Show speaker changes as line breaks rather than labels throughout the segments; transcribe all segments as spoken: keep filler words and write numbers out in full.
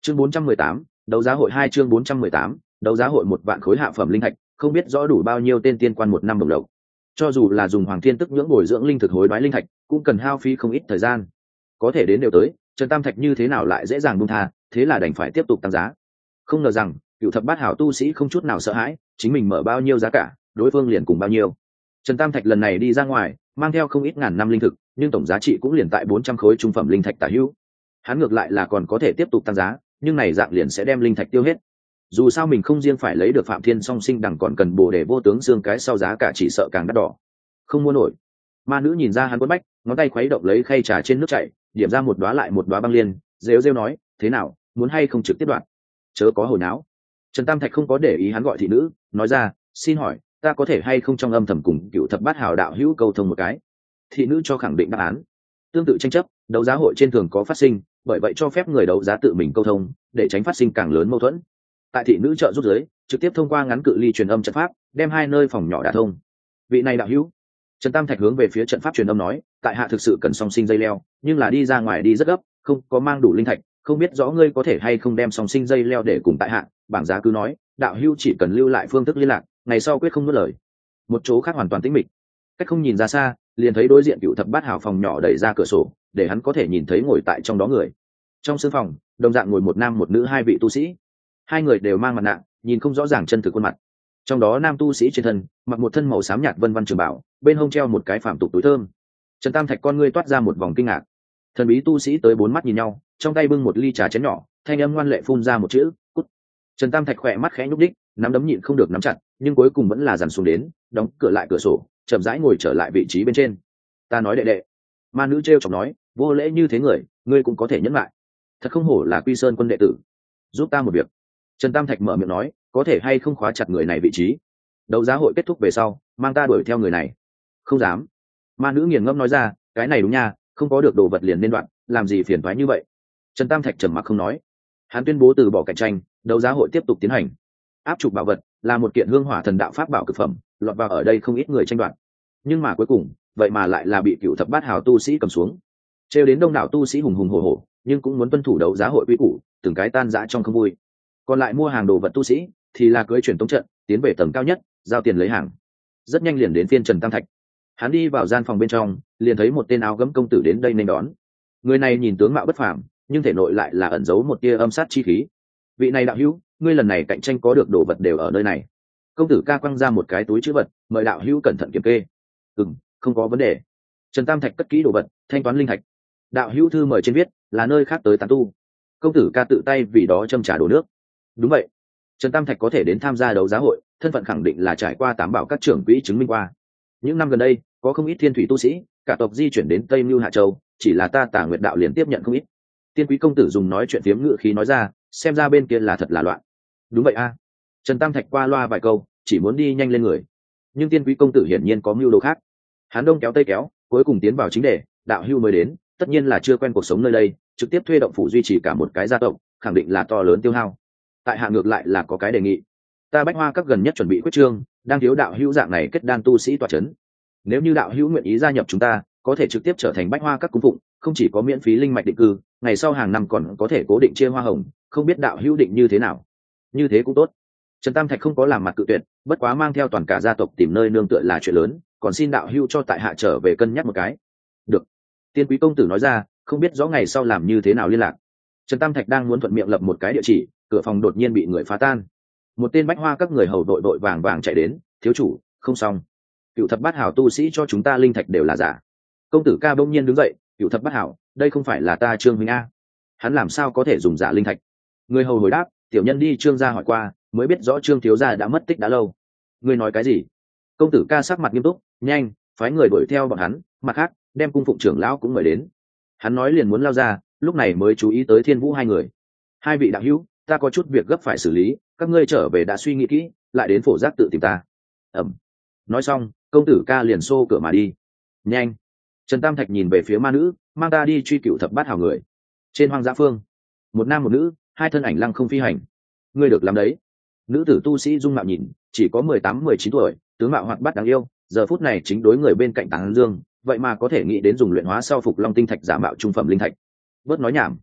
chương bốn trăm mười tám, đấu giá hội hai chương bốn trăm mười tám, đấu giá hội một vạn khối hạ phẩm linh thạch, không biết rõ đủ bao nhiêu tên tiên quan một năm đồng lộc. Cho dù là dùng Hoàng Thiên Tức nhưỡng bồi dưỡng linh thực hối đoái linh thạch, cũng cần hao phí không ít thời gian. Có thể đến đều tới, Trần Tam Thạch như thế nào lại dễ dàng buông tha, thế là đành phải tiếp tục tăng giá. Không ngờ rằng, Cựu Thập Bát Hảo tu sĩ không chút nào sợ hãi, chính mình mở bao nhiêu giá cả, đối phương liền cùng bao nhiêu. Trần Tam Thạch lần này đi ra ngoài, mang theo không ít ngàn năm linh thực, nhưng tổng giá trị cũng liền tại bốn trăm khối trung phẩm linh thạch tả hữu. Hắn ngược lại là còn có thể tiếp tục tăng giá, nhưng này dạng liền sẽ đem linh thạch tiêu hết. Dù sao mình không riêng phải lấy được Phạm Thiên Song Sinh đằng còn cần bổ để vô tướng xương cái sau giá cả chỉ sợ càng đắt đỏ. Không mua nổi. Ma nữ nhìn ra hắn quất bách, ngón tay khuấy động lấy khay trà trên nước chảy, điểm ra một đóa lại một đóa băng liên, rêu rêu nói, thế nào, muốn hay không trực tiếp đoạn? Chớ có hồi náo. Trần Tam Thạch không có để ý hắn gọi thị nữ, nói ra, xin hỏi, ta có thể hay không trong âm thầm cùng Cựu Thập Bát Hảo đạo hữu câu thông một cái? Thị nữ cho khẳng định đáp án. Tương tự tranh chấp, đấu giá hội trên thường có phát sinh, bởi vậy cho phép người đấu giá tự mình câu thông, để tránh phát sinh càng lớn mâu thuẫn. Tại thị nữ trợ giúp giới, trực tiếp thông qua ngắn cự ly truyền âm trận pháp, đem hai nơi phòng nhỏ đả thông. Vị này đạo hữu. Trần Tam Thạch hướng về phía trận pháp truyền âm nói, tại hạ thực sự cần song sinh dây leo, nhưng là đi ra ngoài đi rất gấp, không có mang đủ linh thạch, không biết rõ ngươi có thể hay không đem song sinh dây leo để cùng tại hạ. Bảng giá cứ nói, đạo hữu chỉ cần lưu lại phương thức liên lạc, ngày sau quyết không nuốt lời. Một chỗ khác hoàn toàn tĩnh mịch, cách không nhìn ra xa, liền thấy đối diện Cựu Thập Bát Hảo phòng nhỏ đẩy ra cửa sổ, để hắn có thể nhìn thấy ngồi tại trong đó người. Trong sương phòng, đồng dạng ngồi một nam một nữ hai vị tu sĩ, hai người đều mang mặt nạ, nhìn không rõ ràng chân thực khuôn mặt. Trong đó nam tu sĩ trên thân mặc một thân màu xám nhạt vân vân trường bảo, bên hông treo một cái phàm tục túi thơm. Trần Tam Thạch con ngươi toát ra một vòng kinh ngạc. Thần bí tu sĩ tới bốn mắt nhìn nhau, trong tay bưng một ly trà chén nhỏ, thanh âm ngoan lệ phun ra một chữ, cút. Trần Tam Thạch khỏe mắt khẽ nhúc đích, nắm đấm nhịn không được nắm chặt, nhưng cuối cùng vẫn là dằn xuống đến, đóng cửa lại cửa sổ, chậm rãi ngồi trở lại vị trí bên trên. Ta nói đệ đệ. Ma nữ trêu chọc nói, vô lễ như thế người, ngươi cũng có thể nhẫn lại. Thật không hổ là Quy Sơn quân đệ tử. Giúp ta một việc. Trần Tam Thạch mở miệng nói, có thể hay không khóa chặt người này vị trí. Đấu giá hội kết thúc về sau, mang ta đuổi theo người này. Không dám. Ma nữ nghiền ngẫm nói ra, cái này đúng nha, không có được đồ vật liền nên đoạn, làm gì phiền toái như vậy. Trần Tam Thạch trầm mặc không nói. Hắn tuyên bố từ bỏ cạnh tranh, đấu giá hội tiếp tục tiến hành. Áp trục bảo vật là một kiện hương hỏa thần đạo pháp bảo cực phẩm, lọt vào ở đây không ít người tranh đoạt. Nhưng mà cuối cùng, vậy mà lại là bị Cựu Thập Bát Hảo tu sĩ cầm xuống. Trêu đến đông đảo tu sĩ hùng hùng hổ hổ, nhưng cũng muốn tuân thủ đấu giá hội quy củ, từng cái tan rã trong không vui. Còn lại mua hàng đồ vật tu sĩ thì là cưới truyền tống trận, tiến về tầng cao nhất, giao tiền lấy hàng. Rất nhanh liền đến phiên Trần Tam Thạch. Hắn đi vào gian phòng bên trong, liền thấy một tên áo gấm công tử đến đây nên đón. Người này nhìn tướng mạo bất phàm, nhưng thể nội lại là ẩn giấu một tia âm sát chi khí. Vị này đạo hữu, ngươi lần này cạnh tranh có được đồ vật đều ở nơi này. Công tử ca quăng ra một cái túi trữ vật, mời đạo hữu cẩn thận kiểm kê. Ừm, không có vấn đề. Trần Tam Thạch cất kỹ đồ vật, thanh toán linh thạch. Đạo hữu thư mời trên viết là nơi khác tới tán tu. Công tử ca tự tay vì đó châm trà đổ nước. Đúng vậy. Trần Tam Thạch có thể đến tham gia đấu giá hội, thân phận khẳng định là trải qua tám bảo các trưởng quỹ chứng minh qua. Những năm gần đây, có không ít thiên thủy tu sĩ, cả tộc di chuyển đến Tây Nưu Hạ Châu, chỉ là ta Tà Nguyệt đạo liền tiếp nhận không ít. Tiên quý công tử dùng nói chuyện phiếm ngữ khí nói ra, xem ra bên kia là thật là loạn. Đúng vậy a. Trần Tam Thạch qua loa vài câu, chỉ muốn đi nhanh lên người. Nhưng tiên quý công tử hiển nhiên có mưu đồ khác. Hắn đông kéo tây kéo, cuối cùng tiến vào chính đề, đạo hưu mới đến, tất nhiên là chưa quen cuộc sống nơi đây, trực tiếp thuê động phủ duy trì cả một cái gia tộc, khẳng định là to lớn tiêu hao. Tại hạ ngược lại là có cái đề nghị. Ta Bách Hoa các gần nhất chuẩn bị quyết trương, đang thiếu đạo hữu dạng này kết đan tu sĩ tọa chấn. Nếu như đạo hữu nguyện ý gia nhập chúng ta, có thể trực tiếp trở thành Bách Hoa các cung phụng, không chỉ có miễn phí linh mạch định cư, ngày sau hàng năm còn có thể cố định chia hoa hồng, không biết đạo hữu định như thế nào. Như thế cũng tốt. Trần Tam Thạch không có làm mặt cự tuyệt, bất quá mang theo toàn cả gia tộc tìm nơi nương tựa là chuyện lớn, còn xin đạo hữu cho tại hạ trở về cân nhắc một cái. Được. Tiên quý công tử nói ra, không biết rõ ngày sau làm như thế nào liên lạc. Trần Tam Thạch đang muốn thuận miệng lập một cái địa chỉ, cửa phòng đột nhiên bị người phá tan. Một tên Bách Hoa các người hầu đội đội vàng vàng chạy đến, thiếu chủ, không xong. Cựu Thập Bát Hảo tu sĩ cho chúng ta linh thạch đều là giả. Công tử ca bỗng nhiên đứng dậy, Cựu Thập Bát Hảo, đây không phải là ta Trương huynh a? Hắn làm sao có thể dùng giả linh thạch? Người hầu hồi đáp, tiểu nhân đi Trương gia hỏi qua, mới biết rõ Trương thiếu gia đã mất tích đã lâu. Ngươi nói cái gì? Công tử ca sắc mặt nghiêm túc, nhanh, phái người đuổi theo bọn hắn, mặt khác, đem cung phụng trưởng lão cũng mời đến. Hắn nói liền muốn lao ra, lúc này mới chú ý tới Thiên Vũ hai người. Hai vị đạo hữu, ta có chút việc gấp phải xử lý, các ngươi trở về đã suy nghĩ kỹ, lại đến phổ giác tự tìm ta. Ẩm. Nói xong, công tử ca liền xô cửa mà đi. Nhanh. Trần Tam Thạch nhìn về phía ma nữ, mang ta đi truy Cựu Thập Bát Hảo người. Trên hoang dã phương, một nam một nữ, hai thân ảnh lăng không phi hành. Ngươi được làm đấy. Nữ tử tu sĩ dung mạo nhìn, chỉ có mười tám mười chín tuổi, tướng mạo hoạt bát đáng yêu, giờ phút này chính đối người bên cạnh Táng Dương, vậy mà có thể nghĩ đến dùng luyện hóa sau phục long tinh thạch giả mạo trung phẩm linh thạch. Bớt nói nhảm.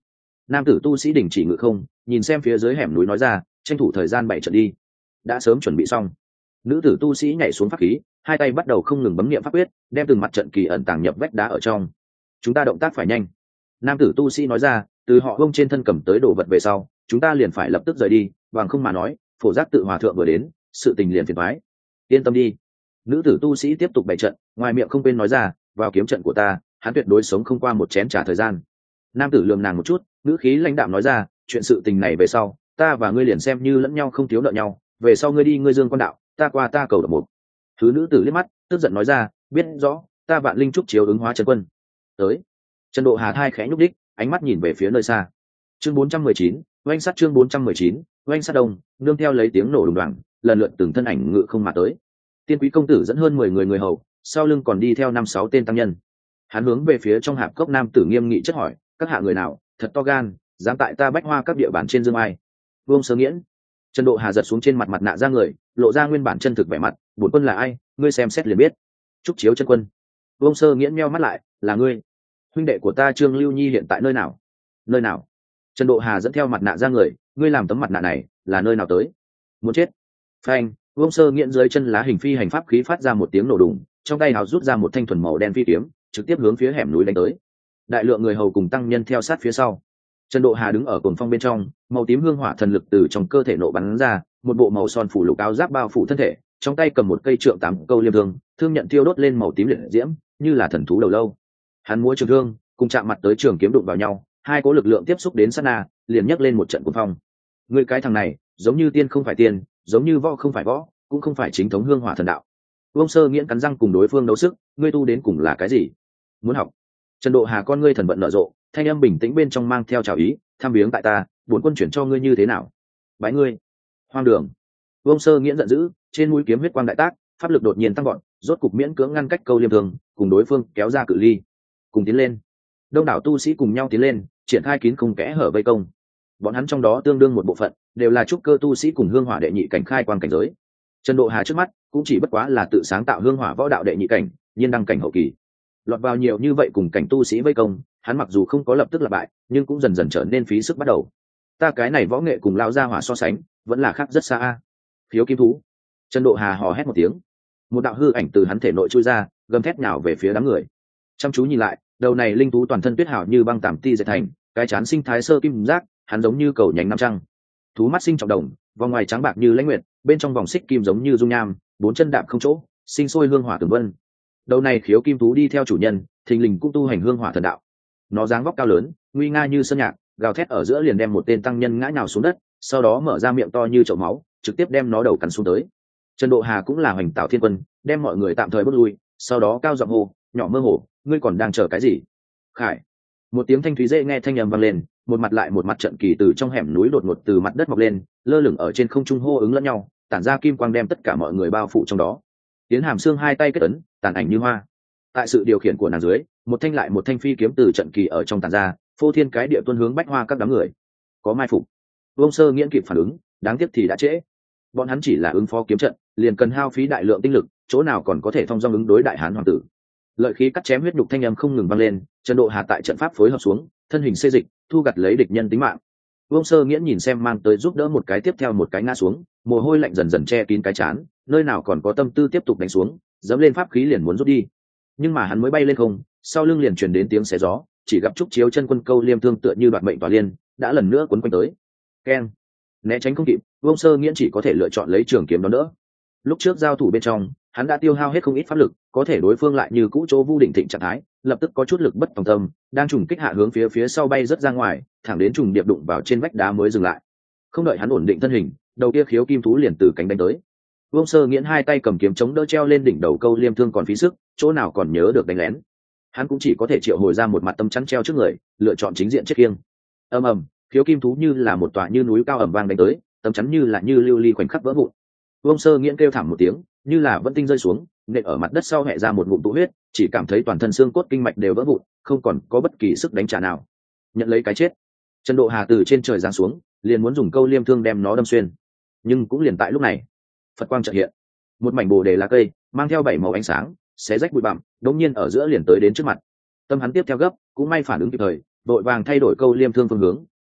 Nam tử tu sĩ đình chỉ ngự không, nhìn xem phía dưới hẻm núi nói ra, tranh thủ thời gian bảy trận đi. Đã sớm chuẩn bị xong. Nữ tử tu sĩ nhảy xuống pháp khí, hai tay bắt đầu không ngừng bấm niệm pháp quyết, đem từng mặt trận kỳ ẩn tàng nhập vách đá ở trong. Chúng ta động tác phải nhanh. Nam tử tu sĩ nói ra, từ họ bông trên thân cầm tới đồ vật về sau, chúng ta liền phải lập tức rời đi, bằng không mà nói, phổ giác tự hòa thượng vừa đến, sự tình liền phiền toái. Yên tâm đi. Nữ tử tu sĩ tiếp tục bày trận, ngoài miệng không quên nói ra, vào kiếm trận của ta, hắn tuyệt đối sống không qua một chén trả thời gian. Nam tử lườm nàng một chút, ngữ khí lãnh đạm nói ra, chuyện sự tình này về sau, ta và ngươi liền xem như lẫn nhau không thiếu nợ nhau, về sau ngươi đi ngươi dương quan đạo, ta qua ta cầu độc một. Thứ nữ tử liếc mắt, tức giận nói ra, biết rõ, ta vạn linh trúc chiếu ứng hóa chân quân. Tới. Trần Độ Hà thai khẽ nhúc đích, ánh mắt nhìn về phía nơi xa. Chương bốn trăm mười chín, oanh sát chương bốn trăm mười chín, oanh sát đông, nương theo lấy tiếng nổ đùng đoàng, lần lượt từng thân ảnh ngự không mà tới. Tiên quý công tử dẫn hơn mười người người hầu, sau lưng còn đi theo năm sáu tên tăng nhân. Hắn hướng về phía trong hạp cốc nam tử nghiêm nghị chất hỏi, các hạ người nào, thật to gan, dám tại ta Bách Hoa các địa bàn trên dương ai? Vương Sơ Nghiễn. Trần Độ Hà giật xuống trên mặt mặt nạ ra người, lộ ra nguyên bản chân thực vẻ mặt, bổn quân là ai, ngươi xem xét liền biết. Trúc chiếu chân quân. Vương Sơ Nghiễn meo mắt lại, là ngươi? Huynh đệ của ta Trương Lưu Nhi hiện tại nơi nào? Nơi nào? Trần Độ Hà dẫn theo mặt nạ ra người, ngươi làm tấm mặt nạ này là nơi nào tới? Muốn chết. Phanh. Vương Sơ Nghiễn dưới chân lá hình phi hành pháp khí phát ra một tiếng nổ đùng, trong tay hào rút ra một thanh thuần màu đen phi kiếm, trực tiếp hướng phía hẻm núi đánh tới. Đại lượng người hầu cùng tăng nhân theo sát phía sau. Trần Độ Hà đứng ở cồn phong bên trong, màu tím hương hỏa thần lực từ trong cơ thể nổ bắn ra, một bộ màu son phủ lục áo giáp bao phủ thân thể, trong tay cầm một cây trượng tám câu liêm thương, thương nhận thiêu đốt lên màu tím liệt diễm, như là thần thú đầu lâu. Hắn múa trường thương, cùng chạm mặt tới trường kiếm đụng vào nhau, hai cỗ lực lượng tiếp xúc đến sát na, liền nhấc lên một trận cuồng phong. Người cái thằng này, giống như tiên không phải tiên, giống như võ không phải võ, cũng không phải chính thống hương hỏa thần đạo. Vương Sơ Nghiễn cắn răng cùng đối phương đấu sức, ngươi tu đến cùng là cái gì? Muốn học? Trần Độ Hà con ngươi thần vận nở rộ, thanh âm bình tĩnh bên trong mang theo trào ý, tham viếng tại ta, bổn quân chuyển cho ngươi như thế nào? Bái ngươi. Hoang đường. Vương Sơ Nghiễn giận dữ, trên mũi kiếm huyết quang đại tác, pháp lực đột nhiên tăng vọt, rốt cục miễn cưỡng ngăn cách câu liêm thường, cùng đối phương kéo ra cự ly. Cùng tiến lên. Đông đảo tu sĩ cùng nhau tiến lên, triển khai kín không kẽ hở vây công. Bọn hắn trong đó tương đương một bộ phận, đều là trúc cơ tu sĩ cùng hương hỏa đệ nhị cảnh khai quang cảnh giới. Trần Độ Hà trước mắt cũng chỉ bất quá là tự sáng tạo hương hỏa võ đạo đệ nhị cảnh, nhiên đăng cảnh hậu kỳ. Lọt vào nhiều như vậy cùng cảnh tu sĩ vây công, hắn mặc dù không có lập tức là bại, nhưng cũng dần dần trở nên phí sức bắt đầu. Ta cái này võ nghệ cùng lao ra hỏa so sánh, vẫn là khác rất xa a. Khiếu kim thú. Trần Độ Hà hò hét một tiếng, một đạo hư ảnh từ hắn thể nội chui ra, gầm thét nhào về phía đám người. Chăm chú nhìn lại, đầu này linh thú toàn thân tuyết hảo như băng tảm ti dệt thành, cái chán sinh thái sơ kim giác, hắn giống như cầu nhánh năm trăng. Thú mắt sinh trọng đồng, vòng ngoài trắng bạc như lãnh nguyệt, bên trong vòng xích kim giống như dung nham, bốn chân đạp không chỗ, sinh sôi hương hỏa tường vân. Đầu này khiếu kim thú đi theo chủ nhân, thình lình cũng tu hành hương hỏa thần đạo. Nó dáng vóc cao lớn, nguy nga như sơn nhạc, gào thét ở giữa liền đem một tên tăng nhân ngã nhào xuống đất, sau đó mở ra miệng to như chậu máu, trực tiếp đem nó đầu cắn xuống tới. Trần Độ Hà cũng là hoành tạo thiên quân, đem mọi người tạm thời bước lui, sau đó cao giọng hô, nhỏ mơ hồ, ngươi còn đang chờ cái gì? Khải. Một tiếng thanh thúy dễ nghe thanh âm vang lên, một mặt lại một mặt trận kỳ từ trong hẻm núi đột ngột từ mặt đất mọc lên, lơ lửng ở trên không trung hô ứng lẫn nhau, tản ra kim quang đem tất cả mọi người bao phủ trong đó. Tiến Hàm Xương hai tay kết ấn, tàn ảnh như hoa. Tại sự điều khiển của nàng dưới, một thanh lại một thanh phi kiếm từ trận kỳ ở trong tàn ra, phô thiên cái địa tuôn hướng Bách Hoa các đám người. Có mai phục. Vương Sơ Nghiễn kịp phản ứng, đáng tiếc thì đã trễ. Bọn hắn chỉ là ứng phó kiếm trận, liền cần hao phí đại lượng tinh lực, chỗ nào còn có thể thông dong ứng đối đại hán hoàng tử. Lợi khí cắt chém huyết nhục thanh âm không ngừng vang lên, Trần Độ Hà tại trận pháp phối hợp xuống, thân hình xê dịch, thu gặt lấy địch nhân tính mạng. Vương Sơ Nghiễn nhìn xem mang tới giúp đỡ một cái tiếp theo một cái ngã xuống, mồ hôi lạnh dần dần che kín cái trán, nơi nào còn có tâm tư tiếp tục đánh xuống, dẫm lên pháp khí liền muốn rút đi. Nhưng mà hắn mới bay lên không, sau lưng liền truyền đến tiếng xé gió, chỉ gặp trúc chiếu chân quân câu liêm thương tựa như đoạt mệnh tỏa liên, đã lần nữa quấn quanh tới. Keng. Né tránh không kịp, Vương Sơ Nghiễn chỉ có thể lựa chọn lấy trường kiếm đó đỡ. Lúc trước giao thủ bên trong, hắn đã tiêu hao hết không ít pháp lực, có thể đối phương lại như cũ chỗ vu định thịnh trạng thái, lập tức có chút lực bất tòng tâm, đang trùng kích hạ hướng phía phía sau bay rất ra ngoài, thẳng đến trùng điệp đụng vào trên vách đá mới dừng lại. Không đợi hắn ổn định thân hình, đầu kia khiếu kim thú liền từ cánh đánh tới. Vương Sơ Nghiễn hai tay cầm kiếm chống đỡ treo lên đỉnh đầu câu liêm thương còn phí sức, chỗ nào còn nhớ được đánh lén. Hắn cũng chỉ có thể triệu hồi ra một mặt tâm chắn treo trước người, lựa chọn chính diện chết kiêng. Ầm ầm, khiếu kim thú như là một tòa như núi cao ầm vang đánh tới, tâm chắn như là như lưu ly khoảnh khắc vỡ vụn. Vương Sơ Nghiễn kêu thảm một tiếng, như là vân tinh rơi xuống, nện ở mặt đất sau hẹ ra một ngụm tụ huyết, chỉ cảm thấy toàn thân xương cốt kinh mạch đều vỡ vụn, không còn có bất kỳ sức đánh trả nào. Nhận lấy cái chết. Trần Độ Hà từ trên trời giáng xuống, liền muốn dùng câu liêm thương đem nó đâm xuyên. Nhưng cũng liền tại lúc này, Phật quang chợt hiện, một mảnh bồ đề lá cây, mang theo bảy màu ánh sáng, xé rách bụi bặm, đột nhiên ở giữa liền tới đến trước mặt. Tâm hắn tiếp theo gấp, cũng may phản ứng kịp thời, đội vàng thay đổi câu liêm thương phương hướng,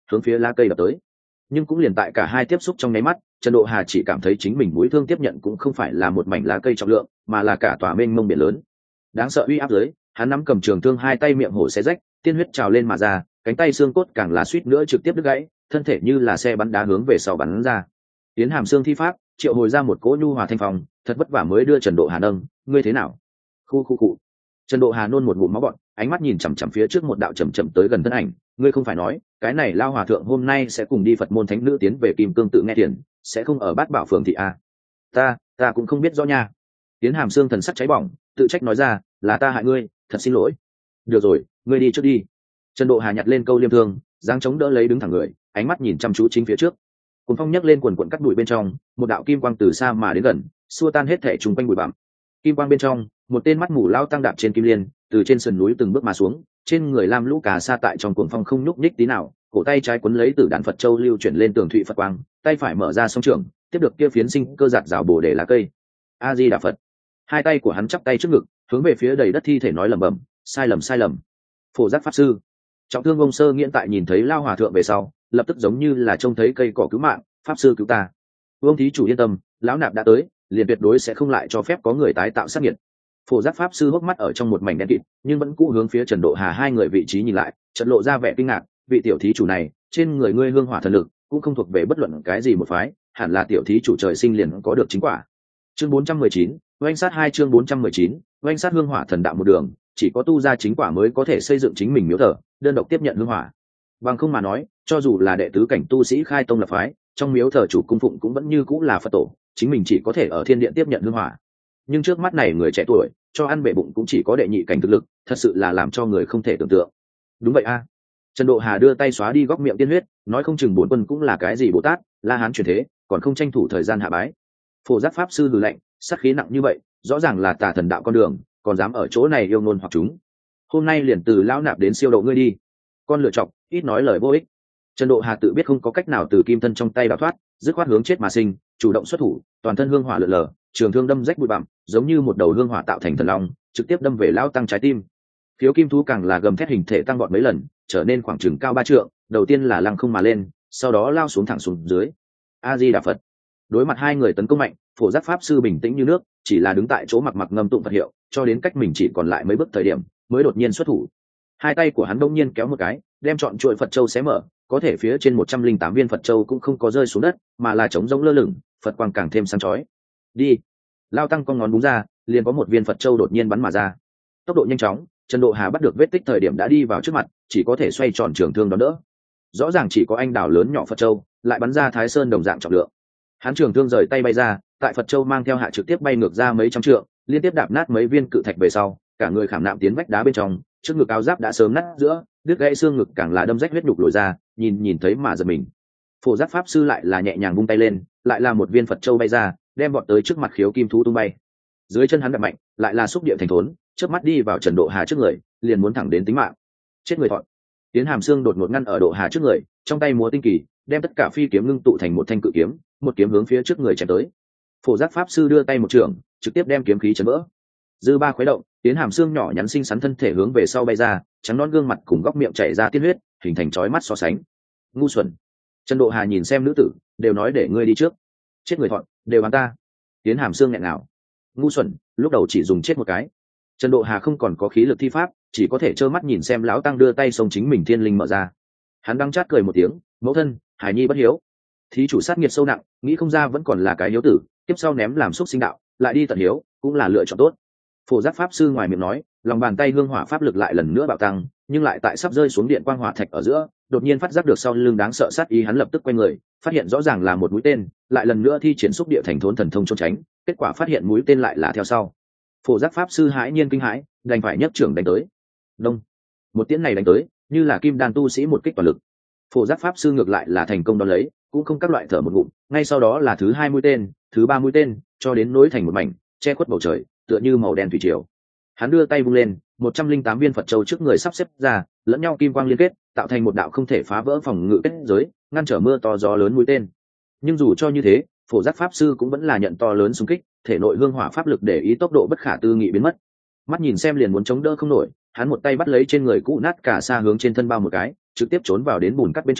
hướng phía lá cây đập tới. Nhưng cũng liền tại cả hai tiếp xúc trong nháy mắt, Trần Độ Hà chỉ cảm thấy chính mình mũi thương tiếp nhận cũng không phải là một mảnh lá cây trọng lượng, mà là cả tòa mênh mông biển lớn. Đáng sợ uy áp dưới, hắn nắm cầm trường thương hai tay miệng hổ xé rách, tiên huyết trào lên mà ra, cánh tay xương cốt càng là suýt nữa trực tiếp đứt gãy, thân thể như là xe bắn đá hướng về sau bắn ra. Tiến Hàm Xương thi pháp, triệu hồi ra một cỗ nhu hòa thanh phong, thật vất vả mới đưa Trần Độ Hà nâng, ngươi thế nào? Khu khu cụ. Trần Độ Hà nôn một ngụm máu bọt, ánh mắt nhìn chằm chằm phía trước một đạo chậm chậm tới gần thân ảnh, ngươi không phải nói, cái này lao hòa thượng hôm nay sẽ cùng đi Phật môn thánh nữ tiến về Kim Cương tự nghe tiền, sẽ không ở Bát Bảo phường thị a? Ta, ta cũng không biết rõ nha. Tiến Hàm Xương thần sắc cháy bỏng, tự trách nói ra, là ta hại ngươi, thật xin lỗi. Được rồi, ngươi đi trước đi. Trần Độ Hà nhặt lên câu liêm thương, giáng chống đỡ lấy đứng thẳng người, ánh mắt nhìn chăm chú chính phía trước. Cuồng phong nhấc lên quần quần cắt bụi bên trong, một đạo kim quang từ xa mà đến gần, xua tan hết thể trùng quanh bụi bặm. Kim quang bên trong, một tên mắt mù lao tăng đạp trên kim liên, từ trên sườn núi từng bước mà xuống, trên người lam lũ cà sa tại trong cuồng phong không nhúc nhích tí nào, cổ tay trái quấn lấy tử đàn Phật châu lưu chuyển lên tường thụy Phật quang, tay phải mở ra song trường, tiếp được kia phiến sinh cơ giạt rào bổ để lá cây. A Di Đà Phật. Hai tay của hắn chắp tay trước ngực, hướng về phía đầy đất thi thể nói lẩm bẩm, sai lầm sai lầm. Phổ Giác pháp sư. Trọng thương ông Sơ Nghiễn tại nhìn thấy lao hòa thượng về sau, lập tức giống như là trông thấy cây cỏ cứu mạng, pháp sư cứu ta. Vương thí chủ yên tâm, lão nạp đã tới, liền tuyệt đối sẽ không lại cho phép có người tái tạo sát nhiệt. Phổ Giác pháp sư hốc mắt ở trong một mảnh đen kịt, nhưng vẫn cũ hướng phía Trần Độ Hà hai người vị trí nhìn lại, chợt lộ ra vẻ kinh ngạc, vị tiểu thí chủ này, trên người ngươi hương hỏa thần lực, cũng không thuộc về bất luận cái gì một phái, hẳn là tiểu thí chủ trời sinh liền có được chính quả. Chương bốn trăm mười chín, oanh sát hai chương bốn trăm mười chín, oanh sát hương hỏa thần đạo một đường, chỉ có tu ra chính quả mới có thể xây dựng chính mình miếu thờ, đơn độc tiếp nhận hương hỏa. Bằng không mà nói, cho dù là đệ tứ cảnh tu sĩ khai tông lập phái, trong miếu thờ chủ cung phụng cũng vẫn như cũng là Phật tổ, chính mình chỉ có thể ở thiên điện tiếp nhận hương hỏa. Nhưng trước mắt này người trẻ tuổi, cho ăn bể bụng cũng chỉ có đệ nhị cảnh thực lực, thật sự là làm cho người không thể tưởng tượng. Đúng vậy a. Trần Độ Hà đưa tay xóa đi góc miệng tiên huyết, nói không chừng bổn quân cũng là cái gì Bồ Tát, La Hán chuyển thế, còn không tranh thủ thời gian hạ bái. Phổ Giác pháp sư hừ lạnh, sát khí nặng như vậy, rõ ràng là tà thần đạo con đường, còn dám ở chỗ này yêu ngôn hoặc chúng. Hôm nay liền từ lão nạp đến siêu độ ngươi đi. Con lựa chọc, ít nói lời vô ích. Trần Độ Hà tự biết không có cách nào từ kim thân trong tay đào thoát, dứt khoát hướng chết mà sinh, chủ động xuất thủ, toàn thân hương hỏa lượn lờ, trường thương đâm rách bụi bặm, giống như một đầu hương hỏa tạo thành thần long, trực tiếp đâm về lão tăng trái tim. Phiếu kim thú càng là gầm thét hình thể tăng vọt mấy lần, trở nên khoảng chừng cao ba trượng, đầu tiên là lăng không mà lên, sau đó lao xuống thẳng xuống dưới. A Di Đà Phật. Đối mặt hai người tấn công mạnh, Phổ Giác pháp sư bình tĩnh như nước, chỉ là đứng tại chỗ mặc mặc ngâm tụng Phật hiệu, cho đến cách mình chỉ còn lại mấy bước thời điểm, mới đột nhiên xuất thủ. Hai tay của hắn đông nhiên kéo một cái, đem trọn chuỗi Phật châu xé mở, có thể phía trên một trăm linh tám viên Phật châu cũng không có rơi xuống đất, mà là trống rỗng lơ lửng, Phật quang càng thêm sáng chói. Đi. Lao tăng con ngón búng ra, liền có một viên Phật châu đột nhiên bắn mà ra. Tốc độ nhanh chóng, Trần Độ Hà bắt được vết tích thời điểm đã đi vào trước mặt, chỉ có thể xoay tròn trường thương đón đỡ. Rõ ràng chỉ có anh đào lớn nhỏ Phật châu, lại bắn ra Thái Sơn đồng dạng trọng lượng. Hắn trường thương rời tay bay ra, tại Phật châu mang theo hạ trực tiếp bay ngược ra mấy trăm trượng, liên tiếp đạp nát mấy viên cự thạch về sau, cả người khảm nạm tiến vách đá bên trong, trước ngực áo giáp đã sớm nát giữa, đứt gãy xương ngực càng là đâm rách huyết nhục lồi ra, nhìn nhìn thấy mà giật mình. Phổ Giác pháp sư lại là nhẹ nhàng vung tay lên, lại là một viên Phật châu bay ra, đem vọt tới trước mặt khiếu kim thú tung bay. Dưới chân hắn đập mạnh, lại là xúc địa thành thốn, chớp mắt đi vào Trần Độ Hà trước người, liền muốn thẳng đến tính mạng. Chết người thọn. Tiến Hàm Xương đột ngột ngăn ở Độ Hà trước người, trong tay múa tinh kỳ, đem tất cả phi kiếm ngưng tụ thành một thanh cự kiếm, một kiếm hướng phía trước người chém tới. Phổ Giác pháp sư đưa tay một trường, trực tiếp đem kiếm khí chấn vỡ. Dư ba khuấy động, Tiến Hàm Xương nhỏ nhắn xinh xắn thân thể hướng về sau bay ra, trắng non gương mặt cùng góc miệng chảy ra tiên huyết, hình thành chói mắt so sánh. Ngu xuẩn. Trần Độ Hà nhìn xem nữ tử, đều nói để ngươi đi trước. Chết người thọn, đều hắn ta. Tiến Hàm Xương nghẹn ngào. Ngu xuẩn, lúc đầu chỉ dùng chết một cái. Trần Độ Hà không còn có khí lực thi pháp, chỉ có thể trơ mắt nhìn xem lão tăng đưa tay xông chính mình thiên linh mở ra. Hắn đang chát cười một tiếng, mẫu thân, hải nhi bất hiếu. Thí chủ sát nghiệt sâu nặng, nghĩ không ra vẫn còn là cái hiếu tử, tiếp sau ném làm xúc sinh đạo, lại đi tận hiếu, cũng là lựa chọn tốt. Phổ Giác pháp sư ngoài miệng nói, lòng bàn tay hương hỏa pháp lực lại lần nữa bạo tăng, nhưng lại tại sắp rơi xuống điện quang hỏa thạch ở giữa, đột nhiên phát giác được sau lưng đáng sợ sát ý, hắn lập tức quay người, phát hiện rõ ràng là một mũi tên, lại lần nữa thi triển xúc địa thành thốn thần thông trốn tránh, kết quả phát hiện mũi tên lại là theo sau. Phổ Giác pháp sư hãi nhiên kinh hãi, đành phải nhấc trưởng đánh tới. Đông. Một tiễn này đánh tới, như là kim đan tu sĩ một kích toàn lực. Phổ Giác pháp sư ngược lại là thành công đón lấy, cũng không các loại thở một ngụm, ngay sau đó là thứ hai mũi tên, thứ ba mũi tên, cho đến nối thành một mảnh, che khuất bầu trời, tựa như màu đen thủy triều. Hắn đưa tay vung lên, một trăm linh tám viên Phật châu trước người sắp xếp ra, lẫn nhau kim quang liên kết, tạo thành một đạo không thể phá vỡ phòng ngự kết giới, ngăn trở mưa to gió lớn mũi tên. Nhưng dù cho như thế, Phổ Giác pháp sư cũng vẫn là nhận to lớn xung kích, thể nội hương hỏa pháp lực để ý tốc độ bất khả tư nghị biến mất. Mắt nhìn xem liền muốn chống đỡ không nổi, hắn một tay bắt lấy trên người cũ nát cả xa hướng trên thân bao một cái, trực tiếp trốn vào đến bùn cắt bên trong,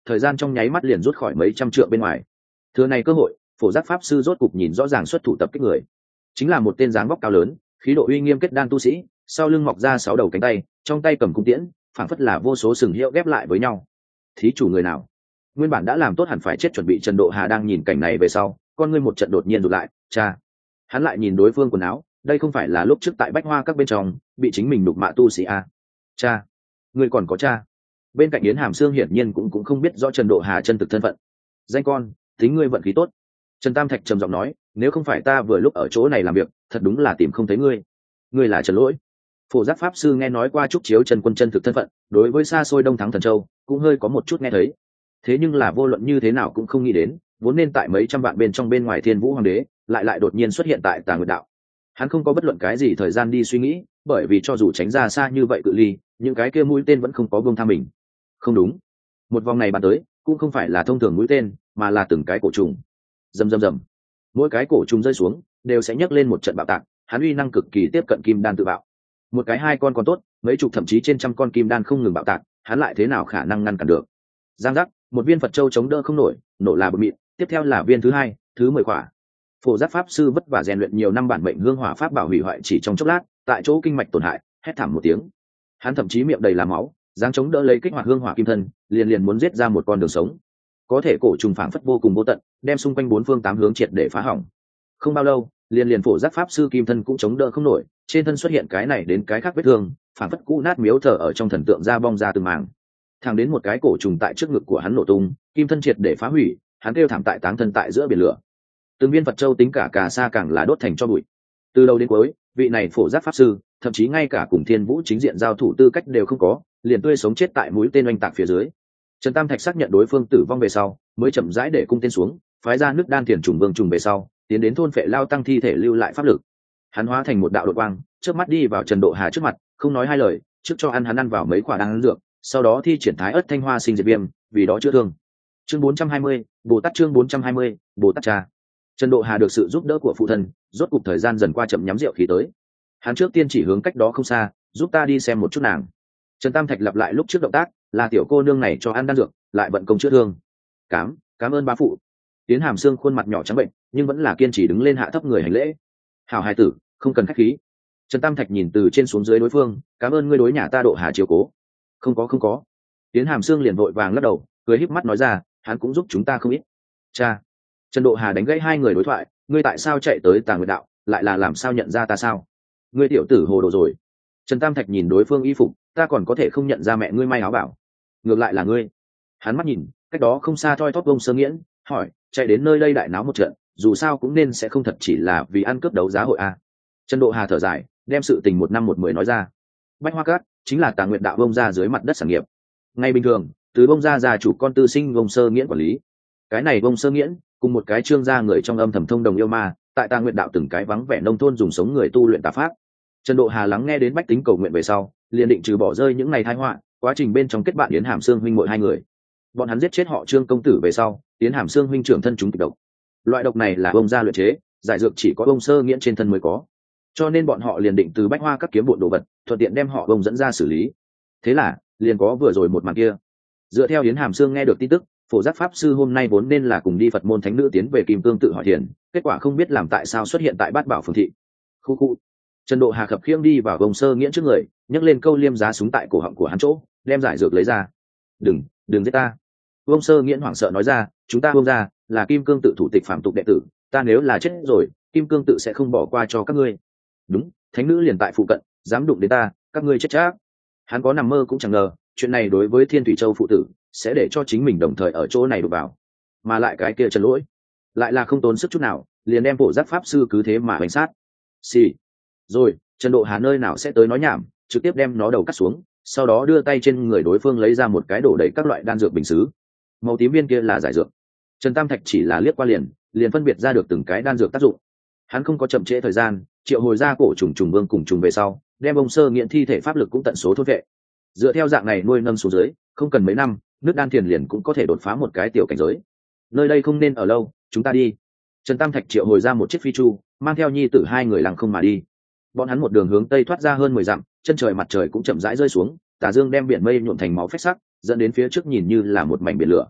thời gian trong nháy mắt liền rút khỏi mấy trăm trượng bên ngoài. Thừa này cơ hội, phổ giác pháp sư rốt cục nhìn rõ ràng xuất thủ tập kích người, chính là một tên dáng vóc cao lớn, khí độ uy nghiêm kết đan tu sĩ, sau lưng mọc ra sáu đầu cánh tay, trong tay cầm cung tiễn, phảng phất là vô số sừng hiệu ghép lại với nhau. Thí chủ người nào? Nguyên bản đã làm tốt hẳn phải chết chuẩn bị Trần Độ Hà đang nhìn cảnh này về sau, con ngươi một trận đột nhiên rụt lại, cha. Hắn lại nhìn đối phương quần áo, đây không phải là lúc trước tại Bách Hoa các bên trong bị chính mình đục mạ tu sĩ a. Cha, ngươi còn có cha? Bên cạnh Yến Hàm Sương hiển nhiên cũng cũng không biết rõ Trần Độ Hà chân thực thân phận. Danh con, tính ngươi vận khí tốt. Trần Tam Thạch trầm giọng nói, nếu không phải ta vừa lúc ở chỗ này làm việc, thật đúng là tìm không thấy ngươi. Ngươi là Trần Lỗi. Phổ giác pháp sư nghe nói qua trúc chiếu Trần Quân chân thực thân phận, đối với xa xôi Đông Thắng Thần Châu cũng hơi có một chút nghe thấy. Thế nhưng là vô luận như thế nào cũng không nghĩ đến, vốn nên tại mấy trăm vạn bên trong bên ngoài Thiên Vũ Hoàng đế, lại lại đột nhiên xuất hiện tại Tà Nguyệt Đạo. Hắn không có bất luận cái gì thời gian đi suy nghĩ, bởi vì cho dù tránh ra xa như vậy cự ly, những cái kia mũi tên vẫn không có buông tha mình. Không đúng, một vòng này bắn tới, cũng không phải là thông thường mũi tên, mà là từng cái cổ trùng. Rầm rầm rầm, mỗi cái cổ trùng rơi xuống, đều sẽ nhấc lên một trận bạo tạc. Hắn uy năng cực kỳ tiếp cận kim đan tự bạo. Một cái hai con còn tốt, mấy chục thậm chí trên trăm con kim đan không ngừng bạo tạc, hắn lại thế nào khả năng ngăn cản được? Giang giác, một viên Phật châu chống đỡ không nổi, nổ là bột mịn. Tiếp theo là viên thứ hai, thứ mười quả. Phổ giác pháp sư vất vả rèn luyện nhiều năm bản mệnh hương hỏa pháp bảo hủy hoại chỉ trong chốc lát, tại chỗ kinh mạch tổn hại, hét thảm một tiếng. Hắn thậm chí miệng đầy là máu, giáng chống đỡ lấy kích hoạt hương hỏa kim thân, liền liền muốn giết ra một con đường sống. Có thể cổ trùng phảng phất vô cùng vô tận, đem xung quanh bốn phương tám hướng triệt để phá hỏng. Không bao lâu, liền liền phổ giác pháp sư kim thân cũng chống đỡ không nổi, trên thân xuất hiện cái này đến cái khác vết thương, phảng phất cũ nát miếu thờ ở trong thần tượng ra bong ra từng mảng. Thẳng đến một cái cổ trùng tại trước ngực của hắn nổ tung, kim thân triệt để phá hủy, hắn kêu thảm tại táng thân tại giữa biển lửa. Từng viên Phật châu tính cả cà sa càng là đốt thành cho bụi. Từ đầu đến cuối, vị này phổ giác pháp sư, thậm chí ngay cả cùng Thiên Vũ chính diện giao thủ tư cách đều không có, liền tươi sống chết tại mũi tên oanh tạc phía dưới. Trần Tam Thạch xác nhận đối phương tử vong về sau, mới chậm rãi để cung tên xuống, phái ra nước đan tiền trùng vương trùng về sau, tiến đến thôn phệ lao tăng thi thể lưu lại pháp lực. Hắn hóa thành một đạo đột quang, trước mắt đi vào Trần Độ Hà trước mặt, không nói hai lời, trước cho ăn hắn ăn vào mấy quả đan dược, sau đó thi triển thái ớt thanh hoa sinh diệt viêm, vì đó chữa thương. Chương bốn trăm hai mươi, Bồ Tát chương bốn trăm hai mươi, Bồ Tát cha. Trần Độ Hà được sự giúp đỡ của phụ thân, rốt cục thời gian dần qua chậm nhắm rượu khí tới. Hắn trước tiên chỉ hướng cách đó không xa, giúp ta đi xem một chút nàng. Trần Tam Thạch lặp lại lúc trước động tác, là tiểu cô nương này cho ăn đan dược, lại vận công chữa thương. Cám, cảm ơn bá phụ. Tiến Hàm Sương khuôn mặt nhỏ trắng bệnh, nhưng vẫn là kiên trì đứng lên hạ thấp người hành lễ. Hảo hài tử, không cần khách khí. Trần Tam Thạch nhìn từ trên xuống dưới đối phương, cảm ơn ngươi đối nhà ta Độ Hà chiếu cố. Không có không có. Tiến Hàm Sương liền vội vàng lắc đầu, cười híp mắt nói ra, hắn cũng giúp chúng ta không ít. Cha. Trần Độ Hà đánh gãy hai người đối thoại, ngươi tại sao chạy tới Tà Nguyệt Đạo, lại là làm sao nhận ra ta sao? Ngươi tiểu tử hồ đồ rồi. Trần Tam Thạch nhìn đối phương y phục, ta còn có thể không nhận ra mẹ ngươi may áo bảo. Ngược lại là ngươi. Hắn mắt nhìn, cách đó không xa thoi thóp Vông Sơ Nghiễn, hỏi, chạy đến nơi đây đại náo một trận, dù sao cũng nên sẽ không thật chỉ là vì ăn cướp đấu giá hội a. Trần Độ Hà thở dài, đem sự tình một năm một mười nói ra. Bách Hoa Các chính là Tà Nguyệt Đạo Vông gia dưới mặt đất sản nghiệp. Ngay bình thường, từ Vông gia gia chủ con tư sinh Vông Sơ Nghiễn quản lý. Cái này Vông Sơ Nghiễn cùng một cái trương gia người trong âm thầm thông đồng yêu ma, tại Tà Nguyệt Đạo từng cái vắng vẻ nông thôn dùng sống người tu luyện tà pháp. Trần Độ Hà lắng nghe đến bách tính cầu nguyện về sau, liền định trừ bỏ rơi những ngày tai họa, quá trình bên trong kết bạn Yến Hàm Sương huynh muội hai người. Bọn hắn giết chết họ Trương công tử về sau, Yến Hàm Sương huynh trưởng thân chúng kịch độc. Loại độc này là Vông gia luyện chế, giải dược chỉ có Vông Sơ Nghiễn trên thân mới có. Cho nên bọn họ liền định từ Bách Hoa Các kiếm bộn đồ vật, thuận tiện đem họ Vông dẫn ra xử lý. Thế là, liền có vừa rồi một màn kia. Dựa theo Yến Hàm Sương nghe được tin tức, Phổ Giác pháp sư hôm nay vốn nên là cùng đi Phật môn thánh nữ tiến về Kim Cương tự hỏi thiền, kết quả không biết làm tại sao xuất hiện tại Bát Bảo phường thị. Khu khu. Trần Độ Hà khập khiễng đi vào Vông Sơ Nghiễn trước người, nhấc lên câu liêm giá súng tại cổ họng của hắn chỗ, đem giải dược lấy ra. "Đừng, đừng giết ta." Vông Sơ Nghiễn hoảng sợ nói ra, "Chúng ta Vông gia là Kim Cương tự thủ tịch phạm tục đệ tử, ta nếu là chết rồi, Kim Cương tự sẽ không bỏ qua cho các ngươi." "Đúng, thánh nữ liền tại phụ cận, dám đụng đến ta, các ngươi chết chắc." Hắn có nằm mơ cũng chẳng ngờ, chuyện này đối với Thiên Thủy Châu phụ tử sẽ để cho chính mình đồng thời ở chỗ này đụng vào. Mà lại cái kia Trần Lỗi, lại là không tốn sức chút nào, liền đem Phổ Giác pháp sư cứ thế mà hành sát. Xì. Rồi, Trần Độ Hà nơi nào sẽ tới nói nhảm, trực tiếp đem nó đầu cắt xuống, sau đó đưa tay trên người đối phương lấy ra một cái đổ đầy các loại đan dược bình sứ. Màu tím viên kia là giải dược. Trần Tam Thạch chỉ là liếc qua liền, liền phân biệt ra được từng cái đan dược tác dụng. Hắn không có chậm trễ thời gian, triệu hồi ra cổ trùng trùng vương cùng trùng về sau, đem Vông Sơ Nghiễn thi thể pháp lực cũng tận số thôn vệ. Dựa theo dạng này nuôi nâng xuống dưới, không cần mấy năm, nước đan thiền liền cũng có thể đột phá một cái tiểu cảnh giới. Nơi đây không nên ở lâu, chúng ta đi. Trần Tam Thạch triệu hồi ra một chiếc phi chu, mang theo nhi tử hai người lặng không mà đi. Bọn hắn một đường hướng tây thoát ra hơn mười dặm, chân trời mặt trời cũng chậm rãi rơi xuống, tà dương đem biển mây nhuộm thành máu phách sắc, dẫn đến phía trước nhìn như là một mảnh biển lửa,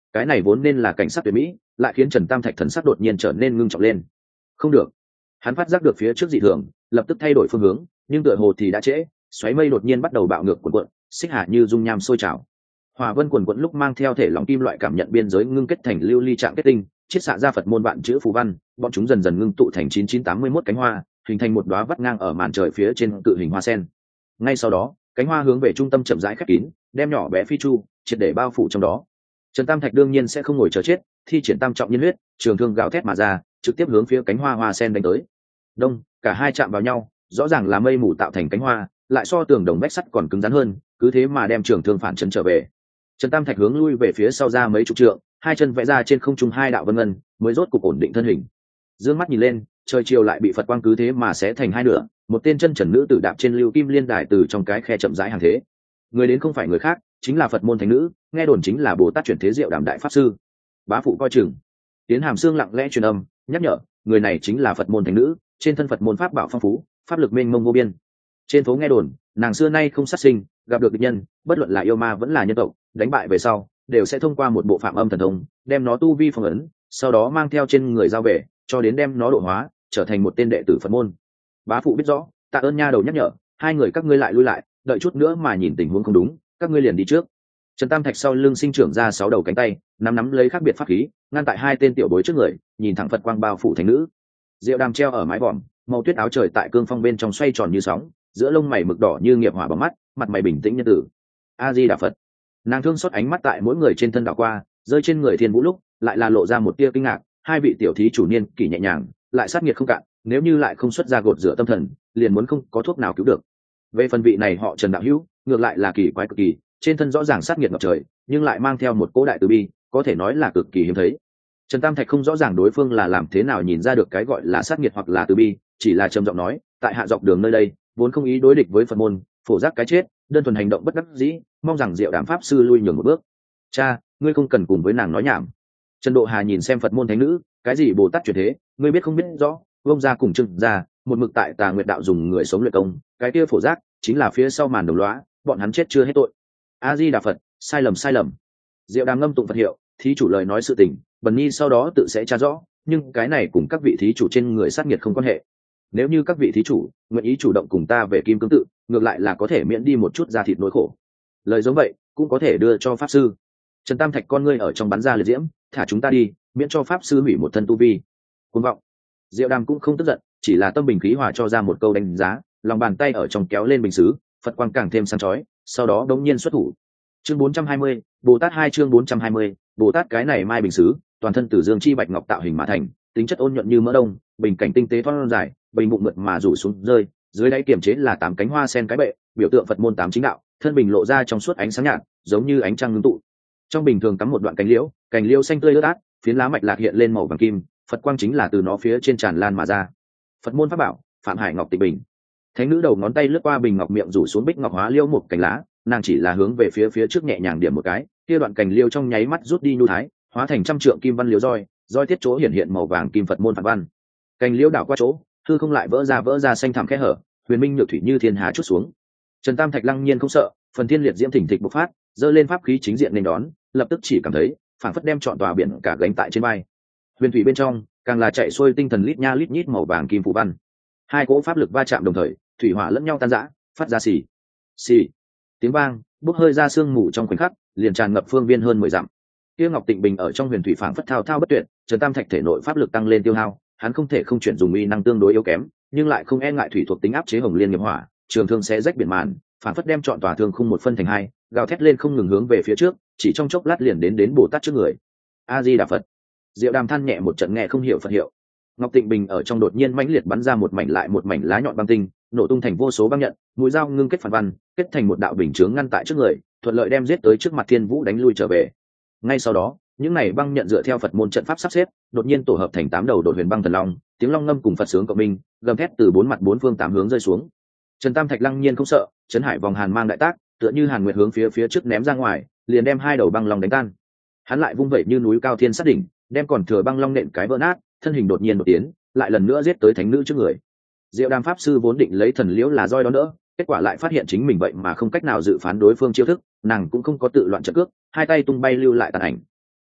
cái này vốn nên là cảnh sát tuyệt mỹ, lại khiến Trần Tam Thạch thần sắc đột nhiên trở nên ngưng trọng lên. Không được, hắn phát giác được phía trước dị thường, lập tức thay đổi phương hướng, nhưng tựa hồ thì đã trễ, xoáy mây đột nhiên bắt đầu bạo ngược cuộn cuộn, xích hạ như dung nham sôi trào. Hỏa vân cuộn cuộn lúc mang theo thể lỏng kim loại cảm nhận biên giới ngưng kết thành lưu ly trạng kết tinh, chiết xạ ra Phật môn vạn chữ phù văn, bọn chúng dần dần ngưng tụ thành chín chín tám mươi mốt cánh hoa, hình thành một đóa vắt ngang ở màn trời phía trên cự hình hoa sen. Ngay sau đó, cánh hoa hướng về trung tâm chậm rãi khép kín, đem nhỏ bé phi chu triệt để bao phủ trong đó. Trần Tam Thạch đương nhiên sẽ không ngồi chờ chết, thi triển tam trọng nhiên huyết, trường thương gào thét mà ra, trực tiếp hướng phía cánh hoa hoa sen đánh tới. Đông, cả hai chạm vào nhau, rõ ràng là mây mù tạo thành cánh hoa, lại so tường đồng vách sắt còn cứng rắn hơn, cứ thế mà đem trường thương phản chấn trở về. Trần Tam Thạch hướng lui về phía sau ra mấy chục trượng, hai chân vẽ ra trên không trung hai đạo vân ngân, mới rốt cục ổn định thân hình. Dương mắt nhìn lên, trời chiều lại bị Phật quang cứ thế mà xé thành hai nửa, một tên chân trần nữ tử đạp trên lưu kim liên đài từ trong cái khe chậm rãi hàng thế. Người đến không phải người khác, chính là Phật môn thánh nữ, nghe đồn chính là Bồ Tát chuyển thế Diệu Đàm đại pháp sư. Bá phụ coi chừng. Tiến Hàm Xương lặng lẽ truyền âm, nhắc nhở, người này chính là Phật môn thánh nữ, trên thân Phật môn pháp bảo phong phú, pháp lực mênh mông vô biên. Trên phố nghe đồn, nàng xưa nay không sát sinh, gặp được địch nhân, bất luận là yêu ma vẫn là nhân tộc, đánh bại về sau, đều sẽ thông qua một bộ phạm âm thần thông, đem nó tu vi phong ấn, sau đó mang theo trên người giao về, cho đến đem nó độ hóa, trở thành một tên đệ tử Phật môn. Bá phụ biết rõ, tạ ơn nha đầu nhắc nhở, hai người các ngươi lại lui lại, đợi chút nữa mà nhìn tình huống không đúng, các ngươi liền đi trước. Trần Tam Thạch sau lưng sinh trưởng ra sáu đầu cánh tay, nắm nắm lấy khác biệt pháp khí, ngăn tại hai tên tiểu bối trước người, nhìn thẳng Phật quang bao phủ thánh nữ. Diệu Đàm treo ở mái vòm, màu tuyết áo trời tại cương phong bên trong xoay tròn như sóng, giữa lông mày mực đỏ như nghiệp hỏa bóng mắt, mặt mày bình tĩnh nhân tử. A Di Đà Phật. Nàng thương xót ánh mắt tại mỗi người trên thân đảo qua, rơi trên người Thiên Vũ lúc, lại là lộ ra một tia kinh ngạc, hai vị tiểu thí chủ niên kỳ nhẹ nhàng, lại sát nghiệt không cạn, nếu như lại không xuất ra gột rửa tâm thần, liền muốn không có thuốc nào cứu được. Về phần vị này họ Trần đạo hữu, ngược lại là kỳ quái cực kỳ, trên thân rõ ràng sát nghiệt ngập trời, nhưng lại mang theo một cỗ đại từ bi, có thể nói là cực kỳ hiếm thấy. Trần Tam Thạch không rõ ràng đối phương là làm thế nào nhìn ra được cái gọi là sát nghiệt hoặc là từ bi, chỉ là trầm giọng nói, tại hạ dọc đường nơi đây, vốn không ý đối địch với Phật môn, phổ giác cái chết, đơn thuần hành động bất đắc dĩ, mong rằng Diệu Đàm pháp sư lui nhường một bước. Cha, ngươi không cần cùng với nàng nói nhảm. Trần Độ Hà nhìn xem Phật môn thánh nữ, cái gì Bồ Tát chuyển thế, ngươi biết không biết rõ, vông ra cùng Trừng ra, một mực tại Tà Nguyệt đạo dùng người sống luyện công, cái kia phổ giác chính là phía sau màn đồng lõa, bọn hắn chết chưa hết tội. A Di Đà Phật, sai lầm sai lầm. Diệu Đàm ngâm tụng Phật hiệu, thí chủ lời nói sự tình, Bần Nhi sau đó tự sẽ tra rõ, nhưng cái này cùng các vị thí chủ trên người sát nghiệt không quan hệ. Nếu như các vị thí chủ nguyện ý chủ động cùng ta về Kim Cương tự, ngược lại là có thể miễn đi một chút da thịt nỗi khổ. Lời giống vậy cũng có thể đưa cho pháp sư. Trần Tam Thạch con ngươi ở trong bắn ra liệt diễm, thả chúng ta đi, miễn cho pháp sư hủy một thân tu vi. Cuồng vọng. Diệu Đàm cũng không tức giận, chỉ là tâm bình khí hòa cho ra một câu đánh giá, lòng bàn tay ở trong kéo lên bình sứ, Phật quang càng thêm sáng chói, sau đó đống nhiên xuất thủ. Chương bốn trăm hai mươi, Bồ Tát hai chương bốn trăm hai mươi, Bồ Tát cái này mai bình sứ, toàn thân từ dương chi bạch ngọc tạo hình mà thành, tính chất ôn nhuận như mỡ đông, bình cảnh tinh tế thon dài, bình bụng mượt mà rủ xuống rơi, dưới đáy kiềm chế là tám cánh hoa sen cái bệ, biểu tượng Phật môn tám chính đạo, thân bình lộ ra trong suốt ánh sáng nhạt, giống như ánh trăng ngưng tụ. Trong bình thường cắm một đoạn cành liễu, cành liễu xanh tươi ướt át, phiến lá mạch lạc hiện lên màu vàng kim, Phật quang chính là từ nó phía trên tràn lan mà ra. Phật môn pháp bảo, Phạm Hải Ngọc Tịch Bình. Thánh nữ đầu ngón tay lướt qua bình ngọc miệng rủ xuống bích ngọc hóa liễu một cành lá, nàng chỉ là hướng về phía phía trước nhẹ nhàng điểm một cái, kia đoạn cành liễu trong nháy mắt rút đi nhu thái, hóa thành trăm trượng kim văn liễu roi, roi tiết chỗ hiện hiện màu vàng kim Phật môn phật văn. Cành liễu đảo qua chỗ, hư không lại vỡ ra vỡ ra xanh thẳm khe hở, huyền minh nhược thủy như thiên hà chút xuống. Trần Tam Thạch lăng nhiên không sợ, phần thiên liệt diễm thỉnh thịch bộc phát, giơ lên pháp khí chính diện nên đón, lập tức chỉ cảm thấy phảng phất đem trọn tòa biển cả gánh tại trên vai. Huyền thủy bên trong càng là chạy xuôi tinh thần lít nha lít nhít màu vàng kim phù văn. Hai cỗ pháp lực va chạm đồng thời, thủy hỏa lẫn nhau tan rã, phát ra xì xì tiếng vang, bốc hơi ra sương mù trong khoảnh khắc, liền tràn ngập phương viên hơn mười dặm. Kia Ngọc Tịnh Bình ở trong huyền thủy phảng phất thao thao bất tuyệt, Trần Tam Thạch thể nội pháp lực tăng lên tiêu hao, hắn không thể không chuyển dùng uy năng tương đối yếu kém, nhưng lại không e ngại thủy thuộc tính áp chế hồng liên nghiệp hỏa, trường thương sẽ rách biển màn, phảng phất đem trọn tòa thương khung một phân thành hai, gào thét lên không ngừng hướng về phía trước, chỉ trong chốc lát liền đến đến Bồ Tát trước người. A Di Đà Phật. Diệu Đàm than nhẹ một trận nghe không hiểu Phật hiệu. Ngọc Tịnh Bình ở trong đột nhiên mãnh liệt bắn ra một mảnh lại một mảnh lá nhọn băng tinh, nổ tung thành vô số băng nhận, mũi dao ngưng kết phản văn, kết thành một đạo bình chướng ngăn tại trước người, thuận lợi đem giết tới trước mặt Thiên Vũ đánh lui trở về. Ngay sau đó, những này băng nhận dựa theo Phật môn trận pháp sắp xếp, đột nhiên tổ hợp thành tám đầu đột huyền băng thần long, tiếng long ngâm cùng Phật sướng cộng minh, gầm thét từ bốn mặt bốn phương tám hướng rơi xuống. Trần Tam Thạch lăng nhiên không sợ, chấn hải vòng hàn mang đại tác, tựa như hàn nguyệt hướng phía phía trước ném ra ngoài, liền đem hai đầu băng long đánh tan. Hắn lại vung vẩy như núi cao thiên sát đỉnh, đem còn thừa băng long nện cái vỡ nát, thân hình đột nhiên đột tiến, lại lần nữa giết tới thánh nữ trước người. Diệu Đàm pháp sư vốn định lấy thần liễu là roi đó nữa, kết quả lại phát hiện chính mình vậy mà không cách nào dự phán đối phương chiêu thức, nàng cũng không có tự loạn trận cước, hai tay tung bay lưu lại tàn ảnh.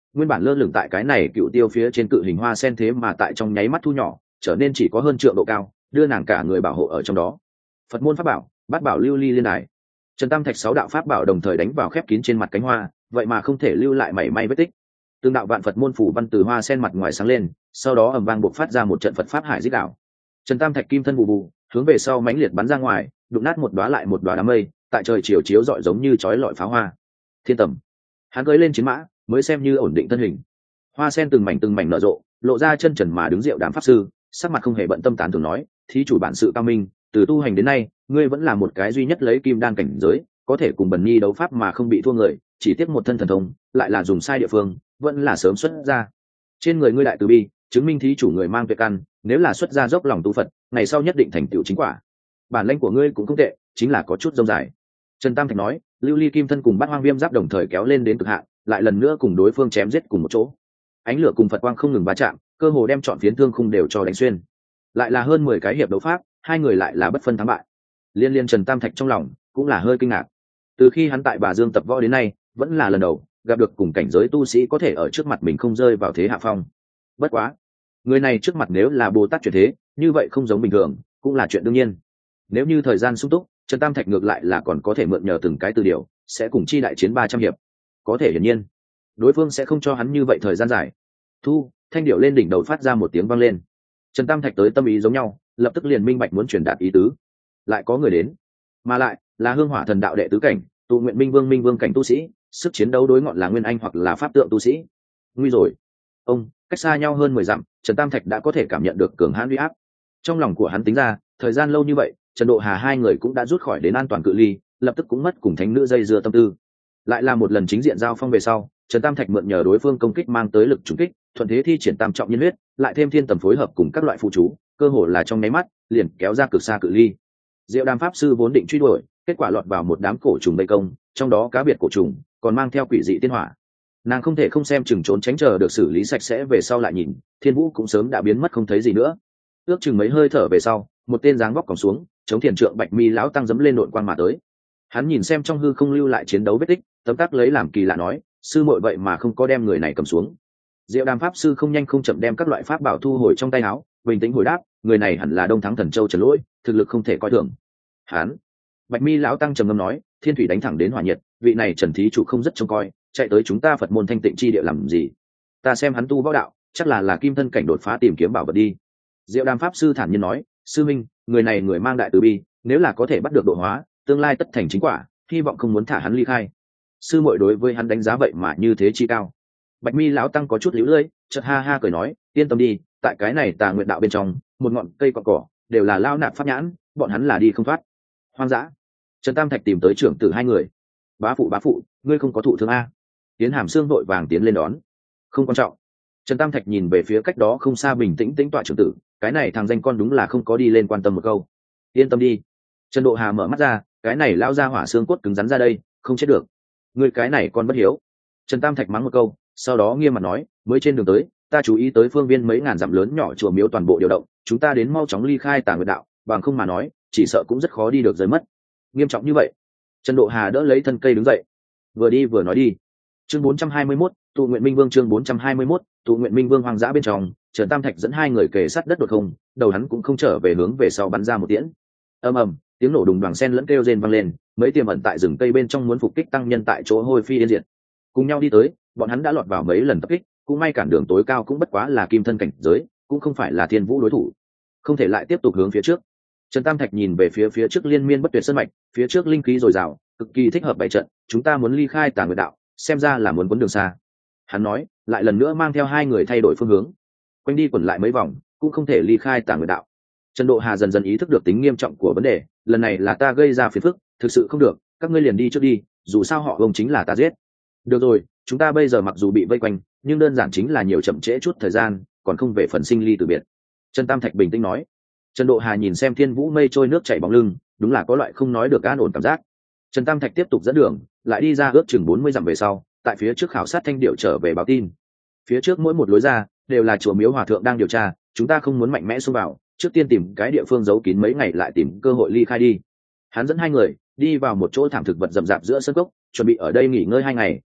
nguyên bản lơ lửng tại cái này cựu tiêu phía trên cự hình hoa sen thế mà tại trong nháy mắt thu nhỏ trở nên chỉ có hơn trượng độ cao, đưa nàng cả người bảo hộ ở trong đó. Phật môn pháp bảo, bát bảo lưu ly liên đài. Trần Tam Thạch sáu đạo pháp bảo đồng thời đánh vào khép kín trên mặt cánh hoa, vậy mà không thể lưu lại mảy may vết tích. Từng đạo vạn Phật môn phủ văn từ hoa sen mặt ngoài sáng lên, sau đó ầm vang bộc phát ra một trận Phật pháp hải dích đạo. Trần Tam Thạch kim thân bù bù, hướng về sau mãnh liệt bắn ra ngoài, đụng nát một đóa lại một đóa đám mây, tại trời chiều chiếu rọi giống như chói lọi pháo hoa. Thiên tầm, hắn cưỡi lên chiến mã, mới xem như ổn định thân hình. Hoa sen từng mảnh từng mảnh nở rộ, lộ ra chân trần mà đứng diệu đám pháp sư, sắc mặt không hề bận tâm tán thưởng nói, thí chủ bản sự cao minh, từ tu hành đến nay, ngươi vẫn là một cái duy nhất lấy kim đan cảnh giới, có thể cùng Bần Nhi đấu pháp mà không bị thua người, chỉ tiếc một thân thần thông, lại là dùng sai địa phương, vẫn là sớm xuất ra. Trên người ngươi đại từ bi, chứng minh thí chủ người mang tuệ căn, nếu là xuất ra dốc lòng tu Phật, ngày sau nhất định thành tựu chính quả. Bản lĩnh của ngươi cũng không tệ, chính là có chút rông dài. Trần Tam Thạch nói, lưu ly kim thân cùng bát hoang viêm giáp đồng thời kéo lên đến cực hạn, lại lần nữa cùng đối phương chém giết cùng một chỗ. Ánh lửa cùng Phật quang không ngừng va chạm, cơ hồ đem trọn phiến thương khung đều cho đánh xuyên. Lại là hơn mười cái hiệp đấu pháp, hai người lại là bất phân thắng bại. Liên liên Trần Tam Thạch trong lòng cũng là hơi kinh ngạc. Từ khi hắn tại Bà Dương tập võ đến nay, vẫn là lần đầu gặp được cùng cảnh giới tu sĩ có thể ở trước mặt mình không rơi vào thế hạ phong. Bất quá, người này trước mặt nếu là Bồ Tát chuyển thế, như vậy không giống bình thường, cũng là chuyện đương nhiên. Nếu như thời gian sung túc, Trần Tam Thạch ngược lại là còn có thể mượn nhờ từng cái từ điều, sẽ cùng chi đại chiến ba trăm hiệp. Có thể hiển nhiên, đối phương sẽ không cho hắn như vậy thời gian dài. Thu, thanh điệu lên đỉnh đầu phát ra một tiếng vang lên. Trần Tam Thạch tới tâm ý giống nhau, lập tức liền minh bạch muốn truyền đạt ý tứ. Lại có người đến, mà lại là hương hỏa thần đạo đệ tứ cảnh, tụ nguyện minh vương minh vương cảnh tu sĩ, sức chiến đấu đối ngọn là nguyên anh hoặc là pháp tượng tu sĩ. Nguy rồi, ông cách xa nhau hơn mười dặm, Trần Tam Thạch đã có thể cảm nhận được cường hãn uy áp. Trong lòng của hắn tính ra, thời gian lâu như vậy, Trần Độ Hà hai người cũng đã rút khỏi đến an toàn cự ly, lập tức cũng mất cùng thánh nữ dây dưa tâm tư. Lại là một lần chính diện giao phong về sau, Trần Tam Thạch mượn nhờ đối phương công kích mang tới lực trùng kích, thuận thế thi triển tam trọng nhân huyết, lại thêm thiên tầm phối hợp cùng các loại phụ chú, cơ hồ là trong nháy mắt liền kéo ra cực xa cự ly. Diệu Đàm pháp sư vốn định truy đuổi, kết quả lọt vào một đám cổ trùng vây công, trong đó cá biệt cổ trùng còn mang theo quỷ dị tiên hỏa. Nàng không thể không xem chừng trốn tránh chờ được xử lý sạch sẽ về sau lại nhìn, Thiên Vũ cũng sớm đã biến mất không thấy gì nữa. Ước chừng mấy hơi thở về sau, một tên dáng vóc còng xuống, chống thiền trượng bạch mi lão tăng dẫm lên đội quang mà tới. Hắn nhìn xem trong hư không lưu lại chiến đấu vết tích, tấm tắc lấy làm kỳ lạ nói, sư muội vậy mà không có đem người này cầm xuống. Diệu Đàm pháp sư không nhanh không chậm đem các loại pháp bảo thu hồi trong tay áo, bình tĩnh hồi đáp, người này hẳn là Đông Thắng Thần Châu Trần Lỗi, thực lực không thể coi thường. Hắn, bạch mi lão tăng trầm ngâm nói, thiên thủy đánh thẳng đến hỏa nhiệt, vị này Trần thí chủ không rất trông coi, chạy tới chúng ta Phật môn thanh tịnh chi địa làm gì? Ta xem hắn tu võ đạo, chắc là là kim thân cảnh đột phá tìm kiếm bảo vật đi. Diệu Đàm pháp sư thản nhiên nói, sư minh, người này người mang đại từ bi, nếu là có thể bắt được độ hóa, tương lai tất thành chính quả, hy vọng không muốn thả hắn ly khai. Sư muội đối với hắn đánh giá vậy mà như thế chi cao. Bạch mi lão tăng có chút liễu lưỡi, chợt ha ha cười nói, yên tâm đi, tại cái này Tà Nguyện đạo bên trong, một ngọn cây cọn cỏ đều là lao nạp pháp nhãn, bọn hắn là đi không thoát. Hoang dã. Trần Tam Thạch tìm tới trưởng tử hai người. Bá phụ bá phụ, ngươi không có thụ thương a? Tiến Hàm Sương vội vàng tiến lên đón. Không quan trọng. Trần Tam Thạch nhìn về phía cách đó không xa bình tĩnh tĩnh tọa trưởng tử, cái này thằng danh con đúng là không có đi lên quan tâm một câu. Yên tâm đi. Trần Độ Hà mở mắt ra, cái này lao ra hỏa xương cốt cứng rắn ra đây, không chết được. Ngươi cái này con bất hiếu. Trần Tam Thạch mắng một câu, sau đó nghiêm mặt nói, mới trên đường tới, ta chú ý tới phương viên mấy ngàn dặm lớn nhỏ chùa miếu toàn bộ điều động, chúng ta đến mau chóng ly khai Tà Nguyệt đạo, bằng không mà nói, chỉ sợ cũng rất khó đi được rời mất. Nghiêm trọng như vậy. Trần Độ Hà đỡ lấy thân cây đứng dậy, vừa đi vừa nói đi. Chương bốn trăm hai mươi mốt, Tụ Nguyện Minh Vương chương bốn trăm hai mươi mốt, Tụ Nguyện Minh Vương hoang dã bên trong, Trần Tam Thạch dẫn hai người kề sát đất đột không, đầu hắn cũng không trở về hướng về sau bắn ra một tiễn. Ầm ầm, tiếng nổ đùng đoàng xen lẫn kêu rên vang lên, mấy tiềm ẩn tại rừng cây bên trong muốn phục kích tăng nhân tại chỗ hôi phi yên diệt. Cùng nhau đi tới, bọn hắn đã lọt vào mấy lần tập kích, cũng may cản đường tối cao cũng bất quá là kim thân cảnh giới, cũng không phải là Thiên Vũ đối thủ, không thể lại tiếp tục hướng phía trước. Trần Tam Thạch nhìn về phía phía trước liên miên bất tuyệt sơn mạch, phía trước linh khí dồi dào, cực kỳ thích hợp bày trận, chúng ta muốn ly khai Tà Nguyệt đạo, xem ra là muốn cuốn đường xa. Hắn nói, lại lần nữa mang theo hai người thay đổi phương hướng, quanh đi quẩn lại mấy vòng, cũng không thể ly khai Tà Nguyệt đạo. Trần Độ Hà dần dần ý thức được tính nghiêm trọng của vấn đề, lần này là ta gây ra phiền phức, thực sự không được, các ngươi liền đi trước đi, dù sao họ ông chính là ta giết. Được rồi, chúng ta bây giờ mặc dù bị vây quanh, nhưng đơn giản chính là nhiều chậm trễ chút thời gian, còn không về phần sinh ly từ biệt. Trần Tam Thạch bình tĩnh nói. Trần Độ Hà nhìn xem Thiên Vũ mây trôi nước chảy bóng lưng, đúng là có loại không nói được an ổn cảm giác. Trần Tam Thạch tiếp tục dẫn đường, lại đi ra ước chừng bốn mươi dặm về sau, tại phía trước khảo sát thanh điệu trở về báo tin. Phía trước mỗi một lối ra đều là chùa miếu hòa thượng đang điều tra, chúng ta không muốn mạnh mẽ xông vào, trước tiên tìm cái địa phương giấu kín mấy ngày lại tìm cơ hội ly khai đi. Hắn dẫn hai người đi vào một chỗ thảm thực vật rậm rạp giữa sân cốc, chuẩn bị ở đây nghỉ ngơi hai ngày,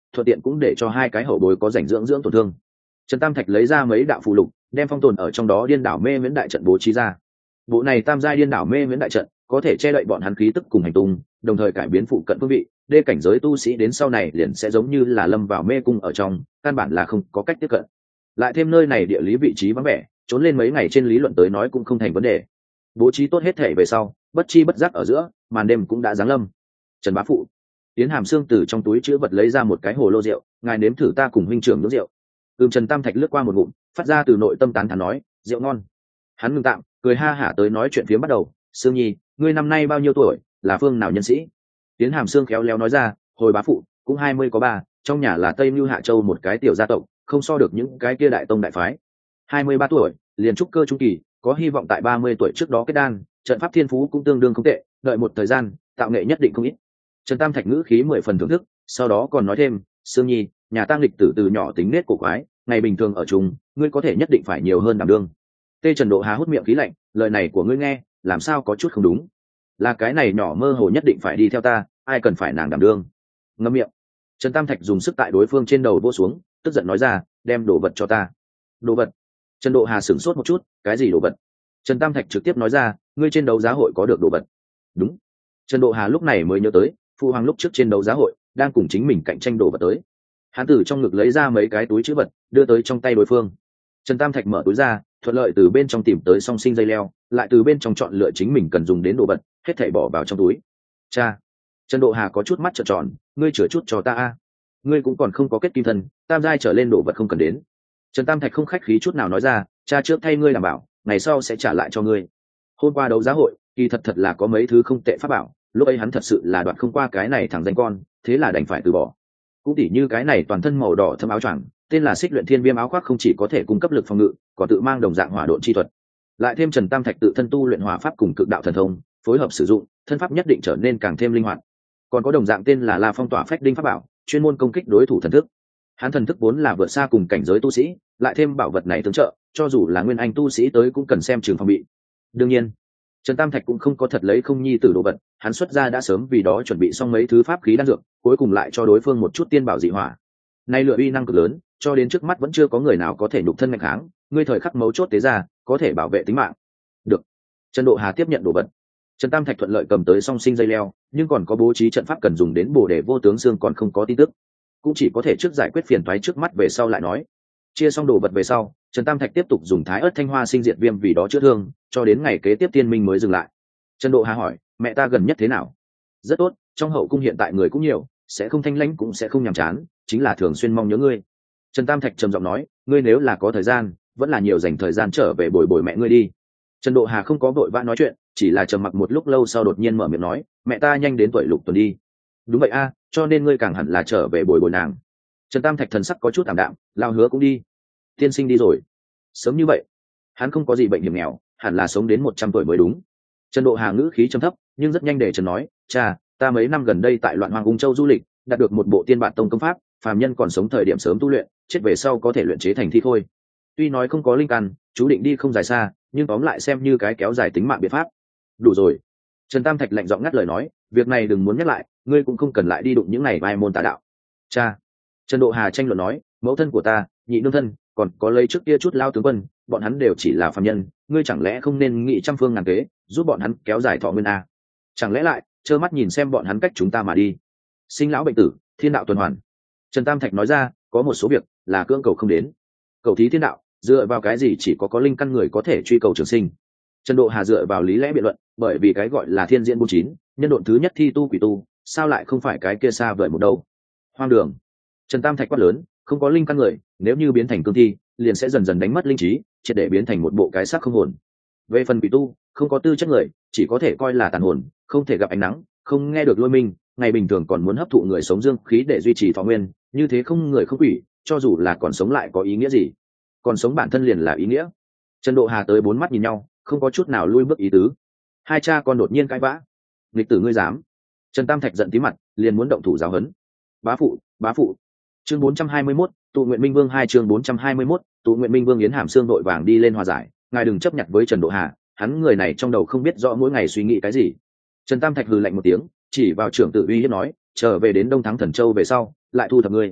thuận tiện cũng để cho hai cái hậu bối có rảnh dưỡng dưỡng tổn thương. Trần Tam Thạch lấy ra mấy đạo phù lục, đem phong tồn ở trong đó điên đảo mê viễn đại trận bố trí ra. Bộ này tam giai điên đảo mê viễn đại trận có thể che đậy bọn hắn khí tức cùng hành tung, đồng thời cải biến phụ cận phương vị, đê cảnh giới tu sĩ đến sau này liền sẽ giống như là lâm vào mê cung ở trong, căn bản là không có cách tiếp cận. Lại thêm nơi này địa lý vị trí vắng vẻ, trốn lên mấy ngày trên lý luận tới nói cũng không thành vấn đề. Bố trí tốt hết thể về sau, bất chi bất giác ở giữa, màn đêm cũng đã giáng lâm. Trần bá phụ, Tiến Hàm Sương từ trong túi chứa vật lấy ra một cái hồ lô rượu, ngài nếm thử ta cùng huynh trưởng nước rượu. Ừm. Trần Tam Thạch lướt qua một ngụm, phát ra từ nội tâm tán thán nói, rượu ngon. Hắn ngừng tạm, cười ha hả tới nói chuyện phía bắt đầu, Sương Nhi, ngươi năm nay bao nhiêu tuổi, là phương nào nhân sĩ? Tiến Hàm Sương khéo léo nói ra, hồi bá phụ, cũng hai mươi có ba, trong nhà là Tây Nưu Hạ Châu một cái tiểu gia tộc, không so được những cái kia đại tông đại phái. Hai mươi ba tuổi, liền trúc cơ trung kỳ, có hy vọng tại ba mươi tuổi trước đó kết đan, trận pháp thiên phú cũng tương đương không tệ, đợi một thời gian, tạo nghệ nhất định không ít. Trần Tam Thạch ngữ khí mười phần thưởng thức, sau đó còn nói thêm, Sương Nhi, nhà tang lịch tử từ nhỏ tính nết cổ quái, ngày bình thường ở chung, ngươi có thể nhất định phải nhiều hơn đảm đương. Tê Trần Độ Hà hút miệng khí lạnh, lời này của ngươi nghe, làm sao có chút không đúng? Là cái này nhỏ mơ hồ nhất định phải đi theo ta, ai cần phải nàng đảm đương? Ngậm miệng. Trần Tam Thạch dùng sức tại đối phương trên đầu vỗ xuống, tức giận nói ra, đem đồ vật cho ta. Đồ vật? Trần Độ Hà sửng sốt một chút, cái gì đồ vật? Trần Tam Thạch trực tiếp nói ra, ngươi trên đấu giá hội có được đồ vật. Đúng. Trần Độ Hà lúc này mới nhớ tới, phụ hoàng lúc trước trên đấu giá hội đang cùng chính mình cạnh tranh đồ vật tới. Hắn từ trong ngực lấy ra mấy cái túi trữ vật, đưa tới trong tay đối phương. Trần Tam Thạch mở túi ra, thuận lợi từ bên trong tìm tới song sinh dây leo, lại từ bên trong chọn lựa chính mình cần dùng đến đồ vật, hết thảy bỏ vào trong túi. Cha. Trần Độ Hà có chút mắt trợn tròn, ngươi chừa chút cho ta a. Ngươi cũng còn không có kết kim thân, tam giai trở lên đồ vật không cần đến. Trần Tam Thạch không khách khí chút nào nói ra, cha trước thay ngươi đảm bảo, ngày sau sẽ trả lại cho ngươi. Hôm qua đấu giá hội, kỳ thật thật là có mấy thứ không tệ pháp bảo, lúc ấy hắn thật sự là đoạt không qua cái này thằng danh con, thế là đành phải từ bỏ. Cũng tỉ như cái này toàn thân màu đỏ thâm áo choàng, tên là Xích Luyện Thiên Viêm áo khoác, không chỉ có thể cung cấp lực phòng ngự, còn tự mang đồng dạng hỏa độn chi thuật. Lại thêm Trần Tam Thạch tự thân tu luyện hỏa pháp cùng cực đạo thần thông, phối hợp sử dụng, thân pháp nhất định trở nên càng thêm linh hoạt. Còn có đồng dạng tên là La Phong Tỏa Phách Đinh pháp bảo, chuyên môn công kích đối thủ thần thức. Hắn thần thức vốn là vượt xa cùng cảnh giới tu sĩ, lại thêm bảo vật này tương trợ, cho dù là nguyên anh tu sĩ tới cũng cần xem trường phòng bị. Đương nhiên, Trần Tam Thạch cũng không có thật lấy không nhi tử đồ vật, hắn xuất ra đã sớm vì đó chuẩn bị xong mấy thứ pháp khí đan dược, cuối cùng lại cho đối phương một chút tiên bảo dị hỏa. Nay lựa uy năng cực lớn, cho đến trước mắt vẫn chưa có người nào có thể nhục thân mạnh kháng, ngươi thời khắc mấu chốt tế ra, có thể bảo vệ tính mạng. Được. Trần Độ Hà tiếp nhận đồ vật. Trần Tam Thạch thuận lợi cầm tới song sinh dây leo, nhưng còn có bố trí trận pháp cần dùng đến Bồ Đề Vô Tướng Xương còn không có tin tức, cũng chỉ có thể trước giải quyết phiền toái trước mắt về sau lại nói. Chia xong đồ vật về sau, Trần Tam Thạch tiếp tục dùng Thái Ức Thanh Hoa sinh diệt viêm vì đó chữa thương, cho đến ngày kế tiếp tiên minh mới dừng lại. Trần Độ Hà hỏi, mẹ ta gần nhất thế nào? Rất tốt, trong hậu cung hiện tại người cũng nhiều, sẽ không thanh lãnh cũng sẽ không nhàm chán, chính là thường xuyên mong nhớ ngươi. Trần Tam Thạch trầm giọng nói, ngươi nếu là có thời gian, vẫn là nhiều dành thời gian trở về bồi bồi mẹ ngươi đi. Trần Độ Hà không có vội vã nói chuyện, chỉ là trầm mặc một lúc lâu sau đột nhiên mở miệng nói, mẹ ta nhanh đến tuổi lục tuần đi. Đúng vậy a, cho nên ngươi càng hẳn là trở về bồi bồi nàng. Trần Tam Thạch thần sắc có chút tạm đạm, lao hứa cũng đi. Tiên sinh đi rồi. Sớm như vậy? Hắn không có gì bệnh hiểm nghèo, hẳn là sống đến một trăm tuổi mới đúng. Trần Độ Hà ngữ khí trầm thấp, nhưng rất nhanh để Trần nói, cha, ta mấy năm gần đây tại Loạn Hoàng Ung Châu du lịch, đạt được một bộ tiên bản tông công pháp, phàm nhân còn sống thời điểm sớm tu luyện, chết về sau có thể luyện chế thành thi khôi. Tuy nói không có linh căn, chú định đi không dài xa, nhưng tóm lại xem như cái kéo dài tính mạng biện pháp. Đủ rồi. Trần Tam Thạch lạnh giọng ngắt lời nói, việc này đừng muốn nhắc lại, ngươi cũng không cần lại đi đụng những này bài môn tà đạo. Cha. Trần Độ Hà tranh luận nói, mẫu thân của ta, nhị nương thân, còn có lấy trước kia chút lao tướng quân, bọn hắn đều chỉ là phàm nhân, ngươi chẳng lẽ không nên nghĩ trăm phương ngàn kế, giúp bọn hắn kéo dài thọ nguyên a? Chẳng lẽ lại trơ mắt nhìn xem bọn hắn cách chúng ta mà đi? Sinh lão bệnh tử, thiên đạo tuần hoàn. Trần Tam Thạch nói ra, có một số việc là cưỡng cầu không đến. Cầu thí thiên đạo, dựa vào cái gì chỉ có có linh căn người có thể truy cầu trường sinh? Trần Độ Hà dựa vào lý lẽ biện luận, bởi vì cái gọi là thiên diễn bốn chín, nhân độn thứ nhất thi tu quỷ tu, sao lại không phải cái kia xa vời một đâu? Hoang đường. Trần Tam Thạch quát lớn, không có linh căn người, nếu như biến thành cương thi, liền sẽ dần dần đánh mất linh trí, triệt để biến thành một bộ cái xác không hồn. Về phần quỷ tu, không có tư chất người, chỉ có thể coi là tàn hồn, không thể gặp ánh nắng, không nghe được lôi minh, ngày bình thường còn muốn hấp thụ người sống dương khí để duy trì thọ nguyên, như thế không người không quỷ, cho dù là còn sống lại có ý nghĩa gì? Còn sống bản thân liền là ý nghĩa. Trần Độ Hà tới bốn mắt nhìn nhau, không có chút nào lui bước ý tứ. Hai cha con đột nhiên cãi vã. Nghịch tử ngươi dám? Trần Tam Thạch giận tí mặt, liền muốn động thủ giáo huấn. Bá phụ, bá phụ. Chương bốn trăm hai mươi mốt, Tụ Nguyện Minh Vương hai chương bốn trăm hai mươi mốt, Tụ Nguyện Minh Vương Yến Hàm Sương đội vàng đi lên hòa giải, ngài đừng chấp nhặt với Trần Độ Hà, hắn người này trong đầu không biết rõ mỗi ngày suy nghĩ cái gì. Trần Tam Thạch hừ lạnh một tiếng, chỉ vào trưởng tử uy hiếp nói, trở về đến Đông Thắng Thần Châu về sau, lại thu thập ngươi.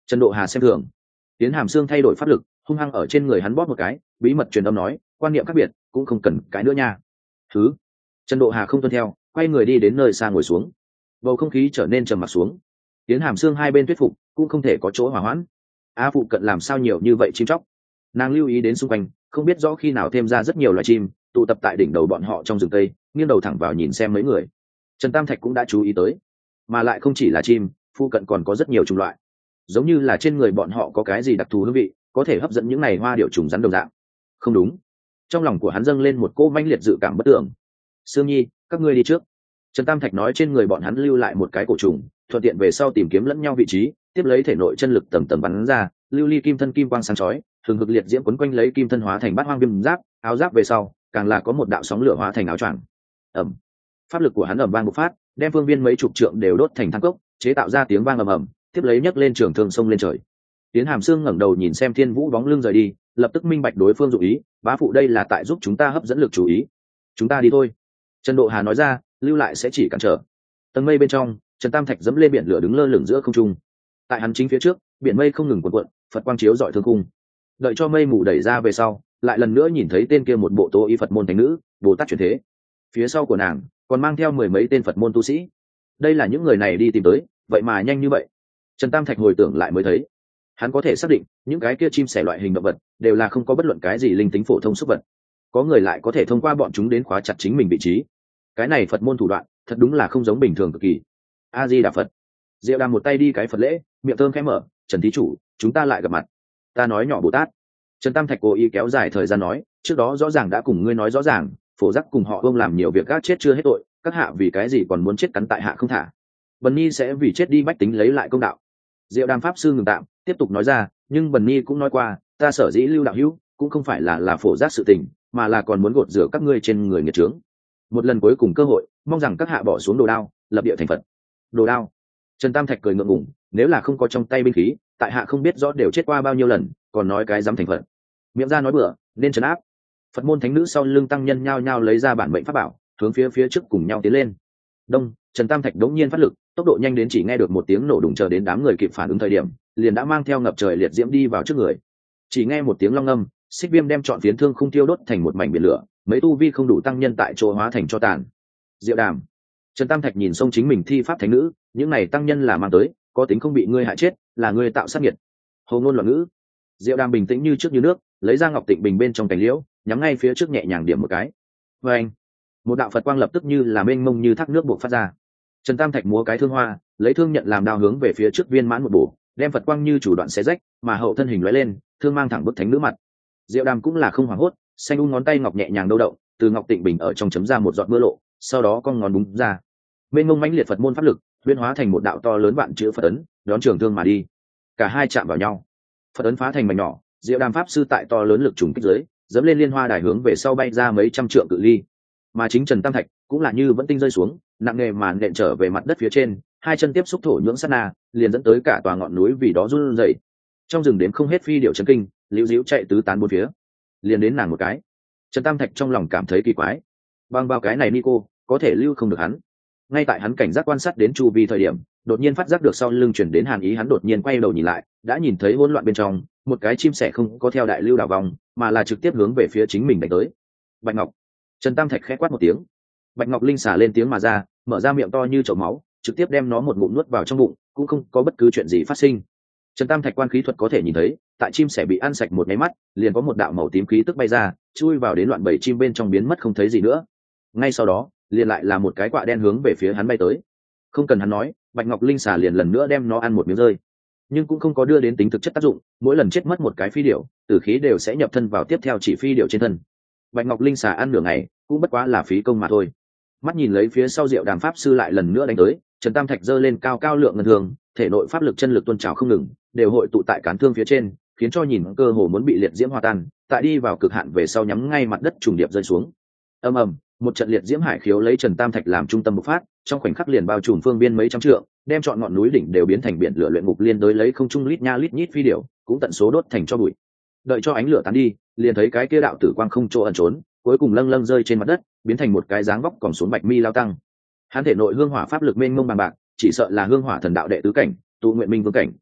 Trần Độ Hà xem thường. Tiến Hàm Sương thay đổi pháp lực, hung hăng ở trên người hắn bóp một cái, bí mật truyền âm nói, quan niệm khác biệt cũng không cần cái nữa nha. Thứ. Trần Độ Hà không tuân theo, quay người đi đến nơi xa ngồi xuống. Bầu không khí trở nên trầm mặc xuống. Tiến Hàm Sương hai bên thuyết phục, cũng không thể có chỗ hòa hoãn. A phụ cận làm sao nhiều như vậy chim chóc? Nàng lưu ý đến xung quanh, không biết rõ khi nào thêm ra rất nhiều loài chim tụ tập tại đỉnh đầu bọn họ trong rừng tây, nghiêng đầu thẳng vào nhìn xem mấy người. Trần Tam Thạch cũng đã chú ý tới, mà lại không chỉ là chim, phụ cận còn có rất nhiều chủng loại, giống như là trên người bọn họ có cái gì đặc thù hương vị, có thể hấp dẫn những này hoa điệu trùng rắn đồng dạng. Không đúng, trong lòng của hắn dâng lên một cỗ mãnh liệt dự cảm bất tưởng. Sương Nhi, các ngươi đi trước. Trần Tam Thạch nói trên người bọn hắn lưu lại một cái cổ trùng, thuận tiện về sau tìm kiếm lẫn nhau vị trí, tiếp lấy thể nội chân lực tầng tầng bắn ra, lưu ly kim thân kim quang sáng chói, thường hực liệt diễm quấn quanh lấy kim thân hóa thành bát hoang viêm giáp, áo giáp về sau, càng là có một đạo sóng lửa hóa thành áo choàng. Ầm. Pháp lực của hắn ầm vang bộc phát, đem phương viên mấy chục trượng đều đốt thành than cốc, chế tạo ra tiếng vang ầm ầm, tiếp lấy nhấc lên trường thương sông lên trời. Tiến Hàm Sương ngẩng đầu nhìn xem Thiên Vũ bóng lưng rời đi, lập tức minh bạch đối phương dụng ý, bá phụ đây là tại giúp chúng ta hấp dẫn lực chú ý. Chúng ta đi thôi. Trần Độ Hà nói ra, lưu lại sẽ chỉ cản trở. Tầng mây bên trong, Trần Tam Thạch dẫm lên biển lửa đứng lơ lửng giữa không trung. Tại hắn chính phía trước, biển mây không ngừng cuộn cuộn, Phật quang chiếu rọi thương cung. Đợi cho mây mù đẩy ra về sau, lại lần nữa nhìn thấy tên kia một bộ tô y Phật môn thánh nữ, Bồ Tát chuyển thế. Phía sau của nàng còn mang theo mười mấy tên Phật môn tu sĩ. Đây là những người này đi tìm tới, vậy mà nhanh như vậy. Trần Tam Thạch hồi tưởng lại mới thấy, hắn có thể xác định những cái kia chim sẻ loại hình động vật đều là không có bất luận cái gì linh tính phổ thông súc vật. Có người lại có thể thông qua bọn chúng đến khóa chặt chính mình vị trí. Cái này Phật môn thủ đoạn thật đúng là không giống bình thường cực kỳ. A Di Đà Phật. Diệu Đàm một tay đi cái Phật lễ, miệng thơm khẽ mở, Trần thí chủ, chúng ta lại gặp mặt. Ta nói nhỏ Bồ Tát. Trần Tam Thạch cố ý kéo dài thời gian nói, trước đó rõ ràng đã cùng ngươi nói rõ ràng, phổ giác cùng họ ông làm nhiều việc gác chết chưa hết tội, các hạ vì cái gì còn muốn chết cắn tại hạ không thả. Bần Nhi sẽ vì chết đi bách tính lấy lại công đạo. Diệu Đàm pháp sư ngừng tạm, tiếp tục nói ra, nhưng Bần Nhi cũng nói qua, ta sở dĩ lưu đạo hữu, cũng không phải là là phổ giác sự tình, mà là còn muốn gột rửa các ngươi trên người nghiệt trướng. Một lần cuối cùng cơ hội, mong rằng các hạ bỏ xuống đồ đao, lập địa thành Phật. Đồ đao. Trần Tam Thạch cười ngượng ngùng, nếu là không có trong tay binh khí, tại hạ không biết rõ đều chết qua bao nhiêu lần, còn nói cái dám thành Phật. Miệng ra nói bừa, nên trấn áp. Phật môn thánh nữ sau lưng tăng nhân nhao nhao lấy ra bản mệnh pháp bảo, hướng phía phía trước cùng nhau tiến lên. Đông, Trần Tam Thạch đống nhiên phát lực, tốc độ nhanh đến chỉ nghe được một tiếng nổ đùng, chờ đến đám người kịp phản ứng thời điểm, liền đã mang theo ngập trời liệt diễm đi vào trước người. Chỉ nghe một tiếng long ngâm, xích viêm đem trọn phiến thương khung tiêu đốt thành một mảnh biển lửa, mấy tu vi không đủ tăng nhân tại chỗ hóa thành cho tàn. Diệu Đàm. Trần Tam Thạch nhìn xông chính mình thi pháp thánh nữ, những này tăng nhân là mang tới, có tính không bị ngươi hại chết, là ngươi tạo sát nhiệt. Hồ ngôn loạn ngữ. Diệu Đàm bình tĩnh như trước như nước, lấy ra ngọc tịnh bình bên trong cành liễu, nhắm ngay phía trước nhẹ nhàng điểm một cái. Và anh, một đạo Phật quang lập tức như là mênh mông như thác nước buộc phát ra. Trần Tam Thạch múa cái thương hoa, lấy thương nhận làm đao hướng về phía trước viên mãn một bổ, đem Phật quang như chủ đoạn xé rách, mà hậu thân hình lóe lên, thương mang thẳng bức thánh nữ mặt. Diệu Đàm cũng là không hoảng hốt, xanh u ngón tay ngọc nhẹ nhàng đâu động, từ ngọc tịnh bình ở trong chấm ra một giọt mưa lộ, sau đó con ngón búng ra, mênh mông mãnh liệt Phật môn pháp lực biến hóa thành một đạo to lớn vạn chữ Phật ấn, đón trường thương mà đi. Cả hai chạm vào nhau, Phật ấn phá thành mảnh nhỏ, Diệu Đàm pháp sư tại to lớn lực trùng kích dưới, dẫm lên liên hoa đài hướng về sau bay ra mấy trăm trượng cự ly. Mà chính Trần Tam Thạch cũng là như vẫn tinh rơi xuống, nặng nề mà nện trở về mặt đất phía trên, hai chân tiếp xúc thổ nhưỡng sát na, liền dẫn tới cả tòa ngọn núi vì đó run rẩy. Trong rừng đếm không hết phi điểu chấn kinh, liễu diễu chạy tứ tán bốn phía. Liền đến nàng một cái, Trần Tam Thạch trong lòng cảm thấy kỳ quái. Bằng vào cái này Nico, có thể lưu không được hắn. Ngay tại hắn cảnh giác quan sát đến chu vi thời điểm, đột nhiên phát giác được sau lưng chuyển đến hàn ý, hắn đột nhiên quay đầu nhìn lại, đã nhìn thấy hỗn loạn bên trong, một cái chim sẻ không có theo đại lưu đảo vòng, mà là trực tiếp hướng về phía chính mình đánh tới. Bạch Ngọc. Trần Tam Thạch khẽ quát một tiếng, Bạch Ngọc linh xả lên tiếng mà ra, mở ra miệng to như chậu máu, trực tiếp đem nó một ngụm nuốt vào trong bụng, cũng không có bất cứ chuyện gì phát sinh. Trần Tam Thạch quan khí thuật có thể nhìn thấy, tại chim sẻ bị ăn sạch một cái mắt, liền có một đạo màu tím khí tức bay ra, chui vào đến loạn bầy chim bên trong biến mất không thấy gì nữa. Ngay sau đó, liền lại là một cái quạ đen hướng về phía hắn bay tới. Không cần hắn nói, Bạch Ngọc linh xà liền lần nữa đem nó ăn một miếng rơi, nhưng cũng không có đưa đến tính thực chất tác dụng. Mỗi lần chết mất một cái phi điểu, tử khí đều sẽ nhập thân vào tiếp theo chỉ phi điểu trên thân. Bạch Ngọc linh xà ăn nửa ngày, cũng bất quá là phí công mà thôi. Mắt nhìn lấy phía sau Diệu Đàm pháp sư lại lần nữa đánh tới, Trần Tam Thạch giơ lên cao cao lượng ngân thường, thể nội pháp lực chân lực tuôn trào không ngừng, đều hội tụ tại cán thương phía trên, khiến cho nhìn cơ hồ muốn bị liệt diễm hòa tan. Tại đi vào cực hạn về sau nhắm ngay mặt đất trùng điệp rơi xuống. Ầm ầm, một trận liệt diễm hải khiếu lấy Trần Tam Thạch làm trung tâm bộc phát, trong khoảnh khắc liền bao trùm phương biên mấy trăm trượng, đem trọn ngọn núi đỉnh đều biến thành biển lửa luyện ngục liên đối lấy không trung lít nha lít nhít phi điểu, cũng tận số đốt thành cho bụi. Đợi cho ánh lửa tán đi, liền thấy cái kia đạo tử quang không chỗ ẩn trốn, cuối cùng lâng lâng rơi trên mặt đất, biến thành một cái dáng vóc còn xuống bạch mi lao tăng. Hắn thể nội hương hỏa pháp lực mênh mông bằng bạc, chỉ sợ là hương hỏa thần đạo đệ tứ cảnh, tụ nguyện minh vương cảnh.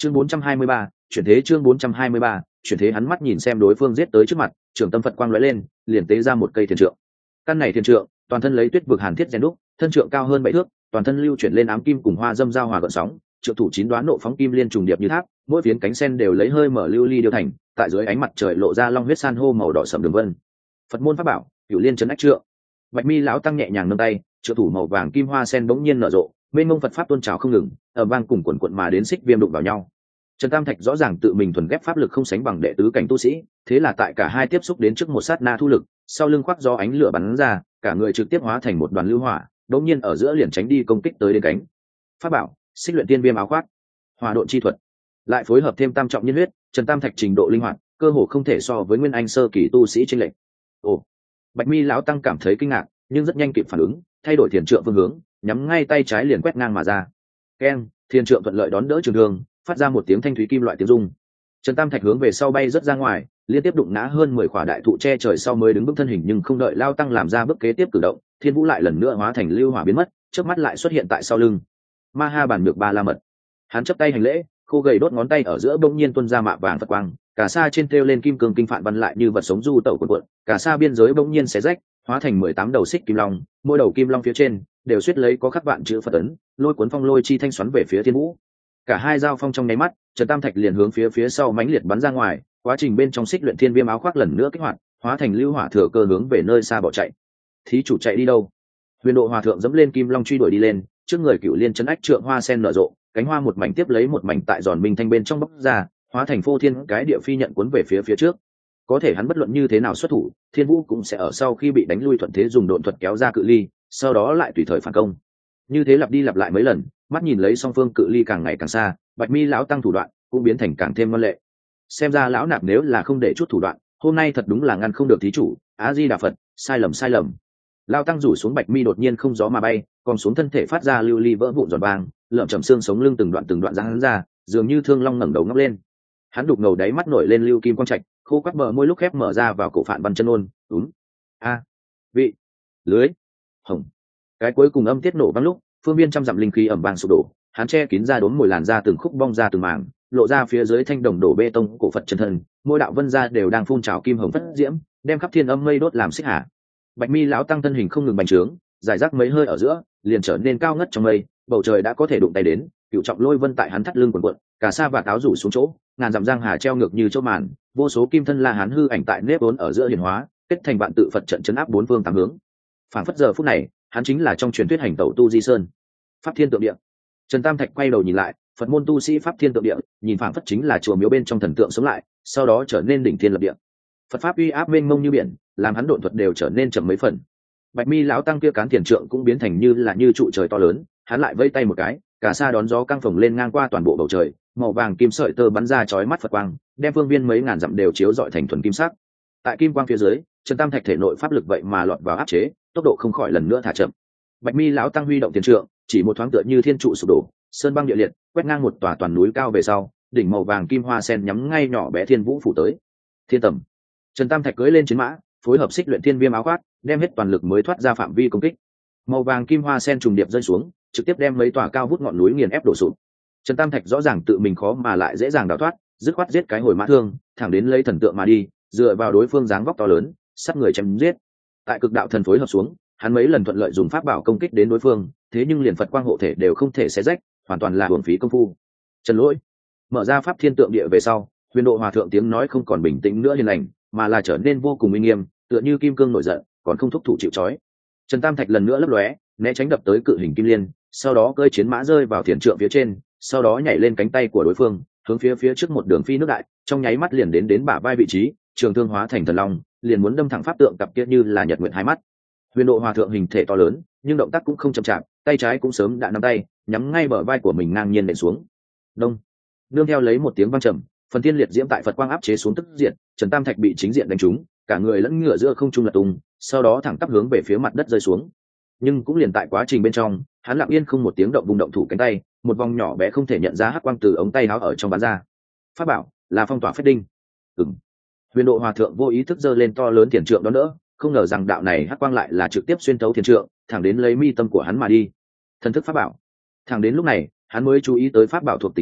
chương bốn trăm hai mươi ba, chuyển thế chương bốn trăm hai mươi ba, chuyển thế. Hắn mắt nhìn xem đối phương giết tới trước mặt, trường tâm Phật quang lóe lên, liền tế ra một cây thiền trượng. Căn này thiền trượng, toàn thân lấy tuyết vực hàn thiết rèn đúc, thân trượng cao hơn bảy thước, toàn thân lưu chuyển lên ám kim cùng hoa dâm giao hòa gợn sóng, trượng thủ chín đoán nộ phóng kim liên trùng điệp như tháp, mỗi phiến cánh sen đều lấy hơi mở lưu ly điêu thành, tại dưới ánh mặt trời lộ ra long huyết san hô màu đỏ sẫm đường vân. Phật môn pháp bảo, Cửu Liên Chấn Ách Trượng. Bạch Mi lão tăng nhẹ nhàng nâng tay, trượng thủ màu vàng kim hoa sen bỗng nhiên nở rộ, mênh mông Phật pháp tôn trào không ngừng, ở vang cùng quần quận mà đến xích viêm đụng vào nhau. Trần Tam Thạch rõ ràng tự mình thuần ghép pháp lực không sánh bằng đệ tứ cảnh tu sĩ, thế là tại cả hai tiếp xúc đến trước một sát na thu lực, sau lưng khoác do ánh lửa bắn ra, cả người trực tiếp hóa thành một đoàn lưu hỏa, đột nhiên ở giữa liền tránh đi công kích tới đến cánh. Pháp bảo, Xích Luyện Tiên Viêm áo khoác, Hỏa Độn chi thuật, lại phối hợp thêm tam trọng nhiên huyết, Trần Tam Thạch trình độ linh hoạt, cơ hồ không thể so với nguyên anh sơ kỳ tu sĩ chênh lệch. Ồ, Bạch Mi lão tăng cảm thấy kinh ngạc, nhưng rất nhanh kịp phản ứng, thay đổi thiền trượng phương hướng, nhắm ngay tay trái liền quét ngang mà ra. Keng, thiền trượng thuận lợi đón đỡ trường thương, phát ra một tiếng thanh thúy kim loại tiếng rung. Trần Tam Thạch hướng về sau bay rất ra ngoài, liên tiếp đụng ngã hơn mười khỏa đại thụ che trời sau mới đứng vững thân hình, nhưng không đợi lao tăng làm ra bước kế tiếp cử động, Thiên Vũ lại lần nữa hóa thành lưu hỏa biến mất, trước mắt lại xuất hiện tại sau lưng. Ma Ha bản nhược ba la mật. Hắn chắp tay hành lễ, khô gầy đốt ngón tay ở giữa bỗng nhiên tuôn ra mạ vàng Phật quang, cả sa trên treo lên kim cương kinh phạn văn lại như vật sống du tẩu cuộn cuộn, cả sa biên giới bỗng nhiên xé rách, hóa thành mười tám đầu xích kim long, mỗi đầu kim long phía trên đều suýt lấy có khắc vạn chữ Phật ấn, lôi cuốn phong lôi chi thanh xoắn về phía Thiên Vũ. Cả hai giao phong trong nháy mắt, Trần Tam Thạch liền hướng phía phía sau mãnh liệt bắn ra ngoài, quá trình bên trong Xích Luyện Thiên Viêm áo khoác lần nữa kích hoạt, hóa thành lưu hỏa thừa cơ hướng về nơi xa bỏ chạy. Thí chủ chạy đi đâu? Huyền Độ Hòa thượng dẫm lên kim long truy đuổi đi lên, trước người Cửu Liên Chấn Ách Trượng hoa sen nở rộ, cánh hoa một mảnh tiếp lấy một mảnh tại giòn minh thanh bên trong bốc ra, hóa thành phô thiên cái địa phi nhận cuốn về phía phía trước. Có thể hắn bất luận như thế nào xuất thủ, Thiên Vũ cũng sẽ ở sau khi bị đánh lui thuận thế dùng độn thuật kéo ra cự ly, sau đó lại tùy thời phản công. Như thế lặp đi lặp lại mấy lần, mắt nhìn lấy song phương cự ly càng ngày càng xa, Bạch Mi lão tăng thủ đoạn cũng biến thành càng thêm ngoan lệ. Xem ra lão nạp nếu là không để chút thủ đoạn, hôm nay thật đúng là ngăn không được thí chủ. Á Di Đà Phật, sai lầm sai lầm. Lão tăng rủ xuống Bạch Mi đột nhiên không gió mà bay, còn xuống thân thể phát ra lưu ly vỡ vụn giòn vàng, lợm chầm xương sống lưng từng đoạn từng đoạn ra hắn ra, dường như thương long ngẩng đầu ngóc lên. Hắn đục ngầu đáy mắt nổi lên lưu kim quang trạch, khô quắt bờ môi lúc khép mở ra vào cổ Phạn Văn chân ôn, đúng. A, vị, lưới, hồng. Cái cuối cùng âm tiết nổ vang lúc, phương viên trăm dặm linh khí ầm vang sụp đổ, hắn che kín ra đốn mồi làn ra từng khúc bong ra từng mảng, lộ ra phía dưới thanh đồng đổ bê tông cổ Phật chân thân, mỗi đạo vân ra đều đang phun trào kim hồng phất diễm, đem khắp thiên âm mây đốt làm xích hạ. Bạch Mi lão tăng thân hình không ngừng bành trướng, giải rác mấy hơi ở giữa, liền trở nên cao ngất trong mây, bầu trời đã có thể đụng tay đến, cựu trọng lôi vân tại hắn thắt lưng quần quận, cả sa và táo rủ xuống chỗ, ngàn dặm giang hà treo ngược như chỗ màn, vô số kim thân la hán hư ảnh tại nếp vốn ở giữa hiển hóa, kết thành vạn tự Phật trận chấn áp bốn phương tám hướng. Phản phất giờ phút này, hắn chính là trong truyền thuyết hành tẩu tu di sơn, pháp thiên tượng địa. Trần Tam Thạch quay đầu nhìn lại, Phật môn tu sĩ pháp thiên tượng địa, nhìn phảng phất chính là chùa miếu bên trong thần tượng sống lại, sau đó trở nên đỉnh thiên lập địa. Phật pháp uy áp mênh mông như biển, làm hắn độn thuật đều trở nên chậm mấy phần. Bạch Mi lão tăng kia cán tiền trượng cũng biến thành như là như trụ trời to lớn, hắn lại vẫy tay một cái, cả sa đón gió căng phồng lên ngang qua toàn bộ bầu trời, màu vàng kim sợi tơ bắn ra chói mắt Phật quang, đem phương viên mấy ngàn dặm đều chiếu rọi thành thuần kim sắc. Tại kim quang phía dưới, Trần Tam Thạch thể nội pháp lực vậy mà lọt vào áp chế, tốc độ không khỏi lần nữa thả chậm. Bạch Mi lão tăng huy động tiền trượng, chỉ một thoáng tựa như thiên trụ sụp đổ, sơn băng địa liệt, quét ngang một tòa toàn núi cao về sau, đỉnh màu vàng kim hoa sen nhắm ngay nhỏ bé Thiên Vũ phủ tới. Thiên tầm. Trần Tam Thạch cưỡi lên chiến mã, phối hợp Xích Luyện Thiên Viêm áo khoác, đem hết toàn lực mới thoát ra phạm vi công kích. Màu vàng kim hoa sen trùng điệp rơi xuống, trực tiếp đem mấy tòa cao vút ngọn núi nghiền ép đổ sụp. Trần Tam Thạch rõ ràng tự mình khó mà lại dễ dàng đào thoát, dứt khoát giết cái hồi mã thương, thẳng đến lấy thần tượng mà đi, dựa vào đối phương dáng vóc to lớn, sát người chém giết. Tại cực đạo thần phối hợp xuống, hắn mấy lần thuận lợi dùng pháp bảo công kích đến đối phương, thế nhưng liền Phật quang hộ thể đều không thể xé rách, hoàn toàn là uổng phí công phu. Trần Lỗi mở ra pháp thiên tượng địa về sau, Huyền Độ Hòa thượng tiếng nói không còn bình tĩnh nữa hiền lành, mà là trở nên vô cùng uy nghiêm, tựa như kim cương nổi giận, còn không thúc thủ chịu trói. Trần Tam Thạch lần nữa lấp lóe, né tránh đập tới cự hình kim liên, sau đó cơi chiến mã rơi vào thiền trượng phía trên, sau đó nhảy lên cánh tay của đối phương, hướng phía phía trước một đường phi nước đại, trong nháy mắt liền đến đến bả vai vị trí, trường thương hóa thành thần long, liền muốn đâm thẳng pháp tượng cặp kia như là nhật nguyện hai mắt. Huyền Độ Hòa thượng hình thể to lớn, nhưng động tác cũng không chậm chạp, tay trái cũng sớm đã nắm tay, nhắm ngay bờ vai của mình ngang nhiên đè xuống. Đông. Nương theo lấy một tiếng vang trầm, phần thiên liệt diễm tại Phật quang áp chế xuống tức diện, Trần Tam Thạch bị chính diện đánh trúng, cả người lẫn ngựa giữa không trung lật tung, sau đó thẳng tắp hướng về phía mặt đất rơi xuống. Nhưng cũng liền tại quá trình bên trong, hắn lặng yên không một tiếng động vùng động thủ cánh tay, một vòng nhỏ bé không thể nhận ra hắc quang từ ống tay áo ở trong bắn ra. Pháp bảo là phong tỏa phép đinh. Ừm. Huyền Độ Hòa thượng vô ý thức giơ lên to lớn thiền trượng đó nữa, không ngờ rằng đạo này hắc quang lại là trực tiếp xuyên thấu thiền trượng, thẳng đến lấy mi tâm của hắn mà đi. Thần thức pháp bảo. Thẳng đến lúc này, hắn mới chú ý tới pháp bảo thuộc tính đặc biệt,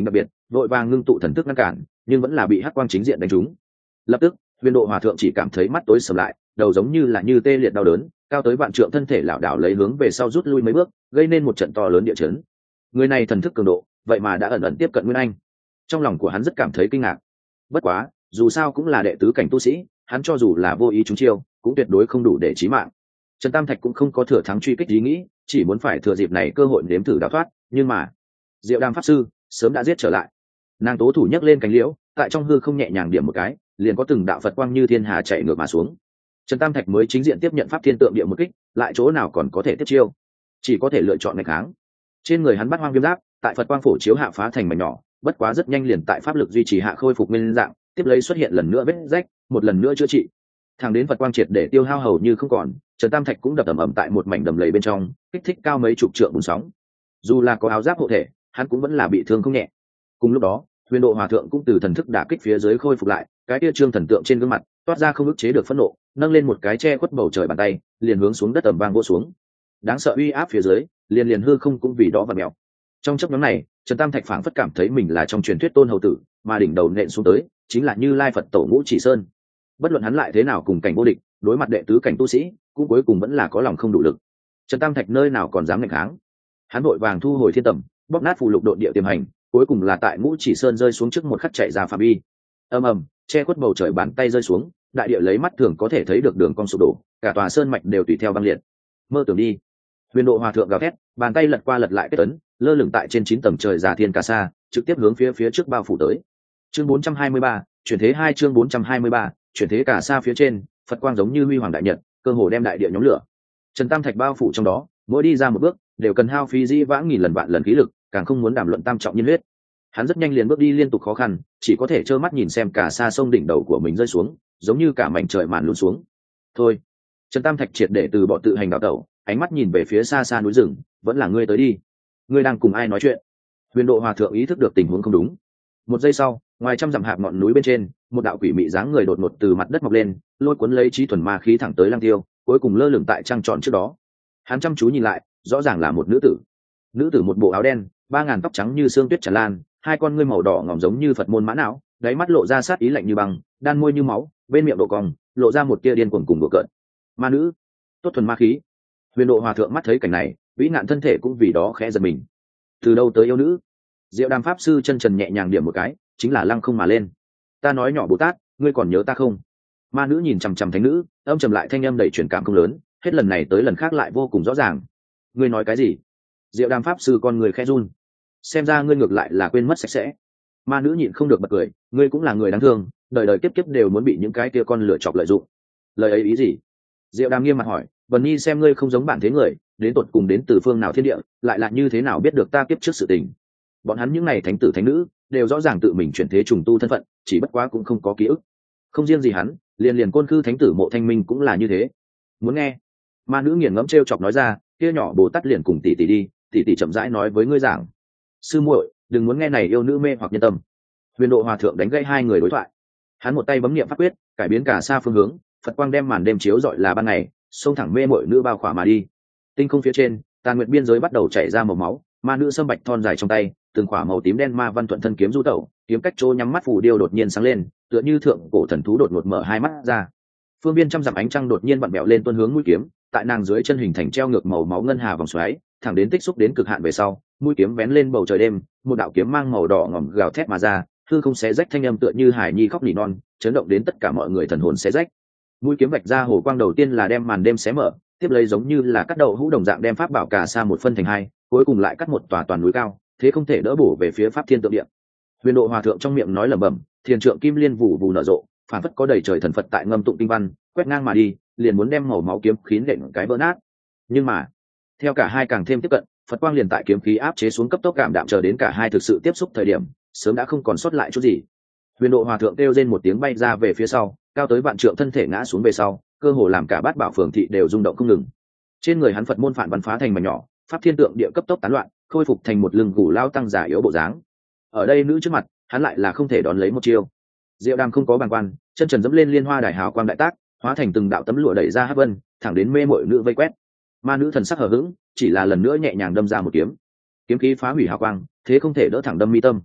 vội vàng ngưng tụ thần thức ngăn cản, nhưng vẫn là bị hắc quang chính diện đánh trúng. Lập tức Huyền Độ Hòa Thượng chỉ cảm thấy mắt tối sầm lại, đầu giống như là như tê liệt đau đớn, cao tới vạn trượng thân thể lảo đảo lấy hướng về sau rút lui mấy bước, gây nên một trận to lớn địa chấn. Người này thần thức cường độ, vậy mà đã ẩn ẩn tiếp cận Nguyên Anh. Trong lòng của hắn rất cảm thấy kinh ngạc. Bất quá, dù sao cũng là đệ tứ cảnh tu sĩ, hắn cho dù là vô ý trúng chiêu, cũng tuyệt đối không đủ để chí mạng. Trần Tam Thạch cũng không có thừa thắng truy kích ý nghĩ, chỉ muốn phải thừa dịp này cơ hội nếm thử đào thoát, nhưng mà Diệu Đàm pháp sư sớm đã giết trở lại. Nàng tố thủ nhấc lên cánh liễu, tại trong hư không nhẹ nhàng điểm một cái, liền có từng đạo Phật quang như thiên hà chạy ngược mà xuống. Trần Tam Thạch mới chính diện tiếp nhận pháp thiên tượng địa một kích, lại chỗ nào còn có thể tiếp chiêu, chỉ có thể lựa chọn nghịch kháng. Trên người hắn bắt hoang viêm giáp, tại Phật quang phổ chiếu hạ phá thành mảnh nhỏ, bất quá rất nhanh liền tại pháp lực duy trì hạ khôi phục nguyên dạng, tiếp lấy xuất hiện lần nữa vết rách, một lần nữa chữa trị. Thẳng đến Phật quang triệt để tiêu hao hầu như không còn, Trần Tam Thạch cũng đập ầm ầm tại một mảnh đầm lầy bên trong, kích thích cao mấy chục trượng bùn sóng. Dù là có áo giáp hộ thể, hắn cũng vẫn là bị thương không nhẹ. Cùng lúc đó, Huyền Độ Hòa Thượng cũng từ thần thức đả kích phía dưới khôi phục lại, cái kia trương thần tượng trên gương mặt toát ra không ức chế được phẫn nộ, nâng lên một cái che khuất bầu trời bàn tay, liền hướng xuống đất ầm vang vỗ xuống. Đáng sợ uy áp phía dưới, liền liền hư không cũng vì đó vặn mèo. Trong chốc ngắn này, Trần Tam Thạch phảng phất cảm thấy mình là trong truyền thuyết tôn hầu tử, mà đỉnh đầu nện xuống tới chính là Như Lai Phật tổ Ngũ Chỉ Sơn. Bất luận hắn lại thế nào cùng cảnh vô địch, đối mặt đệ tứ cảnh tu sĩ, cũng cuối cùng vẫn là có lòng không đủ lực. Trần Tam Thạch nơi nào còn dám nghịch kháng. Hắn vội vàng thu hồi thiên tầm, bóp nát phù lục độn địa tiềm hành, cuối cùng là tại Ngũ Chỉ Sơn rơi xuống trước một khắc chạy ra phạm vi. Ầm ầm, che khuất bầu trời bàn tay rơi xuống, đại địa lấy mắt thường có thể thấy được đường cong sụp đổ, cả tòa sơn mạch đều tùy theo băng liệt. Mơ tưởng đi. Huyền Độ Hòa Thượng gào thét, bàn tay lật qua lật lại kết ấn, lơ lửng tại trên chín tầng trời già thiên ca sa, trực tiếp hướng phía phía trước bao phủ tới. Chương bốn trăm hai mươi ba, chuyển thế hai chương bốn trăm hai mươi ba, chuyển thế cả sa phía trên, Phật quang giống như huy hoàng đại nhật, cơ hồ đem đại địa nhóm lửa. Trần Tam Thạch bao phủ trong đó, mỗi đi ra một bước, đều cần hao phí dĩ vãng nghìn lần vạn lần khí lực, càng không muốn đàm luận tam trọng nhiên huyết. Hắn rất nhanh liền bước đi liên tục khó khăn, chỉ có thể trơ mắt nhìn xem cả sa sông đỉnh đầu của mình rơi xuống, giống như cả mảnh trời màn lún xuống. Thôi, Trần Tam Thạch triệt để từ bỏ tự hành đảo tẩu, ánh mắt nhìn về phía xa xa núi rừng, vẫn là ngươi tới đi. Ngươi đang cùng ai nói chuyện? Huyền Độ Hòa Thượng ý thức được tình huống không đúng. Một giây sau, ngoài trăm dặm hạp ngọn núi bên trên, một đạo quỷ mị dáng người đột ngột từ mặt đất mọc lên, lôi cuốn lấy trí thuần ma khí thẳng tới Lăng Tiêu, cuối cùng lơ lửng tại trăng tròn trước đó. Hắn chăm chú nhìn lại, rõ ràng là một nữ tử. Nữ tử một bộ áo đen, ba ngàn tóc trắng như sương tuyết tràn lan, hai con ngươi màu đỏ ngòm giống như Phật môn mã não, đáy mắt lộ ra sát ý lạnh như băng, đan môi như máu, bên miệng độ cong, lộ ra một tia điên cuồng cùng đùa cợt. Ma nữ, tốt thuần ma khí. Huyền Độ Hòa Thượng mắt thấy cảnh này, vĩ nạn thân thể cũng vì đó khẽ giật mình. Từ đâu tới yêu nữ? Diệu Đàm pháp sư chân trần nhẹ nhàng điểm một cái, chính là lăng không mà lên. Ta nói nhỏ Bồ Tát, ngươi còn nhớ ta không? Ma nữ nhìn chằm chằm thánh nữ, âm trầm lại thanh âm đầy truyền cảm không lớn, hết lần này tới lần khác lại vô cùng rõ ràng. Ngươi nói cái gì? Diệu Đàm pháp sư con người khẽ run. Xem ra ngươi ngược lại là quên mất sạch sẽ. Ma nữ nhịn không được bật cười, ngươi cũng là người đáng thương, đời đời kiếp kiếp đều muốn bị những cái kia con lửa chọc lợi dụng. Lời ấy ý gì? Diệu Đàm nghiêm mặt hỏi, Vân Nhi xem ngươi không giống bản thế người, đến tột cùng đến từ phương nào thiên địa, lại là như thế nào biết được ta kiếp trước sự tình? Bọn hắn những này thánh tử thánh nữ đều rõ ràng tự mình chuyển thế trùng tu thân phận, chỉ bất quá cũng không có ký ức. Không riêng gì hắn, liền liền Côn Khư thánh tử Mộ Thanh Minh cũng là như thế. Muốn nghe? Ma nữ nghiền ngẫm trêu chọc nói ra, kia nhỏ Bồ Tát liền cùng tỷ tỷ đi, tỷ tỷ chậm rãi nói với ngươi giảng. Sư muội, đừng muốn nghe này yêu nữ mê hoặc nhân tâm. Huyền Độ Hòa Thượng đánh gãy hai người đối thoại. Hắn một tay bấm niệm pháp quyết, cải biến cả xa phương hướng, Phật quang đem màn đêm chiếu rọi là ban ngày, xông thẳng mê muội nữ bao khỏa mà đi. Tinh không phía trên, tàn nguyệt biên giới bắt đầu chảy ra màu máu, ma nữ sâm bạch thon dài trong tay, từng khỏa màu tím đen ma văn thuận thân kiếm du tẩu, kiếm cách chỗ nhắm mắt phù điêu đột nhiên sáng lên, tựa như thượng cổ thần thú đột ngột mở hai mắt ra. Phương biên trăm dặm ánh trăng đột nhiên vặn bẹo lên tuôn hướng mũi kiếm, tại nàng dưới chân hình thành treo ngược màu máu ngân hà vòng xoáy, thẳng đến tích xúc đến cực hạn về sau, mũi kiếm vén lên bầu trời đêm, một đạo kiếm mang màu đỏ ngòm gào thét mà ra, hư không xé rách thanh âm tựa như hải nhi khóc nỉ non, chấn động đến tất cả mọi người thần hồn xé rách. Mũi kiếm vạch ra hồ quang đầu tiên là đem màn đêm xé mở, tiếp lấy giống như là cắt đầu hũ đồng dạng đem pháp bảo cả xa một phân thành hai, cuối cùng lại cắt một tòa toàn núi cao, thế không thể đỡ bổ về phía pháp thiên tượng địa. Huyền Độ Hòa Thượng trong miệng nói lẩm bẩm, thiền trượng kim liên vụ vụ nở rộ, phản phất có đầy trời thần Phật tại ngâm tụng kinh văn, quét ngang mà đi, liền muốn đem màu máu kiếm khí nện cái vỡ nát. Nhưng mà, theo cả hai càng thêm tiếp cận, Phật quang liền tại kiếm khí áp chế xuống cấp tốc cảm đạm, chờ đến cả hai thực sự tiếp xúc thời điểm, sớm đã không còn sót lại chút gì. Huyền Độ Hòa Thượng kêu rên một tiếng bay ra về phía sau, cao tới vạn trượng thân thể ngã xuống về sau, cơ hồ làm cả bát bảo phường thị đều rung động không ngừng. Trên người hắn Phật môn phản văn phá thành mảnh nhỏ, pháp thiên tượng địa cấp tốc tán loạn, khôi phục thành một lưng gù lao tăng giả yếu bộ dáng. Ở đây nữ trước mặt, hắn lại là không thể đón lấy một chiêu. Diệu Đàm không có bàng quan, chân trần dẫm lên liên hoa đài hào quang đại tác, hóa thành từng đạo tấm lụa đẩy ra hắc vân, thẳng đến mê muội nữ vây quét. Ma nữ thần sắc hờ hững, chỉ là lần nữa nhẹ nhàng đâm ra một kiếm. Kiếm khí phá hủy hào quang, thế không thể đỡ thẳng đâm mi tâm.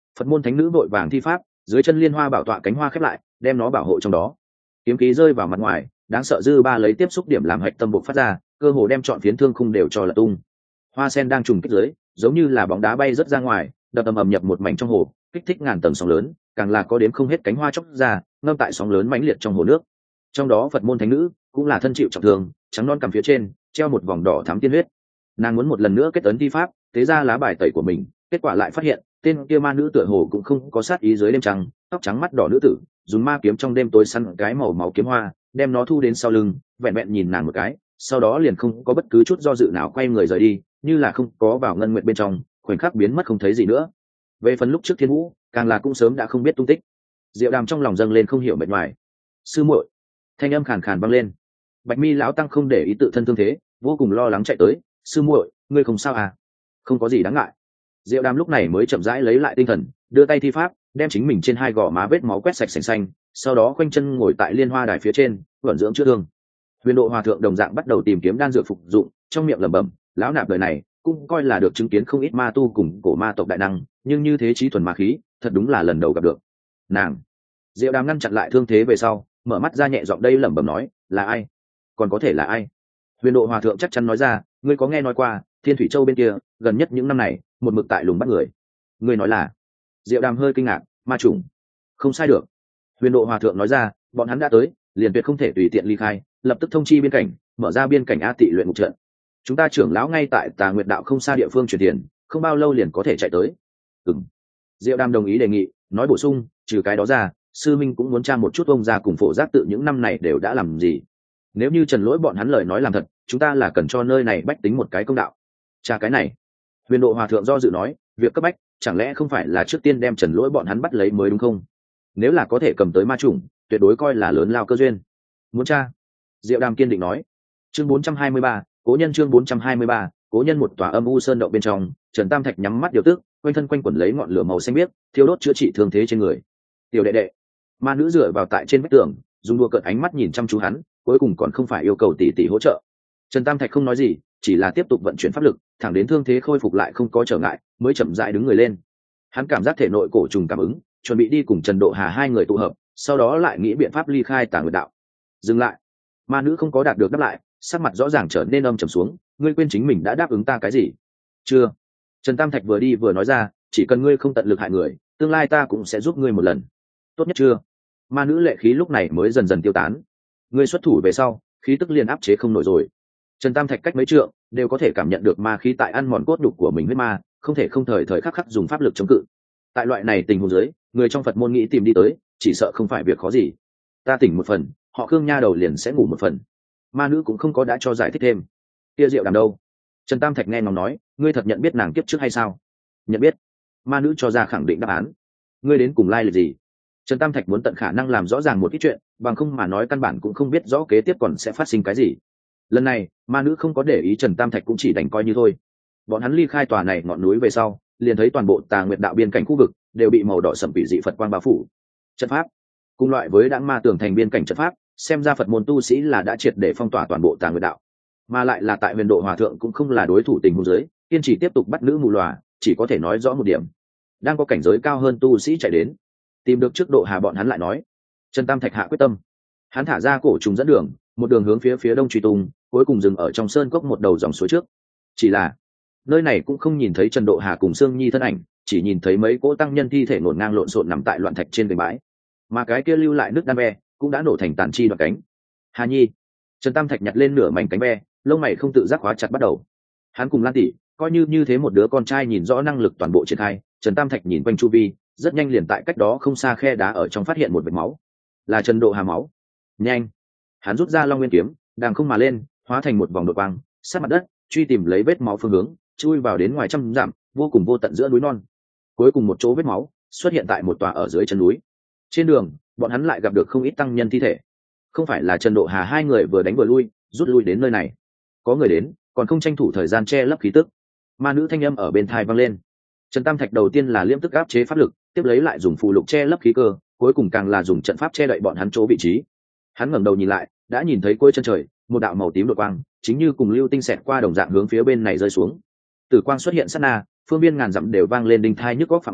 Phật môn thánh nữ vội vàng thi pháp, dưới chân liên hoa bảo tọa cánh hoa khép lại, đem nó bảo hộ trong đó. Kiếm khí rơi vào mặt ngoài, đáng sợ dư ba lấy tiếp xúc điểm làm hạch tâm bộ phát ra, cơ hồ đem trọn phiến thương khung đều cho lật tung. Hoa sen đang trùng kích dưới, giống như là bóng đá bay rất ra ngoài, đập ầm ầm nhập một mảnh trong hồ, kích thích ngàn tầng sóng lớn, càng là có đếm không hết cánh hoa chốc ra, ngâm tại sóng lớn mãnh liệt trong hồ nước. Trong đó Phật môn thánh nữ cũng là thân chịu trọng thương, trắng non cằm phía trên treo một vòng đỏ thắm tiên huyết. Nàng muốn một lần nữa kết ấn thi pháp, tế ra lá bài tẩy của mình, kết quả lại phát hiện tên kia ma nữ tựa hồ cũng không có sát ý dưới đêm trăng, tóc trắng mắt đỏ nữ tử dùng ma kiếm trong đêm tối săn cái màu máu kiếm hoa, đem nó thu đến sau lưng, vẹn vẹn nhìn nàng một cái, sau đó liền không có bất cứ chút do dự nào quay người rời đi, như là không có vào ngân nguyện bên trong, khoảnh khắc biến mất không thấy gì nữa. Về phần lúc trước Thiên Vũ, càng là cũng sớm đã không biết tung tích. Diệu Đàm trong lòng dâng lên không hiểu mệt mỏi. Sư muội, thanh âm khàn khàn vang lên. Bạch Mi lão tăng không để ý tự thân thương thế, vô cùng lo lắng chạy tới. Sư muội, ngươi không sao à? Không có gì đáng ngại. Diệu Đàm lúc này mới chậm rãi lấy lại tinh thần, đưa tay thi pháp, đem chính mình trên hai gò má vết máu quét sạch sành xanh, sau đó khoanh chân ngồi tại liên hoa đài phía trên, vận dưỡng chữa thương. Huyền Độ Hòa thượng đồng dạng bắt đầu tìm kiếm đan dược phục dụng, trong miệng lẩm bẩm, lão nạp đời này cũng coi là được chứng kiến không ít ma tu cùng cổ ma tộc đại năng, nhưng như thế chí thuần ma khí, thật đúng là lần đầu gặp được. Nàng. Diệu Đàm ngăn chặn lại thương thế về sau, mở mắt ra nhẹ giọng đây lẩm bẩm nói, là ai? Còn có thể là ai? Huyền Độ Hòa thượng chắc chắn nói ra, ngươi có nghe nói qua Thiên Thủy Châu bên kia gần nhất những năm này một mực tại lùng bắt người? Ngươi nói là? Diệu Đàm hơi kinh ngạc, ma chủng? Không sai được. Huyền Độ Hòa thượng nói ra, bọn hắn đã tới, liền tuyệt không thể tùy tiện ly khai, lập tức thông chi biên cảnh, mở ra biên cảnh A Tị luyện ngục trận. Chúng ta trưởng lão ngay tại Tà Nguyệt đạo không xa địa phương truyền tiền, không bao lâu liền có thể chạy tới. Ừm. Diệu Đàm đồng ý đề nghị, nói bổ sung, trừ cái đó ra, sư minh cũng muốn tra một chút ông gia cùng phổ giác tự những năm này đều đã làm gì. Nếu như Trần Lỗi bọn hắn lời nói làm thật, chúng ta là cần cho nơi này bách tính một cái công đạo. Tra cái này. Huyền Độ Hòa thượng do dự nói, việc cấp bách chẳng lẽ không phải là trước tiên đem Trần Lỗi bọn hắn bắt lấy mới đúng không? Nếu là có thể cầm tới ma chủng, tuyệt đối coi là lớn lao cơ duyên. Muốn tra? Diệu Đàm kiên định nói. Chương bốn trăm hai mươi ba, cố nhân chương bốn trăm hai mươi ba, cố nhân một tòa âm u sơn động bên trong, Trần Tam Thạch nhắm mắt điều tức, quanh thân quanh quẩn lấy ngọn lửa màu xanh biếc, thiêu đốt chữa trị thương thế trên người. Tiểu đệ đệ. Ma nữ dựa vào tại trên vách tường, dùng đùa cợt ánh mắt nhìn chăm chú hắn, cuối cùng còn không phải yêu cầu tỷ tỷ hỗ trợ. Trần Tam Thạch không nói gì, chỉ là tiếp tục vận chuyển pháp lực, thẳng đến thương thế khôi phục lại không có trở ngại, mới chậm rãi đứng người lên. Hắn cảm giác thể nội cổ trùng cảm ứng, chuẩn bị đi cùng Trần Độ Hà hai người tụ hợp, sau đó lại nghĩ biện pháp ly khai Tà Nguyệt đạo. Dừng lại. Ma nữ không có đạt được đáp lại, sắc mặt rõ ràng trở nên âm trầm xuống, ngươi quên chính mình đã đáp ứng ta cái gì? Chưa. Trần Tam Thạch vừa đi vừa nói ra, chỉ cần ngươi không tận lực hại người, tương lai ta cũng sẽ giúp ngươi một lần. Tốt nhất chưa? Ma nữ lệ khí lúc này mới dần dần tiêu tán. Ngươi xuất thủ về sau, khí tức liền áp chế không nổi rồi. Trần Tam Thạch cách mấy trượng đều có thể cảm nhận được ma khí tại ăn mòn cốt đục của mình huyết ma, không thể không thời thời khắc khắc dùng pháp lực chống cự. Tại loại này tình huống dưới, người trong Phật môn nghĩ tìm đi tới, chỉ sợ không phải việc khó gì. Ta tỉnh một phần, họ Khương nha đầu liền sẽ ngủ một phần. Ma nữ cũng không có đã cho giải thích thêm. Kia Diệu Đàm đâu? Trần Tam Thạch nghe ngóng nói, ngươi thật nhận biết nàng kiếp trước hay sao? Nhận biết. Ma nữ cho ra khẳng định đáp án. Ngươi đến cùng lai lịch gì? Trần Tam Thạch muốn tận khả năng làm rõ ràng một ít chuyện, bằng không mà nói căn bản cũng không biết rõ kế tiếp còn sẽ phát sinh cái gì. Lần này, ma nữ không có để ý Trần Tam Thạch cũng chỉ đành coi như thôi. Bọn hắn ly khai tòa này ngọn núi về sau, liền thấy toàn bộ Tà Nguyệt đạo biên cảnh khu vực đều bị màu đỏ sẫm bị dị Phật quang bao phủ. Trận pháp, cùng loại với đãng ma tường thành biên cảnh trận pháp, xem ra Phật môn tu sĩ là đã triệt để phong tỏa toàn bộ Tà Nguyệt đạo, mà lại là tại Huyền Độ Hòa thượng cũng không là đối thủ tình huống dưới, kiên trì tiếp tục bắt nữ mù lòa, chỉ có thể nói rõ một điểm, đang có cảnh giới cao hơn tu sĩ chạy đến, tìm được trước Độ Hà bọn hắn lại nói. Trần Tam Thạch hạ quyết tâm, hắn thả ra cổ trùng dẫn đường, một đường hướng phía phía đông truy tung, cuối cùng dừng ở trong sơn cốc một đầu dòng suối trước. Chỉ là nơi này cũng không nhìn thấy Trần Độ Hà cùng Sương Nhi thân ảnh, chỉ nhìn thấy mấy cỗ tăng nhân thi thể ngổn ngang lộn xộn nằm tại loạn thạch trên bề bãi, mà cái kia lưu lại nước đan ve cũng đã nổ thành tàn chi đoạn cánh. Hà Nhi. Trần Tam Thạch nhặt lên nửa mảnh cánh ve, lông mày không tự giác khóa chặt bắt đầu. Hắn cùng Lan tỷ coi như như thế một đứa con trai nhìn rõ năng lực toàn bộ triển khai. Trần Tam Thạch nhìn quanh chu vi, rất nhanh liền tại cách đó không xa khe đá ở trong phát hiện một vệt máu, là Trần Độ Hà máu. Nhanh. Hắn rút ra Long Nguyên kiếm, đàng không mà lên, hóa thành một vòng đột quang, sát mặt đất, truy tìm lấy vết máu phương hướng, chui vào đến ngoài trăm dặm, vô cùng vô tận giữa núi non. Cuối cùng một chỗ vết máu xuất hiện tại một tòa ở dưới chân núi. Trên đường, bọn hắn lại gặp được không ít tăng nhân thi thể. Không phải là Trần Độ Hà hai người vừa đánh vừa lui, rút lui đến nơi này. Có người đến, còn không tranh thủ thời gian che lấp khí tức. Ma nữ thanh âm ở bên tai vang lên. Trần Tam Thạch đầu tiên là liêm tức áp chế pháp lực, tiếp lấy lại dùng phù lục che lấp khí cơ, cuối cùng càng là dùng trận pháp che đậy bọn hắn chỗ vị trí. Hắn ngẩng đầu nhìn lại, đã nhìn thấy cuối chân trời một đạo màu tím đột quang, chính như cùng lưu tinh xẹt qua đồng dạng hướng phía bên này rơi xuống. Tử quang xuất hiện sát na, phương biên ngàn dặm đều vang lên đinh thai nhức góc phạm âm,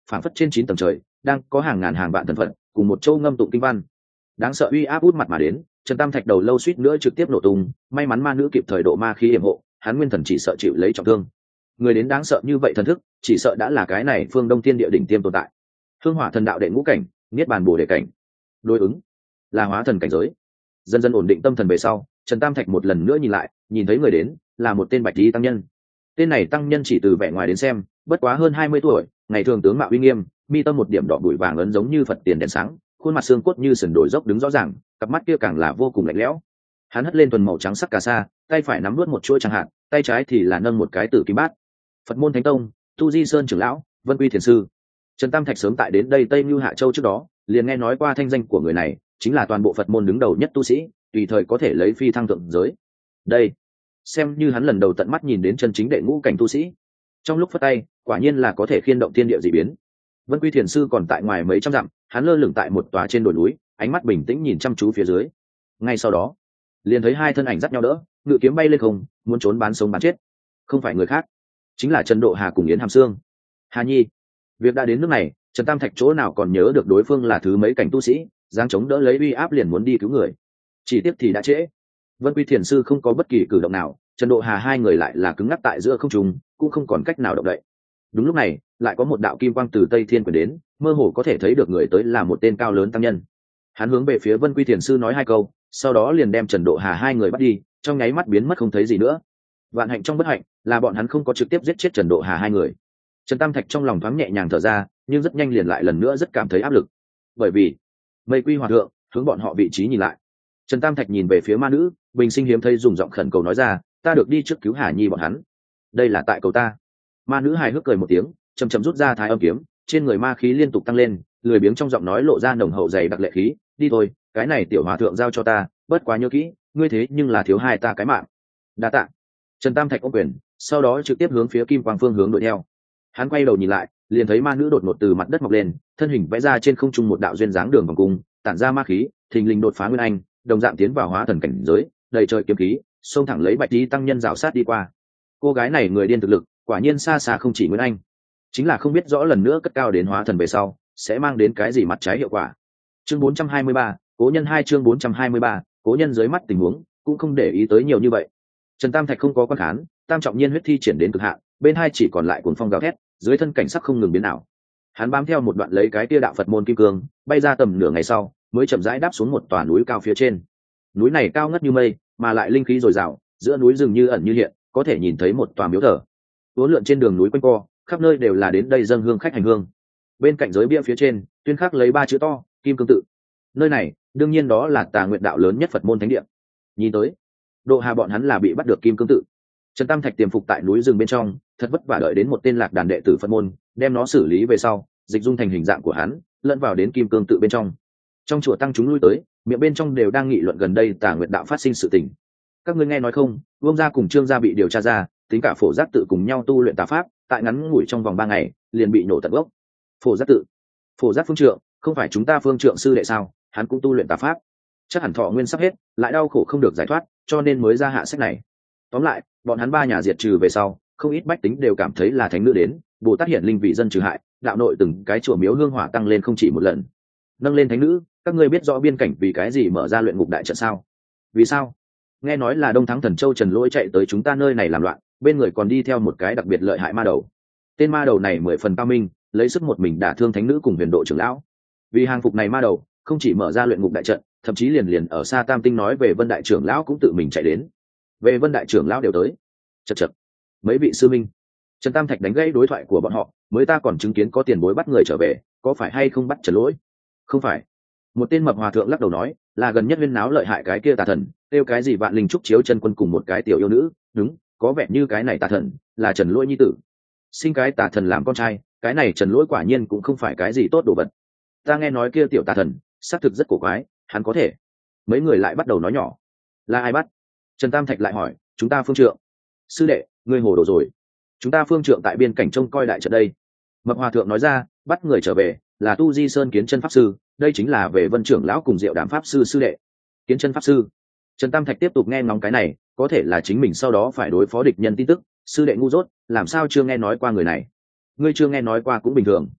phảng phất trên chín tầng trời đang có hàng ngàn hàng vạn thần phận cùng một châu ngâm tụng kinh văn. Đáng sợ uy áp út mặt mà đến, Trần Tam Thạch đầu lâu suýt nữa trực tiếp nổ tung, may mắn ma nữ kịp thời độ ma khí yểm hộ, hắn nguyên thần chỉ sợ chịu lấy trọng thương. Người đến đáng sợ như vậy thần thức, chỉ sợ đã là cái này phương Đông Thiên Địa đỉnh tiêm tồn tại. Hương Hỏa Thần Đạo đệ ngũ cảnh, Niết Bàn Bồ đề cảnh. Đối ứng là hóa thần cảnh giới. Dần dần ổn định tâm thần về sau, Trần Tam Thạch một lần nữa nhìn lại, nhìn thấy người đến là một tên Bạch Y tăng nhân. Tên này tăng nhân chỉ từ vẻ ngoài đến xem, bất quá hơn hai mươi tuổi, ngày thường tướng mạo uy nghiêm, mi tâm một điểm đỏ bụi vàng ấn giống như Phật tiền đèn sáng, khuôn mặt xương cốt như sườn đồi dốc đứng rõ ràng, cặp mắt kia càng là vô cùng lạnh lẽo. Hắn hất lên tuần màu trắng sắc cà sa, tay phải nắm nuốt một chuỗi chẳng hạn, tay trái thì là nâng một cái tử kim bát. Phật môn Thánh Tông, Tu Di Sơn trưởng lão, Vân Quy thiền sư. Trần Tam Thạch sớm tại đến đây Tây Nưu Hạ Châu trước đó, liền nghe nói qua thanh danh của người này, chính là toàn bộ Phật môn đứng đầu nhất tu sĩ, tùy thời có thể lấy phi thăng thượng giới. Đây, xem như hắn lần đầu tận mắt nhìn đến chân chính đệ ngũ cảnh tu sĩ. Trong lúc phất tay, quả nhiên là có thể khiên động thiên địa dị biến. Vân Quy thiền sư còn tại ngoài mấy trăm dặm, hắn lơ lửng tại một tòa trên đồi núi, ánh mắt bình tĩnh nhìn chăm chú phía dưới. Ngay sau đó, liền thấy hai thân ảnh dắt nhau đỡ, ngự kiếm bay lên không, muốn trốn bán sống bán chết. Không phải người khác, chính là Trần Độ Hà cùng Yến Hàm Sương. Hà Nhi, việc đã đến nước này, Trần Tam Thạch chỗ nào còn nhớ được đối phương là thứ mấy cảnh tu sĩ, giáng chống đỡ lấy uy áp liền muốn đi cứu người. Chỉ tiếc thì đã trễ. Vân Quy thiền sư không có bất kỳ cử động nào, Trần Độ Hà hai người lại là cứng ngắc tại giữa không trung, cũng không còn cách nào động đậy. Đúng lúc này, lại có một đạo kim quang từ Tây Thiên quyển đến, mơ hồ có thể thấy được người tới là một tên cao lớn tăng nhân. Hắn hướng về phía Vân Quy thiền sư nói hai câu, sau đó liền đem Trần Độ Hà hai người bắt đi, trong nháy mắt biến mất không thấy gì nữa. Vạn hạnh trong bất hạnh là bọn hắn không có trực tiếp giết chết Trần Độ Hà hai người. Trần Tam Thạch trong lòng thoáng nhẹ nhàng thở ra, nhưng rất nhanh liền lại lần nữa rất cảm thấy áp lực. Bởi vì Mây Quy Hòa thượng hướng bọn họ vị trí nhìn lại. Trần Tam Thạch nhìn về phía ma nữ, bình sinh hiếm thấy dùng giọng khẩn cầu nói ra, ta được đi trước cứu Hà Nhi bọn hắn. Đây là tại cầu ta. Ma nữ hài hước cười một tiếng, chầm chầm rút ra thái âm kiếm, trên người ma khí liên tục tăng lên, lười biếng trong giọng nói lộ ra nồng hậu dày đặc lệ khí, đi thôi, cái này tiểu hòa thượng giao cho ta, bất quá nhớ kỹ, ngươi thế nhưng là thiếu hai ta cái mạng. Đa tạ. Trần Tam Thạch ôm quyền, sau đó trực tiếp hướng phía kim quang phương hướng đuổi theo. Hắn quay đầu nhìn lại, liền thấy ma nữ đột ngột từ mặt đất mọc lên, thân hình vẽ ra trên không trung một đạo duyên dáng đường vòng cung, tản ra ma khí, thình lình đột phá nguyên anh, đồng dạng tiến vào hóa thần cảnh giới, đầy trời kiếm khí, xông thẳng lấy Bạch Y tăng nhân rào sát đi qua. Cô gái này người điên thực lực, quả nhiên xa xa không chỉ nguyên anh, chính là không biết rõ lần nữa cất cao đến hóa thần về sau sẽ mang đến cái gì mặt trái hiệu quả. Chương bốn trăm hai mươi ba, cố nhân hai chương bốn trăm hai mươi ba, cố nhân dưới mắt tình huống cũng không để ý tới nhiều như vậy. Trần Tam Thạch không có quan khán, tam trọng nhiên huyết thi triển đến cực hạn, bên hai chỉ còn lại cuồng phong gào thét, dưới thân cảnh sắc không ngừng biến ảo. Hắn bám theo một đoạn lấy cái tia đạo Phật môn kim cương, bay ra tầm nửa ngày sau, mới chậm rãi đáp xuống một tòa núi cao phía trên. Núi này cao ngất như mây, mà lại linh khí dồi dào, giữa núi rừng như ẩn như hiện, có thể nhìn thấy một tòa miếu thờ. Uốn lượn trên đường núi quanh co, khắp nơi đều là đến đây dâng hương khách hành hương. Bên cạnh giới bia phía trên, tuyên khắc lấy ba chữ to, Kim Cương tự. Nơi này, đương nhiên đó là Tà Nguyện đạo lớn nhất Phật môn thánh địa. Nhìn tới, Độ Hà bọn hắn là bị bắt được Kim Cương tự. Trần Tam Thạch tiềm phục tại núi rừng bên trong, thật vất vả đợi đến một tên lạc đàn đệ tử Phật môn, đem nó xử lý về sau, dịch dung thành hình dạng của hắn, lẫn vào đến Kim Cương tự bên trong. Trong chùa tăng chúng lui tới, miệng bên trong đều đang nghị luận gần đây Tà Nguyện đạo phát sinh sự tình. Các ngươi nghe nói không, Vương gia cùng Trương gia bị điều tra ra, tính cả Phổ Giác tự cùng nhau tu luyện tà pháp, tại ngắn ngủi trong vòng ba ngày, liền bị nổ tận gốc. Phổ Giác tự, Phổ Giác phương trượng, không phải chúng ta phương trượng sư đệ sao? Hắn cũng tu luyện tà pháp, chắc hẳn thọ nguyên sắp hết, lại đau khổ không được giải thoát, cho nên mới ra hạ sách này. Tóm lại, bọn hắn ba nhà diệt trừ về sau, không ít bách tính đều cảm thấy là thánh nữ đến, Bồ Tát hiển linh vị dân trừ hại, đạo nội từng cái chùa miếu hương hỏa tăng lên không chỉ một lần. Nâng lên thánh nữ, các ngươi biết rõ biên cảnh vì cái gì mở ra luyện ngục đại trận sao? Vì sao? Nghe nói là Đông Thắng Thần Châu Trần Lỗi chạy tới chúng ta nơi này làm loạn, bên người còn đi theo một cái đặc biệt lợi hại ma đầu. Tên ma đầu này mười phần cao minh, lấy sức một mình đả thương thánh nữ cùng huyền độ trưởng lão. Vì hàng phục này ma đầu, không chỉ mở ra luyện ngục đại trận, thậm chí liền liền ở xa Tam Tinh nói về Vân đại trưởng lão cũng tự mình chạy đến. Về Vân đại trưởng lão đều tới. Chậc chậc. Mấy vị sư minh. Trần Tam Thạch đánh gãy đối thoại của bọn họ, mới ta còn chứng kiến có tiền bối bắt người trở về, có phải hay không bắt Trần Lỗi? Không phải. Một tên mập hòa thượng lắc đầu nói, là gần nhất huyên náo lợi hại cái kia tà thần, tiêu cái gì vạn linh trúc chiếu chân quân cùng một cái tiểu yêu nữ, đúng, có vẻ như cái này tà thần là Trần Lỗi nhi tử. Sinh cái tà thần làm con trai, cái này Trần Lỗi quả nhiên cũng không phải cái gì tốt đồ vật. Ta nghe nói kia tiểu tà thần xác thực rất cổ quái, hắn có thể. Mấy người lại bắt đầu nói nhỏ. Là ai bắt? Trần Tam Thạch lại hỏi, chúng ta phương trượng. Sư đệ, ngươi hồ đồ rồi. Chúng ta phương trượng tại biên cảnh trông coi đại trận đây. Mập hòa thượng nói ra, bắt người trở về là Tu Di Sơn Kiến Chân pháp sư, đây chính là về Vân trưởng lão cùng Diệu Đàm pháp sư sư đệ. Kiến Chân pháp sư. Trần Tam Thạch tiếp tục nghe ngóng cái này, có thể là chính mình sau đó phải đối phó địch nhân tin tức, sư đệ ngu dốt, làm sao chưa nghe nói qua người này? Ngươi chưa nghe nói qua cũng bình thường.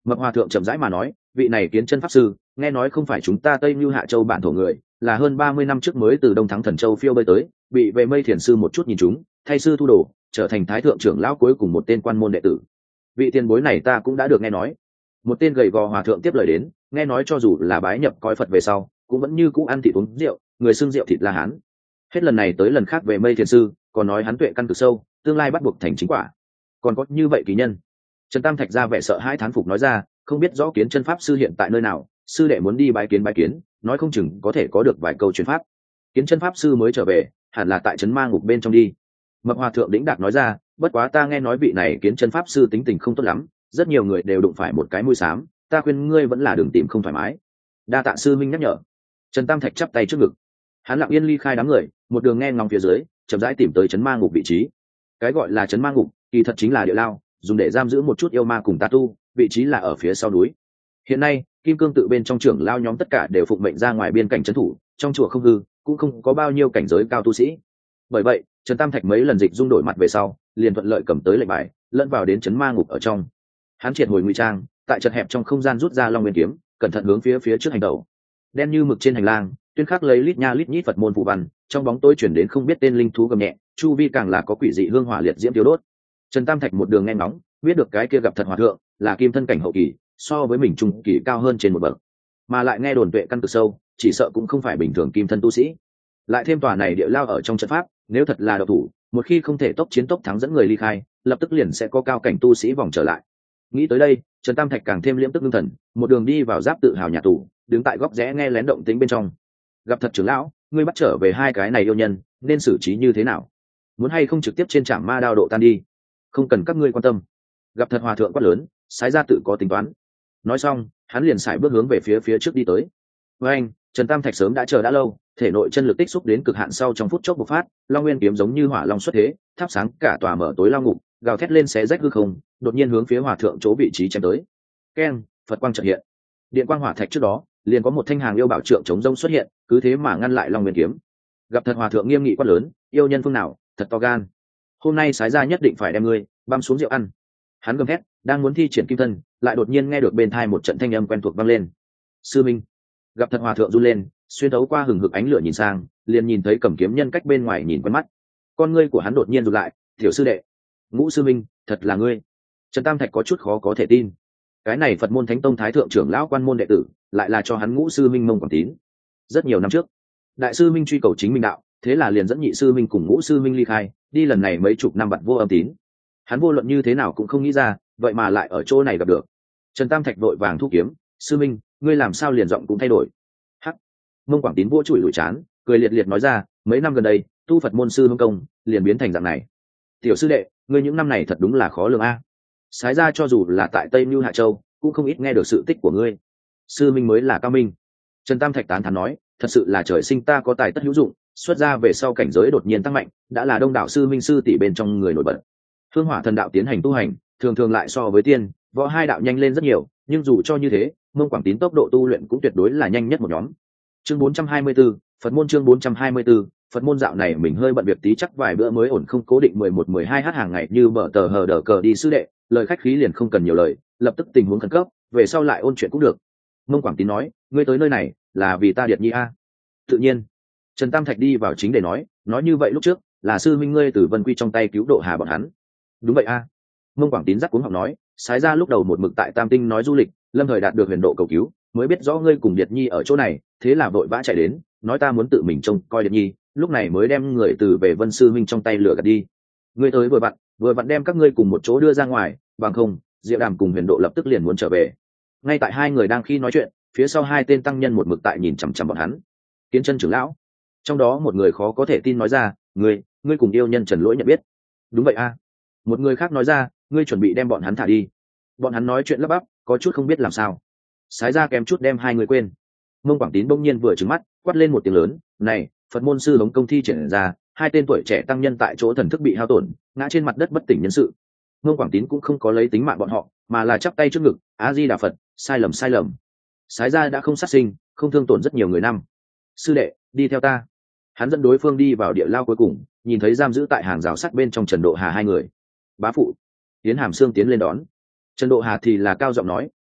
Mập hòa thượng chậm rãi mà nói, vị này Kiến Chân pháp sư nghe nói không phải chúng ta Tây Nưu Hạ Châu bản thổ người, là hơn ba mươi năm trước mới từ Đông Thắng Thần Châu phiêu bơi tới, bị về Mây Thiền sư một chút nhìn chúng, thay sư thu đồ, trở thành thái thượng trưởng lão cuối cùng một tên quan môn đệ tử. Vị tiền bối này ta cũng đã được nghe nói. Một tên gầy gò hòa thượng tiếp lời đến, nghe nói cho dù là bái nhập coi Phật về sau, cũng vẫn như cũ ăn thịt uống rượu, người xưng rượu thịt La Hán. Hết lần này tới lần khác về Mây Thiền sư, còn nói hắn tuệ căn cực sâu, tương lai bắt buộc thành chính quả. Còn có như vậy kỳ nhân. Trần Tam Thạch ra vẻ sợ hãi thán phục nói ra, không biết rõ Kiến Chân pháp sư hiện tại nơi nào, sư đệ muốn đi bái kiến bái kiến, nói không chừng có thể có được vài câu truyền pháp. Kiến Chân pháp sư mới trở về, hẳn là tại trấn ma ngục bên trong đi. Mập hòa thượng đĩnh đạc nói ra, bất quá ta nghe nói vị này Kiến Chân pháp sư tính tình không tốt lắm, rất nhiều người đều đụng phải một cái mũi xám, ta khuyên ngươi vẫn là đừng tìm không thoải mái. Đa tạ sư minh nhắc nhở. Trần Tam Thạch chắp tay trước ngực, hắn lặng yên ly khai đám người, một đường nghe ngóng phía dưới, chậm rãi tìm tới trấn ma ngục vị trí. Cái gọi là trấn ma ngục, kỳ thật chính là địa lao, dùng để giam giữ một chút yêu ma cùng tà tu, vị trí là ở phía sau núi. Hiện nay Kim Cương tự bên trong trưởng lao nhóm tất cả đều phụng mệnh ra ngoài biên cảnh trấn thủ, trong chùa không hư, cũng không có bao nhiêu cảnh giới cao tu sĩ. Bởi vậy Trần Tam Thạch mấy lần dịch dung đổi mặt về sau, liền thuận lợi cầm tới lệnh bài, lẫn vào đến trấn ma ngục ở trong. Hắn triệt hồi ngụy trang, tại chật hẹp trong không gian rút ra long nguyên kiếm, cẩn thận hướng phía phía trước hành động. Đen như mực trên hành lang, tuyên khắc lấy lít nha lít nhít Phật môn phù văn, trong bóng tối chuyển đến không biết tên linh thú gầm nhẹ, chu vi càng là có quỷ dị hương hỏa liệt diễm tiêu đốt. Trần Tam Thạch một đường nghe ngóng, biết được cái kia gặp thật hòa thượng là kim thân cảnh hậu kỳ, so với mình trung kỳ cao hơn trên một bậc, mà lại nghe đồn tuệ căn cực sâu, chỉ sợ cũng không phải bình thường kim thân tu sĩ. Lại thêm tòa này địa lao ở trong trận pháp, nếu thật là độc thủ, một khi không thể tốc chiến tốc thắng dẫn người ly khai, lập tức liền sẽ có cao cảnh tu sĩ vòng trở lại. Nghĩ tới đây, Trần Tam Thạch càng thêm liễm tức ngưng thần, một đường đi vào giáp tự hào nhà tù, đứng tại góc rẽ nghe lén động tĩnh bên trong. Gặp thật trưởng lão, ngươi bắt trở về hai cái này yêu nhân, nên xử trí như thế nào? Muốn hay không trực tiếp trên trạm ma đao độ tan đi? Không cần các ngươi quan tâm. Gặp thật hòa thượng quát lớn, sái ra tự có tính toán. Nói xong, hắn liền sải bước hướng về phía phía trước đi tới. Với anh, Trần Tam Thạch sớm đã chờ đã lâu, thể nội chân lực tích xúc đến cực hạn sau trong phút chốc bộc phát, long nguyên kiếm giống như hỏa long xuất thế, thắp sáng cả tòa mở tối lao ngục, gào thét lên xé rách hư không, đột nhiên hướng phía hòa thượng chỗ vị trí chém tới. Keng, Phật quang chợt hiện. Điện quang hỏa thạch trước đó, liền có một thanh hàng yêu bảo trượng chống rông xuất hiện, cứ thế mà ngăn lại long nguyên kiếm. Gặp thật hòa thượng nghiêm nghị quát lớn, yêu nhân phương nào, thật to gan. Hôm nay sái ra nhất định phải đem ngươi băm xuống rượu ăn. Hắn gầm hét, đang muốn thi triển kim thân, lại đột nhiên nghe được bên tai một trận thanh âm quen thuộc vang lên. Sư minh. Gặp thật hòa thượng run lên, xuyên thấu qua hừng hực ánh lửa nhìn sang, liền nhìn thấy cầm kiếm nhân cách bên ngoài nhìn quen mắt. Con ngươi của hắn đột nhiên rụt lại, tiểu sư đệ, Ngũ sư minh, thật là ngươi. Trần Tam Thạch có chút khó có thể tin. Cái này Phật môn Thánh Tông thái thượng trưởng lão quan môn đệ tử, lại là cho hắn Ngũ sư minh Mông Quảng Tín. Rất nhiều năm trước, đại sư minh truy cầu chính minh đạo, thế là liền dẫn nhị sư minh cùng Ngũ sư minh ly khai, đi lần này mấy chục năm bặt vô âm tín. Hắn vô luận như thế nào cũng không nghĩ ra, vậy mà lại ở chỗ này gặp được. Trần Tam Thạch vội vàng thu kiếm, sư minh, ngươi làm sao liền giọng cũng thay đổi? Hắc. Mông Quảng Tín vỗ chùi lùi chán, cười liệt liệt nói ra, mấy năm gần đây, tu Phật môn sư Mông công, liền biến thành dạng này. Tiểu sư đệ, ngươi những năm này thật đúng là khó lường a. Sái ra cho dù là tại Tây Nưu Hạ Châu, cũng không ít nghe được sự tích của ngươi. Sư minh mới là cao minh. Trần Tam Thạch tán thán nói, thật sự là trời sinh ta có tài tất hữu dụng, xuất ra về sau cảnh giới đột nhiên tăng mạnh, đã là đông đảo sư minh sư tỷ bên trong người nổi bật. Hương Hỏa thần đạo tiến hành tu hành, thường thường lại so với tiên, võ hai đạo nhanh lên rất nhiều, nhưng dù cho như thế, Mông Quảng Tín tốc độ tu luyện cũng tuyệt đối là nhanh nhất một nhóm. Chương bốn trăm hai mươi 4, Phật môn chương bốn trăm hai mươi 4, Phật môn dạo này mình hơi bận việc tí chắc vài bữa mới ổn không cố định mười một mười hai h hàng ngày như bờ tờ hờ đờ cờ đi sư đệ, lời khách khí liền không cần nhiều lời, lập tức tình huống khẩn cấp, về sau lại ôn chuyện cũng được. Mông Quảng Tín nói, ngươi tới nơi này là vì ta Điệt Nhi a? Tự nhiên. Trần Tam Thạch đi vào chính để nói, nói như vậy lúc trước là sư minh ngươi từ Vân Quy trong tay cứu độ Hà bọn hắn. Đúng vậy a. Mông Quảng Tín rắc cuống họng nói, sái ra lúc đầu một mực tại Tam Tinh nói du lịch, lâm thời đạt được huyền độ cầu cứu, mới biết rõ ngươi cùng Điệt Nhi ở chỗ này, thế là vội vã chạy đến, nói ta muốn tự mình trông coi Điệt Nhi, lúc này mới đem người từ về Vân sư minh trong tay lừa gạt đi. Ngươi tới vừa vặn, vừa vặn đem các ngươi cùng một chỗ đưa ra ngoài, bằng không, Diệu Đàm cùng Huyền Độ lập tức liền muốn trở về. Ngay tại hai người đang khi nói chuyện, phía sau hai tên tăng nhân một mực tại nhìn chằm chằm bọn hắn. Kiến Chân trưởng lão, trong đó một người khó có thể tin nói ra, ngươi, ngươi cùng yêu nhân Trần Lỗi nhận biết? Đúng vậy a. Một người khác nói ra, ngươi chuẩn bị đem bọn hắn thả đi. Bọn hắn nói chuyện lắp bắp, có chút không biết làm sao. Sái ra kém chút đem hai người quên. Mông Quảng Tín bỗng nhiên vừa trừng mắt, quát lên một tiếng lớn, này, Phật môn sư Hống công thi triển ra, hai tên tuổi trẻ tăng nhân tại chỗ thần thức bị hao tổn, ngã trên mặt đất bất tỉnh nhân sự. Mông Quảng Tín cũng không có lấy tính mạng bọn họ, mà là chắp tay trước ngực, A Di Đà Phật, sai lầm sai lầm. Sái ra đã không sát sinh, không thương tổn rất nhiều người năm. Sư đệ, đi theo ta. Hắn dẫn đối phương đi vào địa lao cuối cùng, nhìn thấy giam giữ tại hàng rào sắt bên trong Trần Độ Hà hai người. Bá phụ. Tiến Hàm Sương tiến lên đón. Trần Độ Hà thì là cao giọng nói,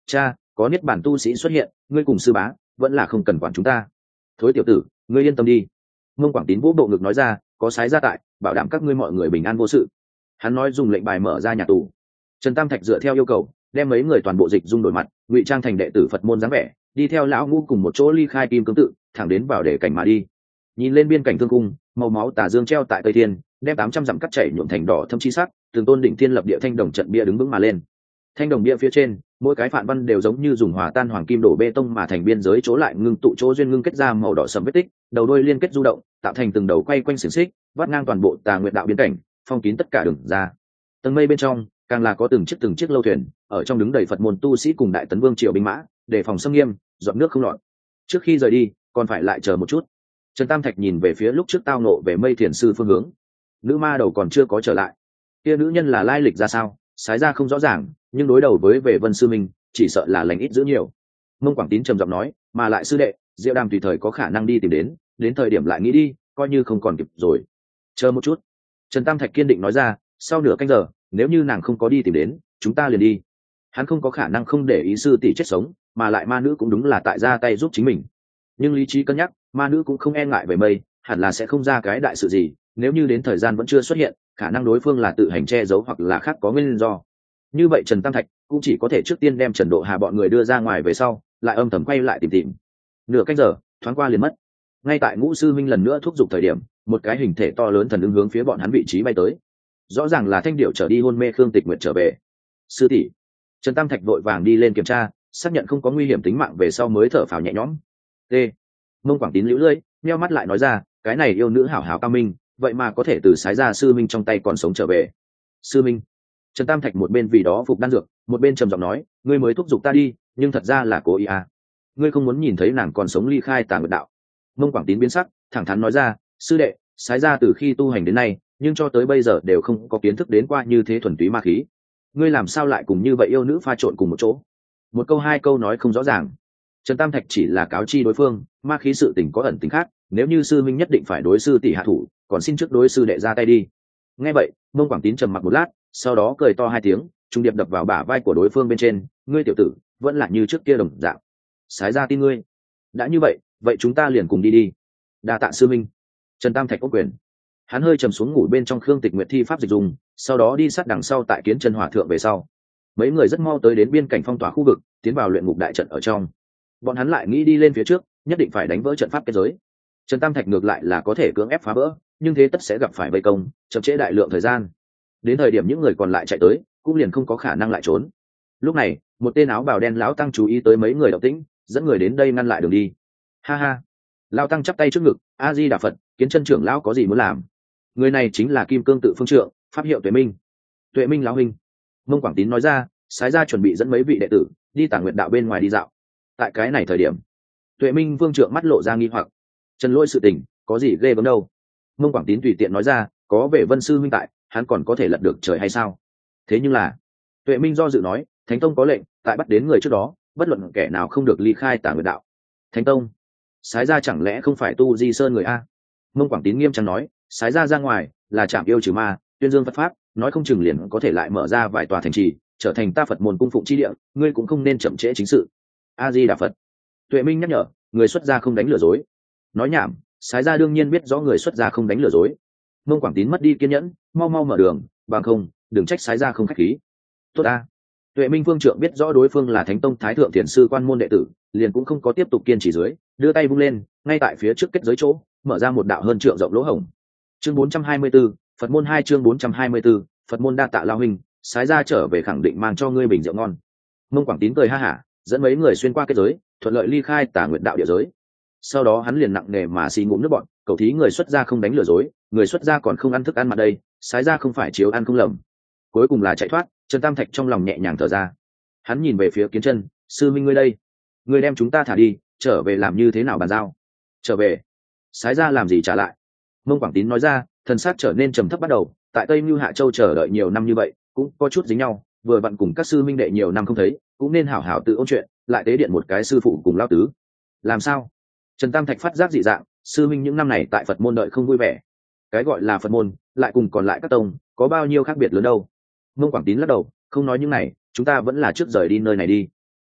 cha, có niết bản tu sĩ xuất hiện, ngươi cùng sư bá vẫn là không cần quản chúng ta. Thối tiểu tử, ngươi yên tâm đi. Mông Quảng Tín vũ bộ ngực nói ra, có sái ra tại, bảo đảm các ngươi mọi người bình an vô sự. Hắn nói dùng lệnh bài mở ra nhà tù. Trần Tam Thạch dựa theo yêu cầu, đem mấy người toàn bộ dịch dung đổi mặt, ngụy trang thành đệ tử Phật môn dáng vẻ, đi theo lão ngũ cùng một chỗ ly khai kim cương tự, thẳng đến vào để cảnh mà đi. Nhìn lên biên cảnh thương cung, màu máu tà dương treo tại tây thiên, đem tám trăm dặm cắt chảy nhuộm thành đỏ thâm chi sắc, từng tôn đỉnh thiên lập địa thanh đồng trận bia đứng vững mà lên. Thanh đồng bia phía trên, mỗi cái phạn văn đều giống như dùng hòa tan hoàng kim đổ bê tông mà thành biên giới chỗ lại ngưng tụ chỗ duyên ngưng kết ra màu đỏ sẫm vết tích, đầu đuôi liên kết du động, tạo thành từng đầu quay quanh xiềng xích, vắt ngang toàn bộ Tà Nguyệt đạo biên cảnh, phong kín tất cả đường ra. Tầng mây bên trong, càng là có từng chiếc từng chiếc lâu thuyền, ở trong đứng đầy Phật môn tu sĩ cùng đại tấn vương triều binh mã, đề phòng xâm nghiêm, dọn nước không lọt. Trước khi rời đi, còn phải lại chờ một chút. Trần Tam Thạch nhìn về phía lúc trước tao nộ về Mây Thiền sư phương hướng. Nữ ma đầu còn chưa có trở lại. Kia nữ nhân là lai lịch ra sao, sái ra không rõ ràng, nhưng đối đầu với về Vân sư minh, chỉ sợ là lành ít dữ nhiều. Mông Quảng Tín trầm giọng nói, mà lại sư đệ, Diệu Đàm tùy thời có khả năng đi tìm đến, đến thời điểm lại nghĩ đi, coi như không còn kịp rồi. Chờ một chút. Trần Tam Thạch kiên định nói ra, sau nửa canh giờ, nếu như nàng không có đi tìm đến, chúng ta liền đi. Hắn không có khả năng không để ý sư tỷ chết sống, mà lại ma nữ cũng đúng là tại ra tay giúp chính mình. Nhưng lý trí cân nhắc, ma nữ cũng không e ngại về Mây, hẳn là sẽ không ra cái đại sự gì, nếu như đến thời gian vẫn chưa xuất hiện, khả năng đối phương là tự hành che giấu hoặc là khác có nguyên do. Như vậy Trần Tam Thạch cũng chỉ có thể trước tiên đem Trần Độ Hà bọn người đưa ra ngoài, về sau lại âm thầm quay lại tìm tìm. Nửa canh giờ thoáng qua liền mất. Ngay tại Ngũ sư minh lần nữa thúc giục thời điểm, một cái hình thể to lớn thần ứng hướng phía bọn hắn vị trí bay tới. Rõ ràng là Thanh Điệu trở đi hôn mê Khương Tịch Nguyệt trở về. Sư tỷ. Trần Tam Thạch vội vàng đi lên kiểm tra, xác nhận không có nguy hiểm tính mạng về sau mới thở phào nhẹ nhõm. T. Mông Quảng Tín liễu lưỡi, meo mắt lại nói ra, cái này yêu nữ hảo hảo cao minh, vậy mà có thể từ sái ra sư minh trong tay còn sống trở về. Sư minh. Trần Tam Thạch một bên vì đó phục đan dược, một bên trầm giọng nói, ngươi mới thúc giục ta đi, nhưng thật ra là cố ý à. Ngươi không muốn nhìn thấy nàng còn sống ly khai Tà Nguyệt đạo. Mông Quảng Tín biến sắc, thẳng thắn nói ra, sư đệ, sái ra từ khi tu hành đến nay, nhưng cho tới bây giờ đều không có kiến thức đến qua như thế thuần túy ma khí. Ngươi làm sao lại cùng như vậy yêu nữ pha trộn cùng một chỗ? Một câu hai câu nói không rõ ràng. Trần Tam Thạch chỉ là cáo chi đối phương, ma khí sự tình có ẩn tình khác, nếu như sư minh nhất định phải đối sư tỷ hạ thủ, còn xin trước đối sư đệ ra tay đi. Nghe vậy, Mông Quảng Tín trầm mặc một lát, sau đó cười to hai tiếng, trung điệp đập vào bả vai của đối phương bên trên, ngươi tiểu tử vẫn là như trước kia đồng dạng. Sái ra tin ngươi. Đã như vậy, vậy chúng ta liền cùng đi đi. Đa tạ sư minh. Trần Tam Thạch ôm quyền. Hắn hơi trầm xuống ngủ bên trong Khương Tịch Nguyệt thi pháp dịch dùng, sau đó đi sát đằng sau tại Kiến Chân Hòa thượng về sau. Mấy người rất mau tới đến biên cảnh phong tỏa khu vực, tiến vào luyện ngục đại trận ở trong. Bọn hắn lại nghĩ đi lên phía trước, nhất định phải đánh vỡ trận pháp kết giới. Trần Tam Thạch ngược lại là có thể cưỡng ép phá vỡ, nhưng thế tất sẽ gặp phải vây công, chậm trễ đại lượng thời gian. Đến thời điểm những người còn lại chạy tới, cũng liền không có khả năng lại trốn. Lúc này, một tên áo bào đen lão tăng chú ý tới mấy người động tĩnh, dẫn người đến đây ngăn lại đường đi. Ha ha. Lão tăng chắp tay trước ngực, A Di Đà Phật, Kiến Chân trưởng lão có gì muốn làm? Người này chính là Kim Cương tự phương trượng, pháp hiệu Tuệ Minh. Tuệ Minh lão huynh. Mông Quảng Tín nói ra, sái ra chuẩn bị dẫn mấy vị đệ tử đi Tà Nguyệt đạo bên ngoài đi dạo. Tại cái này thời điểm, Tuệ Minh vương trượng mắt lộ ra nghi hoặc. Trần Lỗi sự tình, có gì ghê gớm đâu? Mông Quảng Tín tùy tiện nói ra, có về Vân sư huynh tại, hắn còn có thể lật được trời hay sao? Thế nhưng là, Tuệ Minh do dự nói, Thánh Tông có lệnh, tại bắt đến người trước đó, bất luận kẻ nào không được ly khai Tà Nguyệt đạo. Thánh Tông? Sái ra chẳng lẽ không phải tu di sơn người a? Mông Quảng Tín nghiêm trang nói, sái ra ra ngoài là trạm yêu trừ ma, tuyên dương Phật pháp, nói không chừng liền có thể lại mở ra vài tòa thành trì, trở thành ta Phật môn cung phụng chi địa, ngươi cũng không nên chậm trễ chính sự. A Di Đà Phật. Tuệ Minh nhắc nhở, người xuất gia không đánh lừa dối. Nói nhảm, sái ra đương nhiên biết rõ người xuất gia không đánh lừa dối. Mông Quảng Tín mất đi kiên nhẫn, mau mau mở đường, bằng không đừng trách sái ra không khách khí. Tốt a. Tuệ Minh vương trượng biết rõ đối phương là Thánh Tông Thái thượng thiền sư quan môn đệ tử, liền cũng không có tiếp tục kiên trì dưới, đưa tay vung lên, ngay tại phía trước kết giới chỗ mở ra một đạo hơn trượng rộng lỗ hổng. Chương bốn trăm hai mươi 4, Phật môn hai chương bốn trăm hai mươi 4, Phật môn đa tạ lao huynh, sái ra trở về khẳng định mang cho ngươi bình rượu ngon. Mông Quảng Tín cười ha hả, dẫn mấy người xuyên qua kết giới, thuận lợi ly khai Tà Nguyệt đạo địa giới. Sau đó hắn liền nặng nề mà xì ngụm nước bọn, cầu thí người xuất gia không đánh lừa dối, người xuất gia còn không ăn thức ăn mà đây, sái ra không phải chiếu ăn không lầm. Cuối cùng là chạy thoát. Trần Tam Thạch trong lòng nhẹ nhàng thở ra. Hắn nhìn về phía Kiến Chân, sư minh ngươi đây, ngươi đem chúng ta thả đi, trở về làm như thế nào bàn giao? Trở về? Sái ra làm gì trả lại? Mông Quảng Tín nói ra, thần sắc trở nên trầm thấp bắt đầu, tại Tây Nưu Hạ Châu chờ đợi nhiều năm như vậy, cũng có chút dính nhau, vừa vặn cùng các sư minh đệ nhiều năm không thấy, cũng nên hảo hảo tự ôn chuyện, lại tế điện một cái sư phụ cùng lão tứ. Làm sao? Trần Tam Thạch phát giác dị dạng, sư minh những năm này tại Phật môn đợi không vui vẻ. Cái gọi là Phật môn, lại cùng còn lại các tông, có bao nhiêu khác biệt lớn đâu? Mông Quảng Tín lắc đầu, không nói những này, chúng ta vẫn là trước rời đi nơi này đi.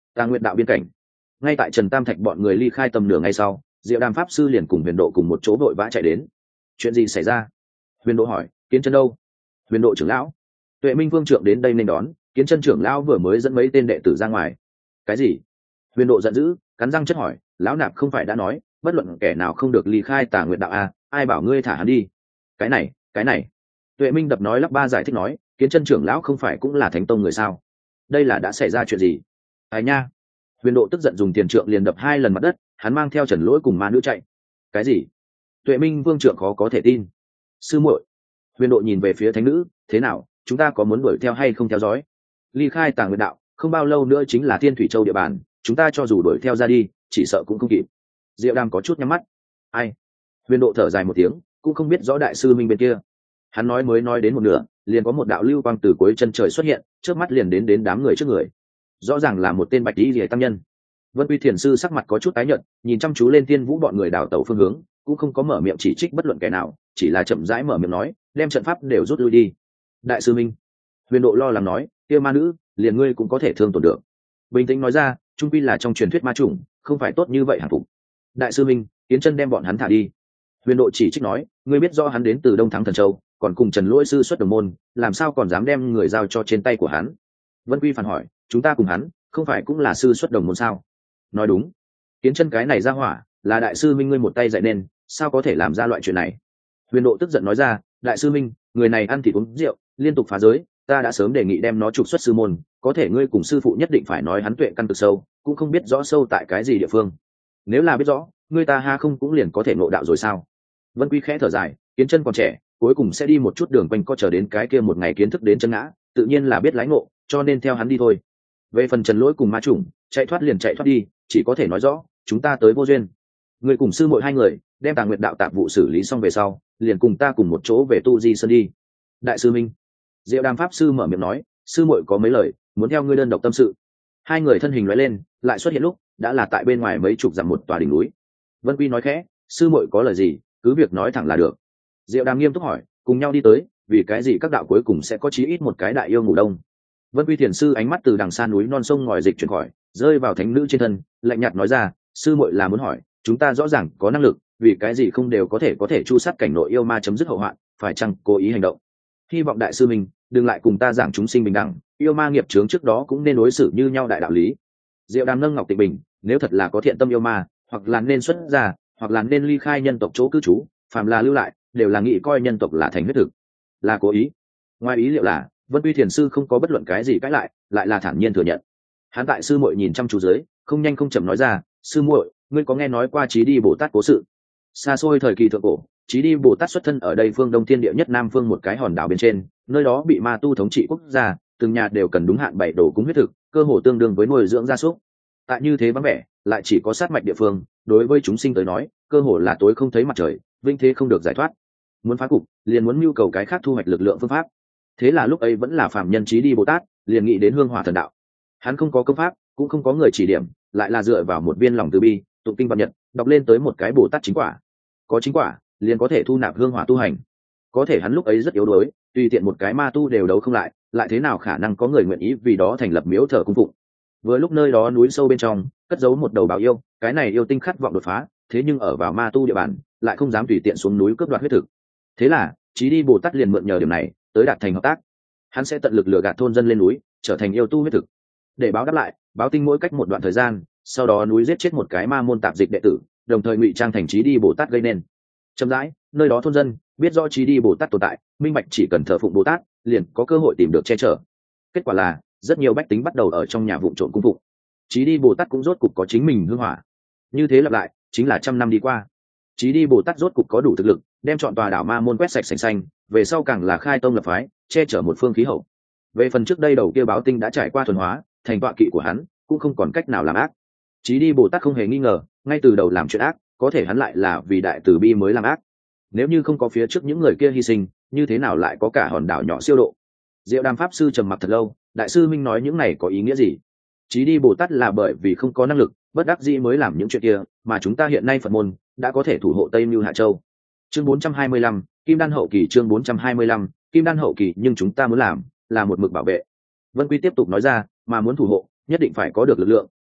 Tà Nguyệt đạo biên cảnh. Ngay tại Trần Tam Thạch bọn người ly khai tầm nửa ngày sau, Diệu Đàm pháp sư liền cùng Huyền Độ cùng một chỗ vội vã chạy đến. Chuyện gì xảy ra? Huyền Độ hỏi. Kiến Chân đâu? Huyền Độ trưởng lão. Tuệ Minh Vương trưởng đến đây nên đón, Kiến Chân trưởng lão vừa mới dẫn mấy tên đệ tử ra ngoài. Cái gì? Huyền Độ giận dữ, cắn răng chất hỏi, lão nạp không phải đã nói, bất luận kẻ nào không được ly khai Tà Nguyệt đạo a, ai bảo ngươi thả hắn đi? Cái này, cái này. Tuệ Minh đập nói lắp ba giải thích nói, Kiến Chân trưởng lão không phải cũng là Thánh tông người sao? Đây là đã xảy ra chuyện gì? Ai nha? Huyền Độ tức giận dùng tiền trượng liền đập hai lần mặt đất, hắn mang theo Trần Lỗi cùng ma nữ chạy. Cái gì? Tuệ Minh Vương trưởng khó có thể tin. Sư muội. Huyền Độ nhìn về phía thánh nữ, thế nào, chúng ta có muốn đuổi theo hay không theo dõi? Ly khai Tà Nguyệt đạo, không bao lâu nữa chính là Thiên Thủy Châu địa bàn, chúng ta cho dù đuổi theo ra đi, chỉ sợ cũng không kịp. Diệu Đàm có chút nhắm mắt. Ai? Huyền Độ thở dài một tiếng, cũng không biết rõ đại sư minh bên kia. Hắn nói mới nói đến một nửa, liền có một đạo lưu quang từ cuối chân trời xuất hiện, trước mắt liền đến đến đám người trước người. Rõ ràng là một tên bạch y liễu tăng nhân. Vân Quy Thiền sư sắc mặt có chút tái nhợt, nhìn chăm chú lên Tiên Vũ bọn người đào tẩu phương hướng, cũng không có mở miệng chỉ trích bất luận kẻ nào, chỉ là chậm rãi mở miệng nói, đem trận pháp đều rút lui đi. Đại sư minh. Huyền Độ lo lắng nói, kia ma nữ, liền ngươi cũng có thể thương tổn được. Bình tĩnh nói ra, trung quy là trong truyền thuyết ma chủng, không phải tốt như vậy hạng phục. Đại sư minh, Kiến Chân đem bọn hắn thả đi. Huyền Độ chỉ trích nói, ngươi biết rõ hắn đến từ Đông Thắng Thần Châu, còn cùng Trần Lỗi sư xuất đồng môn, làm sao còn dám đem người giao cho trên tay của hắn? Vân Quy phản hỏi, chúng ta cùng hắn, không phải cũng là sư xuất đồng môn sao? Nói đúng. Kiến Chân cái này ra hỏa, là đại sư minh ngươi một tay dạy nên, sao có thể làm ra loại chuyện này? Huyền Độ tức giận nói ra, đại sư minh, người này ăn thịt uống rượu, liên tục phá giới, ta đã sớm đề nghị đem nó trục xuất sư môn, có thể ngươi cùng sư phụ nhất định phải nói hắn tuệ căn cực sâu, cũng không biết rõ sâu tại cái gì địa phương. Nếu là biết rõ, ngươi ta ha không cũng liền có thể ngộ đạo rồi sao? Vân Quy khẽ thở dài, Kiến Chân còn trẻ, cuối cùng sẽ đi một chút đường quanh co chờ đến cái kia một ngày kiến thức đến chân ngã, tự nhiên là biết lái ngộ, cho nên theo hắn đi thôi. Về phần Trần Lỗi cùng ma chủng, chạy thoát liền chạy thoát đi, chỉ có thể nói rõ, chúng ta tới vô duyên. Người cùng sư muội hai người, đem Tà Nguyệt đạo tạp vụ xử lý xong về sau, liền cùng ta cùng một chỗ về Tu Di Sơn đi. Đại sư minh. Diệu Đàm pháp sư mở miệng nói, sư muội có mấy lời, muốn theo ngươi đơn độc tâm sự. Hai người thân hình lóe lên, lại xuất hiện lúc, đã là tại bên ngoài mấy chục dặm một tòa đỉnh núi. Vân Quy nói khẽ, sư muội có lời gì, cứ việc nói thẳng là được. Diệu Đàm nghiêm túc hỏi, cùng nhau đi tới, vì cái gì các đạo cuối cùng sẽ có chí ít một cái đại yêu ngủ đông? Vân Quy thiền sư ánh mắt từ đằng xa núi non sông ngòi dịch chuyển khỏi, rơi vào thánh nữ trên thân, lạnh nhạt nói ra, sư muội là muốn hỏi, chúng ta rõ ràng có năng lực, vì cái gì không đều có thể có thể chu sát cảnh nội yêu ma chấm dứt hậu hoạn, phải chăng cố ý hành động? Hy vọng đại sư mình đừng lại cùng ta giảng chúng sinh bình đẳng, yêu ma nghiệp chướng trước đó cũng nên đối xử như nhau đại đạo lý. Diệu Đàm nâng ngọc tịnh bình, nếu thật là có thiện tâm yêu ma, hoặc là nên xuất ra, hoặc là nên ly khai nhân tộc chỗ cư trú, phàm là lưu lại, đều là nghĩ coi nhân tộc là thành huyết thực, là cố ý. Ngoài ý liệu là, Vân Quy thiền sư không có bất luận cái gì cãi lại, lại là thản nhiên thừa nhận. Hắn tại sư muội nhìn chăm chú dưới, không nhanh không chậm nói ra, sư muội, ngươi có nghe nói qua Chí Đi Bồ Tát cố sự? Xa xôi thời kỳ thượng cổ, Chí Đi Bồ Tát xuất thân ở đây phương Đông Thiên Địa nhất Nam phương một cái hòn đảo bên trên, nơi đó bị ma tu thống trị quốc gia, từng nhà đều cần đúng hạn bảy đồ cúng huyết thực, cơ hồ tương đương với nuôi dưỡng gia súc. Tại như thế vắng vẻ, lại chỉ có sát mạch địa phương, đối với chúng sinh tới nói, cơ hồ là tối không thấy mặt trời, vinh thế không được giải thoát. Muốn phá cục, liền muốn nhu cầu cái khác thu hoạch lực lượng phương pháp. Thế là lúc ấy vẫn là phàm nhân Chí Đi Bồ Tát, liền nghĩ đến hương hỏa thần đạo. Hắn không có công pháp, cũng không có người chỉ điểm, lại là dựa vào một viên lòng từ bi, tụng kinh văn nhật, đọc lên tới một cái Bồ Tát chính quả. Có chính quả, liền có thể thu nạp hương hỏa tu hành. Có thể hắn lúc ấy rất yếu đuối, tùy tiện một cái ma tu đều đấu không lại, lại thế nào khả năng có người nguyện ý vì đó thành lập miếu thờ cung phụng. Vừa lúc nơi đó núi sâu bên trong, cất giấu một đầu báo yêu, cái này yêu tinh khát vọng đột phá, thế nhưng ở vào ma tu địa bàn, lại không dám tùy tiện xuống núi cướp đoạt huyết thực. Thế là, Chí Đi Bồ Tát liền mượn nhờ điểm này, tới đạt thành hợp tác. Hắn sẽ tận lực lừa gạt thôn dân lên núi, trở thành yêu tu huyết thực. Để báo đáp lại, báo tinh mỗi cách một đoạn thời gian, sau đó núi giết chết một cái ma môn tạp dịch đệ tử, đồng thời ngụy trang thành Chí Đi Bồ Tát gây nên. Chậm rãi, nơi đó thôn dân biết rõ Chí Đi Bồ Tát tồn tại, minh bạch chỉ cần thờ phụng Bồ Tát, liền có cơ hội tìm được che chở. Kết quả là, rất nhiều bách tính bắt đầu ở trong nhà vụng trộm cung phụng. Chí Đi Bồ Tát cũng rốt cục có chính mình hương hỏa. Như thế lặp lại, chính là trăm năm đi qua. Chí Đi Bồ Tát rốt cục có đủ thực lực, đem chọn tòa đảo ma môn quét sạch sành xanh, về sau càng là khai tông lập phái, che chở một phương khí hậu. Về phần trước đây đầu kia báo tinh đã trải qua thuần hóa, thành tọa kỵ của hắn, cũng không còn cách nào làm ác. Chí Đi Bồ Tát không hề nghi ngờ, ngay từ đầu làm chuyện ác, có thể hắn lại là vì đại từ bi mới làm ác. Nếu như không có phía trước những người kia hy sinh, như thế nào lại có cả hòn đảo nhỏ siêu độ? Diệu Đàm pháp sư trầm mặc thật lâu, đại sư minh nói những này có ý nghĩa gì? Chí Đi Bồ Tát là bởi vì không có năng lực, bất đắc dĩ mới làm những chuyện kia, mà chúng ta hiện nay Phật môn đã có thể thủ hộ Tây Nưu Hạ Châu. Chương bốn trăm hai mươi lăm, Kim Đan hậu kỳ. Chương bốn trăm hai mươi lăm, Kim Đan hậu kỳ, nhưng chúng ta muốn làm là một mực bảo vệ. Vân Quy tiếp tục nói ra, mà muốn thủ hộ, nhất định phải có được lực lượng,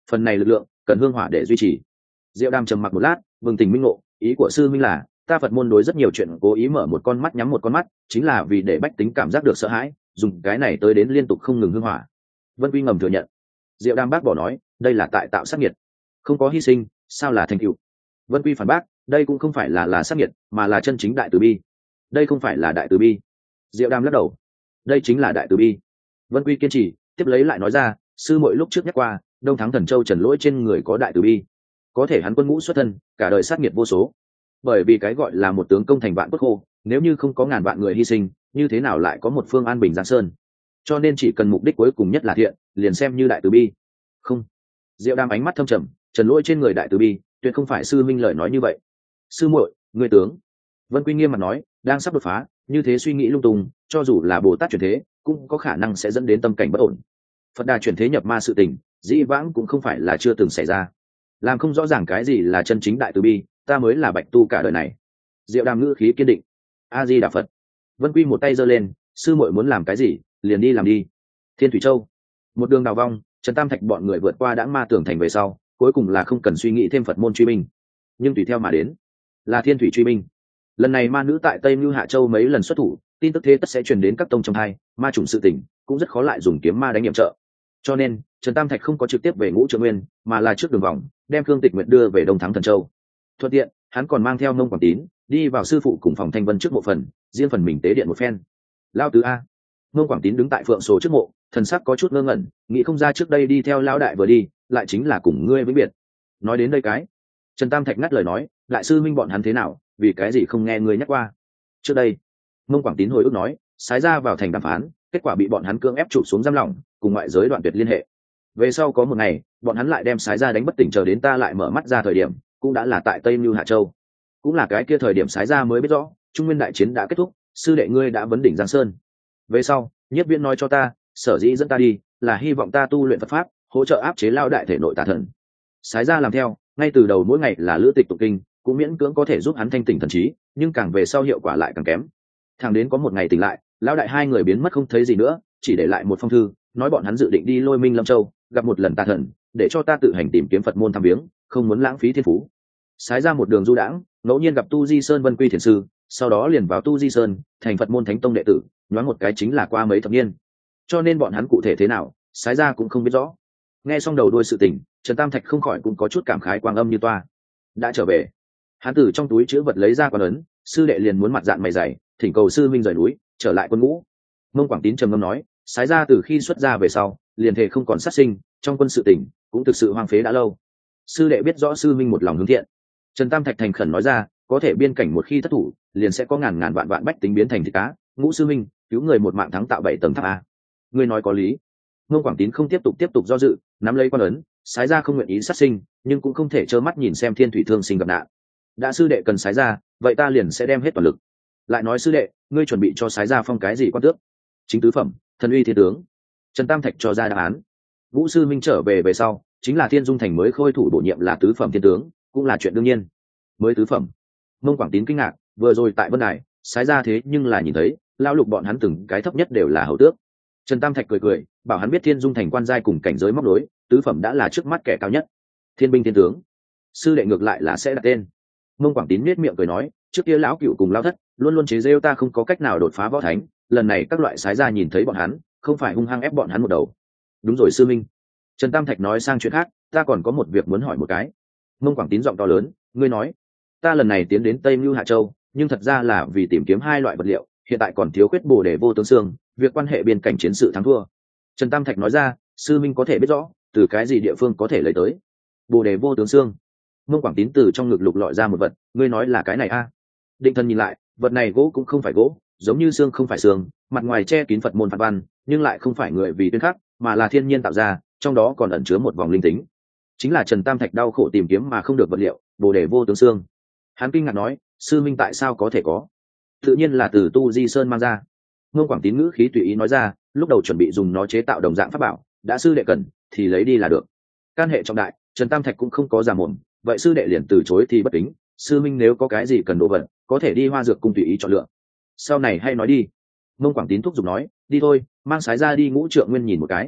phần này lực lượng cần hương hỏa để duy trì. Diệu Đàm trầm mặc một lát, bừng tỉnh minh ngộ, ý của sư minh là ta Phật môn đối rất nhiều chuyện cố ý mở một con mắt nhắm một con mắt, chính là vì để bách tính cảm giác được sợ hãi, dùng cái này tới đến liên tục không ngừng hương hỏa. Vân Quy ngầm thừa nhận. Diệu Đàm bác bỏ nói, đây là tại tạo sát nghiệt, không có hy sinh sao là thành tựu. Vân Quy phản bác, đây cũng không phải là là sát nghiệt, mà là chân chính đại từ bi. Đây không phải là đại từ bi. Diệu Đàm lắc đầu, đây chính là đại từ bi. Vân Quy kiên trì, tiếp lấy lại nói ra, sư muội lúc trước nhắc qua, Đông Thắng Thần Châu Trần Lỗi trên người có đại từ bi, có thể hắn quân ngũ xuất thân, cả đời sát nghiệt vô số, bởi vì cái gọi là một tướng công thành vạn cốt khô, nếu như không có ngàn vạn người hy sinh, như thế nào lại có một phương an bình giang sơn. Cho nên chỉ cần mục đích cuối cùng nhất là thiện, liền xem như đại từ bi. Không. Diệu Đàm ánh mắt thâm trầm, Trần Lỗi trên người đại từ bi, tuyệt không phải sư minh lời nói như vậy. Sư muội, người tướng. Vân Quy nghiêm mặt nói, đang sắp đột phá, như thế suy nghĩ lung tung, cho dù là Bồ Tát chuyển thế, cũng có khả năng sẽ dẫn đến tâm cảnh bất ổn. Phật Đà chuyển thế nhập ma sự tình, dĩ vãng cũng không phải là chưa từng xảy ra. Làm không rõ ràng cái gì là chân chính đại từ bi, ta mới là bạch tu cả đời này. Diệu Đàm ngữ khí kiên định. A Di Đà Phật. Vân Quy một tay giơ lên, sư muội muốn làm cái gì, liền đi làm đi. Thiên Thủy Châu, một đường đào vong, Trần Tam Thạch bọn người vượt qua đãng ma tưởng thành về sau, cuối cùng là không cần suy nghĩ thêm Phật môn truy binh, nhưng tùy theo mà đến là Thiên Thủy truy binh. Lần này ma nữ tại Tây Như Hạ Châu mấy lần xuất thủ, tin tức thế tất sẽ truyền đến các tông trong hai, ma chủng sự tình cũng rất khó lại dùng kiếm ma đánh nhiệm trợ. Cho nên Trần Tam Thạch không có trực tiếp về Ngũ Trượng Nguyên, mà là trước đường vòng đem Khương Tịch Nguyệt đưa về Đông Thắng Thần Châu. Thuận tiện hắn còn mang theo Nông Quảng Tín đi vào sư phụ cùng phòng Thanh Vân trước mộ phần, riêng phần mình tế điện một phen. Lao tứ a. Nông Quảng Tín đứng tại phượng sổ trước mộ, thần sắc có chút ngơ ngẩn, nghĩ không ra trước đây đi theo lão đại vừa đi, lại chính là cùng ngươi vĩnh biệt. Nói đến đây cái, Trần Tam Thạch ngắt lời nói, lại sư minh bọn hắn thế nào, vì cái gì không nghe ngươi nhắc qua? Trước đây, Nông Quảng Tín hồi ức nói, sái ra vào thành đàm phán, kết quả bị bọn hắn cưỡng ép chụp xuống giam lỏng, cùng ngoại giới đoạn tuyệt liên hệ. Về sau có một ngày, bọn hắn lại đem sái ra đánh bất tỉnh, chờ đến ta lại mở mắt ra thời điểm, cũng đã là tại Tây Như Hạ Châu. Cũng là cái kia thời điểm sái ra mới biết rõ, Trung Nguyên đại chiến đã kết thúc, sư đệ ngươi đã vấn đỉnh Giang Sơn. Về sau, Nhiếp Viễn nói cho ta, sở dĩ dẫn ta đi, là hy vọng ta tu luyện Phật pháp, hỗ trợ áp chế lao đại thể nội tà thần. Sái ra làm theo, ngay từ đầu mỗi ngày là lữ tịch tụng kinh, cũng miễn cưỡng có thể giúp hắn thanh tỉnh thần trí, nhưng càng về sau hiệu quả lại càng kém. Thẳng đến có một ngày tỉnh lại, lão đại hai người biến mất không thấy gì nữa, chỉ để lại một phong thư, nói bọn hắn dự định đi Lôi Minh Lâm Châu, gặp một lần tà thần, để cho ta tự hành tìm kiếm Phật môn thăm viếng, không muốn lãng phí thiên phú. Sái ra một đường du đãng, ngẫu nhiên gặp Tu Di Sơn Vân Quy thiền sư, sau đó liền vào Tu Di Sơn, thành Phật môn Thánh Tông đệ tử, nhoáng một cái chính là qua mấy thập niên. Cho nên bọn hắn cụ thể thế nào, sái ra cũng không biết rõ. Nghe xong đầu đuôi sự tình, Trần Tam Thạch không khỏi cũng có chút cảm khái quang âm như toa. Đã trở về, hắn từ trong túi chứa vật lấy ra quan ấn, sư đệ liền muốn mặt dạng mày dày, thỉnh cầu sư minh rời núi, trở lại quân ngũ. Mông Quảng Tín trầm ngâm nói, sái ra từ khi xuất ra về sau, liền thể không còn sát sinh, trong quân sự tình cũng thực sự hoang phế đã lâu. Sư đệ biết rõ sư minh một lòng hướng thiện. Trần Tam Thạch thành khẩn nói ra, có thể biên cảnh một khi thất thủ, liền sẽ có ngàn ngàn vạn vạn bách tính biến thành thịt cá. Ngũ sư minh, cứu người một mạng thắng tạo bảy tầng tháp a. Ngươi nói có lý. Mông Quảng Tín không tiếp tục tiếp tục do dự, nắm lấy quan ấn, sái ra không nguyện ý sát sinh, nhưng cũng không thể trơ mắt nhìn xem Thiên Thủy thương sinh gặp nạn. Đã sư đệ cần sái ra, vậy ta liền sẽ đem hết toàn lực. Lại nói sư đệ, ngươi chuẩn bị cho sái ra phong cái gì quan tước? Chính tứ phẩm, thần uy thiên tướng. Trần Tam Thạch cho ra đáp án. Vũ sư minh trở về về sau, chính là Thiên Dung thành mới khôi thủ bổ nhiệm là tứ phẩm thiên tướng, cũng là chuyện đương nhiên. Mới tứ phẩm. Mông Quảng Tín kinh ngạc, vừa rồi tại Vân Đài, sái ra thế nhưng là nhìn thấy, lao lục bọn hắn từng cái thấp nhất đều là hầu tước. Trần Tam Thạch cười cười, bảo hắn biết Thiên Dung thành quan giai cùng cảnh giới móc đối, tứ phẩm đã là trước mắt kẻ cao nhất. Thiên binh thiên tướng. Sư đệ ngược lại là sẽ đặt tên. Mông Quảng Tín nết miệng cười nói, trước kia lão cựu cùng lao thất luôn luôn chế rêu ta không có cách nào đột phá võ thánh, lần này các loại sái ra nhìn thấy bọn hắn, không phải hung hăng ép bọn hắn một đầu. Đúng rồi sư minh. Trần Tam Thạch nói sang chuyện khác, ta còn có một việc muốn hỏi một cái. Mông Quảng Tín giọng to lớn, ngươi nói, ta lần này tiến đến Tây Như Hạ Châu, nhưng thật ra là vì tìm kiếm hai loại vật liệu, hiện tại còn thiếu khuyết Bồ Đề Vô Tướng Xương, việc quan hệ biên cảnh chiến sự thắng thua. Trần Tam Thạch nói ra, sư minh có thể biết rõ từ cái gì địa phương có thể lấy tới Bồ Đề Vô Tướng Xương. Mông Quảng Tín từ trong ngực lục lọi ra một vật, ngươi nói là cái này a? À? Định Thần nhìn lại, vật này gỗ cũng không phải gỗ, giống như xương không phải xương, mặt ngoài che kín Phật môn phạt văn, nhưng lại không phải người vì tuyên khắc, mà là thiên nhiên tạo ra, trong đó còn ẩn chứa một vòng linh tính. Chính là Trần Tam Thạch đau khổ tìm kiếm mà không được vật liệu, Bồ Đề Vô Tướng Xương. Hắn kinh ngạc nói, sư minh tại sao có thể có? Tự nhiên là từ Tu Di Sơn mang ra. Mông Quảng Tín ngữ khí tùy ý nói ra, lúc đầu chuẩn bị dùng nó chế tạo đồng dạng pháp bảo, đã sư đệ cần thì lấy đi là được. Can hệ trọng đại, Trần Tam Thạch cũng không có giả mồm, vậy sư đệ liền từ chối thì bất kính, sư minh nếu có cái gì cần đồ vật, có thể đi Hoa Dược cung tùy ý chọn lựa. Sau này hay nói đi. Mông Quảng Tín thúc giục nói, đi thôi, mang sái ra đi Ngũ Trượng Nguyên nhìn một cái.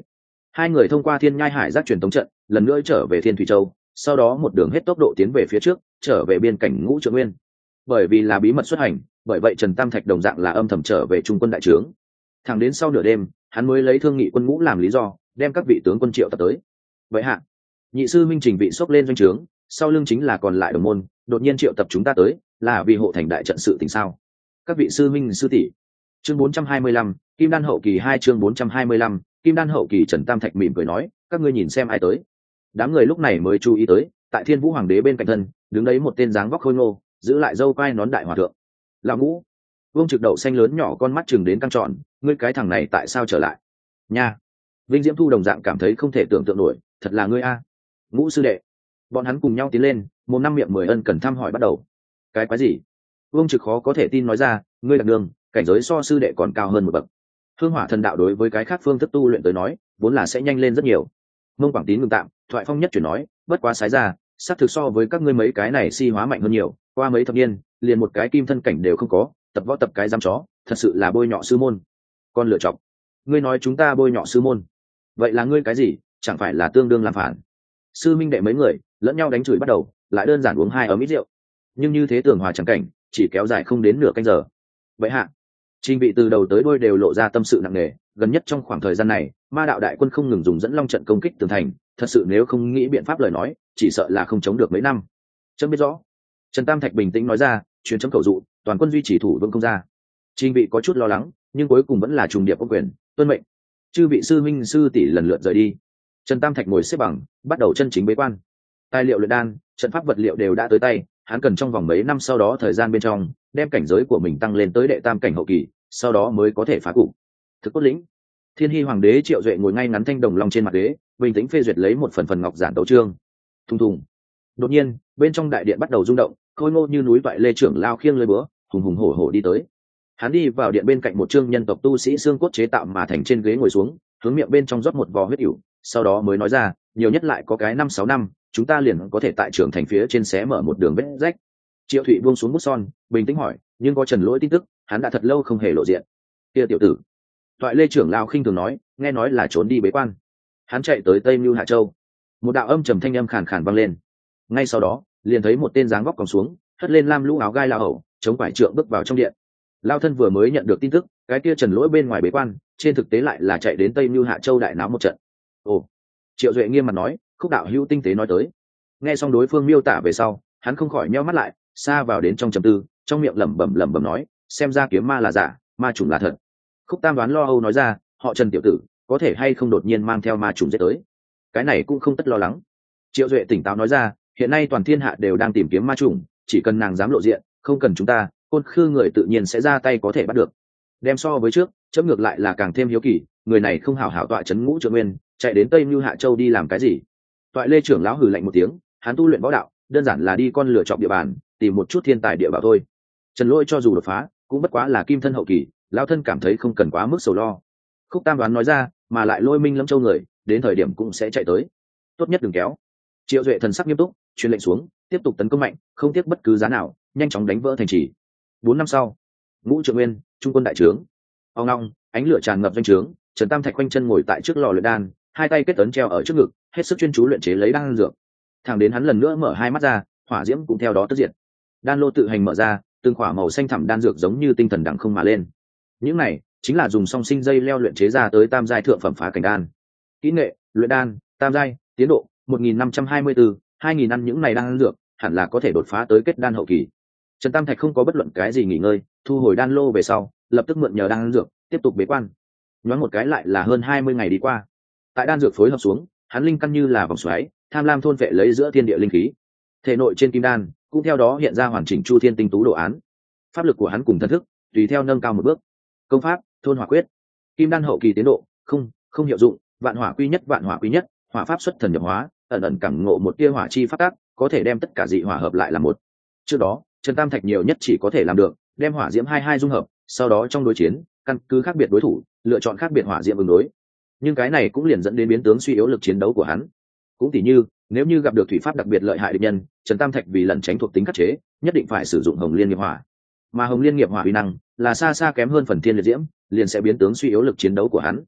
Hai người thông qua thiên nhai hải giác truyền tống trận lần nữa trở về thiên thủy châu, sau đó một đường hết tốc độ tiến về phía trước, trở về biên cảnh Ngũ Trượng Nguyên. Bởi vì là bí mật xuất hành, bởi vậy Trần Tam Thạch đồng dạng là âm thầm trở về trung quân đại trướng. Thẳng đến sau nửa đêm, hắn mới lấy thương nghị quân ngũ làm lý do, đem các vị tướng quân triệu tập tới. Vậy hạ, nhị sư minh trình vị xốc lên doanh trướng, sau lưng chính là còn lại đồng môn, đột nhiên triệu tập chúng ta tới, là vì hộ thành đại trận sự tình sao? Các vị sư minh sư tỷ. Chương bốn trăm hai mươi lăm, Kim Đan hậu kỳ hai chương bốn trăm hai mươi lăm, Kim Đan hậu kỳ. Trần Tam Thạch mỉm cười nói, các ngươi nhìn xem ai tới. Đám người lúc này mới chú ý tới, tại Thiên Vũ Hoàng đế bên cạnh thân, đứng đấy một tên dáng vóc khôi ngô, giữ lại râu quai nón đại hòa thượng. Lão Ngũ. Vương Trực Đậu xanh lớn nhỏ con mắt chừng đến căng tròn, ngươi cái thằng này tại sao trở lại? Nha. Vinh Diễm Thu đồng dạng cảm thấy không thể tưởng tượng nổi, thật là ngươi a. Ngũ sư đệ. Bọn hắn cùng nhau tiến lên, một năm miệng mười ân cần thăm hỏi bắt đầu. Cái quái gì? Vương Trực khó có thể tin nói ra, ngươi đặc đường, cảnh giới so sư đệ còn cao hơn một bậc. Hương Hỏa Thần Đạo đối với cái khác phương thức tu luyện tới nói, vốn là sẽ nhanh lên rất nhiều. Mông Quảng Tín ngừng tạm, Thoại Phong nhất chuyển nói, bất quá sái ra, xác thực so với các ngươi mấy cái này si hóa mạnh hơn nhiều, qua mấy thập niên, liền một cái kim thân cảnh đều không có, tập võ tập cái giam chó, thật sự là bôi nhọ sư môn. Con lựa chọc. Ngươi nói chúng ta bôi nhọ sư môn, vậy là ngươi cái gì, chẳng phải là tương đương làm phản? Sư minh đệ mấy người lẫn nhau đánh chửi bắt đầu, lại đơn giản uống hai ấm ít rượu, nhưng như thế tưởng hòa chẳng cảnh chỉ kéo dài không đến nửa canh giờ. Vậy hạ, trình vị từ đầu tới đuôi đều lộ ra tâm sự nặng nề, gần nhất trong khoảng thời gian này ma đạo đại quân không ngừng dùng dẫn long trận công kích tường thành, thật sự nếu không nghĩ biện pháp lời nói chỉ sợ là không chống được mấy năm. Chấm biết rõ. Trần Tam Thạch bình tĩnh nói ra, truyền chấm cầu dụ, toàn quân duy trì thủ vương công gia. Trình vị có chút lo lắng, nhưng cuối cùng vẫn là trùng điệp ô quyền, tuân mệnh. Chư vị sư minh sư tỷ lần lượt rời đi. Trần Tam Thạch ngồi xếp bằng, bắt đầu chân chính bế quan. Tài liệu luyện đan, trận pháp vật liệu đều đã tới tay, hắn cần trong vòng mấy năm sau đó thời gian bên trong đem cảnh giới của mình tăng lên tới đệ tam cảnh hậu kỳ, sau đó mới có thể phá cục. Thực cốt lĩnh. Thiên Hy Hoàng đế Triệu Duệ ngồi ngay ngắn thanh đồng long trên mặt đế, bình tĩnh phê duyệt lấy một phần phần ngọc giản tấu chương. Thùng thùng. Đột nhiên, bên trong đại điện bắt đầu rung động, khôi ngô như núi toại lê trưởng lao khiêng lưỡi búa, hùng hùng hổ hổ đi tới. Hắn đi vào điện bên cạnh một trương nhân tộc tu sĩ xương cốt chế tạo mà thành trên ghế ngồi xuống, hướng miệng bên trong rót một vò huyết ỉu, sau đó mới nói ra, nhiều nhất lại có cái năm sáu năm, chúng ta liền có thể tại trường thành phía trên xé mở một đường vết rách. Triệu Thụy buông xuống bút son, bình tĩnh hỏi, nhưng có Trần Lỗi tin tức, hắn đã thật lâu không hề lộ diện. Kia tiểu tử. Toại lê trưởng lao khinh thường nói, nghe nói là trốn đi bế quan. Hắn chạy tới Tây Mưu Hạ Châu. Một đạo âm trầm thanh âm khàn khàn vang lên. Ngay sau đó, liền thấy một tên dáng vóc còng xuống, hất lên lam lũ áo gai lao hầu, chống quải trượng bước vào trong điện. Lao thân vừa mới nhận được tin tức, cái kia Trần Lỗi bên ngoài bế quan, trên thực tế lại là chạy đến Tây Mưu Hạ Châu đại náo một trận. Ồ. Triệu Duệ nghiêm mặt nói, Khúc đạo hữu tinh tế nói tới. Nghe xong đối phương miêu tả về sau, hắn không khỏi nheo mắt lại, xa vào đến trong trầm tư, trong miệng lẩm bẩm lẩm bẩm nói, xem ra kiếm ma là giả, ma chủng là thật. Khúc Tam đoán lo âu nói ra, họ Trần tiểu tử, có thể hay không đột nhiên mang theo ma chủng giết tới? Cái này cũng không tất lo lắng. Triệu Duệ tỉnh táo nói ra, hiện nay toàn thiên hạ đều đang tìm kiếm ma chủng, chỉ cần nàng dám lộ diện, không cần chúng ta, Côn Khư người tự nhiên sẽ ra tay có thể bắt được. Đem so với trước, chấm ngược lại là càng thêm hiếu kỳ, người này không hảo hảo tọa trấn Ngũ Trượng Nguyên, chạy đến Tây Mưu Hạ Châu đi làm cái gì? Toại lê trưởng lão hừ lạnh một tiếng, hắn tu luyện võ đạo, đơn giản là đi con lửa chọc địa bàn, tìm một chút thiên tài địa bảo thôi. Trần Lỗi cho dù đột phá, cũng bất quá là kim thân hậu kỳ, lão thân cảm thấy không cần quá mức sầu lo. Khúc Tam đoán nói ra, mà lại Lôi Minh Lâm Châu người, đến thời điểm cũng sẽ chạy tới. Tốt nhất đừng kéo. Triệu Duệ thần sắc nghiêm túc, truyền lệnh xuống, tiếp tục tấn công mạnh, không tiếc bất cứ giá nào, nhanh chóng đánh vỡ thành trì. Bốn năm sau, Ngũ Trượng Nguyên, trung quân đại trướng. Ông long, ánh lửa tràn ngập doanh trướng, Trần Tam Thạch quanh chân ngồi tại trước lò luyện đan, hai tay kết ấn treo ở trước ngực, hết sức chuyên chú luyện chế lấy đan dược. Thẳng đến hắn lần nữa mở hai mắt ra, hỏa diễm cũng theo đó tất diệt. Đan lô tự hành mở ra, từng khỏa màu xanh thẳm đan dược giống như tinh thần đằng không mà lên. Những này chính là dùng song sinh dây leo luyện chế ra tới tam giai thượng phẩm phá cảnh đan. Kỹ nghệ, luyện đan, tam giai, tiến độ một nghìn năm trăm hai mươi tư, hai nghìn ăn những này đan dược, hẳn là có thể đột phá tới kết đan hậu kỳ. Trần Tam Thạch không có bất luận cái gì nghỉ ngơi, thu hồi đan lô về sau, lập tức mượn nhờ đan dược, tiếp tục bế quan. Nhoáng một cái lại là hơn hai mươi ngày đi qua. Tại đan dược phối hợp xuống, hắn linh căn như là vòng xoáy, tham lam thôn vệ lấy giữa thiên địa linh khí. Thể nội trên kim đan cũng theo đó hiện ra hoàn chỉnh chu thiên tinh tú đồ án. Pháp lực của hắn cùng thần thức tùy theo nâng cao một bước. Công pháp thôn hỏa quyết, kim đan hậu kỳ tiến độ không không hiệu dụng, vạn hỏa quy nhất vạn hỏa quy nhất, hỏa pháp xuất thần nhập hóa, ẩn ẩn cảm ngộ một tia hỏa chi pháp tác, có thể đem tất cả dị hỏa hợp lại làm một. Trước đó Trần Tam Thạch nhiều nhất chỉ có thể làm được đem hỏa diễm hai hai dung hợp, sau đó trong đối chiến căn cứ khác biệt đối thủ lựa chọn khác biệt hỏa diễm ứng đối. Nhưng cái này cũng liền dẫn đến biến tướng suy yếu lực chiến đấu của hắn. Cũng tỉ như nếu như gặp được thủy pháp đặc biệt lợi hại địch nhân, Trần Tam Thạch vì lẩn tránh thuộc tính khắc chế, nhất định phải sử dụng Hồng Liên nghiệp hỏa. Mà Hồng Liên nghiệp hỏa uy năng là xa xa kém hơn phần thiên liệt diễm, liền sẽ biến tướng suy yếu lực chiến đấu của hắn.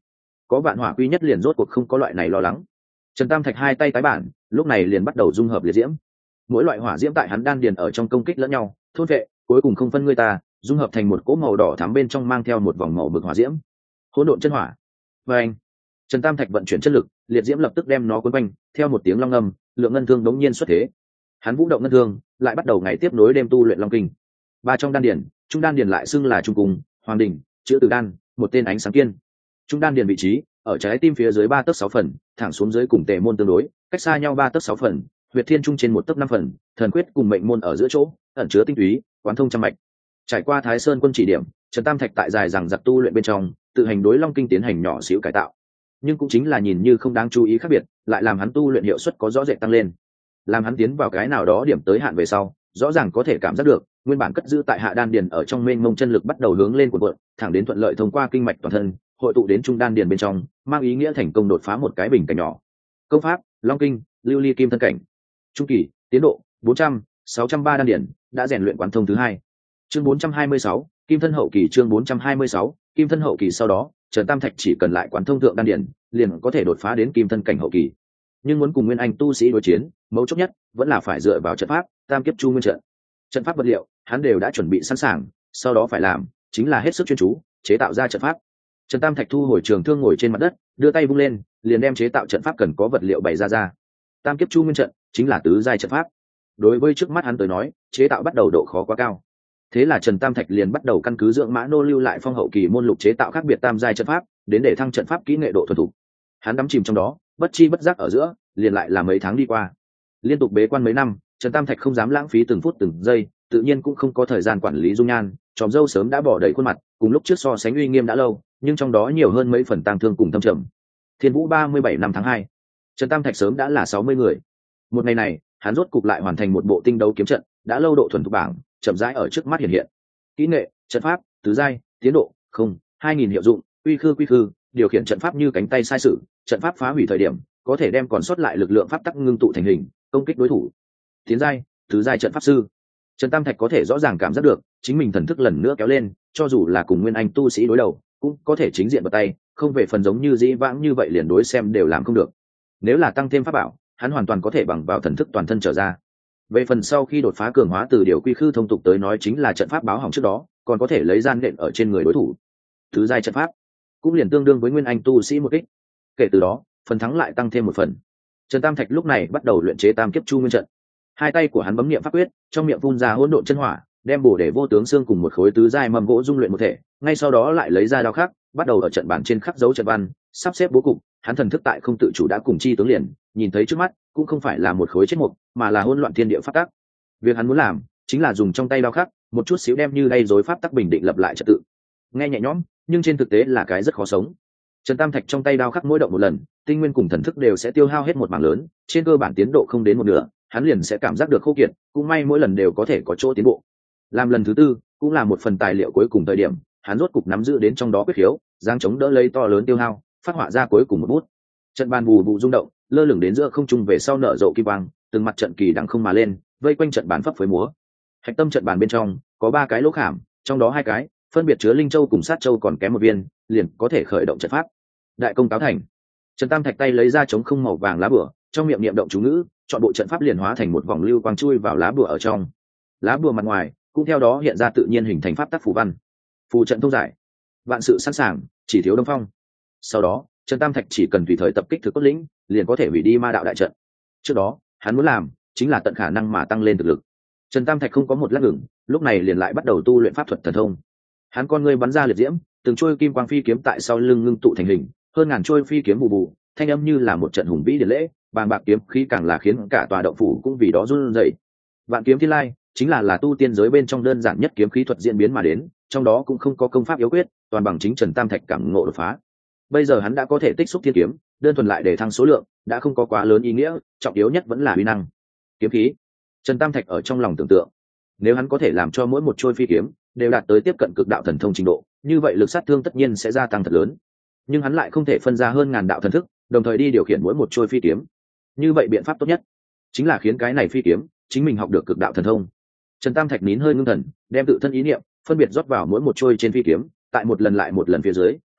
có vạn hỏa quy nhất liền rốt cuộc không có loại này lo lắng. Trần Tam Thạch hai tay tái bản, lúc này liền bắt đầu dung hợp liệt diễm. Mỗi loại hỏa diễm tại hắn đan điền ở trong công kích lẫn nhau, thôn vệ, cuối cùng không phân người ta, dung hợp thành một cỗ màu đỏ thắm bên trong mang theo một vòng màu bực hỏa diễm. Hỗn độn chân hỏa. Và anh, Trần Tam Thạch vận chuyển chất lực, liệt diễm lập tức đem nó cuốn quanh, theo một tiếng long âm, lượng ngân thương đống nhiên xuất thế. Hắn vũ động ngân thương, lại bắt đầu ngày tiếp nối đêm tu luyện long kinh. Ba trong đan điền, trung đan điền lại xưng là trung cung, hoàng đỉnh, chữ từ đan, một tên ánh sáng kiên. Trung đan điền vị trí ở trái tim phía dưới ba tấc sáu phần, thẳng xuống dưới cùng tề môn tương đối, cách xa nhau ba tấc sáu phần, huyệt thiên trung trên một tấc năm phần, thần quyết cùng mệnh môn ở giữa chỗ, ẩn chứa tinh túy, quán thông trăm mạch. Trải qua Thái Sơn quân chỉ điểm, Trần Tam Thạch tại dài rằng giặc tu luyện bên trong, tự hành đối long kinh tiến hành nhỏ xíu cải tạo. Nhưng cũng chính là nhìn như không đáng chú ý khác biệt, lại làm hắn tu luyện hiệu suất có rõ rệt tăng lên. Làm hắn tiến vào cái nào đó điểm tới hạn về sau, rõ ràng có thể cảm giác được, nguyên bản cất giữ tại hạ đan điền ở trong mênh mông chân lực bắt đầu hướng lên cuộn cuộn, thẳng đến thuận lợi thông qua kinh mạch toàn thân, hội tụ đến trung đan điền bên trong, mang ý nghĩa thành công đột phá một cái bình cảnh nhỏ. Công pháp: Long kinh, lưu ly kim thân cảnh. Trung kỳ, tiến độ bốn trăm, sáu trăm ba đan điền, đã rèn luyện quán thông thứ hai. Chương bốn trăm hai mươi sáu, kim thân hậu kỳ. Chương bốn trăm hai mươi sáu, kim thân hậu kỳ. Sau đó, Trần Tam Thạch chỉ cần lại quán thông thượng đan điền, liền có thể đột phá đến kim thân cảnh hậu kỳ. Nhưng muốn cùng nguyên anh tu sĩ đối chiến, mấu chốt nhất vẫn là phải dựa vào trận pháp, tam kiếp chu nguyên trận. Trận pháp vật liệu, hắn đều đã chuẩn bị sẵn sàng, sau đó phải làm chính là hết sức chuyên chú, chế tạo ra trận pháp. Trần Tam Thạch thu hồi trường thương ngồi trên mặt đất, đưa tay vung lên, liền đem chế tạo trận pháp cần có vật liệu bày ra ra. Tam kiếp chu nguyên trận chính là tứ giai trận pháp. Đối với trước mắt hắn tới nói, chế tạo bắt đầu độ khó quá cao. Thế là Trần Tam Thạch liền bắt đầu căn cứ dưỡng mã nô lưu lại phong hậu kỳ môn lục chế tạo khác biệt tam giai trận pháp, đến để thăng trận pháp kỹ nghệ độ thuần thục. Hắn đắm chìm trong đó, bất chi bất giác ở giữa, liền lại là mấy tháng đi qua. Liên tục bế quan mấy năm, Trần Tam Thạch không dám lãng phí từng phút từng giây, tự nhiên cũng không có thời gian quản lý dung nhan, tròm râu sớm đã bỏ đầy khuôn mặt, cùng lúc trước so sánh uy nghiêm đã lâu, nhưng trong đó nhiều hơn mấy phần tang thương cùng thâm trầm. Thiên Vũ ba mươi bảy năm tháng hai, Trần Tam Thạch sớm đã là sáu mươi người. Một ngày này, hắn rốt cục lại hoàn thành một bộ tinh đấu kiếm trận, đã lâu độ thuần thục bảng, chậm rãi ở trước mắt hiện hiện. Kỹ nghệ, trận pháp, tứ giai, tiến độ, không, hai nghìn hiệu dụng, quy khư quy khư, điều khiển trận pháp như cánh tay sai sử, trận pháp phá hủy thời điểm, có thể đem còn sót lại lực lượng pháp tắc ngưng tụ thành hình, công kích đối thủ. Tiến giai, tứ giai trận pháp sư. Trần Tam Thạch có thể rõ ràng cảm giác được, chính mình thần thức lần nữa kéo lên, cho dù là cùng nguyên anh tu sĩ đối đầu, cũng có thể chính diện vào tay, không về phần giống như dĩ vãng như vậy liền đối xem đều làm không được. Nếu là tăng thêm pháp bảo, hắn hoàn toàn có thể bằng vào thần thức toàn thân trở ra. Về phần sau khi đột phá cường hóa từ điều quy khư thông tục tới nói chính là trận pháp báo hỏng trước đó, còn có thể lấy gian nện ở trên người đối thủ. Thứ giai trận pháp cũng liền tương đương với nguyên anh tu sĩ một kích. Kể từ đó, phần thắng lại tăng thêm một phần. Trần Tam Thạch lúc này bắt đầu luyện chế tam kiếp chu nguyên trận. Hai tay của hắn bấm niệm pháp quyết, trong miệng phun ra hỗn độn chân hỏa, đem bổ để vô tướng xương cùng một khối tứ giai mầm gỗ dung luyện một thể, ngay sau đó lại lấy ra đao khắc, bắt đầu ở trận bàn trên khắc dấu trận văn, sắp xếp bố cục, hắn thần thức tại không tự chủ đã cùng chi tướng liền, nhìn thấy trước mắt, cũng không phải là một khối chết mục, mà là hỗn loạn thiên địa pháp tắc. Việc hắn muốn làm, chính là dùng trong tay đao khắc, một chút xíu đem như đây rối pháp tắc bình định lập lại trật tự. Nghe nhẹ nhõm, nhưng trên thực tế là cái rất khó sống. Trần Tam Thạch trong tay đao khắc mỗi động một lần, tinh nguyên cùng thần thức đều sẽ tiêu hao hết một mảng lớn, trên cơ bản tiến độ không đến một nửa, hắn liền sẽ cảm giác được khô kiệt, cũng may mỗi lần đều có thể có chỗ tiến bộ. Làm lần thứ tư, cũng là một phần tài liệu cuối cùng thời điểm, hắn rốt cục nắm giữ đến trong đó quyết khiếu, giang chống đỡ lấy to lớn tiêu hao, phát họa ra cuối cùng một bút. Trận bàn bù bù rung động, lơ lửng đến giữa không trung về sau nở rộ kim quang, từng mặt trận kỳ đằng không mà lên, vây quanh trận bàn phấp phới múa. Hạch tâm trận bàn bên trong có ba cái lỗ khảm, trong đó hai cái phân biệt chứa linh châu cùng sát châu còn kém một viên, liền có thể khởi động trận pháp. Đại công cáo thành. Trần Tam Thạch tay lấy ra trống không màu vàng lá bùa, trong miệng niệm động chú ngữ, chọn bộ trận pháp liền hóa thành một vòng lưu quang chui vào lá bùa ở trong. Lá bùa mặt ngoài cũng theo đó hiện ra tự nhiên hình thành pháp tắc phù văn. Phù trận thông giải, vạn sự sẵn sàng, chỉ thiếu Đông Phong. Sau đó, Trần Tam Thạch chỉ cần tùy thời tập kích thực cốt lĩnh, liền có thể hủy đi ma đạo đại trận. Trước đó, hắn muốn làm chính là tận khả năng mà tăng lên thực lực. Trần Tam Thạch không có một lát ngừng, lúc này liền lại bắt đầu tu luyện pháp thuật thần thông. Hắn con ngươi bắn ra liệt diễm, từng trôi kim quang phi kiếm tại sau lưng ngưng tụ thành hình, hơn ngàn trôi phi kiếm bù bù, thanh âm như là một trận hùng vĩ điển lễ, bàng bạc kiếm khí càng là khiến cả tòa động phủ cũng vì đó run rẩy. Vạn kiếm thiên lai chính là là tu tiên giới bên trong đơn giản nhất kiếm khí thuật diễn biến mà đến, trong đó cũng không có công pháp yếu quyết, toàn bằng chính Trần Tam Thạch cảm ngộ đột phá. Bây giờ hắn đã có thể tích xúc thiên kiếm, đơn thuần lại để thăng số lượng, đã không có quá lớn ý nghĩa, trọng yếu nhất vẫn là uy năng. Kiếm khí. Trần Tam Thạch ở trong lòng tưởng tượng, nếu hắn có thể làm cho mỗi một trôi phi kiếm đều đạt tới tiếp cận cực đạo thần thông trình độ, như vậy lực sát thương tất nhiên sẽ gia tăng thật lớn. Nhưng hắn lại không thể phân ra hơn ngàn đạo thần thức, đồng thời đi điều khiển mỗi một trôi phi kiếm. Như vậy biện pháp tốt nhất chính là khiến cái này phi kiếm chính mình học được cực đạo thần thông. Trần Tam Thạch nín hơi ngưng thần, đem tự thân ý niệm phân biệt rót vào mỗi một trôi trên phi kiếm, tại một lần lại một lần phía dưới,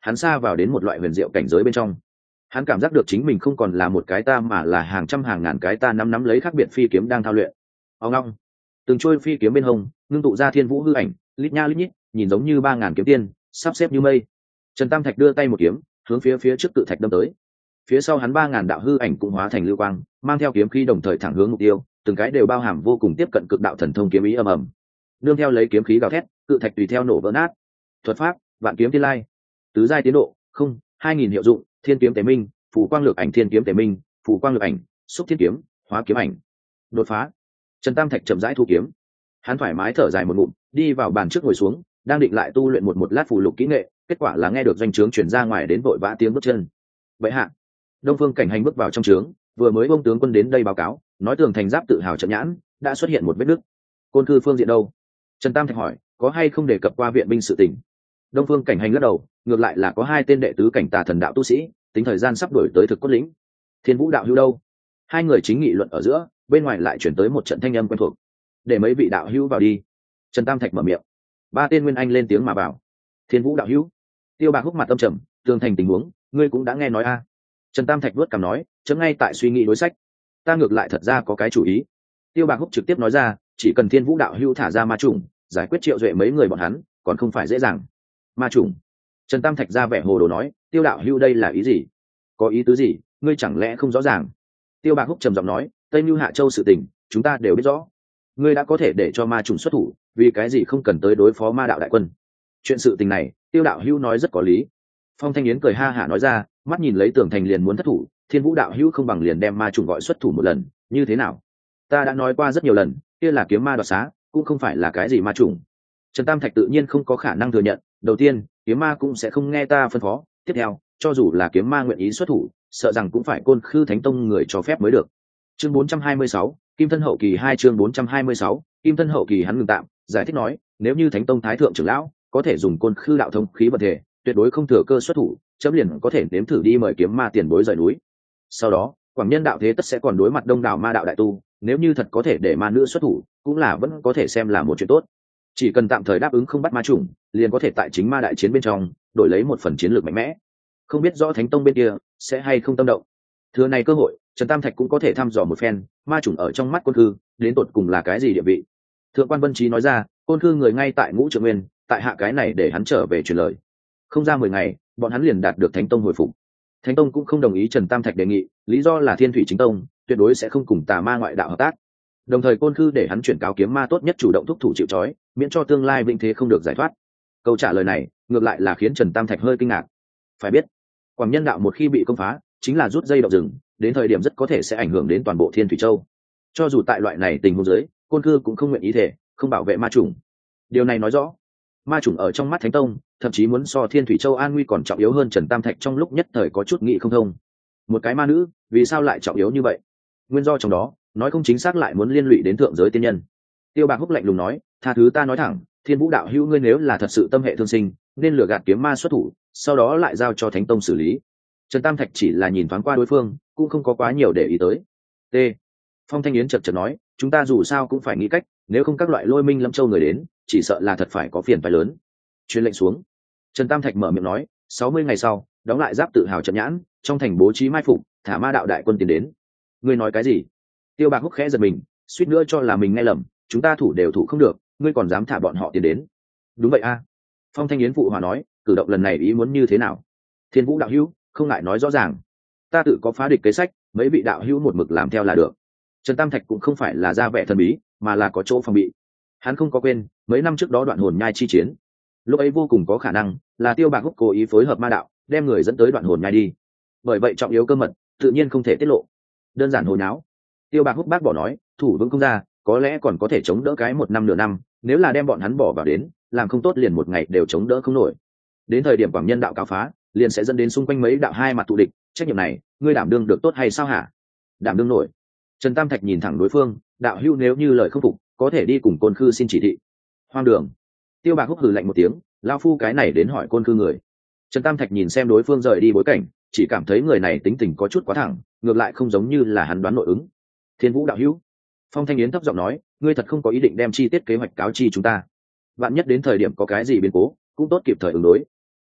hắn xa vào đến một loại huyền diệu cảnh giới bên trong. Hắn cảm giác được chính mình không còn là một cái ta mà là hàng trăm hàng ngàn cái ta nắm nắm lấy khác biệt phi kiếm đang thao luyện. Ông long, từng trôi phi kiếm bên hông ngưng tụ ra thiên vũ hư ảnh, lít nha lít nhít, nhìn giống như ba ngàn kiếm tiên sắp xếp như mây. Trần Tam Thạch đưa tay một kiếm hướng phía phía trước cự thạch đâm tới, phía sau hắn ba ngàn đạo hư ảnh cũng hóa thành lưu quang, mang theo kiếm khí đồng thời thẳng hướng mục tiêu, từng cái đều bao hàm vô cùng tiếp cận cực đạo thần thông kiếm ý ầm ầm. Nương theo lấy kiếm khí gào thét, cự thạch tùy theo nổ vỡ nát. Thuật pháp vạn kiếm tiên lai, tứ giai tiến độ không hai nghìn hiệu dụng, thiên kiếm tế minh, phù quang lược ảnh thiên kiếm tế minh, phù quang lược ảnh, xúc thiên kiếm, hóa kiếm ảnh. Đột phá. Trần Tam Thạch chậm rãi thu kiếm, hắn thoải mái thở dài một ngụm, đi vào bàn trước ngồi xuống, đang định lại tu luyện một một lát phù lục kỹ nghệ, kết quả là nghe được doanh trướng chuyển ra ngoài đến vội vã tiếng bước chân. Vậy hạ, Đông Phương Cảnh Hành bước vào trong trướng, vừa mới bông tướng quân đến đây báo cáo, nói tường thành giáp tự hào trận nhãn đã xuất hiện một vết nứt. Côn Cư phương diện đâu? Trần Tam Thạch hỏi, có hay không đề cập qua viện binh sự tình? Đông Phương Cảnh Hành lắc đầu, ngược lại là có hai tên đệ tứ cảnh tà thần đạo tu sĩ, tính thời gian sắp đổi tới thực cốt lĩnh. Thiên Vũ đạo hữu đâu? Hai người chính nghị luận ở giữa, bên ngoài lại chuyển tới một trận thanh âm quen thuộc. Để mấy vị đạo hữu vào đi. Trần Tam Thạch mở miệng. Ba tên nguyên anh lên tiếng mà vào. Thiên Vũ đạo hữu. Tiêu Bạc húc mặt tâm trầm, tường thành tình huống, ngươi cũng đã nghe nói a. Trần Tam Thạch vuốt cằm nói, chấm ngay tại suy nghĩ đối sách. Ta ngược lại thật ra có cái chủ ý. Tiêu Bạc húc trực tiếp nói ra, chỉ cần Thiên Vũ đạo hữu thả ra ma trùng, giải quyết Triệu Duệ mấy người bọn hắn, còn không phải dễ dàng. Ma trùng? Trần Tam Thạch ra vẻ hồ đồ nói, Tiêu đạo hữu đây là ý gì? Có ý tứ gì, ngươi chẳng lẽ không rõ ràng? Tiêu Bạc húc trầm giọng nói, Tây Nưu Hạ Châu sự tình, chúng ta đều biết rõ. Ngươi đã có thể để cho ma trùng xuất thủ, vì cái gì không cần tới đối phó ma đạo đại quân? Chuyện sự tình này, Tiêu đạo hữu nói rất có lý. Phong Thanh Yến cười ha hả nói ra, mắt nhìn lấy tường thành liền muốn thất thủ, Thiên Vũ đạo hữu không bằng liền đem ma trùng gọi xuất thủ một lần, như thế nào? Ta đã nói qua rất nhiều lần, kia là kiếm ma đoạt xá, cũng không phải là cái gì ma trùng. Trần Tam Thạch tự nhiên không có khả năng thừa nhận, đầu tiên, kiếm ma cũng sẽ không nghe ta phân phó, tiếp theo, cho dù là kiếm ma nguyện ý xuất thủ, sợ rằng cũng phải Côn Khư Thánh Tông người cho phép mới được. Chương bốn trăm hai mươi sáu, Kim Thân hậu kỳ hai chương bốn trăm hai mươi sáu, Kim Thân hậu kỳ hắn ngừng tạm, giải thích nói, nếu như Thánh Tông thái thượng trưởng lão có thể dùng Côn Khư đạo thông khí vật thể, tuyệt đối không thừa cơ xuất thủ, chấm liền có thể nếm thử đi mời kiếm ma tiền bối rời núi. Sau đó, Quảng Nhân đạo thế tất sẽ còn đối mặt đông đảo ma đạo đại tu, nếu như thật có thể để ma nữ xuất thủ, cũng là vẫn có thể xem là một chuyện tốt. Chỉ cần tạm thời đáp ứng không bắt ma chủng, liền có thể tại chính ma đại chiến bên trong đổi lấy một phần chiến lược mạnh mẽ. Không biết rõ Thánh Tông bên kia sẽ hay không tâm động. Thừa này cơ hội, Trần Tam Thạch cũng có thể thăm dò một phen, ma chủng ở trong mắt Côn Khư đến tột cùng là cái gì địa vị. Thượng quan Vân Trí nói ra, Côn Khư người ngay tại Ngũ Trượng Nguyên, tại hạ cái này để hắn trở về truyền lời. Không ra mười ngày, bọn hắn liền đạt được Thánh Tông hồi phục. Thánh Tông cũng không đồng ý Trần Tam Thạch đề nghị, lý do là Thiên Thủy Chính Tông tuyệt đối sẽ không cùng tà ma ngoại đạo hợp tác. Đồng thời Côn Khư để hắn chuyển cáo kiếm ma tốt nhất chủ động thúc thủ chịu trói, miễn cho tương lai vĩnh thế không được giải thoát. Câu trả lời này ngược lại là khiến Trần Tam Thạch hơi kinh ngạc. Phải biết, Quảng Nhân đạo một khi bị công phá, chính là rút dây động rừng, đến thời điểm rất có thể sẽ ảnh hưởng đến toàn bộ Thiên Thủy Châu. Cho dù tại loại này tình huống dưới, Côn Khư cũng không nguyện ý thể, không bảo vệ ma chủng. Điều này nói rõ, ma chủng ở trong mắt Thánh Tông, thậm chí muốn so Thiên Thủy Châu an nguy còn trọng yếu hơn. Trần Tam Thạch trong lúc nhất thời có chút nghĩ không thông. Một cái ma nữ, vì sao lại trọng yếu như vậy? Nguyên do trong đó, nói không chính xác lại muốn liên lụy đến thượng giới tiên nhân. Tiêu Bạc húc lạnh lùng nói, tha thứ ta nói thẳng, Thiên Vũ đạo hữu ngươi nếu là thật sự tâm hệ thương sinh, nên lừa gạt kiếm ma xuất thủ, sau đó lại giao cho Thánh Tông xử lý. Trần Tam Thạch chỉ là nhìn thoáng qua đối phương, cũng không có quá nhiều để ý tới. T. Phong Thanh Yến chợt chợt nói, chúng ta dù sao cũng phải nghĩ cách, nếu không các loại Lôi Minh Lâm Châu người đến, chỉ sợ là thật phải có phiền phải lớn. Truyền lệnh xuống. Trần Tam Thạch mở miệng nói, sáu mươi ngày sau, đóng lại giáp tự hào trận nhãn, trong thành bố trí mai phục, thả ma đạo đại quân tiến đến. Ngươi nói cái gì? Tiêu Bạc húc khẽ giật mình, suýt nữa cho là mình nghe lầm, chúng ta thủ đều thủ không được, ngươi còn dám thả bọn họ tiến đến? Đúng vậy a. Phong Thanh Yến phụ hòa nói, cử động lần này ý muốn như thế nào? Thiên Vũ đạo hữu, không ngại nói rõ ràng. Ta tự có phá địch kế sách, mấy vị đạo hữu một mực làm theo là được. Trần Tam Thạch cũng không phải là ra vẻ thần bí, mà là có chỗ phòng bị. Hắn không có quên, mấy năm trước đó Đoạn Hồn Nhai chi chiến, lúc ấy vô cùng có khả năng là Tiêu Bạc húc cố ý phối hợp ma đạo, đem người dẫn tới Đoạn Hồn Nhai đi. Bởi vậy trọng yếu cơ mật, tự nhiên không thể tiết lộ. Đơn giản hồ nháo. Tiêu Bạc húc bác bỏ nói, thủ vững không ra, có lẽ còn có thể chống đỡ cái một năm nửa năm, nếu là đem bọn hắn bỏ vào đến, làm không tốt liền một ngày đều chống đỡ không nổi. Đến thời điểm Quảng Nhân đạo cáo phá, liền sẽ dẫn đến xung quanh mấy đạo hai mặt thù địch, trách nhiệm này, ngươi đảm đương được tốt hay sao hả? Đảm đương nổi. Trần Tam Thạch nhìn thẳng đối phương, đạo hữu nếu như lời không phục, có thể đi cùng Côn Khư xin chỉ thị. Hoang đường. Tiêu Bạc húc hừ lạnh một tiếng, lao phu cái này đến hỏi Côn Khư người. Trần Tam Thạch nhìn xem đối phương rời đi bối cảnh, chỉ cảm thấy người này tính tình có chút quá thẳng, ngược lại không giống như là hắn đoán nội ứng. Thiên Vũ đạo hữu. Phong Thanh Yến thấp giọng nói, ngươi thật không có ý định đem chi tiết kế hoạch cáo chi chúng ta. Vạn nhất đến thời điểm có cái gì biến cố, cũng tốt kịp thời ứng đối.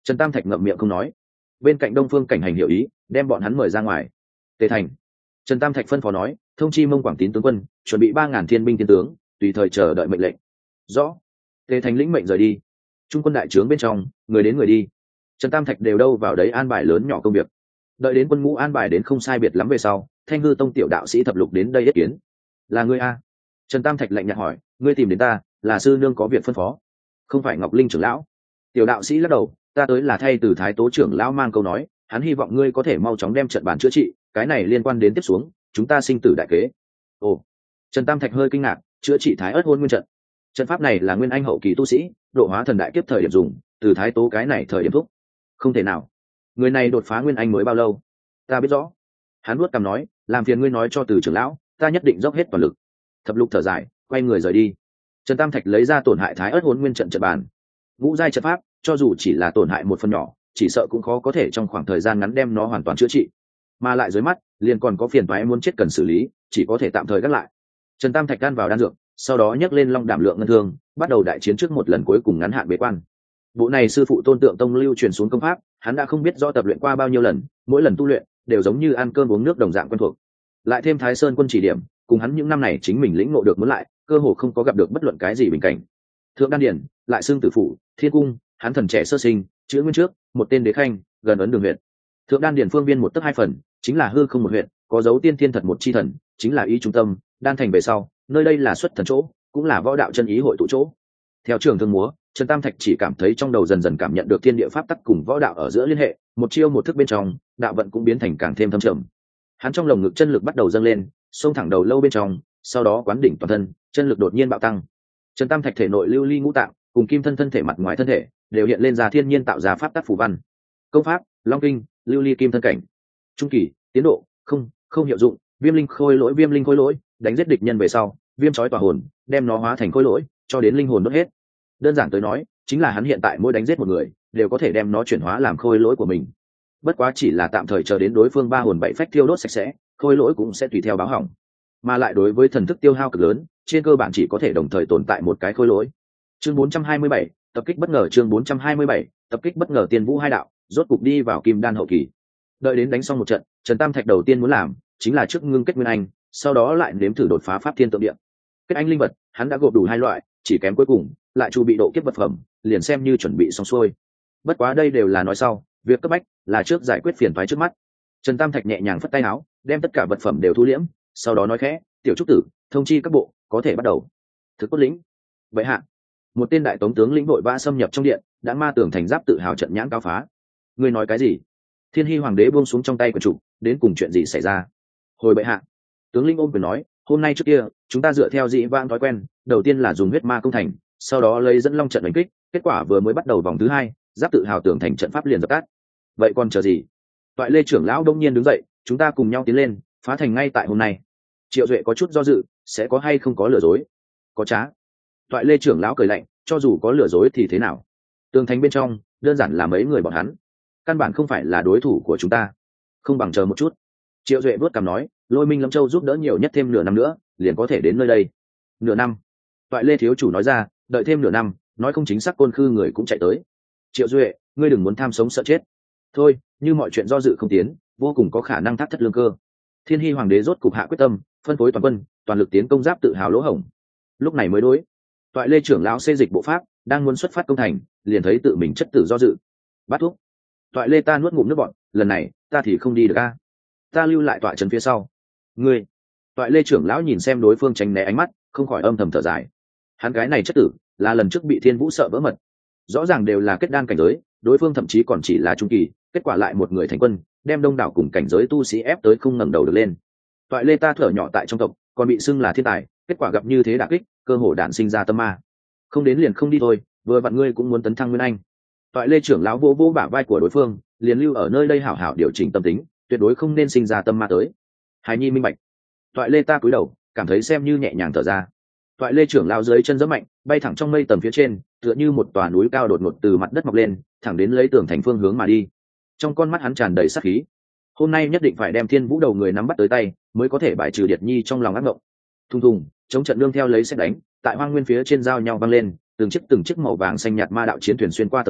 Trần Tam Thạch ngậm miệng không nói. Bên cạnh Đông Phương Cảnh Hành hiểu ý, đem bọn hắn mời ra ngoài. Tề thành. Trần Tam Thạch phân phó nói, thông chi Mông Quảng Tín tướng quân, chuẩn bị ba ngàn thiên binh thiên tướng, tùy thời chờ đợi mệnh lệnh. Rõ. Tề thành lĩnh mệnh rời đi. Trung quân đại trướng bên trong, người đến người đi. Trần Tam Thạch đều đâu vào đấy an bài lớn nhỏ công việc. Đợi đến quân ngũ an bài đến không sai biệt lắm về sau, Thanh Hư Tông tiểu đạo sĩ thập lục đến đây yết kiến. Là ngươi a? Trần Tam Thạch lạnh nhạt hỏi, ngươi tìm đến ta, là sư nương có việc phân phó? Không phải Ngọc Linh trưởng lão? Tiểu đạo sĩ lắc đầu, ta tới là thay từ Thái Tố trưởng lão mang câu nói, hắn hy vọng ngươi có thể mau chóng đem trận bàn chữa trị, cái này liên quan đến tiếp xuống chúng ta sinh tử đại kế. Ồ. Trần Tam Thạch hơi kinh ngạc, chữa trị Thái Ất Hôn Nguyên trận. Trận pháp này là nguyên anh hậu kỳ tu sĩ, độ hóa thần đại kiếp thời điểm dùng, từ Thái Tố cái này thời điểm thúc. Không thể nào. Người này đột phá nguyên anh mới bao lâu? Ta biết rõ. Hắn nuốt cằm nói, làm phiền ngươi nói cho từ trưởng lão, ta nhất định dốc hết toàn lực. Thập lục thở dài, quay người rời đi. Trần Tam Thạch lấy ra tổn hại Thái Ất Hôn Nguyên trận trận bàn. Ngũ giai trận pháp, cho dù chỉ là tổn hại một phần nhỏ, chỉ sợ cũng khó có thể trong khoảng thời gian ngắn đem nó hoàn toàn chữa trị. Mà lại dưới mắt, liền còn có phiền toái muốn chết cần xử lý, chỉ có thể tạm thời gác lại. Trần Tam Thạch đan vào đan dược, sau đó nhấc lên long đảm lượng ngân thương, bắt đầu đại chiến trước một lần cuối cùng ngắn hạn bế quan. Bộ này sư phụ Tôn Tượng Tông lưu truyền xuống công pháp, hắn đã không biết do tập luyện qua bao nhiêu lần, mỗi lần tu luyện đều giống như ăn cơm uống nước đồng dạng quen thuộc. Lại thêm Thái Sơn quân chỉ điểm, cùng hắn những năm này chính mình lĩnh ngộ được muốn lại, cơ hồ không có gặp được bất luận cái gì bình cảnh. Thượng đan điển, lại xưng tử phủ, thiên cung, hắn thần trẻ sơ sinh, chữ nguyên trước, một tên đế khanh, gần ấn đường huyện. Thượng đan điển phương viên một tấc hai phần, chính là hư không một huyện, có dấu tiên thiên thật một chi thần, chính là ý trung tâm, đan thành về sau, nơi đây là xuất thần chỗ, cũng là võ đạo chân ý hội tụ chỗ. Theo trường thương múa, Trần Tam Thạch chỉ cảm thấy trong đầu dần dần cảm nhận được thiên địa pháp tắc cùng võ đạo ở giữa liên hệ, một chiêu một thức bên trong, đạo vận cũng biến thành càng thêm thâm trầm. Hắn trong lồng ngực chân lực bắt đầu dâng lên, xông thẳng đầu lâu bên trong, sau đó quán đỉnh toàn thân, chân lực đột nhiên bạo tăng. Trần Tam Thạch thể nội lưu ly ngũ tạng, cùng kim thân thân thể mặt ngoài thân thể, đều hiện lên ra thiên nhiên tạo ra pháp tắc phù văn. Công pháp, Long kinh, lưu ly kim thân cảnh. Trung kỳ, tiến độ, không, không hiệu dụng, viêm linh khôi lỗi viêm linh khôi lỗi, đánh giết địch nhân về sau, viêm chói tỏa hồn, đem nó hóa thành khôi lỗi, cho đến linh hồn đốt hết. Đơn giản tới nói, chính là hắn hiện tại mỗi đánh giết một người, đều có thể đem nó chuyển hóa làm khôi lỗi của mình. Bất quá chỉ là tạm thời chờ đến đối phương ba hồn bảy phách tiêu đốt sạch sẽ, khôi lỗi cũng sẽ tùy theo báo hỏng. Mà lại đối với thần thức tiêu hao cực lớn, trên cơ bản chỉ có thể đồng thời tồn tại một cái khôi lỗi. Chương bốn trăm hai mươi bảy, tập kích bất ngờ chương bốn trăm hai mươi bảy, tập kích bất ngờ tiên vũ hai đạo, rốt cục đi vào kim đan hậu kỳ. Đợi đến đánh xong một trận, Trần Tam Thạch đầu tiên muốn làm chính là trước ngưng kết nguyên anh, sau đó lại nếm thử đột phá pháp thiên tượng địa. Kết anh linh vật, hắn đã gộp đủ hai loại, chỉ kém cuối cùng lại chu bị độ kiếp vật phẩm, liền xem như chuẩn bị xong xuôi. Bất quá đây đều là nói sau, việc cấp bách là trước giải quyết phiền toái trước mắt. Trần Tam Thạch nhẹ nhàng phất tay áo, đem tất cả vật phẩm đều thu liễm, sau đó nói khẽ, tiểu trúc tử, thông chi các bộ, có thể bắt đầu. Thực cốt lĩnh. Vậy hạ. Một tên đại tống tướng lĩnh vội vã xâm nhập trong điện, đã ma tưởng thành giáp tự hào trận nhãn cao phá. Ngươi nói cái gì? Thiên Hy hoàng đế buông xuống trong tay của chủ, đến cùng chuyện gì xảy ra? Hồi bệ hạ. Tướng lĩnh ôm quyền nói, hôm nay trước kia, chúng ta dựa theo dị vãng thói quen, đầu tiên là dùng huyết ma công thành, sau đó lấy dẫn long trận đánh kích, kết quả vừa mới bắt đầu vòng thứ hai, giáp tự hào tưởng thành trận pháp liền dập tắt. Vậy còn chờ gì? Toại Lê trưởng lão đông nhiên đứng dậy, chúng ta cùng nhau tiến lên, phá thành ngay tại hôm nay. Triệu Duệ có chút do dự, sẽ có hay không có lừa dối? Có trá. Toại Lê trưởng lão cười lạnh, cho dù có lừa dối thì thế nào? Tường thành bên trong, đơn giản là mấy người bọn hắn, căn bản không phải là đối thủ của chúng ta. Không bằng chờ một chút. Triệu Duệ vuốt cằm nói, Lôi Minh Lâm Châu giúp đỡ nhiều nhất thêm nửa năm nữa, liền có thể đến nơi đây. Nửa năm? Toại Lê thiếu chủ nói ra, đợi thêm nửa năm, nói không chính xác Côn Khư người cũng chạy tới. Triệu Duệ, ngươi đừng muốn tham sống sợ chết. Thôi, như mọi chuyện do dự không tiến, vô cùng có khả năng thắt thất lương cơ. Thiên Hy hoàng đế rốt cục hạ quyết tâm, phân phối toàn quân, toàn lực tiến công giáp tự hào lỗ hổng. Lúc này mới đối. Toại Lê trưởng lão xê dịch bộ pháp, đang muốn xuất phát công thành, liền thấy tự mình chất tử do dự. Bắt thuốc. Toại Lê ta nuốt ngụm nước bọt, lần này, ta thì không đi được a. Ta lưu lại tọa trấn phía sau. Ngươi. Toại Lê trưởng lão nhìn xem đối phương tránh né ánh mắt, không khỏi âm thầm thở dài. Hắn cái này chất tử, là lần trước bị Thiên Vũ sợ vỡ mật. Rõ ràng đều là kết đan cảnh giới, đối phương thậm chí còn chỉ là trung kỳ, kết quả lại một người thành quân, đem đông đảo cùng cảnh giới tu sĩ ép tới không ngẩng đầu được lên. Toại Lê ta thở nhỏ tại trong tộc, còn bị xưng là thiên tài, kết quả gặp như thế đả kích, cơ hồ đản sinh ra tâm ma. Không đến liền không đi thôi, vừa vặn ngươi cũng muốn tấn thăng nguyên anh. Toại Lê trưởng lão vỗ vỗ bả vai của đối phương, liền lưu ở nơi đây hảo hảo điều chỉnh tâm tính, tuyệt đối không nên sinh ra tâm ma tới. Hải Nhi minh bạch. Toại Lê ta cúi đầu, cảm thấy xem như nhẹ nhàng thở ra. Toại Lê trưởng lão dưới chân giẫm mạnh, bay thẳng trong mây tầm phía trên, tựa như một tòa núi cao đột ngột từ mặt đất mọc lên, thẳng đến lấy tường thành phương hướng mà đi. Trong con mắt hắn tràn đầy sát khí. Hôm nay nhất định phải đem Thiên Vũ đầu người nắm bắt tới tay, mới có thể bài trừ Điệt Nhi trong lòng ác ngộng. Thùng thùng, chống trận nương theo lấy xét đánh, tại hoang nguyên phía trên giao nhau vang lên, từng chiếc từng chiếc màu vàng xanh nhạt ma đạo chiến thuyền xuyên qua tầng mây,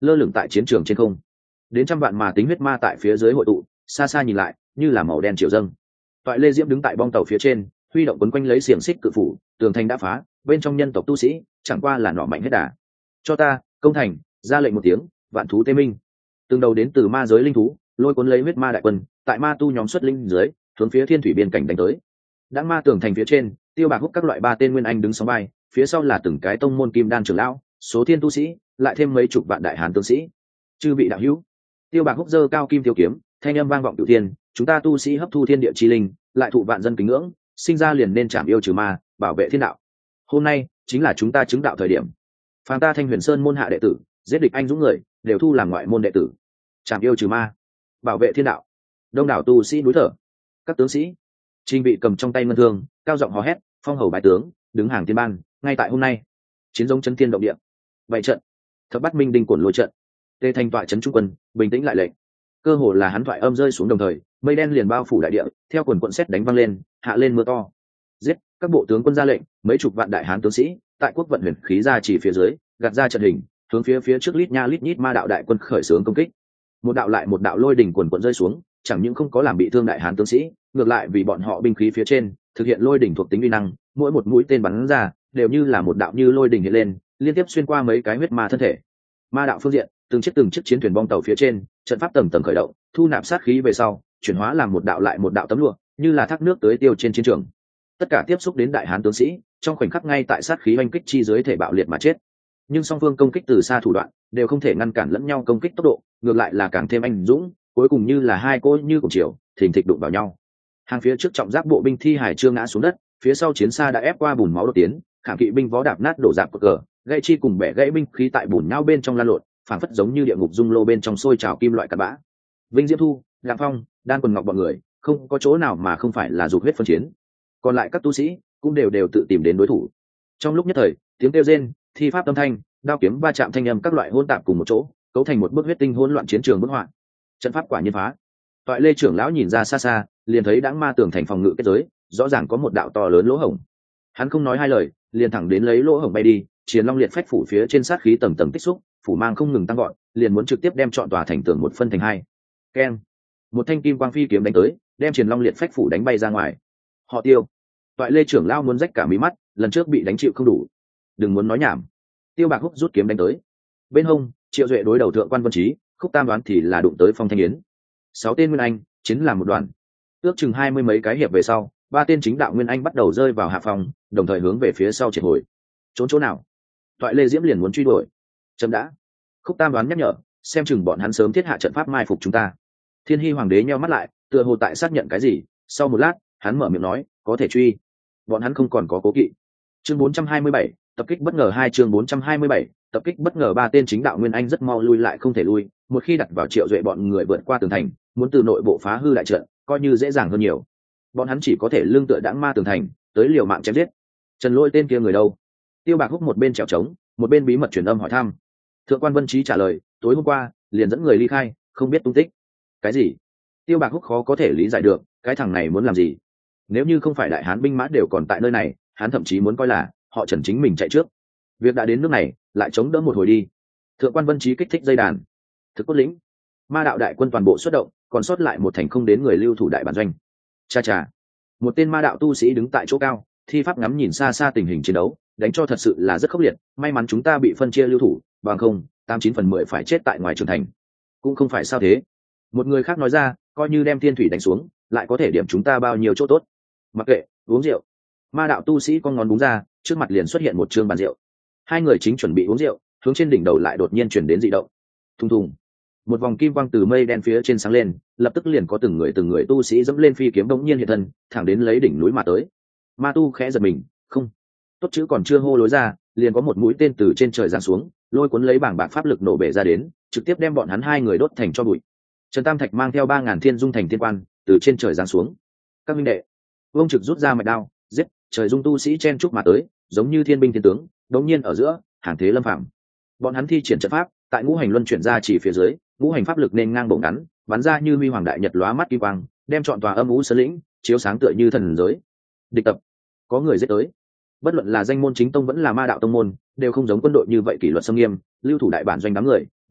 lơ lửng tại chiến trường trên không. Đến trăm vạn mà tính huyết ma tại phía dưới hội tụ, xa xa nhìn lại như là màu đen triều dâng. Toại Lê Diễm đứng tại bong tàu phía trên, huy động quấn quanh lấy xiềng xích cự phủ, tường thành đã phá, bên trong nhân tộc tu sĩ chẳng qua là nỏ mạnh hết đà. Cho ta công thành, ra lệnh một tiếng, vạn thú tê minh. Từng đầu đến từ ma giới linh thú lôi cuốn lấy huyết ma đại quân, tại ma tu nhóm xuất linh dưới hướng phía thiên thủy biên cảnh đánh tới. Đã ma tường thành phía trên, Tiêu Bạc Húc các loại ba tên nguyên anh đứng sóng vai, phía sau là từng cái tông môn kim đan trưởng lão, số thiên tu sĩ, lại thêm mấy chục vạn đại hán tướng sĩ. Chư vị đạo hữu, Tiêu Bạc Húc giơ cao kim tiêu kiếm, thanh âm vang vọng cửu thiên, chúng ta tu sĩ hấp thu thiên địa chi linh, lại thụ vạn dân kính ngưỡng, sinh ra liền nên trảm yêu trừ ma, bảo vệ thiên đạo. Hôm nay chính là chúng ta chứng đạo thời điểm. Phàm ta Thanh Huyền Sơn môn hạ đệ tử, giết địch anh dũng người, đều thu làm ngoại môn đệ tử. Trảm yêu trừ ma, bảo vệ thiên đạo. Đông đảo tu sĩ núi thở. Các tướng sĩ, Trình Vị cầm trong tay ngân thương, cao giọng hò hét, phong hầu bái tướng, đứng hàng thiên ban, ngay tại hôm nay. Chiến giống chấn thiên động địa. Bảy trận, Thập Bát Minh đinh cổn lôi trận. Tề Thành tọa trấn trung quân, bình tĩnh lại lệnh. Cơ hồ là hắn thoại âm rơi xuống đồng thời, mây đen liền bao phủ đại địa, theo quần quận sét đánh vang lên, hạ lên mưa to. Giết, các bộ tướng quân ra lệnh, mấy chục vạn đại hán tướng sĩ, tại quốc vận huyền khí ra chỉ phía dưới, gạt ra trận hình, hướng phía phía trước lít nha lít nhít ma đạo đại quân khởi xướng công kích. Một đạo lại một đạo lôi đỉnh quần quận rơi xuống, chẳng những không có làm bị thương đại hán tướng sĩ, ngược lại vì bọn họ binh khí phía trên thực hiện lôi đỉnh thuộc tính uy năng, mỗi một mũi tên bắn ra đều như là một đạo như lôi đỉnh hiện lên, liên tiếp xuyên qua mấy cái huyết ma thân thể. Ma đạo phương diện, từng chiếc từng chiếc chiến thuyền bong tàu phía trên, trận pháp tầng tầng khởi động, thu nạp sát khí về sau, chuyển hóa làm một đạo lại một đạo tấm lụa, như là thác nước tưới tiêu trên chiến trường. Tất cả tiếp xúc đến đại hán tướng sĩ, trong khoảnh khắc ngay tại sát khí oanh kích chi dưới thể bạo liệt mà chết. Nhưng song phương công kích từ xa thủ đoạn đều không thể ngăn cản lẫn nhau công kích tốc độ, ngược lại là càng thêm anh dũng, cuối cùng như là hai cỗ như cùng chiều, thình thịch đụng vào nhau. Hàng phía trước trọng giáp bộ binh thi hải chưa ngã xuống đất, phía sau chiến xa đã ép qua bùn máu đột tiến, khảm kỵ binh vó đạp nát đổ dạp cờ, gãy chi cùng bẻ gãy binh khí tại bùn nhau bên trong lan lộn, phảng phất giống như địa ngục dung lô bên trong sôi trào kim loại cát bã. Vinh Diễm Thu, Lạng Phong, Đan Quần Ngọc bọn người, không có chỗ nào mà không phải là dục huyết phân chiến. Còn lại các tu sĩ cũng đều đều tự tìm đến đối thủ. Trong lúc nhất thời, tiếng kêu rên, thi pháp âm thanh, đao kiếm va chạm thanh âm các loại hỗn tạp cùng một chỗ, cấu thành một bức huyết tinh hỗn loạn chiến trường bức họa. Trận pháp quả nhiên phá. Toại Lê trưởng lão nhìn ra xa xa, liền thấy đãng ma tường thành phòng ngự kết giới, rõ ràng có một đạo to lớn lỗ hổng. Hắn không nói hai lời, liền thẳng đến lấy lỗ hổng bay đi, chiến long liệt phách phủ phía trên sát khí tầng tầng tích xúc, phủ mang không ngừng tăng gọn, liền muốn trực tiếp đem trọn tòa thành tường một phân thành hai. Keng! Một thanh kim quang phi kiếm đánh tới, đem chiến long liệt phách phủ đánh bay ra ngoài. Họ Tiêu. Toại Lê trưởng lão muốn rách cả mí mắt, lần trước bị đánh chịu không đủ. Đừng muốn nói nhảm. Tiêu Bạc Húc rút kiếm đánh tới. Bên hông, Triệu Duệ đối đầu thượng quan Vân Trí, Khúc Tam đoán thì là đụng tới Phong Thanh Yến. Sáu tên nguyên anh chiến làm một đoàn. Ước chừng hai mươi mấy cái hiệp về sau, ba tên chính đạo nguyên anh bắt đầu rơi vào hạ phòng, đồng thời hướng về phía sau triệt hồi. Trốn chỗ nào? Toại Lê Diễm liền muốn truy đuổi. Chấm đã. Khúc Tam đoán nhắc nhở, xem chừng bọn hắn sớm thiết hạ trận pháp mai phục chúng ta. Thiên Hy hoàng đế nheo mắt lại, tựa hồ tại xác nhận cái gì, sau một lát, hắn mở miệng nói, có thể truy. Bọn hắn không còn có cố kỵ. Chương bốn trăm hai mươi bảy, tập kích bất ngờ hai chương bốn trăm hai mươi bảy, tập kích bất ngờ ba tên chính đạo nguyên anh rất mau lui lại không thể lui, một khi đặt vào Triệu Duệ bọn người vượt qua tường thành, muốn từ nội bộ phá hư đại trận, coi như dễ dàng hơn nhiều. Bọn hắn chỉ có thể lương tựa đãng ma tường thành, tới liều mạng chém giết. Trần Lôi tên kia người đâu? Tiêu Bạc Húc một bên trèo trống, một bên bí mật truyền âm hỏi thăm. Thượng quan Vân Trí trả lời, tối hôm qua liền dẫn người ly khai, không biết tung tích. Cái gì? Tiêu Bạc Húc khó có thể lý giải được, cái thằng này muốn làm gì? Nếu như không phải đại hán binh mã đều còn tại nơi này, hắn thậm chí muốn coi là họ Trần chính mình chạy trước. Việc đã đến nước này, lại chống đỡ một hồi đi. Thượng quan Vân Trí kích thích dây đàn. Thực cốt lĩnh, ma đạo đại quân toàn bộ xuất động, còn sót lại một thành không đến người lưu thủ đại bản doanh. Cha cha, một tên ma đạo tu sĩ đứng tại chỗ cao, thi pháp ngắm nhìn xa xa tình hình chiến đấu, đánh cho thật sự là rất khốc liệt. May mắn chúng ta bị phân chia lưu thủ, bằng không tám chín phần mười phải chết tại ngoài trường thành. Cũng không phải sao thế. Một người khác nói ra, coi như đem thiên thủy đánh xuống, lại có thể điểm chúng ta bao nhiêu chỗ tốt. Mặc kệ, uống rượu. Ma đạo tu sĩ con ngón búng ra, trước mặt liền xuất hiện một trương bàn rượu. Hai người chính chuẩn bị uống rượu, hướng trên đỉnh đầu lại đột nhiên chuyển đến dị động. Thùng thùng, một vòng kim quang từ mây đen phía trên sáng lên, lập tức liền có từng người từng người tu sĩ dẫm lên phi kiếm đống nhiên hiện thân, thẳng đến lấy đỉnh núi mà tới. Ma tu khẽ giật mình, không, tốt chữ còn chưa hô lối ra, liền có một mũi tên từ trên trời giáng xuống, lôi cuốn lấy bảng bạc pháp lực nổ bể ra đến, trực tiếp đem bọn hắn hai người đốt thành cho bụi. Trần Tam Thạch mang theo ba ngàn thiên dung thành thiên quan, từ trên trời giáng xuống. Các minh đệ, Vương Trực rút ra mạch đao, giết, trời dung tu sĩ chen chúc mà tới, giống như thiên binh thiên tướng, đống nhiên ở giữa, hàng thế lâm phàm. Bọn hắn thi triển trận pháp, tại ngũ hành luân chuyển ra chỉ phía dưới, ngũ hành pháp lực nên ngang bổng ngắn, bắn ra như huy hoàng đại nhật lóa mắt kim quang, đem trọn tòa âm ngũ sơn lĩnh chiếu sáng tựa như thần giới. Địch tập, có người giết tới. Bất luận là danh môn chính tông vẫn là ma đạo tông môn, đều không giống quân đội như vậy kỷ luật xâm nghiêm, lưu thủ đại bản doanh đám người,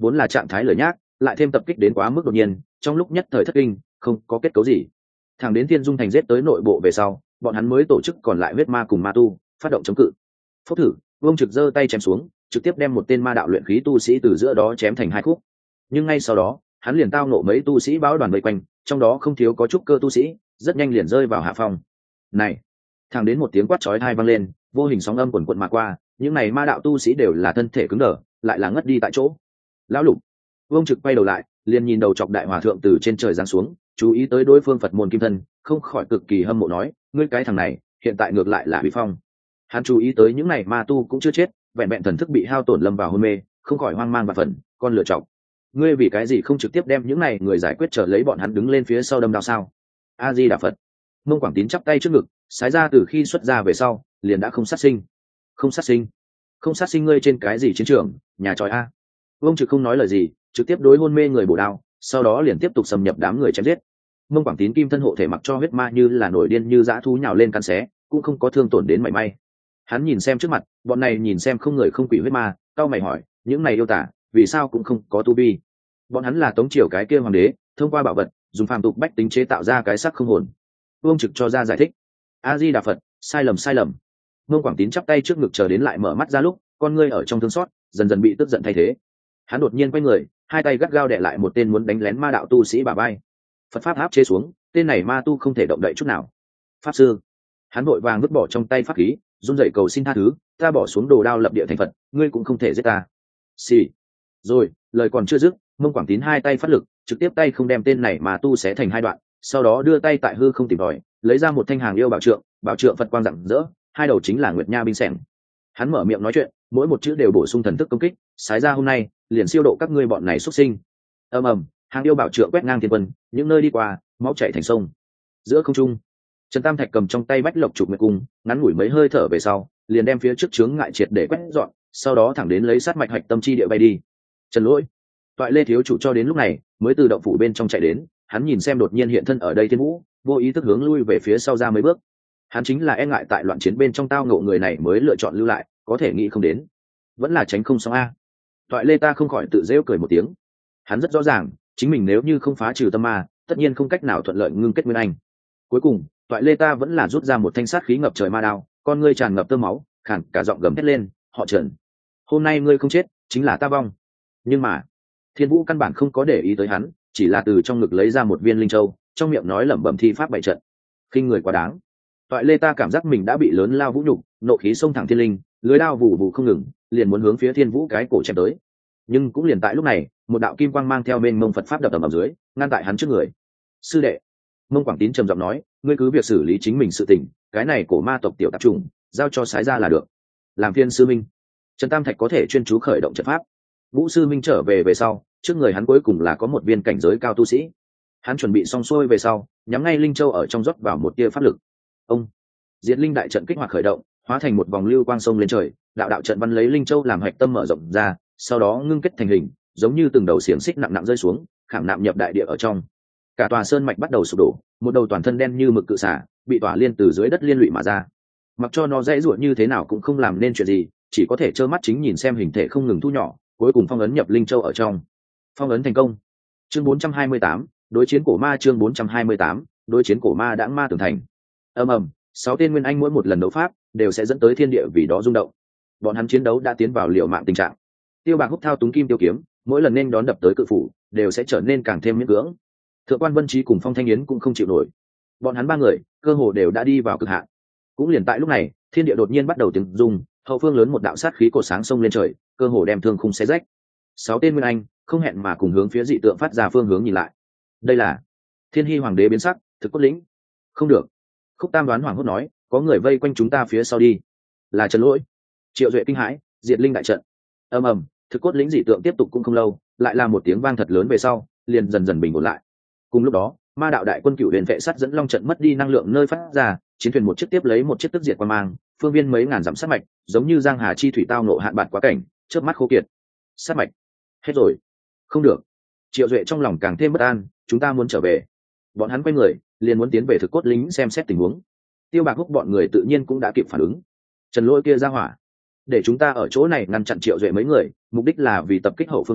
vốn là trạng thái lửa nhác, lại thêm tập kích đến quá mức đột nhiên, trong lúc nhất thời thất kinh, không có kết cấu gì. Thẳng đến Thiên Dung Thành giết tới nội bộ về sau, bọn hắn mới tổ chức còn lại huyết ma cùng ma tu phát động chống cự. Phốc thử, Vương Trực giơ tay chém xuống, trực tiếp đem một tên ma đạo luyện khí tu sĩ từ giữa đó chém thành hai khúc. Nhưng ngay sau đó, hắn liền tao nộ mấy tu sĩ báo đoàn vây quanh, trong đó không thiếu có trúc cơ tu sĩ, rất nhanh liền rơi vào hạ phong. Này, thẳng đến một tiếng quát chói tai vang lên, vô hình sóng âm quần quần mà qua, những này ma đạo tu sĩ đều là thân thể cứng đờ, lại là ngất đi tại chỗ. Lão Lục, Vương Trực quay đầu lại, liền nhìn đầu chọc đại hòa thượng từ trên trời giáng xuống, chú ý tới đối phương Phật môn kim thân, không khỏi cực kỳ hâm mộ nói, ngươi cái thằng này, hiện tại ngược lại là huy phong. Hắn chú ý tới những này ma tu cũng chưa chết, vẹn vẹn thần thức bị hao tổn lâm vào hôn mê, không khỏi hoang mang và phần, con lựa chọc. Ngươi vì cái gì không trực tiếp đem những này người giải quyết trở lấy bọn hắn đứng lên phía sau đâm đao sao? A Di Đà Phật. Mông Quảng Tín chắp tay trước ngực, sái ra từ khi xuất ra về sau, liền đã không sát sinh. Không sát sinh? Không sát sinh ngươi trên cái gì chiến trường, nhà tròi a? Vương Trực không nói lời gì, trực tiếp đối hôn mê người bổ đao, sau đó liền tiếp tục xâm nhập đám người chém giết. Mông Quảng Tín kim thân hộ thể mặc cho huyết ma như là nổi điên như dã thú nhào lên cắn xé, cũng không có thương tổn đến mảy may. Hắn nhìn xem trước mặt, bọn này nhìn xem không người không quỷ huyết ma, cao mày hỏi, những này yêu tả, vì sao cũng không có tu vi? Bọn hắn là Tống Triều cái kia hoàng đế, thông qua bảo vật, dùng phàm tục bách tính chế tạo ra cái sắc không hồn. Vương Trực cho ra giải thích. A Di Đà Phật, sai lầm sai lầm. Mông Quảng Tín chắp tay trước ngực chờ đến lại mở mắt ra lúc, con ngươi ở trong thương xót, dần dần bị tức giận thay thế. Hắn đột nhiên quay người, hai tay gắt gao đè lại một tên muốn đánh lén ma đạo tu sĩ bả vai. Phật pháp áp chế xuống, tên này ma tu không thể động đậy chút nào. Pháp sư, hắn vội vàng vứt bỏ trong tay pháp khí, run rẩy cầu xin tha thứ, ta bỏ xuống đồ đao lập địa thành Phật, ngươi cũng không thể giết ta. Xì. Rồi, lời còn chưa dứt, Mông Quảng Tín hai tay phát lực, trực tiếp tay không đem tên này mà tu xé thành hai đoạn, sau đó đưa tay tại hư không tìm tòi, lấy ra một thanh hàng yêu bảo trượng, bảo trượng Phật quang rạng rỡ, hai đầu chính là Nguyệt Nha binh sẻng. Hắn mở miệng nói chuyện, mỗi một chữ đều bổ sung thần thức công kích, sái ra hôm nay, liền siêu độ các ngươi bọn này xuất sinh. Ầm ầm, hàng yêu bảo trượng quét ngang thiên quân, những nơi đi qua, máu chảy thành sông. Giữa không trung, Trần Tam Thạch cầm trong tay bách lộc trục nguyệt cung, ngắn ngủi mấy hơi thở về sau, liền đem phía trước chướng ngại triệt để quét dọn, sau đó thẳng đến lấy sát mạch hạch tâm chi địa bay đi. Trần Lỗi, Toại Lê thiếu chủ cho đến lúc này mới từ động phủ bên trong chạy đến, hắn nhìn xem đột nhiên hiện thân ở đây Thiên Vũ, vô ý thức hướng lui về phía sau ra mấy bước. Hắn chính là e ngại tại loạn chiến bên trong tao ngộ người này mới lựa chọn lưu lại, có thể nghĩ không đến, vẫn là tránh không xong a. Toại Lê ta không khỏi tự rêu cười một tiếng. Hắn rất rõ ràng, chính mình nếu như không phá trừ tâm ma, tất nhiên không cách nào thuận lợi ngưng kết nguyên anh. Cuối cùng, Toại Lê ta vẫn là rút ra một thanh sát khí ngập trời ma đao, con ngươi tràn ngập tơ máu, khản cả giọng gầm thét lên, họ Trần, hôm nay ngươi không chết, chính là ta vong. Nhưng mà, Thiên Vũ căn bản không có để ý tới hắn, chỉ là từ trong ngực lấy ra một viên linh châu, trong miệng nói lẩm bẩm thi pháp bày trận. Khinh người quá đáng. Toại Lê ta cảm giác mình đã bị lớn lao vũ nhục, nộ khí xông thẳng thiên linh, lưới đao vụ vụ không ngừng, liền muốn hướng phía Thiên Vũ cái cổ chém tới. Nhưng cũng liền tại lúc này, một đạo kim quang mang theo bên mông Phật pháp đập ầm ầm dưới, ngăn tại hắn trước người. Sư đệ, Mông Quảng Tín trầm giọng nói, ngươi cứ việc xử lý chính mình sự tình, cái này cổ ma tộc tiểu tạp chủng, giao cho sái ra là được. Làm phiên sư minh. Trần Tam Thạch có thể chuyên chú khởi động trận pháp. Vũ sư minh trở về về sau, trước người hắn cuối cùng là có một viên cảnh giới cao tu sĩ. Hắn chuẩn bị xong xuôi về sau, nhắm ngay linh châu ở trong rót vào một tia pháp lực. Ông, diệt linh đại trận kích hoạt khởi động, hóa thành một vòng lưu quang sông lên trời, đạo đạo trận văn lấy linh châu làm hạch tâm mở rộng ra, sau đó ngưng kết thành hình, giống như từng đầu xiềng xích nặng nặng rơi xuống, khảm nạm nhập đại địa ở trong. Cả tòa sơn mạch bắt đầu sụp đổ, một đầu toàn thân đen như mực cự xả bị tỏa liên từ dưới đất liên lụy mà ra. Mặc cho nó dãy ruột như thế nào cũng không làm nên chuyện gì, chỉ có thể trơ mắt chính nhìn xem hình thể không ngừng thu nhỏ, cuối cùng phong ấn nhập linh châu ở trong. Phong ấn thành công. Chương bốn trăm hai mươi tám, đối chiến cổ ma. Chương bốn trăm hai mươi tám, đối chiến cổ ma đãng ma tường thành. Ầm ầm, sáu tên nguyên anh mỗi một lần đấu pháp đều sẽ dẫn tới thiên địa vì đó rung động. Bọn hắn chiến đấu đã tiến vào liều mạng tình trạng. Tiêu Bạc Húc thao túng kim tiêu kiếm, mỗi lần nên đón đập tới cự phủ, đều sẽ trở nên càng thêm miễn cưỡng. Thượng quan Vân Trí cùng Phong Thanh Yến cũng không chịu nổi. Bọn hắn ba người, cơ hồ đều đã đi vào cực hạn. Cũng liền tại lúc này, thiên địa đột nhiên bắt đầu tiếng rung, hậu phương lớn một đạo sát khí cột sáng xông lên trời, cơ hồ đem thương khung xé rách. Sáu tên nguyên anh không hẹn mà cùng hướng phía dị tượng phát ra phương hướng nhìn lại. Đây là Thiên Hy hoàng đế biến sắc, thực cốt lĩnh. Không được. Khúc Tam đoán hoảng hốt nói, có người vây quanh chúng ta phía sau đi. Là Trần Lỗi. Triệu Duệ kinh hãi, diệt linh đại trận. Ầm ầm, thực cốt lĩnh dị tượng tiếp tục cũng không lâu, lại là một tiếng vang thật lớn về sau, liền dần dần bình ổn lại. Cùng lúc đó, ma đạo đại quân cửu huyền vệ sắt dẫn long trận mất đi năng lượng nơi phát ra, chiến thuyền một chiếc tiếp lấy một chiếc tức diệt qua mang, phương viên mấy ngàn dặm sát mạch, giống như giang hà chi thủy tao nộ hạn bạt quá cảnh, chớp mắt khô kiệt. Sát mạch hết rồi. Không được. Triệu Duệ trong lòng càng thêm bất an, chúng ta muốn trở về. Bọn hắn quay người, liền muốn tiến về thực cốt lính xem xét tình huống. Tiêu Bạc Húc bọn người tự nhiên cũng đã kịp phản ứng. Trần Lỗi kia ra hỏa, để chúng ta ở chỗ này ngăn chặn Triệu Duệ mấy người, mục đích là vì tập kích hậu phương lớn,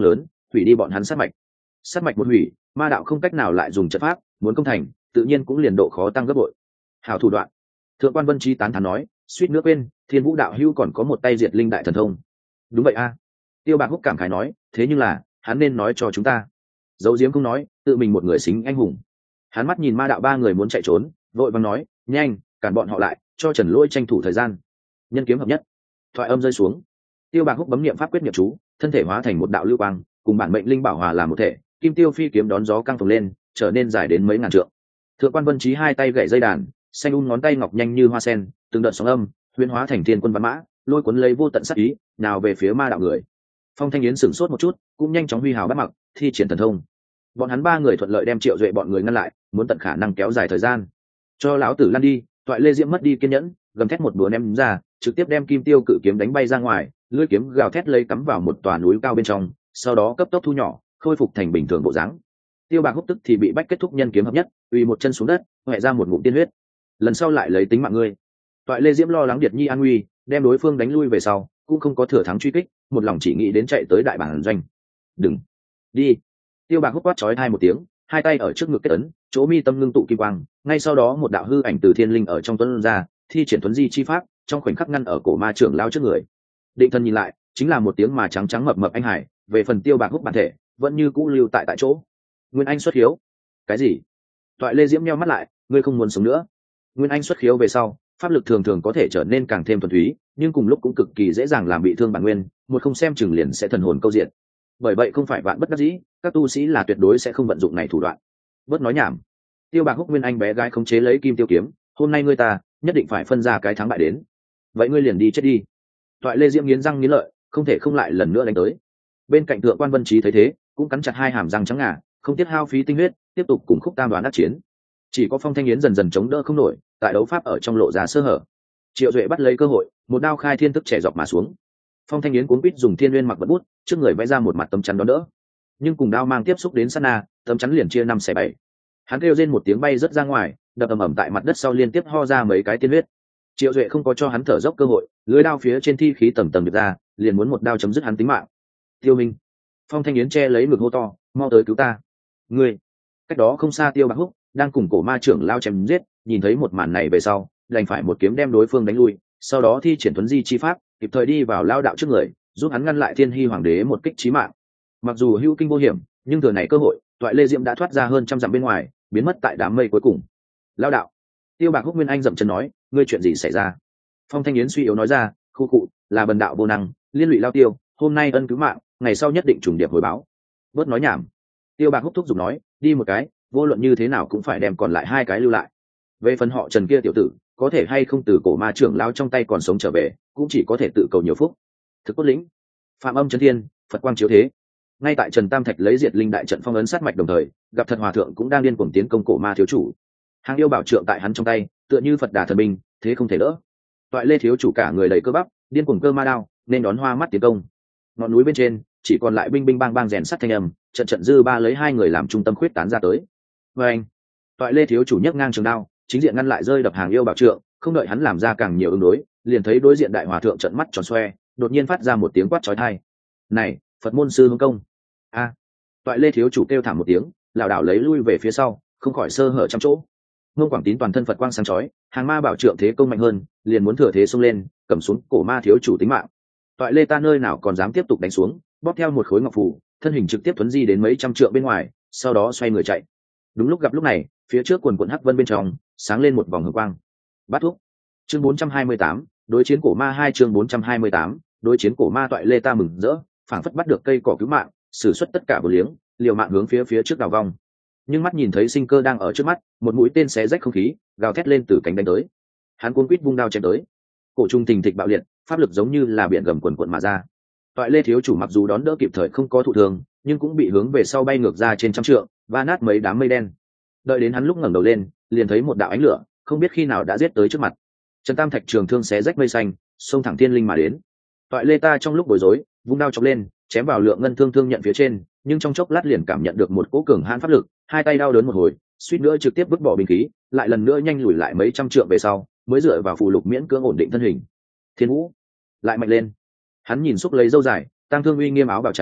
hủy đi bọn hắn sát mạch. Sát mạch một hủy, ma đạo không cách nào lại dùng trận pháp, muốn công thành tự nhiên cũng liền độ khó tăng gấp bội. Hảo thủ đoạn. Thượng quan Vân Trí tán thán nói, suýt nữa quên, Thiên Vũ đạo hữu còn có một tay diệt linh đại thần thông. Đúng vậy a. Tiêu Bạc Húc cảm khái nói, thế nhưng là hắn nên nói cho chúng ta. Dấu diếm không nói, tự mình một người xính anh hùng. Hắn mắt nhìn ma đạo ba người muốn chạy trốn, vội vàng nói, nhanh cản bọn họ lại, cho Trần Lỗi tranh thủ thời gian. Nhân kiếm hợp nhất. Thoại âm rơi xuống, Tiêu Bạc Húc bấm niệm pháp quyết niệm chú, thân thể hóa thành một đạo lưu quang, cùng bản mệnh linh bảo hòa làm một thể, kim tiêu phi kiếm đón gió căng phồng lên, trở nên dài đến mấy ngàn trượng. Thượng quan Vân Trí hai tay gậy dây đàn, xanh un ngón tay ngọc nhanh như hoa sen, từng đợt sóng âm huyễn hóa thành thiên quân văn mã, lôi cuốn lấy vô tận sát ý nào về phía ma đạo người. Phong Thanh Yến sửng sốt một chút, cũng nhanh chóng huy hào bắt mặc, thi triển thần thông. Bọn hắn ba người thuận lợi đem Triệu Duệ bọn người ngăn lại, muốn tận khả năng kéo dài thời gian. Cho lão tử lăn đi! Toại Lê Diễm mất đi kiên nhẫn, gầm thét một búa ném ra, trực tiếp đem kim tiêu cự kiếm đánh bay ra ngoài, lưỡi kiếm gào thét lấy cắm vào một tòa núi cao bên trong, sau đó cấp tốc thu nhỏ, khôi phục thành bình thường bộ dáng. Tiêu Bạc Húc tức thì bị bách kết thúc nhân kiếm hợp nhất, uy một chân xuống đất, hoẹ ra một ngụm tiên huyết. Lần sau lại lấy tính mạng ngươi. Toại Lê Diễm lo lắng Điệt Nhi an nguy, đem đối phương đánh lui về sau, cũng không có thừa thắng truy kích, một lòng chỉ nghĩ đến chạy tới đại bản doanh. Đừng đi! Tiêu Bạc Húc quát chói tai một tiếng, hai tay ở trước ngực kết ấn, chỗ mi tâm ngưng tụ kim quang, ngay sau đó một đạo hư ảnh từ thiên linh ở trong tuấn ra, thi triển tuấn di chi pháp, trong khoảnh khắc ngăn ở cổ ma trưởng lao trước người. Định thần nhìn lại, chính là một tiếng mà trắng trắng mập mập anh hải, về phần Tiêu Bạc Húc bản thể, vẫn như cũ lưu tại tại chỗ. Nguyên Anh xuất khiếu. Cái gì? Toại Lê Diễm nheo mắt lại, ngươi không muốn sống nữa. Nguyên Anh xuất khiếu về sau, pháp lực thường thường có thể trở nên càng thêm thuần túy, nhưng cùng lúc cũng cực kỳ dễ dàng làm bị thương bản nguyên, một không xem chừng liền sẽ thần hồn câu diện. Bởi vậy không phải vạn bất đắc dĩ, các tu sĩ là tuyệt đối sẽ không vận dụng này thủ đoạn. Bớt nói nhảm. Tiêu Bạc Húc Nguyên Anh bé gái khống chế lấy kim tiêu kiếm, hôm nay ngươi ta nhất định phải phân ra cái thắng bại đến. Vậy ngươi liền đi chết đi. Toại Lê Diễm nghiến răng nghiến lợi, không thể không lại lần nữa đánh tới. Bên cạnh Thượng quan Vân Trí thấy thế, cũng cắn chặt hai hàm răng trắng ngà, không tiếc hao phí tinh huyết, tiếp tục cùng Khúc Tam đoàn đắc chiến. Chỉ có Phong Thanh Yến dần dần chống đỡ không nổi, tại đấu pháp ở trong lộ ra sơ hở. Triệu Duệ bắt lấy cơ hội, một đao khai thiên tức trẻ dọc mà xuống. Phong Thanh Yến cuốn quýt dùng thiên nguyên mặc vật bút, trước người vẽ ra một mặt tấm chắn đón đỡ. Nhưng cùng đao mang tiếp xúc đến sát na, tấm chắn liền chia năm xẻ bảy. Hắn kêu rên một tiếng bay rất ra ngoài, đập ầm ầm tại mặt đất sau liên tiếp ho ra mấy cái tiên huyết. Triệu Duệ không có cho hắn thở dốc cơ hội, lưỡi đao phía trên thi khí tầm tầm được ra, liền muốn một đao chấm dứt hắn tính mạng. Tiêu Minh. Phong Thanh Yến che lấy ngực hô to, mau tới cứu ta. Ngươi. Cách đó không xa Tiêu Bạc Húc đang cùng cổ ma trưởng lao chém giết, nhìn thấy một màn này về sau, đành phải một kiếm đem đối phương đánh lui, sau đó thi triển tuấn di chi pháp, kịp thời đi vào lao đạo trước người, giúp hắn ngăn lại Thiên Hy hoàng đế một kích chí mạng. Mặc dù hữu kinh vô hiểm, nhưng thừa này cơ hội, Toại Lê Diễm đã thoát ra hơn trăm dặm bên ngoài, biến mất tại đám mây cuối cùng. Lao đạo. Tiêu Bạc Húc Nguyên Anh dậm chân nói, ngươi chuyện gì xảy ra? Phong Thanh Yến suy yếu nói ra, khu cụ là bần đạo vô năng, liên lụy lao tiêu, hôm nay ân cứu mạng, ngày sau nhất định trùng điệp hồi báo. Bớt nói nhảm. Tiêu Bạc Húc thúc giục nói, đi một cái, vô luận như thế nào cũng phải đem còn lại hai cái lưu lại. Về phần họ Trần kia tiểu tử, có thể hay không từ cổ ma trưởng lao trong tay còn sống trở về, cũng chỉ có thể tự cầu nhiều phúc. Thực cốt lĩnh, Phạm Âm Chấn Thiên, Phật quang chiếu thế. Ngay tại Trần Tam Thạch lấy diệt linh đại trận phong ấn sát mạch đồng thời, gặp Thật Hòa thượng cũng đang điên cuồng tiến công cổ ma thiếu chủ. Hàng yêu bảo trượng tại hắn trong tay, tựa như Phật đà thần binh, thế không thể đỡ. Toại Lê thiếu chủ cả người đầy cơ bắp, điên cuồng cơ ma đao, nên đón hoa mắt tiến công. Ngọn núi bên trên chỉ còn lại binh binh bang bang rèn sắt thanh âm, trận trận dư ba lấy hai người làm trung tâm khuyết tán ra tới. Và anh, Toại Lê thiếu chủ nhấc ngang trường đao, chính diện ngăn lại rơi đập Hàng yêu bảo trượng, không đợi hắn làm ra càng nhiều ứng đối, liền thấy đối diện đại hòa thượng trận mắt tròn xoe, đột nhiên phát ra một tiếng quát chói tai. Này, Phật môn sư hướng công! A! Toại Lê thiếu chủ kêu thảm một tiếng, lảo đảo lấy lui về phía sau, không khỏi sơ hở trong chỗ. Ngông Quảng Tín toàn thân Phật quang sáng chói, Hàng ma bảo trượng thế công mạnh hơn, liền muốn thừa thế xông lên, cầm xuống cổ ma thiếu chủ tính mạng. Toại Lê ta nơi nào còn dám tiếp tục đánh xuống, bóp theo một khối ngọc phù, thân hình trực tiếp tuấn di đến mấy trăm trượng bên ngoài, sau đó xoay người chạy. Đúng lúc gặp lúc này, phía trước quần quần hắc vân bên trong sáng lên một vòng hồng quang. Bắt thuốc. Chương bốn trăm hai mươi tám, đối chiến cổ ma hai chương bốn trăm hai mươi tám, đối chiến cổ ma. Toại Lê ta mừng rỡ, phảng phất bắt được cây cỏ cứu mạng, sử xuất tất cả bổ liếng, liều mạng hướng phía phía trước đào vong. Nhưng mắt nhìn thấy sinh cơ đang ở trước mắt, một mũi tên xé rách không khí, gào thét lên từ cánh đánh tới. Hắn cuống quýt vung đao chém tới. Cổ trung tình thịch bạo liệt, pháp lực giống như là biển gầm quần quần mà ra. Toại Lê thiếu chủ mặc dù đón đỡ kịp thời không có thụ thương, nhưng cũng bị hướng về sau bay ngược ra trên trăm trượng, va nát mấy đám mây đen. Đợi đến hắn lúc ngẩng đầu lên, liền thấy một đạo ánh lửa, không biết khi nào đã giết tới trước mặt. Trần Tam Thạch trường thương xé rách mây xanh, xông thẳng thiên linh mà đến. Toại Lê ta trong lúc bối rối, vung đao chọc lên, chém vào lượng ngân thương thương nhận phía trên, nhưng trong chốc lát liền cảm nhận được một cỗ cường hãn pháp lực, hai tay đau đớn một hồi, suýt nữa trực tiếp vứt bỏ binh khí, lại lần nữa nhanh lùi lại mấy trăm trượng về sau, mới dựa vào phù lục miễn cưỡng ổn định thân hình. Thiên Vũ lại mạnh lên. Hắn nhìn xúc lấy dâu dài, tăng thương uy nghiêm áo bào trắng,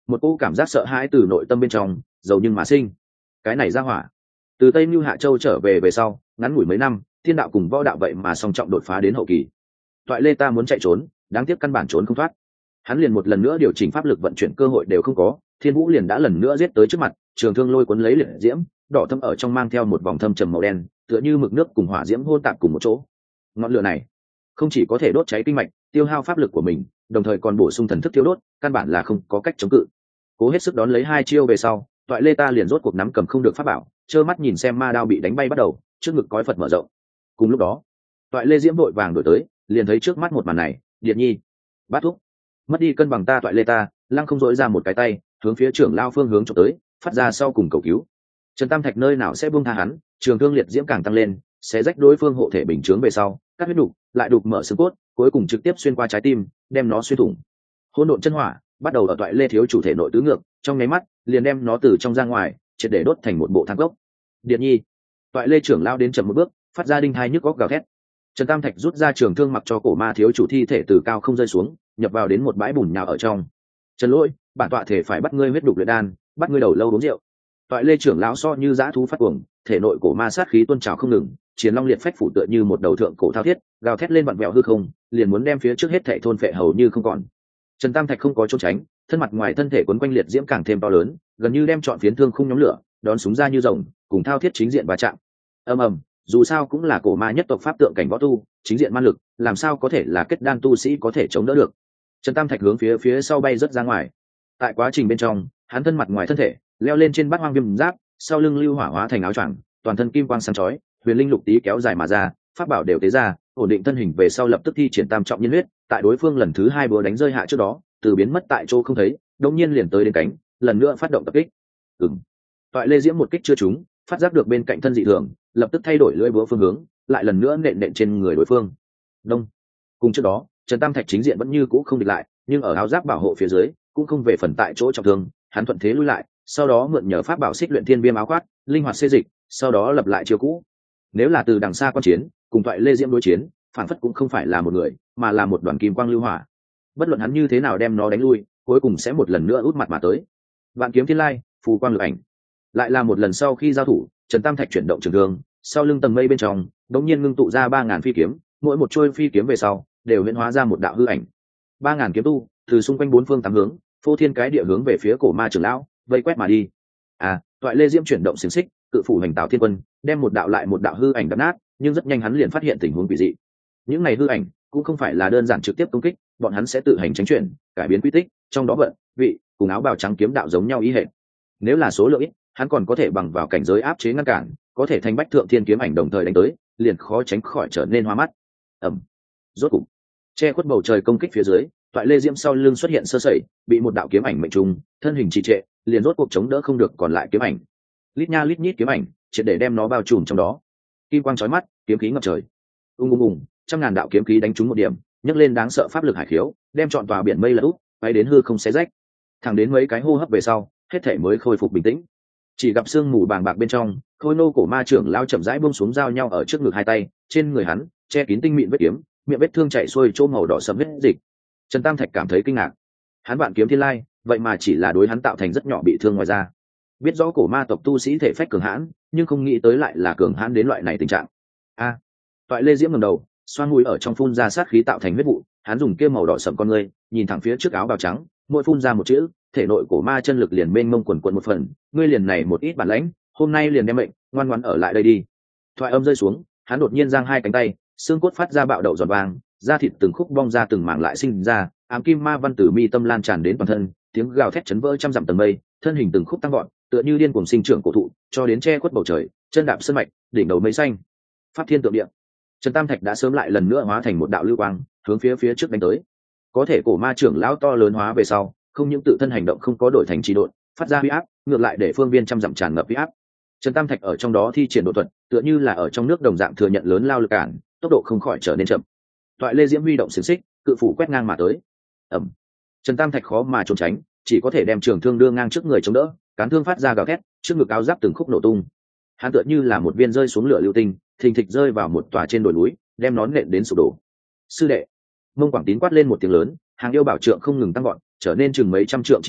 một cỗ cảm giác sợ hãi từ nội tâm bên trong giàu nhưng mà sinh. Cái này ra hỏa từ Tây Nưu Hạ Châu trở về về sau ngắn ngủi mấy năm, thiên đạo cùng võ đạo vậy mà song trọng đột phá đến hậu kỳ. Toại Lê ta muốn chạy trốn, đáng tiếc căn bản trốn không thoát. Hắn liền một lần nữa điều chỉnh pháp lực vận chuyển cơ hội đều không có, Thiên Vũ liền đã lần nữa giết tới trước mặt, trường thương lôi cuốn lấy liệt diễm, đỏ thâm ở trong mang theo một vòng thâm trầm màu đen, tựa như mực nước cùng hỏa diễm hôn tạp cùng một chỗ. Ngọn lửa này không chỉ có thể đốt cháy kinh mạch, tiêu hao pháp lực của mình, đồng thời còn bổ sung thần thức tiêu đốt, căn bản là không có cách chống cự. Cố hết sức đón lấy hai chiêu về sau, Toại Lê ta liền rốt cuộc nắm cầm không được pháp bảo, trơ mắt nhìn xem ma đao bị đánh bay bắt đầu, trước ngực cõi Phật mở rộng. Cùng lúc đó, Toại Lê diễm vội vàng đổi tới, liền thấy trước mắt một màn này, Điện Nhi, Bát Thúc, mất đi cân bằng ta Toại Lê ta, lăng không dỗi ra một cái tay, hướng phía trưởng lao phương hướng trộm tới, phát ra sau cùng cầu cứu. Trần Tam Thạch nơi nào sẽ buông tha hắn, trường thương liệt diễm càng tăng lên, sẽ rách đối phương hộ thể bình chướng về sau, cắt huyết đục, lại đục mở xương cốt, cuối cùng trực tiếp xuyên qua trái tim, đem nó xuyên thủng. Hỗn độn chân hỏa bắt đầu ở Toại Lê thiếu chủ thể nội tứ ngược, trong nháy mắt liền đem nó từ trong ra ngoài, triệt để đốt thành một bộ than gốc. Điện Nhi, Toại Lê trưởng lao đến chậm một bước, phát ra đinh thai nhức góc gào thét. Trần Tam Thạch rút ra trường thương mặc cho cổ ma thiếu chủ thi thể từ cao không rơi xuống, nhập vào đến một bãi bùn nhào ở trong. Trần Lỗi, bản tọa thể phải bắt ngươi huyết đục luyện đan, bắt ngươi đầu lâu uống rượu. Toại Lê trưởng lão so như dã thú phát cuồng, thể nội cổ ma sát khí tuôn trào không ngừng, chiến long liệt phách phủ tựa như một đầu thượng cổ thao thiết, gào thét lên vặn vẹo hư không, liền muốn đem phía trước hết thảy thôn phệ hầu như không còn. Trần Tam Thạch không có trốn tránh, thân mặt ngoài thân thể quấn quanh liệt diễm càng thêm to lớn, gần như đem trọn phiến thương khung nhóm lửa, đón súng ra như rồng, cùng thao thiết chính diện va chạm. Ầm ầm, dù sao cũng là cổ ma nhất tộc pháp tượng cảnh võ tu, chính diện ma lực, làm sao có thể là kết đan tu sĩ có thể chống đỡ được. Trần Tam Thạch hướng phía phía sau bay rất ra ngoài. Tại quá trình bên trong, hắn thân mặt ngoài thân thể leo lên trên bát hoang viêm giáp, sau lưng lưu hỏa hóa thành áo choàng, toàn thân kim quang sáng chói, huyền linh lục tí kéo dài mà ra, pháp bảo đều tế ra, ổn định thân hình về sau lập tức thi triển tam trọng nhiên huyết, tại đối phương lần thứ hai búa đánh rơi hạ trước đó, từ biến mất tại chỗ không thấy, đột nhiên liền tới đến cánh, lần nữa phát động tập kích. Ừm. Toại Lê diễm một kích chưa trúng, phát giác được bên cạnh thân dị thường, lập tức thay đổi lưỡi búa phương hướng, lại lần nữa nện nện trên người đối phương. Đông. Cùng trước đó, Trần Tam Thạch chính diện vẫn như cũ không địch lại, nhưng ở áo giáp bảo hộ phía dưới, cũng không về phần tại chỗ trọng thương, hắn thuận thế lui lại, sau đó mượn nhờ pháp bảo xích luyện thiên viêm áo khoác, linh hoạt xê dịch, sau đó lập lại chiêu cũ. Nếu là từ đằng xa quan chiến, cùng Toại Lê diễm đối chiến, phản phất cũng không phải là một người, mà là một đoàn kim quang lưu hỏa. Bất luận hắn như thế nào đem nó đánh lui, cuối cùng sẽ một lần nữa út mặt mà tới. Vạn kiếm thiên lai, phù quang lực ảnh. Lại là một lần sau khi giao thủ, Trần Tam Thạch chuyển động trường thương, sau lưng tầng mây bên trong, đột nhiên ngưng tụ ra ba ngàn phi kiếm, mỗi một trôi phi kiếm về sau, đều huyễn hóa ra một đạo hư ảnh. Ba ngàn kiếm tu, từ xung quanh bốn phương tám hướng, phô thiên cái địa hướng về phía cổ ma trưởng lão, vây quét mà đi. À, Toại Lê diễm chuyển động xiềng xích, cự phủ hành tạo thiên quân, đem một đạo lại một đạo hư ảnh đập nát, nhưng rất nhanh hắn liền phát hiện tình huống quỷ dị. Những này hư ảnh cũng không phải là đơn giản trực tiếp công kích, bọn hắn sẽ tự hành tránh chuyển, cải biến quy tích, trong đó vận, vị, cùng áo bào trắng kiếm đạo giống nhau ý hệ. Nếu là số lượng ít, hắn còn có thể bằng vào cảnh giới áp chế ngăn cản, có thể thành bách thượng thiên kiếm ảnh đồng thời đánh tới, liền khó tránh khỏi trở nên hoa mắt. Ầm. Rốt cục, che khuất bầu trời công kích phía dưới, Toại Lê diễm sau lưng xuất hiện sơ sẩy, bị một đạo kiếm ảnh mệnh trùng, thân hình trì trệ, liền rốt cuộc chống đỡ không được còn lại kiếm ảnh. Lít nha lít nhít kiếm ảnh, triệt để đem nó bao trùm trong đó. Kim quang chói mắt, kiếm khí ngập trời. Ung ung ung, trăm ngàn đạo kiếm khí đánh trúng một điểm, nhấc lên đáng sợ pháp lực hải khiếu, đem trọn tòa biển mây lật úp, bay đến hư không xé rách. Thẳng đến mấy cái hô hấp về sau, hết thể mới khôi phục bình tĩnh. Chỉ gặp sương mù bàng bạc bên trong, Khôi Nô cổ ma trưởng lao chậm rãi buông xuống giao nhau ở trước ngực hai tay, trên người hắn che kín tinh mịn vết kiếm, miệng vết thương chảy xuôi chỗ màu đỏ sẫm vết dịch. Trần Tam Thạch cảm thấy kinh ngạc. Hắn vạn kiếm thiên lai, vậy mà chỉ là đối hắn tạo thành rất nhỏ bị thương ngoài ra. Biết rõ cổ ma tộc tu sĩ thể phách cường hãn, nhưng không nghĩ tới lại là cường hãn đến loại này tình trạng. A. Toại Lê diễm ngẩng đầu, xoan mũi ở trong phun ra sát khí tạo thành huyết vụ, hắn dùng kia màu đỏ sẫm con ngươi, nhìn thẳng phía trước áo bào trắng, mỗi phun ra một chữ, thể nội cổ ma chân lực liền mênh mông quần quần một phần, ngươi liền này một ít bản lãnh, hôm nay liền đem mệnh, ngoan ngoãn ở lại đây đi. Thoại âm rơi xuống, hắn đột nhiên giang hai cánh tay, xương cốt phát ra bạo đậu giọt vàng, da thịt từng khúc bong ra từng mảng lại sinh ra, ám kim ma văn tử mi tâm lan tràn đến toàn thân, tiếng gào thét chấn vỡ trăm dặm tầng mây, thân hình từng khúc tăng gọn, tựa như điên cuồng sinh trưởng cổ thụ, cho đến che khuất bầu trời, chân đạp sơn mạch, đỉnh đầu mây xanh. Pháp thiên tượng địa. Trần Tam Thạch đã sớm lại lần nữa hóa thành một đạo lưu quang, hướng phía phía trước đánh tới. Có thể cổ ma trưởng lão to lớn hóa về sau, không những tự thân hành động không có đổi thành trì độn, phát ra huy áp, ngược lại để phương viên trăm dặm tràn ngập huy áp. Trần Tam Thạch ở trong đó thi triển độ thuật, tựa như là ở trong nước đồng dạng thừa nhận lớn lao lực cản, tốc độ không khỏi trở nên chậm. Toại Lê diễm huy động xiềng xích, cự phủ quét ngang mà tới. Ầm. Trần Tam Thạch khó mà trốn tránh, chỉ có thể đem trường thương đưa ngang trước người chống đỡ, cán thương phát ra gào thét, trước ngực áo giáp từng khúc nổ tung. Hắn tựa như là một viên rơi xuống lửa lưu tinh, thình thịch rơi vào một tòa trên đồi núi, đem nó nện đến sụp đổ. Sư đệ. Mông Quảng Tín quát lên một tiếng lớn, hàng yêu bảo trượng không ngừng tăng gọn, trở nên chừng mấy trăm trượng chi lớn,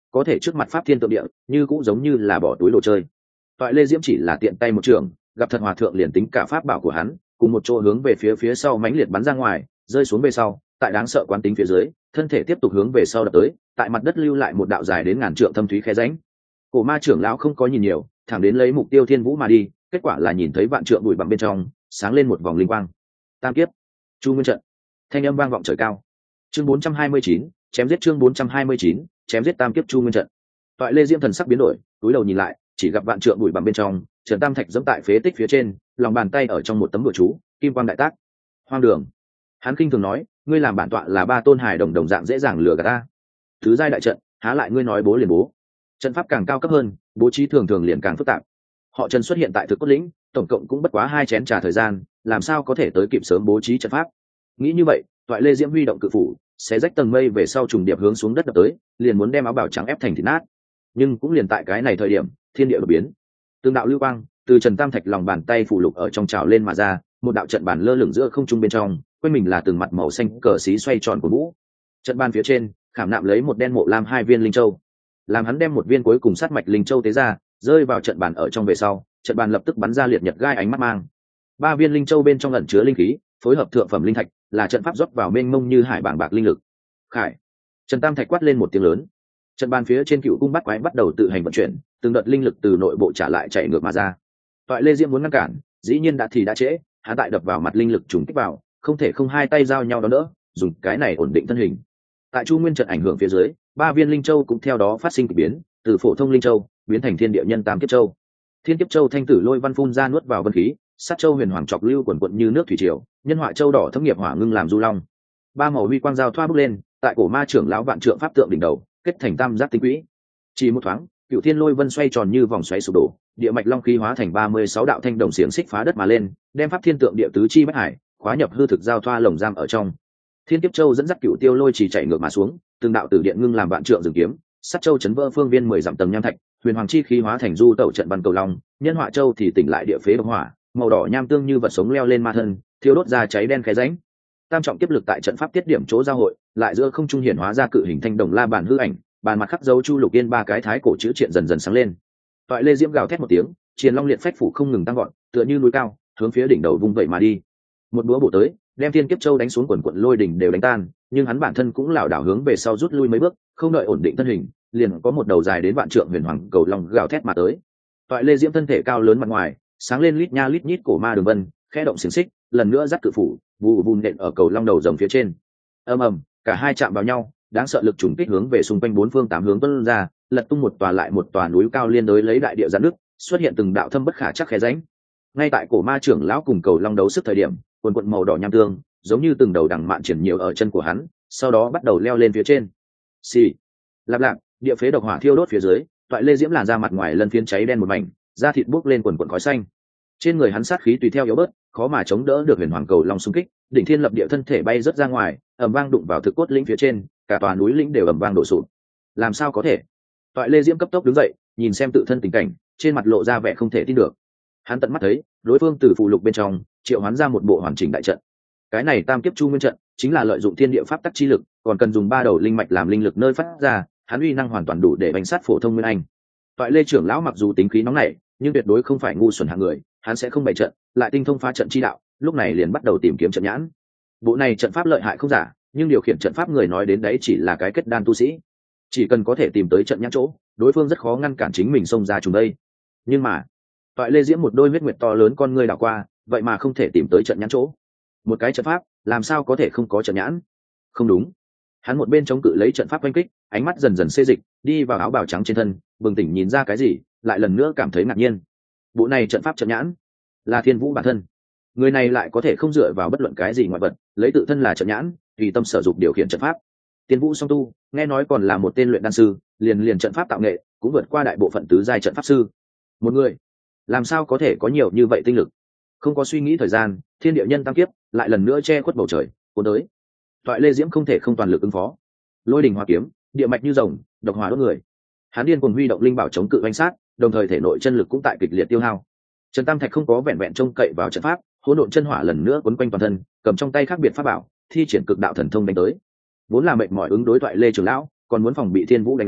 có thể trước mặt pháp thiên tượng địa như cũng giống như là bỏ túi đồ chơi. Toại Lê Diễm chỉ là tiện tay một trường, gặp thật hòa thượng liền tính cả pháp bảo của hắn cùng một chỗ hướng về phía phía sau mãnh liệt bắn ra ngoài, rơi xuống về sau, tại đáng sợ quán tính phía dưới, thân thể tiếp tục hướng về sau đập tới, tại mặt đất lưu lại một đạo dài đến ngàn trượng thâm thúy khe rãnh. Cổ ma trưởng lão không có nhìn nhiều, thẳng đến lấy mục tiêu thiên vũ mà đi, kết quả là nhìn thấy vạn trượng bụi bặm bên trong sáng lên một vòng linh quang. Tam kiếp chu nguyên trận, thanh âm vang vọng trời cao. Chương bốn trăm hai mươi chín, chém giết. Chương bốn trăm hai mươi chín, chém giết tam kiếp chu nguyên trận. Toại Lê Diễm thần sắc biến đổi, túi đầu nhìn lại, chỉ gặp vạn trượng bụi bặm bên trong, Trần Tam Thạch giẫm tại phế tích phía trên, lòng bàn tay ở trong một tấm bùa chú, kim quang đại tác. Hoang đường. Hắn kinh thường nói, ngươi làm bản tọa là ba tôn hài đồng đồng dạng dễ dàng lừa gạt ta. Thứ giai đại trận, há lại ngươi nói bố liền bố. Trận pháp càng cao cấp hơn, bố trí thường thường liền càng phức tạp. Họ Trần xuất hiện tại Thực Cốt lĩnh, tổng cộng cũng bất quá hai chén trà thời gian, làm sao có thể tới kịp sớm bố trí trận pháp. Nghĩ như vậy, Toại Lê Diễm huy động cự phủ, xé rách tầng mây về sau trùng điệp hướng xuống đất đập tới, liền muốn đem áo bào trắng ép thành thịt nát. Nhưng cũng liền tại cái này thời điểm, thiên địa đột biến. Từng đạo lưu quang từ Trần Tam Thạch lòng bàn tay phủ lục ở trong trào lên mà ra, một đạo trận bàn lơ lửng giữa không trung bên trong, quanh mình là từng mặt màu xanh cờ xí xoay tròn của vũ. Trận bàn phía trên khảm nạm lấy một đen mộ lam hai viên linh châu, làm hắn đem một viên cuối cùng sát mạch linh châu tế ra, rơi vào trận bàn ở trong về sau, trận bàn lập tức bắn ra liệt nhật gai ánh mắt mang. Ba viên linh châu bên trong ẩn chứa linh khí, phối hợp thượng phẩm linh thạch, là trận pháp rót vào mênh mông như hải bảng bạc linh lực. Khải. Trần Tam Thạch quát lên một tiếng lớn. Trận bàn phía trên cựu cung bắt quái bắt đầu tự hành vận chuyển, từng đợt linh lực từ nội bộ trả lại chạy ngược mà ra. Toại Lê Diễm muốn ngăn cản, dĩ nhiên đã thì đã trễ, hắn tại đập vào mặt linh lực trùng kích vào, không thể không hai tay giao nhau đó nữa, dùng cái này ổn định thân hình. Tại chu nguyên trận ảnh hưởng phía dưới, ba viên linh châu cũng theo đó phát sinh kỳ biến, từ phổ thông linh châu biến thành thiên địa nhân tam kiếp châu. Thiên kiếp châu thanh tử lôi văn phun ra nuốt vào vân khí, sát châu huyền hoàng chọc lưu quần quận như nước thủy triều, nhân họa châu đỏ thấm nghiệp hỏa ngưng làm du long. Ba màu huy quang giao thoa bốc lên, tại cổ ma trưởng lão vạn trượng pháp tượng đỉnh đầu, kết thành tam giác tinh quỹ. Chỉ một thoáng, cựu thiên lôi vân xoay tròn như vòng xoáy sụp đổ, địa mạch long khí hóa thành ba mươi sáu đạo thanh đồng xiềng xích phá đất mà lên, đem pháp thiên tượng địa tứ chi bách hải khóa nhập hư thực giao thoa lồng giam ở trong. Thiên kiếp châu dẫn dắt cựu tiêu lôi chỉ chạy ngược mà xuống, từng đạo tử điện ngưng làm vạn trượng rừng kiếm, sát châu chấn vỡ phương viên mười dặm tầng nham thạch, huyền hoàng chi khí hóa thành du tẩu trận văn cầu long, nhân họa châu thì tỉnh lại địa phế độc hỏa, màu đỏ nham tương như vật sống leo lên ma thân, thiêu đốt ra cháy đen khe rãnh. Tam trọng kiếp lực tại trận pháp tiết điểm chỗ giao hội, lại giữa không trung hiển hóa ra cự hình thanh đồng la bàn hư ảnh, bàn mặt khắc dấu chu lục yên ba cái thái cổ chữ triện dần dần sáng lên. Toại Lê Diễm gào thét một tiếng, triền long liệt phách phủ không ngừng tăng gọn, tựa như núi cao hướng phía đỉnh đầu vung vậy mà đi. Một búa bổ tới, đem thiên kiếp châu đánh xuống quần quận lôi đỉnh đều đánh tan, nhưng hắn bản thân cũng lảo đảo hướng về sau rút lui mấy bước, không đợi ổn định thân hình, liền có một đầu dài đến vạn trượng huyền hoàng cầu long gào thét mà tới. Toại Lê Diễm thân thể cao lớn mặt ngoài sáng lên lít nha lít nhít cổ ma đường vân, khẽ động xiềng xích, lần nữa dắt cự phủ vù vù nện ở cầu long đầu rồng phía trên. Ầm ầm, cả hai chạm vào nhau, đáng sợ lực trùng kích hướng về xung quanh bốn phương tám hướng tuôn ra, lật tung một tòa lại một tòa núi cao liên đối lấy đại địa giãn nước, xuất hiện từng đạo thâm bất khả chắc khe rãnh. Ngay tại cổ ma trưởng lão cùng cầu long đấu sức thời điểm, quần quần màu đỏ nham tương giống như từng đầu đằng mạn triển nhiều ở chân của hắn, sau đó bắt đầu leo lên phía trên. Xì, lạp lạp, địa phế độc hỏa thiêu đốt phía dưới, Toại Lê Diễm làn ra mặt ngoài lần phiến cháy đen một mảnh, da thịt bốc lên quần quần khói xanh. Trên người hắn sát khí tùy theo yếu bớt, khó mà chống đỡ được huyền hoàng cầu long xung kích, đỉnh thiên lập địa thân thể bay rất ra ngoài, ầm vang đụng vào thực cốt lĩnh phía trên, cả tòa núi lĩnh đều ầm vang đổ sụp. Làm sao có thể? Toại Lê Diễm cấp tốc đứng dậy, nhìn xem tự thân tình cảnh, trên mặt lộ ra vẻ không thể tin được. Hắn tận mắt thấy, đối phương từ phụ lục bên trong triệu hoán ra một bộ hoàn chỉnh đại trận. Cái này tam kiếp chu nguyên trận chính là lợi dụng thiên địa pháp tắc chi lực, còn cần dùng ba đầu linh mạch làm linh lực nơi phát ra, hắn uy năng hoàn toàn đủ để bánh sát phổ thông nguyên anh. Toại Lê trưởng lão mặc dù tính khí nóng nảy, nhưng tuyệt đối không phải ngu xuẩn hạng người, hắn sẽ không bày trận, lại tinh thông phá trận chi đạo, lúc này liền bắt đầu tìm kiếm trận nhãn. Bộ này trận pháp lợi hại không giả, nhưng điều khiển trận pháp người nói đến đấy chỉ là cái kết đan tu sĩ, chỉ cần có thể tìm tới trận nhãn chỗ, đối phương rất khó ngăn cản chính mình xông ra trùng đây. Nhưng mà, Toại Lê Diễm một đôi huyết nguyệt to lớn con ngươi đảo qua, vậy mà không thể tìm tới trận nhãn chỗ. Một cái trận pháp, làm sao có thể không có trận nhãn? Không đúng. Hắn một bên chống cự lấy trận pháp oanh kích, ánh mắt dần dần xê dịch, đi vào áo bào trắng trên thân, bừng tỉnh nhìn ra cái gì, lại lần nữa cảm thấy ngạc nhiên. Bộ này trận pháp trận nhãn là Thiên Vũ bản thân. Người này lại có thể không dựa vào bất luận cái gì ngoại vật, lấy tự thân là trận nhãn, tùy tâm sở dụng điều khiển trận pháp. Tiên Vũ song tu, nghe nói còn là một tên luyện đan sư, liền liền trận pháp tạo nghệ, cũng vượt qua đại bộ phận tứ giai trận pháp sư. Một người, làm sao có thể có nhiều như vậy tinh lực? Không có suy nghĩ thời gian, thiên địa nhân tam kiếp lại lần nữa che khuất bầu trời, cuốn tới. Toại Lê Diễm không thể không toàn lực ứng phó. Lôi đình hỏa kiếm, địa mạch như rồng, độc hỏa đốt người. Hắn điên cuồng huy động linh bảo chống cự oanh sát, đồng thời thể nội chân lực cũng tại kịch liệt tiêu hao. Trần Tam Thạch không có vẹn vẹn trông cậy vào trận pháp, hỗn độn chân hỏa lần nữa quấn quanh toàn thân, cầm trong tay khác biệt pháp bảo, thi triển cực đạo thần thông đánh tới. Vốn là mệt mỏi ứng đối Toại Lê trưởng lão, còn muốn phòng bị Thiên Vũ đánh lén,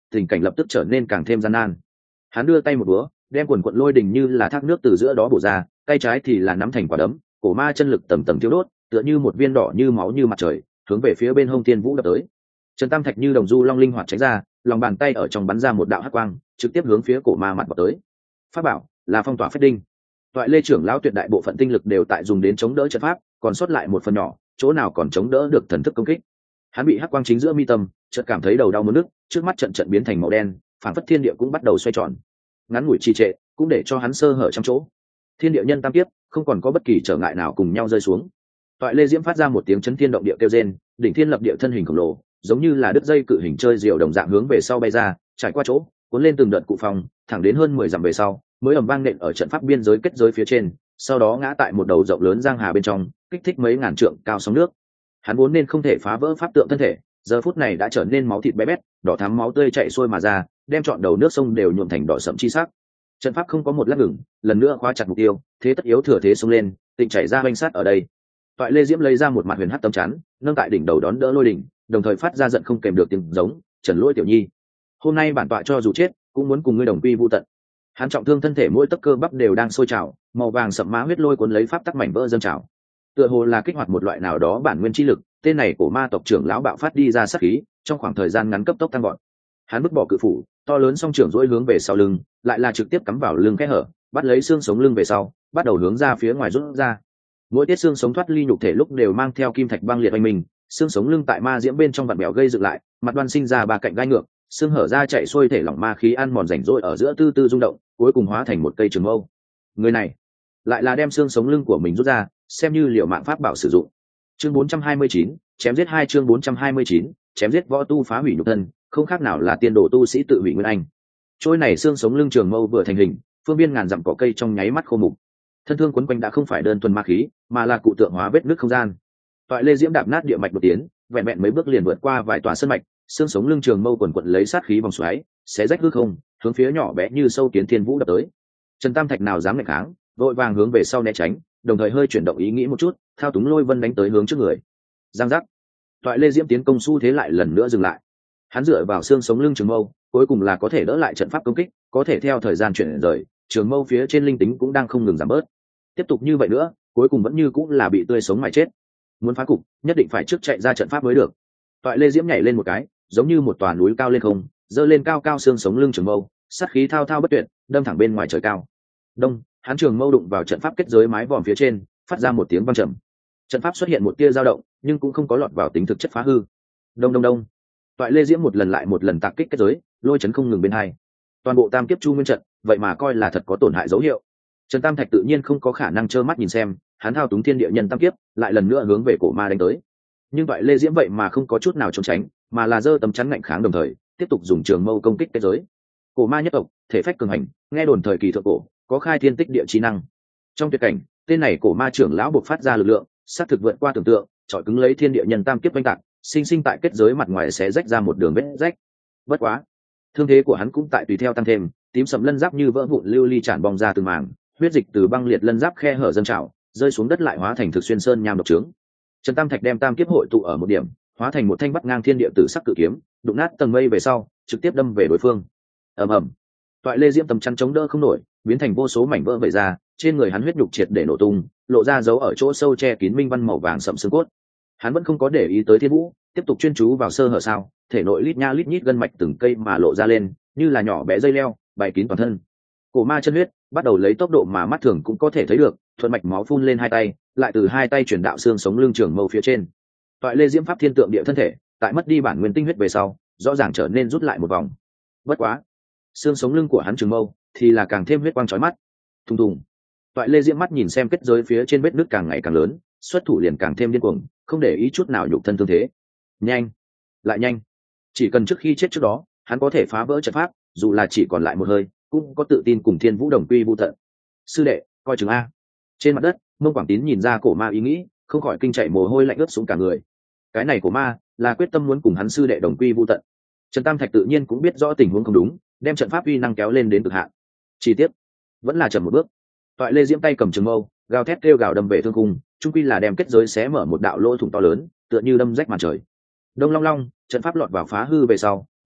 tình cảnh lập tức trở nên càng thêm gian nan. Hắn đưa tay một búa, đem quần quận lôi đình như là thác nước từ giữa đó bổ ra, tay trái thì là nắm thành quả đấm, cổ ma chân lực tầm tầm thiêu đốt, tựa như một viên đỏ như máu như mặt trời, hướng về phía bên hông Thiên Vũ đập tới. Trần Tam Thạch như đồng du long linh hoạt tránh ra, lòng bàn tay ở trong bắn ra một đạo hắc quang, trực tiếp hướng phía cổ ma mặt vào tới. Pháp bảo là phong tỏa phách đinh. Toại Lê trưởng lão tuyệt đại bộ phận tinh lực đều tại dùng đến chống đỡ trận pháp, còn sót lại một phần nhỏ, chỗ nào còn chống đỡ được thần thức công kích. Hắn bị hắc quang chính giữa mi tâm, chợt cảm thấy đầu đau muốn nức, trước mắt trận trận biến thành màu đen, phản phất thiên địa cũng bắt đầu xoay tròn. Ngắn ngủi trì trệ, cũng để cho hắn sơ hở trong chỗ. Thiên địa nhân tam kiếp, không còn có bất kỳ trở ngại nào cùng nhau rơi xuống. Toại Lê Diễm phát ra một tiếng chấn thiên động địa kêu rên, đỉnh thiên lập địa thân hình khổng lồ, giống như là đứt dây cự hình chơi diều đồng dạng hướng về sau bay ra, trải qua chỗ, cuốn lên từng đợt cụ phòng, thẳng đến hơn mười dặm về sau, mới ầm vang nện ở trận pháp biên giới kết giới phía trên, sau đó ngã tại một đầu rộng lớn giang hà bên trong, kích thích mấy ngàn trượng cao sóng nước. Hắn vốn nên không thể phá vỡ pháp tượng thân thể, giờ phút này đã trở nên máu thịt bé bét, đỏ thắm máu tươi chảy xuôi mà ra, đem trọn đầu nước sông đều nhuộm thành đỏ sẫm chi sắc. Trận pháp không có một lát ngừng, lần nữa khóa chặt mục tiêu, thế tất yếu thừa thế xông lên, tịnh chảy ra oanh sát ở đây. Toại Lê Diễm lấy ra một mặt huyền hắc tấm chắn, nâng tại đỉnh đầu đón đỡ lôi đỉnh, đồng thời phát ra giận không kèm được tiếng giống, "Trần Lỗi tiểu nhi, hôm nay bản tọa cho dù chết, cũng muốn cùng ngươi đồng quy vu tận." Hắn trọng thương thân thể, mỗi tấc cơ bắp đều đang sôi trào, màu vàng sậm má huyết lôi cuốn lấy pháp tắc mảnh vỡ dâng trào. Tựa hồ là kích hoạt một loại nào đó bản nguyên chi lực, tên này của ma tộc trưởng lão bạo phát đi ra sát khí, trong khoảng thời gian ngắn cấp tốc tăng vọt. Hắn vứt bỏ cự phủ, to lớn song trưởng duỗi hướng về sau lưng, lại là trực tiếp cắm vào lưng kẽ hở, bắt lấy xương sống lưng về sau, bắt đầu hướng ra phía ngoài rút ra. Mỗi tiết xương sống thoát ly nhục thể lúc đều mang theo kim thạch băng liệt oanh mình, xương sống lưng tại ma diễm bên trong vặn bèo gây dựng lại, mặt đoan sinh ra ba cạnh gai ngược, xương hở ra chạy xuôi thể lỏng ma khí ăn mòn rảnh rỗi ở giữa tư tư rung động, cuối cùng hóa thành một cây trường mâu. Người này lại là đem xương sống lưng của mình rút ra, xem như liệu mạng pháp bảo sử dụng. Chương bốn trăm hai mươi chín, chém giết hai chương bốn trăm hai mươi chín, chém giết võ tu phá hủy nhục thân, không khác nào là tiên đồ tu sĩ tự hủy nguyên anh. Trôi này xương sống lưng trường mâu vừa thành hình, phương biên ngàn dặm cỏ cây trong nháy mắt khô mục. Thân thương quấn quanh đã không phải đơn thuần ma khí, mà là cụ tượng hóa vết nứt không gian. Toại Lê Diễm đạp nát địa mạch đột tiến, vẹn vẹn mấy bước liền vượt qua vài tòa sơn mạch, xương sống lưng trường mâu quần quật lấy sát khí vòng xoáy, xé rách hư không, hướng phía nhỏ bé như sâu kiến Thiên Vũ đập tới. Trần Tam Thạch nào dám nghịch kháng, vội vàng hướng về sau né tránh, đồng thời hơi chuyển động ý nghĩ một chút, thao túng lôi vân đánh tới hướng trước người. Giang giác. Toại Lê Diễm tiến công xu thế lại lần nữa dừng lại. Hắn dựa vào xương sống lưng trường mâu, cuối cùng là có thể đỡ lại trận pháp công kích, có thể theo thời gian chuyển rời, trường mâu phía trên linh tính cũng đang không ngừng giảm bớt. Tiếp tục như vậy nữa, cuối cùng vẫn như cũng là bị tươi sống mà chết. Muốn phá cục, nhất định phải trước chạy ra trận pháp mới được. Toại Lê Diễm nhảy lên một cái, giống như một tòa núi cao lên không, giơ lên cao cao xương sống lưng trường mâu, sát khí thao thao bất tuyệt, đâm thẳng bên ngoài trời cao. Đông, hắn trường mâu đụng vào trận pháp kết giới mái vòm phía trên, phát ra một tiếng vang trầm. Trận pháp xuất hiện một tia dao động, nhưng cũng không có lọt vào tính thực chất phá hư. Đông đông đông. Toại Lê Diễm một lần lại một lần tạc kích kết giới, lôi chấn không ngừng bên hai. Toàn bộ Tam Kiếp Chu Nguyên trận, vậy mà coi là thật có tổn hại dấu hiệu. Trần Tam Thạch tự nhiên không có khả năng trơ mắt nhìn xem, hắn thao túng thiên địa nhân tam kiếp, lại lần nữa hướng về cổ ma đánh tới. Nhưng Toại Lê Diễm vậy mà không có chút nào trốn tránh, mà là giơ tấm chắn ngạnh kháng, đồng thời tiếp tục dùng trường mâu công kích kết giới. Cổ ma nhất tộc, thể phách cường hành, nghe đồn thời kỳ thượng cổ có khai thiên tích địa trí năng. Trong tuyệt cảnh, tên này cổ ma trưởng lão buộc phát ra lực lượng, sát thực vượt qua tưởng tượng, chọi cứng lấy thiên địa nhân tam kiếp oanh tạc, sinh sinh tại kết giới mặt ngoài sẽ rách ra một đường vết rách. Bất quá, thương thế của hắn cũng tại tùy theo tăng thêm, tím sầm lân giáp như vỡ vụn lưu ly tràn bong ra từng mảng, huyết dịch từ băng liệt lân giáp khe hở dâng trào, rơi xuống đất lại hóa thành thực xuyên sơn nham độc trướng. Trần Tam Thạch đem tam kiếp hội tụ ở một điểm, hóa thành một thanh bắt ngang thiên địa tử sắc cự kiếm, đụng nát tầng mây về sau, trực tiếp đâm về đối phương. Ầm ầm. Toại Lê Diễm tầm chắn chống đỡ không nổi, biến thành vô số mảnh vỡ vẩy ra, trên người hắn huyết nhục triệt để nổ tung, lộ ra dấu ở chỗ sâu che kín minh văn màu vàng sậm xương cốt. Hắn vẫn không có để ý tới Thiên Vũ, tiếp tục chuyên chú vào sơ hở sao, thể nội lít nha lít nhít gân mạch từng cây mà lộ ra lên, như là nhỏ bé dây leo, bày kín toàn thân. Cổ ma chân huyết bắt đầu lấy tốc độ mà mắt thường cũng có thể thấy được, thuận mạch máu phun lên hai tay, lại từ hai tay chuyển đạo xương sống lưng trường mâu phía trên. Toại Lê Diễm pháp thiên tượng địa thân thể, tại mất đi bản nguyên tinh huyết về sau, rõ ràng trở nên rút lại một vòng. Bất quá, xương sống lưng của hắn trường mâu thì là càng thêm huyết quang chói mắt. Thùng thùng. Toại Lê Diễm mắt nhìn xem kết giới phía trên vết nứt càng ngày càng lớn, xuất thủ liền càng thêm điên cuồng, không để ý chút nào nhục thân thương thế. Nhanh, lại nhanh. Chỉ cần trước khi chết trước đó, hắn có thể phá vỡ trận pháp, dù là chỉ còn lại một hơi, cũng có tự tin cùng Thiên Vũ đồng quy vu tận. Sư đệ, coi chừng a. Trên mặt đất, Mông Quảng Tín nhìn ra cổ ma ý nghĩ, không khỏi kinh chạy mồ hôi lạnh ướt xuống cả người. Cái này của ma là quyết tâm muốn cùng hắn sư đệ đồng quy vu tận. Trần Tam Thạch tự nhiên cũng biết rõ tình huống không đúng, đem trận pháp uy năng kéo lên đến cực hạn. Chi tiết vẫn là chậm một bước. Toại Lê Diễm tay cầm trường mâu, gào thét kêu gào đâm về thương khung, chung quy là đem kết giới xé mở một đạo lỗ thủng to lớn, tựa như đâm rách màn trời. Đông long long, trận pháp lọt vào phá hư về sau,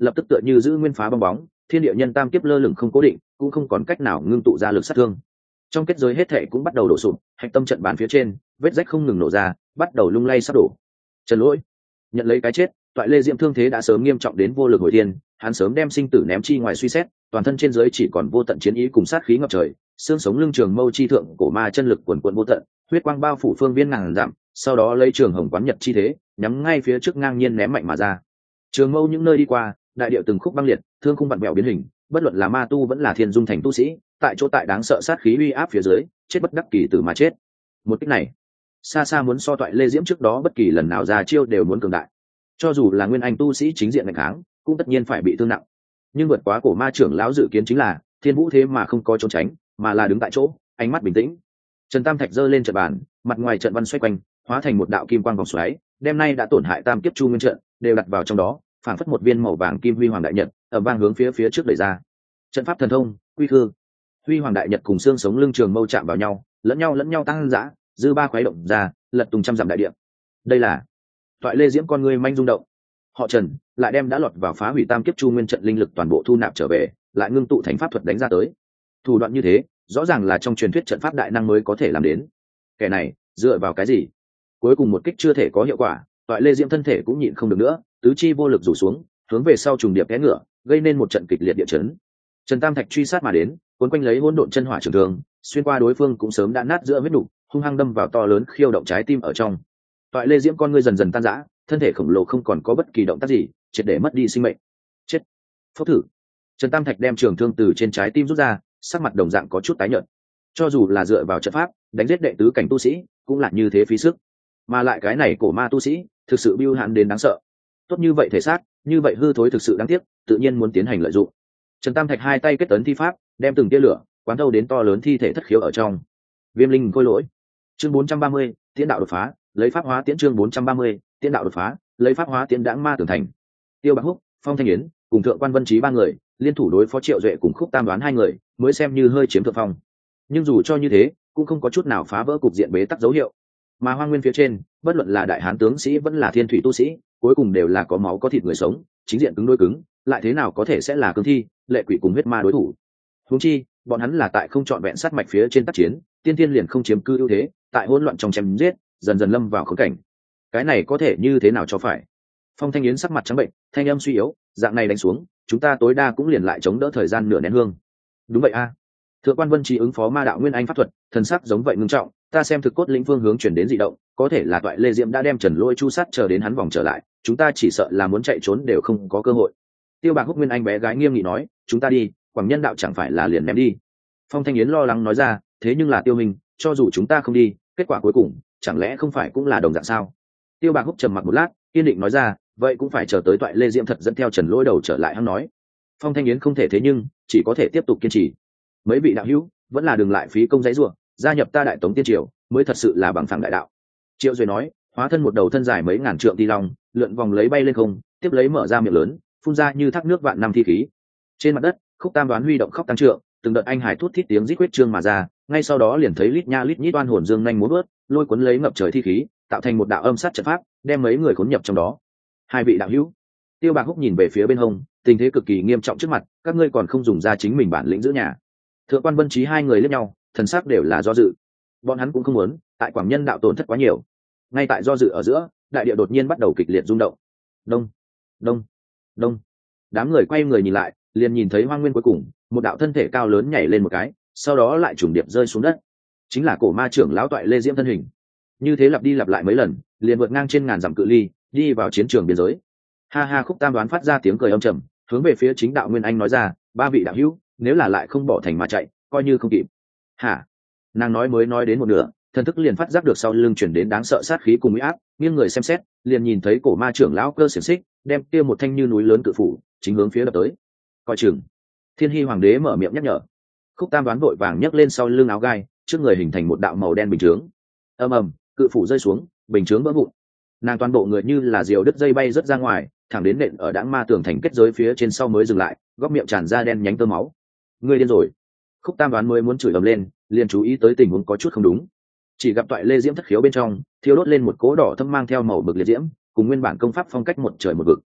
lập tức tựa như giữ nguyên phá bong bóng, thiên địa nhân tam kiếp lơ lửng không cố định, cũng không còn cách nào ngưng tụ ra lực sát thương. Trong kết giới hết thệ cũng bắt đầu đổ sụp, hạch tâm trận bàn phía trên vết rách không ngừng nổ ra, bắt đầu lung lay sắp đổ. Trần Lỗi nhận lấy cái chết, toại lê diễm thương thế đã sớm nghiêm trọng đến vô lực hồi thiên, hắn sớm đem sinh tử ném chi ngoài suy xét, toàn thân trên dưới chỉ còn vô tận chiến ý cùng sát khí ngập trời, xương sống lưng trường mâu chi thượng cổ ma chân lực quần quần vô tận, huyết quang bao phủ phương viên ngàn dặm, sau đó lấy trường hồng quán nhật chi thế, nhắm ngay phía trước ngang nhiên ném mạnh mà ra. Trường mâu những nơi đi qua, đại điệu từng khúc băng liệt, thương khung vặn vẹo biến hình, bất luận là ma tu vẫn là thiên dung thành tu sĩ, tại chỗ tại đáng sợ sát khí uy áp phía dưới, chết bất đắc kỳ tử mà chết. Một kích này, xa xa muốn so toại lê diễm trước đó bất kỳ lần nào ra chiêu đều muốn cường đại. Cho dù là nguyên anh tu sĩ chính diện ngày kháng, cũng tất nhiên phải bị thương nặng. Nhưng vượt quá cổ ma trưởng lão dự kiến chính là, Thiên Vũ thế mà không có trốn tránh, mà là đứng tại chỗ, ánh mắt bình tĩnh. Trần Tam Thạch giơ lên trận bàn, mặt ngoài trận văn xoay quanh, hóa thành một đạo kim quang vòng xoáy, đêm nay đã tổn hại tam kiếp chu nguyên trận, đều đặt vào trong đó, phảng phất một viên màu vàng kim huy hoàng đại nhật, ầm vang hướng phía phía trước đẩy ra. Trận pháp thần thông, quy khư. Huy hoàng đại nhật cùng xương sống lưng trường mâu chạm vào nhau, lẫn nhau lẫn nhau tăng dã, dư ba khuấy động ra, lật tung trăm dặm đại địa. Đây là toại lê diễm con người manh rung động. Họ Trần lại đem đã lọt vào phá hủy tam kiếp chu nguyên trận linh lực toàn bộ thu nạp trở về, lại ngưng tụ thành pháp thuật đánh ra tới. Thủ đoạn như thế, rõ ràng là trong truyền thuyết trận pháp đại năng mới có thể làm đến. Kẻ này dựa vào cái gì? Cuối cùng một kích chưa thể có hiệu quả, toại lê diễm thân thể cũng nhịn không được nữa, tứ chi vô lực rủ xuống, hướng về sau trùng điệp té ngựa, gây nên một trận kịch liệt địa chấn. Trần Tam Thạch truy sát mà đến, cuốn quanh lấy hỗn độn chân hỏa trường thường, xuyên qua đối phương cũng sớm đã nát giữa huyết nục, hung hăng đâm vào to lớn khiêu động trái tim ở trong. Toại lê diễm con ngươi dần dần tan rã, thân thể khổng lồ không còn có bất kỳ động tác gì, triệt để mất đi sinh mệnh. Chết. Phốc thử. Trần Tam Thạch đem trường thương từ trên trái tim rút ra, sắc mặt đồng dạng có chút tái nhợt. Cho dù là dựa vào trận pháp đánh giết đệ tứ cảnh tu sĩ, cũng là như thế phí sức. Mà lại cái này cổ ma tu sĩ, thực sự bưu hạn đến đáng sợ. Tốt như vậy thể xác, như vậy hư thối thực sự đáng tiếc, tự nhiên muốn tiến hành lợi dụng. Trần Tam Thạch hai tay kết tấn thi pháp, đem từng tia lửa quán thâu đến to lớn thi thể thất khiếu ở trong. Viêm linh khôi lỗi. Chương bốn trăm ba mươi, Tiễn đạo đột phá, lấy pháp hóa tiễn chương bốn trăm ba mươi, Tiễn đạo đột phá, lấy pháp hóa tiễn đãng ma tưởng thành. Tiêu Bạc Húc, Phong Thanh Yến, cùng Thượng Quan Vân Trí ba người, liên thủ đối phó Triệu Duệ cùng Khúc Tam Đoán hai người, mới xem như hơi chiếm thượng phong. Nhưng dù cho như thế, cũng không có chút nào phá vỡ cục diện bế tắc dấu hiệu. Mà Hoang Nguyên phía trên, bất luận là đại hán tướng sĩ vẫn là thiên thủy tu sĩ, cuối cùng đều là có máu có thịt người sống, chính diện cứng đối cứng, lại thế nào có thể sẽ là cương thi, lệ quỷ cùng huyết ma đối thủ. Huống chi, bọn hắn là tại không chọn vẹn sát mạch phía trên tác chiến, tiên thiên liền không chiếm cư ưu thế, tại hỗn loạn trong chém giết, dần dần lâm vào khốn cảnh. Cái này có thể như thế nào cho phải? Phong Thanh Yến sắc mặt trắng bệnh, thanh âm suy yếu, dạng này đánh xuống, chúng ta tối đa cũng liền lại chống đỡ thời gian nửa nén hương. Đúng vậy a. Thượng Quan Vân Trí ứng phó ma đạo nguyên anh pháp thuật, thần sắc giống vậy ngưng trọng, ta xem thực cốt lĩnh phương hướng chuyển đến dị động, có thể là toại lê diễm đã đem Trần Lôi chu sát chờ đến hắn vòng trở lại, chúng ta chỉ sợ là muốn chạy trốn đều không có cơ hội. Tiêu Bạc Húc nguyên anh bé gái nghiêm nghị nói, chúng ta đi, Quảng Nhân đạo chẳng phải là liền ném đi. Phong Thanh Yến lo lắng nói ra, thế nhưng là Tiêu Minh, cho dù chúng ta không đi, kết quả cuối cùng chẳng lẽ không phải cũng là đồng dạng sao? Tiêu Bạc Húc trầm mặc một lát, kiên định nói ra, vậy cũng phải chờ tới toại lê diễm thật dẫn theo Trần Lôi đầu trở lại hắn nói. Phong Thanh Yến không thể thế nhưng chỉ có thể tiếp tục kiên trì. Mấy vị đạo hữu vẫn là đừng lại phí công giấy ruộng, gia nhập ta Đại Tống Tiên Triều mới thật sự là bằng phẳng đại đạo. Triệu Duy nói, hóa thân một đầu thân dài mấy ngàn trượng ti long, lượn vòng lấy bay lên không, tiếp lấy mở ra miệng lớn, phun ra như thác nước vạn năm thi khí. Trên mặt đất, Khúc Tam Đoán huy động khóc tăng trượng, từng đợt anh hải thút thít tiếng rít quyết trương mà ra, ngay sau đó liền thấy lít nha lít nhít oan hồn dương nhanh múa vớt, lôi cuốn lấy ngập trời thi khí, tạo thành một đạo âm sát trận pháp, đem mấy người khốn nhập trong đó. Hai vị đạo hữu. Tiêu Bạc Húc nhìn về phía bên hông, tình thế cực kỳ nghiêm trọng trước mặt, các ngươi còn không dùng ra chính mình bản lĩnh giữ nhà. Thượng Quan Vân Trí hai người liếc nhau, thần sắc đều là do dự. Bọn hắn cũng không muốn, tại Quảng Nhân đạo tổn thất quá nhiều. Ngay tại do dự ở giữa, đại địa đột nhiên bắt đầu kịch liệt rung động. Đông, đông, đông. Đám người quay người nhìn lại, liền nhìn thấy Hoang Nguyên cuối cùng, một đạo thân thể cao lớn nhảy lên một cái, sau đó lại trùng điệp rơi xuống đất. Chính là cổ ma trưởng lão toại lê diễm thân hình. Như thế lặp đi lặp lại mấy lần, liền vượt ngang trên ngàn dặm cự ly, đi vào chiến trường biên giới. Ha ha, Khúc Tam Đoán phát ra tiếng cười âm trầm, hướng về phía chính đạo Nguyên Anh nói ra, ba vị đạo hữu, nếu là lại không bỏ thành mà chạy, coi như không kịp. Hả? Nàng nói mới nói đến một nửa, thần thức liền phát giác được sau lưng chuyển đến đáng sợ sát khí cùng uy áp, nghiêng người xem xét, liền nhìn thấy cổ ma trưởng lão cơ xiển xích, đem kia một thanh như núi lớn cự phủ, chính hướng phía đập tới. Coi chừng. Thiên Hy hoàng đế mở miệng nhắc nhở. Khúc Tam Đoán vội vàng nhấc lên sau lưng áo gai, trước người hình thành một đạo màu đen bình chướng. Ầm ầm, cự phủ rơi xuống, bình chướng vỡ vụn. Nàng toàn bộ người như là diều đứt dây bay rất ra ngoài, thẳng đến nện ở đãng ma tường thành kết giới phía trên sau mới dừng lại, góc miệng tràn ra đen nhánh tơ máu. Ngươi điên rồi. Khúc Tam Đoán mới muốn chửi ầm lên, liền chú ý tới tình huống có chút không đúng. Chỉ gặp toại lê diễm thất khiếu bên trong, thiêu đốt lên một cỗ đỏ thâm mang theo màu bực liệt diễm, cùng nguyên bản công pháp phong cách một trời một vực.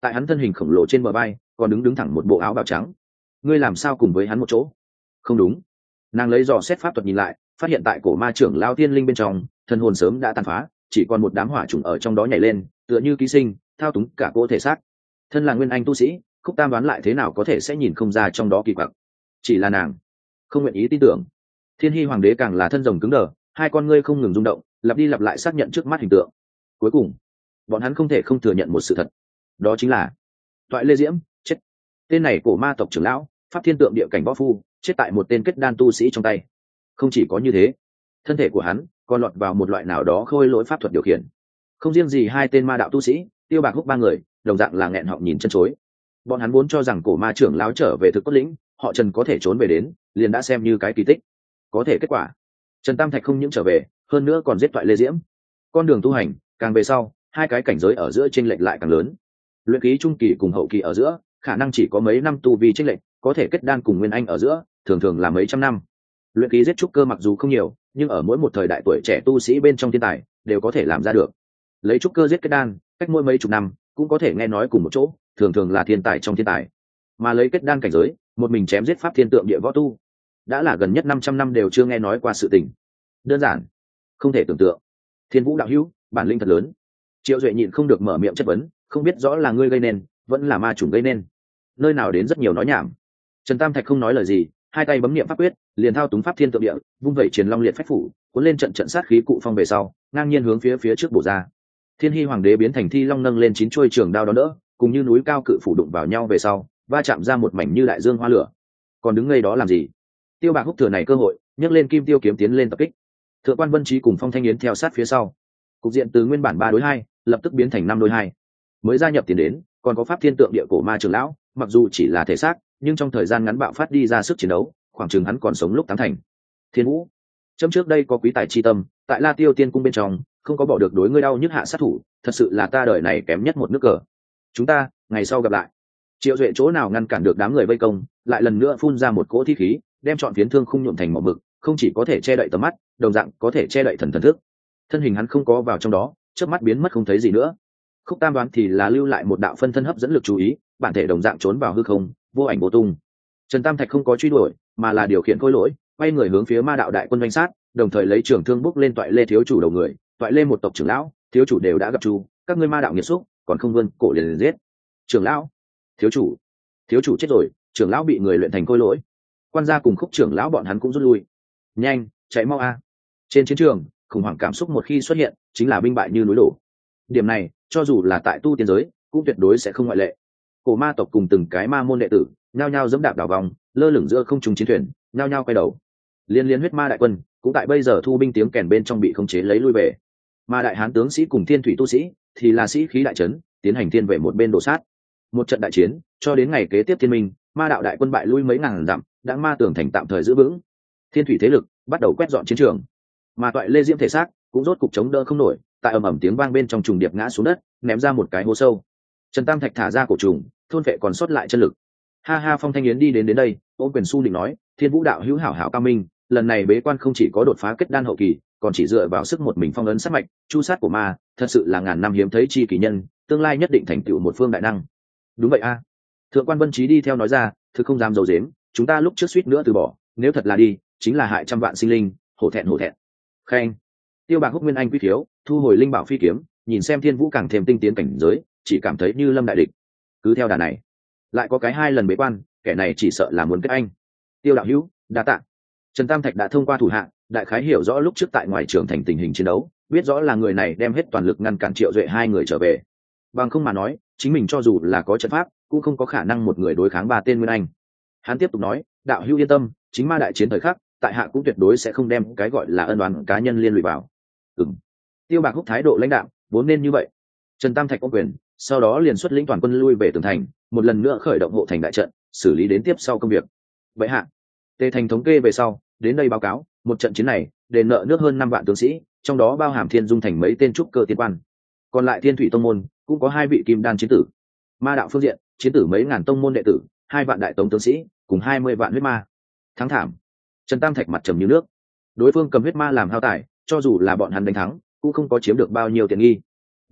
tại hắn thân hình khổng lồ trên bờ vai còn đứng đứng thẳng một bộ áo bào trắng. Ngươi làm sao cùng với hắn một chỗ? Không đúng. Nàng lấy dò xét pháp thuật nhìn lại, phát hiện tại cổ ma trưởng lao tiên linh bên trong, thân hồn sớm đã tàn phá, chỉ còn một đám hỏa trùng ở trong đó nhảy lên, tựa như ký sinh, thao túng cả cỗ thể xác. Thân là nguyên anh tu sĩ, Khúc Tam đoán lại thế nào có thể sẽ nhìn không ra trong đó kỳ quặc. Chỉ là nàng không nguyện ý tin tưởng. Thiên Hy hoàng đế càng là thân rồng cứng đờ, hai con ngươi không ngừng rung động, lặp đi lặp lại xác nhận trước mắt hình tượng. Cuối cùng bọn hắn không thể không thừa nhận một sự thật, đó chính là Toại Lê Diễm chết. Tên này cổ ma tộc trưởng lão, pháp thiên tượng địa cảnh võ phu, chết tại một tên kết đan tu sĩ trong tay. Không chỉ có như thế, thân thể của hắn còn lọt vào một loại nào đó khôi lỗi pháp thuật điều khiển. Không riêng gì hai tên ma đạo tu sĩ, Tiêu Bạc Húc ba người đồng dạng là nghẹn họng nhìn chân chối. Bọn hắn vốn cho rằng cổ ma trưởng lão trở về thực cốt lĩnh, họ Trần có thể trốn về đến, liền đã xem như cái kỳ tích. Có thể kết quả, Trần Tam Thạch không những trở về, hơn nữa còn giết Toại Lê Diễm. Con đường tu hành càng về sau, hai cái cảnh giới ở giữa chênh lệch lại càng lớn. Luyện khí trung kỳ cùng hậu kỳ ở giữa, khả năng chỉ có mấy năm tu vi chênh lệch, có thể kết đan cùng nguyên anh ở giữa, thường thường là mấy trăm năm. Luyện khí giết trúc cơ mặc dù không nhiều, nhưng ở mỗi một thời đại tuổi trẻ tu sĩ bên trong thiên tài đều có thể làm ra được. Lấy trúc cơ giết kết đan, cách mỗi mấy chục năm cũng có thể nghe nói cùng một chỗ, thường thường là thiên tài trong thiên tài. Mà lấy kết đan cảnh giới, một mình chém giết pháp thiên tượng địa võ tu, đã là gần nhất năm trăm năm đều chưa nghe nói qua sự tình. Đơn giản không thể tưởng tượng. Thiên Vũ đạo hữu, bản lĩnh thật lớn. Triệu Duệ nhịn không được mở miệng chất vấn, không biết rõ là ngươi gây nên, vẫn là ma chủng gây nên. Nơi nào đến rất nhiều nói nhảm. Trần Tam Thạch không nói lời gì, hai tay bấm niệm pháp quyết, liền thao túng pháp thiên tượng địa, vung vẩy truyền long liệt phách phủ, cuốn lên trận trận sát khí cụ phong về sau, ngang nhiên hướng phía phía trước bổ ra. Thiên Hy hoàng đế biến thành thi long nâng lên chín chuôi trường đao đó đỡ, cùng như núi cao cự phủ đụng vào nhau về sau, va chạm ra một mảnh như đại dương hoa lửa. Còn đứng ngây đó làm gì? Tiêu Bạc Húc thừa này cơ hội, nhấc lên kim tiêu kiếm tiến lên tập kích. Thượng quan Vân Trí cùng Phong Thanh Yến theo sát phía sau. Cục diện từ nguyên bản ba đối hai, lập tức biến thành năm đối hai. Mới gia nhập tiền đến, còn có pháp thiên tượng địa cổ ma trưởng lão, mặc dù chỉ là thể xác, nhưng trong thời gian ngắn bạo phát đi ra sức chiến đấu, khoảng chừng hắn còn sống lúc tám thành. Thiên Vũ, chấm trước đây có quý tài chi tâm, tại La Tiêu Tiên cung bên trong, không có bỏ được đối ngươi đau nhức hạ sát thủ, thật sự là ta đời này kém nhất một nước cờ. Chúng ta, ngày sau gặp lại. Triệu Duệ chỗ nào ngăn cản được đám người vây công, lại lần nữa phun ra một cỗ thi khí, đem trọn phiến thương khung nhuộm thành màu mực, không chỉ có thể che đậy tầm mắt, đồng dạng có thể che đậy thần thần thức. Thân hình hắn không có vào trong đó, chớp mắt biến mất không thấy gì nữa. Khúc Tam đoán thì là lưu lại một đạo phân thân hấp dẫn lực chú ý, bản thể đồng dạng trốn vào hư không, vô ảnh vô tung. Trần Tam Thạch không có truy đuổi, mà là điều khiển khôi lỗi, quay người hướng phía ma đạo đại quân doanh sát, đồng thời lấy trường thương bốc lên Toại Lê thiếu chủ đầu người, Toại Lê một tộc trưởng lão, thiếu chủ đều đã gặp chu, các ngươi ma đạo nghiệt xúc, còn không vươn cổ liền, liền giết. Trưởng lão, thiếu chủ, thiếu chủ chết rồi, trưởng lão bị người luyện thành khôi lỗi. Quan gia cùng Khúc trưởng lão bọn hắn cũng rút lui. Nhanh, chạy mau a. Trên chiến trường, khủng hoảng cảm xúc một khi xuất hiện, chính là binh bại như núi đổ. Điểm này, cho dù là tại tu tiên giới, cũng tuyệt đối sẽ không ngoại lệ. Cổ ma tộc cùng từng cái ma môn đệ tử, nhao nhao dẫm đạp đảo vòng, lơ lửng giữa không trung chiến thuyền, nhao nhao quay đầu. Liên liên huyết ma đại quân, cũng tại bây giờ thu binh tiếng kèn bên trong bị khống chế lấy lui về. Ma đại hán tướng sĩ cùng thiên thủy tu sĩ, thì là sĩ khí đại trấn, tiến hành thiên vệ một bên đổ sát. Một trận đại chiến, cho đến ngày kế tiếp thiên minh, ma đạo đại quân bại lui mấy ngàn dặm, đã ma tường thành tạm thời giữ vững. Thiên thủy thế lực bắt đầu quét dọn chiến trường, mà Toại Lê Diễm thể xác cũng rốt cục chống đỡ không nổi, tại ầm ầm tiếng vang bên trong trùng điệp ngã xuống đất, ném ra một cái hố sâu. Trần Tam Thạch thả ra cổ trùng, thôn vệ còn sót lại chân lực. Ha ha, Phong Thanh Yến đi đến đến đây, ôm quyền su định nói, Thiên Vũ đạo hữu hảo hảo cao minh, lần này bế quan không chỉ có đột phá kết đan hậu kỳ, còn chỉ dựa vào sức một mình phong ấn sát mạch, chu sát của ma, thật sự là ngàn năm hiếm thấy chi kỳ nhân, tương lai nhất định thành tựu một phương đại năng. Đúng vậy a. Thượng quan Vân Trí đi theo nói ra, thực không dám dầu dếm, chúng ta lúc trước suýt nữa từ bỏ, nếu thật là đi, chính là hại trăm vạn sinh linh, hổ thẹn hổ thẹn. Khen. Tiêu Bạc Húc nguyên anh quy thiếu, thu hồi linh bảo phi kiếm, nhìn xem Thiên Vũ càng thêm tinh tiến cảnh giới, chỉ cảm thấy như lâm đại địch. Cứ theo đà này, lại có cái hai lần bế quan, kẻ này chỉ sợ là muốn kết anh. Tiêu đạo hữu, đa tạ. Trần Tam Thạch đã thông qua thủ hạ, đại khái hiểu rõ lúc trước tại ngoài trường thành tình hình chiến đấu, biết rõ là người này đem hết toàn lực ngăn cản Triệu Duệ hai người trở về. Bằng không mà nói, chính mình cho dù là có trận pháp, cũng không có khả năng một người đối kháng ba tên nguyên anh. Hắn tiếp tục nói, đạo hữu yên tâm, chính ma đại chiến thời khắc, tại hạ cũng tuyệt đối sẽ không đem cái gọi là ân oán cá nhân liên lụy vào. Ừm. Tiêu Bạc Húc thái độ lãnh đạm, vốn nên như vậy. Trần Tam Thạch ôm quyền, sau đó liền xuất lĩnh toàn quân lui về tường thành, một lần nữa khởi động hộ thành đại trận, xử lý đến tiếp sau công việc. Vậy hạ, Tề Thành thống kê về sau, đến đây báo cáo, một trận chiến này, đền nợ nước hơn năm vạn tướng sĩ, trong đó bao hàm Thiên Dung thành mấy tên trúc cơ tiên quan. Còn lại Thiên Thủy tông môn, cũng có hai vị kim đan chiến tử. Ma đạo phương diện, chiến tử mấy ngàn tông môn đệ tử, hai vạn đại tông tướng sĩ, cùng hai mươi vạn huyết ma. Thắng thảm. Trần Tam Thạch mặt trầm như nước. Đối phương cầm huyết ma làm hao tài, cho dù là bọn hắn đánh thắng, cũng không có chiếm được bao nhiêu tiền nghi. Một trận,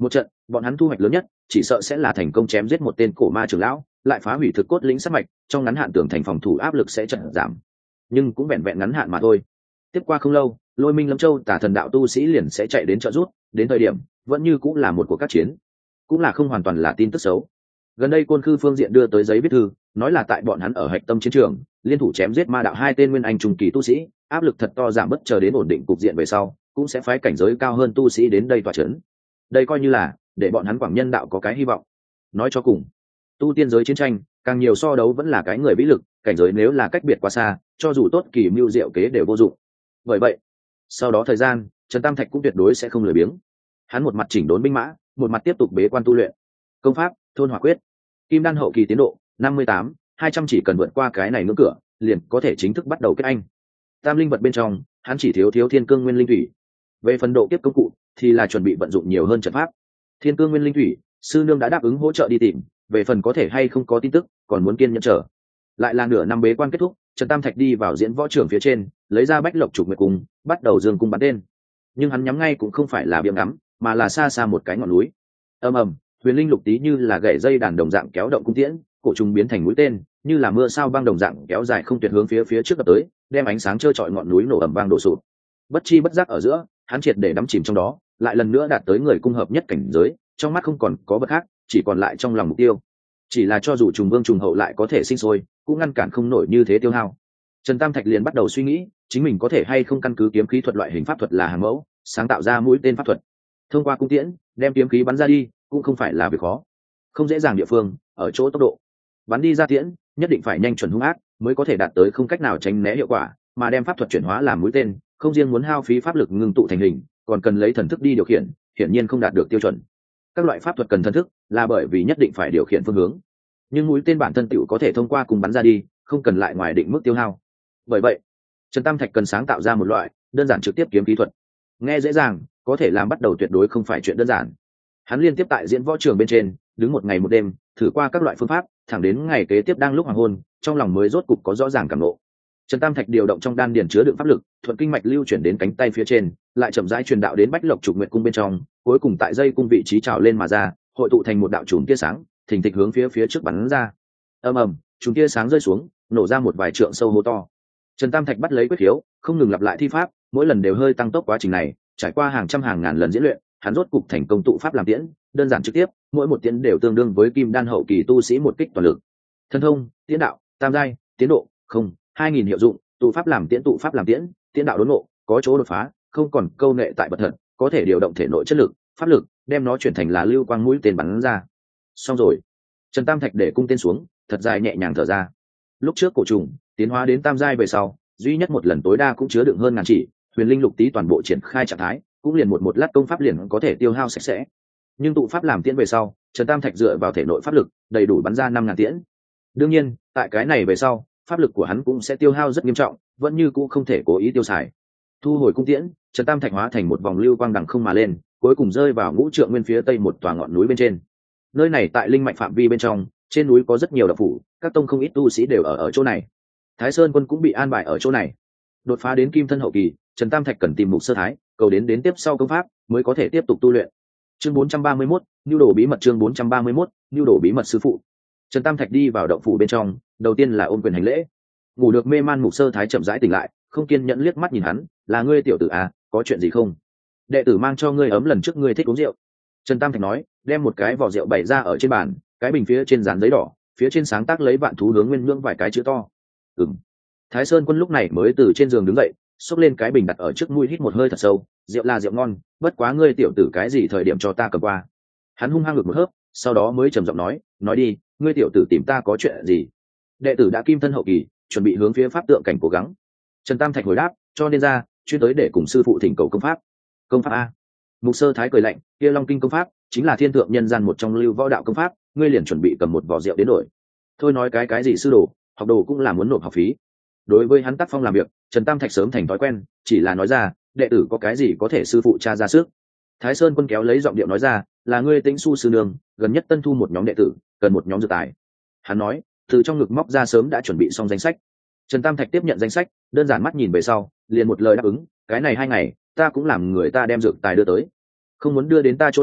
bọn hắn thu hoạch lớn nhất chỉ sợ sẽ là thành công chém giết một tên cổ ma trưởng lão, lại phá hủy thực cốt lĩnh sát mạch, trong ngắn hạn tưởng thành phòng thủ áp lực sẽ chậm giảm, nhưng cũng vẹn vẹn ngắn hạn mà thôi. Tiếp qua không lâu, Lôi Minh Lâm Châu Tả Thần đạo tu sĩ liền sẽ chạy đến trợ giúp, đến thời điểm vẫn như cũng là một cuộc các chiến, cũng là không hoàn toàn là tin tức xấu. Gần đây Côn Khư phương diện đưa tới giấy viết thư, nói là tại bọn hắn ở hạch tâm chiến trường liên thủ chém giết ma đạo hai tên nguyên anh trung kỳ tu sĩ, áp lực thật to giảm bất, chờ đến ổn định cục diện về sau cũng sẽ phái cảnh giới cao hơn tu sĩ đến đây tọa chấn. Đây coi như là để bọn hắn Quảng Nhân đạo có cái hy vọng. Nói cho cùng, tu tiên giới chiến tranh càng nhiều so đấu vẫn là cái người vĩ lực, cảnh giới nếu là cách biệt quá xa, cho dù tốt kỳ mưu diệu kế đều vô dụng. Bởi vậy sau đó thời gian, Trần Tam Thạch cũng tuyệt đối sẽ không lười biếng. Hắn một mặt chỉnh đốn binh mã, một mặt tiếp tục bế quan tu luyện công pháp Thôn Hỏa Quyết. Kim đan hậu kỳ tiến độ năm mươi tám, hai trăm, chỉ cần vượt qua cái này ngưỡng cửa liền có thể chính thức bắt đầu kết anh. Tam linh vật bên trong hắn chỉ thiếu thiếu thiên cương nguyên linh thủy. Về phần độ kiếp công cụ thì là chuẩn bị vận dụng nhiều hơn trận pháp. Thiên cương nguyên linh thủy sư nương đã đáp ứng hỗ trợ đi tìm, về phần có thể hay không có tin tức còn muốn kiên nhẫn chờ. Lại là nửa năm bế quan kết thúc, Trần Tam Thạch đi vào diễn võ trường phía trên, lấy ra bách lộc trục nguyệt cung, bắt đầu dương cung bắn tên. Nhưng hắn nhắm ngay cũng không phải là biếng ngắm, mà là xa xa một cái ngọn núi. Ầm ầm, huyền linh lục tí như là gậy dây đàn đồng dạng kéo động cung tiễn, cổ trùng biến thành mũi tên, như là mưa sao băng đồng dạng kéo dài không tuyệt hướng phía phía trước ập tới, đem ánh sáng trơ trọi ngọn núi nổ ầm vang đổ sụp. Bất chi bất giác ở giữa, hắn triệt để đắm chìm trong đó, lại lần nữa đạt tới người cung hợp nhất cảnh giới, trong mắt không còn có bất khác, chỉ còn lại trong lòng mục tiêu. Chỉ là cho dù trùng vương trùng hậu lại có thể sinh sôi, cũng ngăn cản không nổi như thế tiêu hao. Trần Tam Thạch liền bắt đầu suy nghĩ, chính mình có thể hay không căn cứ kiếm khí thuật loại hình pháp thuật là hàng mẫu, sáng tạo ra mũi tên pháp thuật. Thông qua cung tiễn, đem kiếm khí bắn ra đi, cũng không phải là việc khó. Không dễ dàng địa phương, ở chỗ tốc độ. Bắn đi ra tiễn, nhất định phải nhanh chuẩn hung ác, mới có thể đạt tới không cách nào tránh né hiệu quả, mà đem pháp thuật chuyển hóa làm mũi tên, không riêng muốn hao phí pháp lực ngưng tụ thành hình, còn cần lấy thần thức đi điều khiển, hiển nhiên không đạt được tiêu chuẩn. Các loại pháp thuật cần thần thức, là bởi vì nhất định phải điều khiển phương hướng. Nhưng mũi tên bản thân tựu có thể thông qua cùng bắn ra đi, không cần lại ngoài định mức tiêu hao. Bởi vậy, Trần Tam Thạch cần sáng tạo ra một loại đơn giản trực tiếp kiếm khí thuật. Nghe dễ dàng, có thể làm bắt đầu tuyệt đối không phải chuyện đơn giản. Hắn liên tiếp tại diễn võ trường bên trên đứng một ngày một đêm, thử qua các loại phương pháp, thẳng đến ngày kế tiếp đang lúc hoàng hôn, trong lòng mới rốt cục có rõ ràng cảm ngộ. Trần Tam Thạch điều động trong đan điền chứa đựng pháp lực, thuận kinh mạch lưu chuyển đến cánh tay phía trên, lại chậm rãi truyền đạo đến bách lộc trục nguyệt cung bên trong, cuối cùng tại dây cung vị trí trào lên mà ra, hội tụ thành một đạo chùm tia sáng, thình thịch hướng phía phía trước bắn ra. Ầm ầm, chùm tia sáng rơi xuống, nổ ra một vài trượng sâu hố to. Trần Tam Thạch bắt lấy quyết khiếu, không ngừng lặp lại thi pháp, mỗi lần đều hơi tăng tốc quá trình này, trải qua hàng trăm hàng ngàn lần diễn luyện, hắn rốt cục thành công tụ pháp làm tiễn, đơn giản trực tiếp, mỗi một tiễn đều tương đương với kim đan hậu kỳ tu sĩ một kích toàn lực. Thân thông, tiễn đạo, tam giai, tiến độ, không, hai nghìn hiệu dụng, tụ pháp làm tiễn tụ pháp làm tiễn, tiễn đạo đốn ngộ, có chỗ đột phá, không còn câu nệ tại bật thật, có thể điều động thể nội chất lực, pháp lực, đem nó chuyển thành là lưu quang mũi tên bắn ra. Xong rồi. Trần Tam Thạch để cung tên xuống, thật dài nhẹ nhàng thở ra. Lúc trước cổ trùng tiến hóa đến tam giai về sau, duy nhất một lần tối đa cũng chứa đựng hơn ngàn chỉ, huyền linh lục tí toàn bộ triển khai trạng thái, cũng liền một một lát công pháp liền có thể tiêu hao sạch sẽ. Nhưng tụ pháp làm tiễn về sau, Trần Tam Thạch dựa vào thể nội pháp lực, đầy đủ bắn ra năm ngàn tiễn. Đương nhiên, tại cái này về sau, pháp lực của hắn cũng sẽ tiêu hao rất nghiêm trọng, vẫn như cũ không thể cố ý tiêu xài. Thu hồi cung tiễn, Trần Tam Thạch hóa thành một vòng lưu quang đằng không mà lên, cuối cùng rơi vào ngũ trượng nguyên phía tây một tòa ngọn núi bên trên. Nơi này tại linh mạch phạm vi bên trong, trên núi có rất nhiều đạo phủ, các tông không ít tu sĩ đều ở ở chỗ này. Thái Sơn Quân cũng bị an bài ở chỗ này. Đột phá đến kim thân hậu kỳ, Trần Tam Thạch cần tìm mục sơ thái, cầu đến đến tiếp sau công pháp mới có thể tiếp tục tu luyện. Chương bốn trăm ba mươi mốt, nhu đồ bí mật chương bốn trăm ba mươi mốt, nhu đồ bí mật sư phụ. Trần Tam Thạch đi vào động phủ bên trong, đầu tiên là ôm quyền hành lễ. Ngủ được mê man mục sơ thái chậm rãi tỉnh lại, không kiên nhẫn liếc mắt nhìn hắn, "Là ngươi tiểu tử à, có chuyện gì không? Đệ tử mang cho ngươi ấm lần trước ngươi thích uống rượu." Trần Tam Thạch nói, đem một cái vỏ rượu bày ra ở trên bàn, cái bình phía trên dán giấy đỏ, phía trên sáng tác lấy vạn thú hướng nguyên nhưỡng vài cái chữ to. Ừm. Thái Sơn Quân lúc này mới từ trên giường đứng dậy, xốc lên cái bình đặt ở trước mũi hít một hơi thật sâu, "Rượu là rượu ngon, bất quá ngươi tiểu tử cái gì thời điểm cho ta cầm qua?" Hắn hung hăng ngực một hớp, sau đó mới trầm giọng nói, "Nói đi, ngươi tiểu tử tìm ta có chuyện gì?" Đệ tử đã kim thân hậu kỳ, chuẩn bị hướng phía pháp tượng cảnh cố gắng. Trần Tam Thạch hồi đáp, "Cho nên ra, chuyên tới để cùng sư phụ thỉnh cầu công pháp." "Công pháp a?" Mục Sơ Thái cười lạnh, "Kia Long Kinh công pháp chính là thiên thượng nhân gian một trong lưu võ đạo công pháp, ngươi liền chuẩn bị cầm một vỏ rượu đến đổi. Thôi nói cái cái gì sư đồ, học đồ cũng là muốn nộp học phí." Đối với hắn tác phong làm việc, Trần Tam Thạch sớm thành thói quen, chỉ là nói ra, "Đệ tử có cái gì có thể sư phụ cha ra sức." Thái Sơn Quân kéo lấy giọng điệu nói ra, "Là ngươi Tĩnh Xu sư nương, gần nhất tân thu một nhóm đệ tử, cần một nhóm dược tài." Hắn nói, từ trong ngực móc ra sớm đã chuẩn bị xong danh sách. Trần Tam Thạch tiếp nhận danh sách, đơn giản mắt nhìn về sau, liền một lời đáp ứng, "Cái này hai ngày, ta cũng làm người ta đem dược tài đưa tới. Không muốn đưa đến ta chỗ này,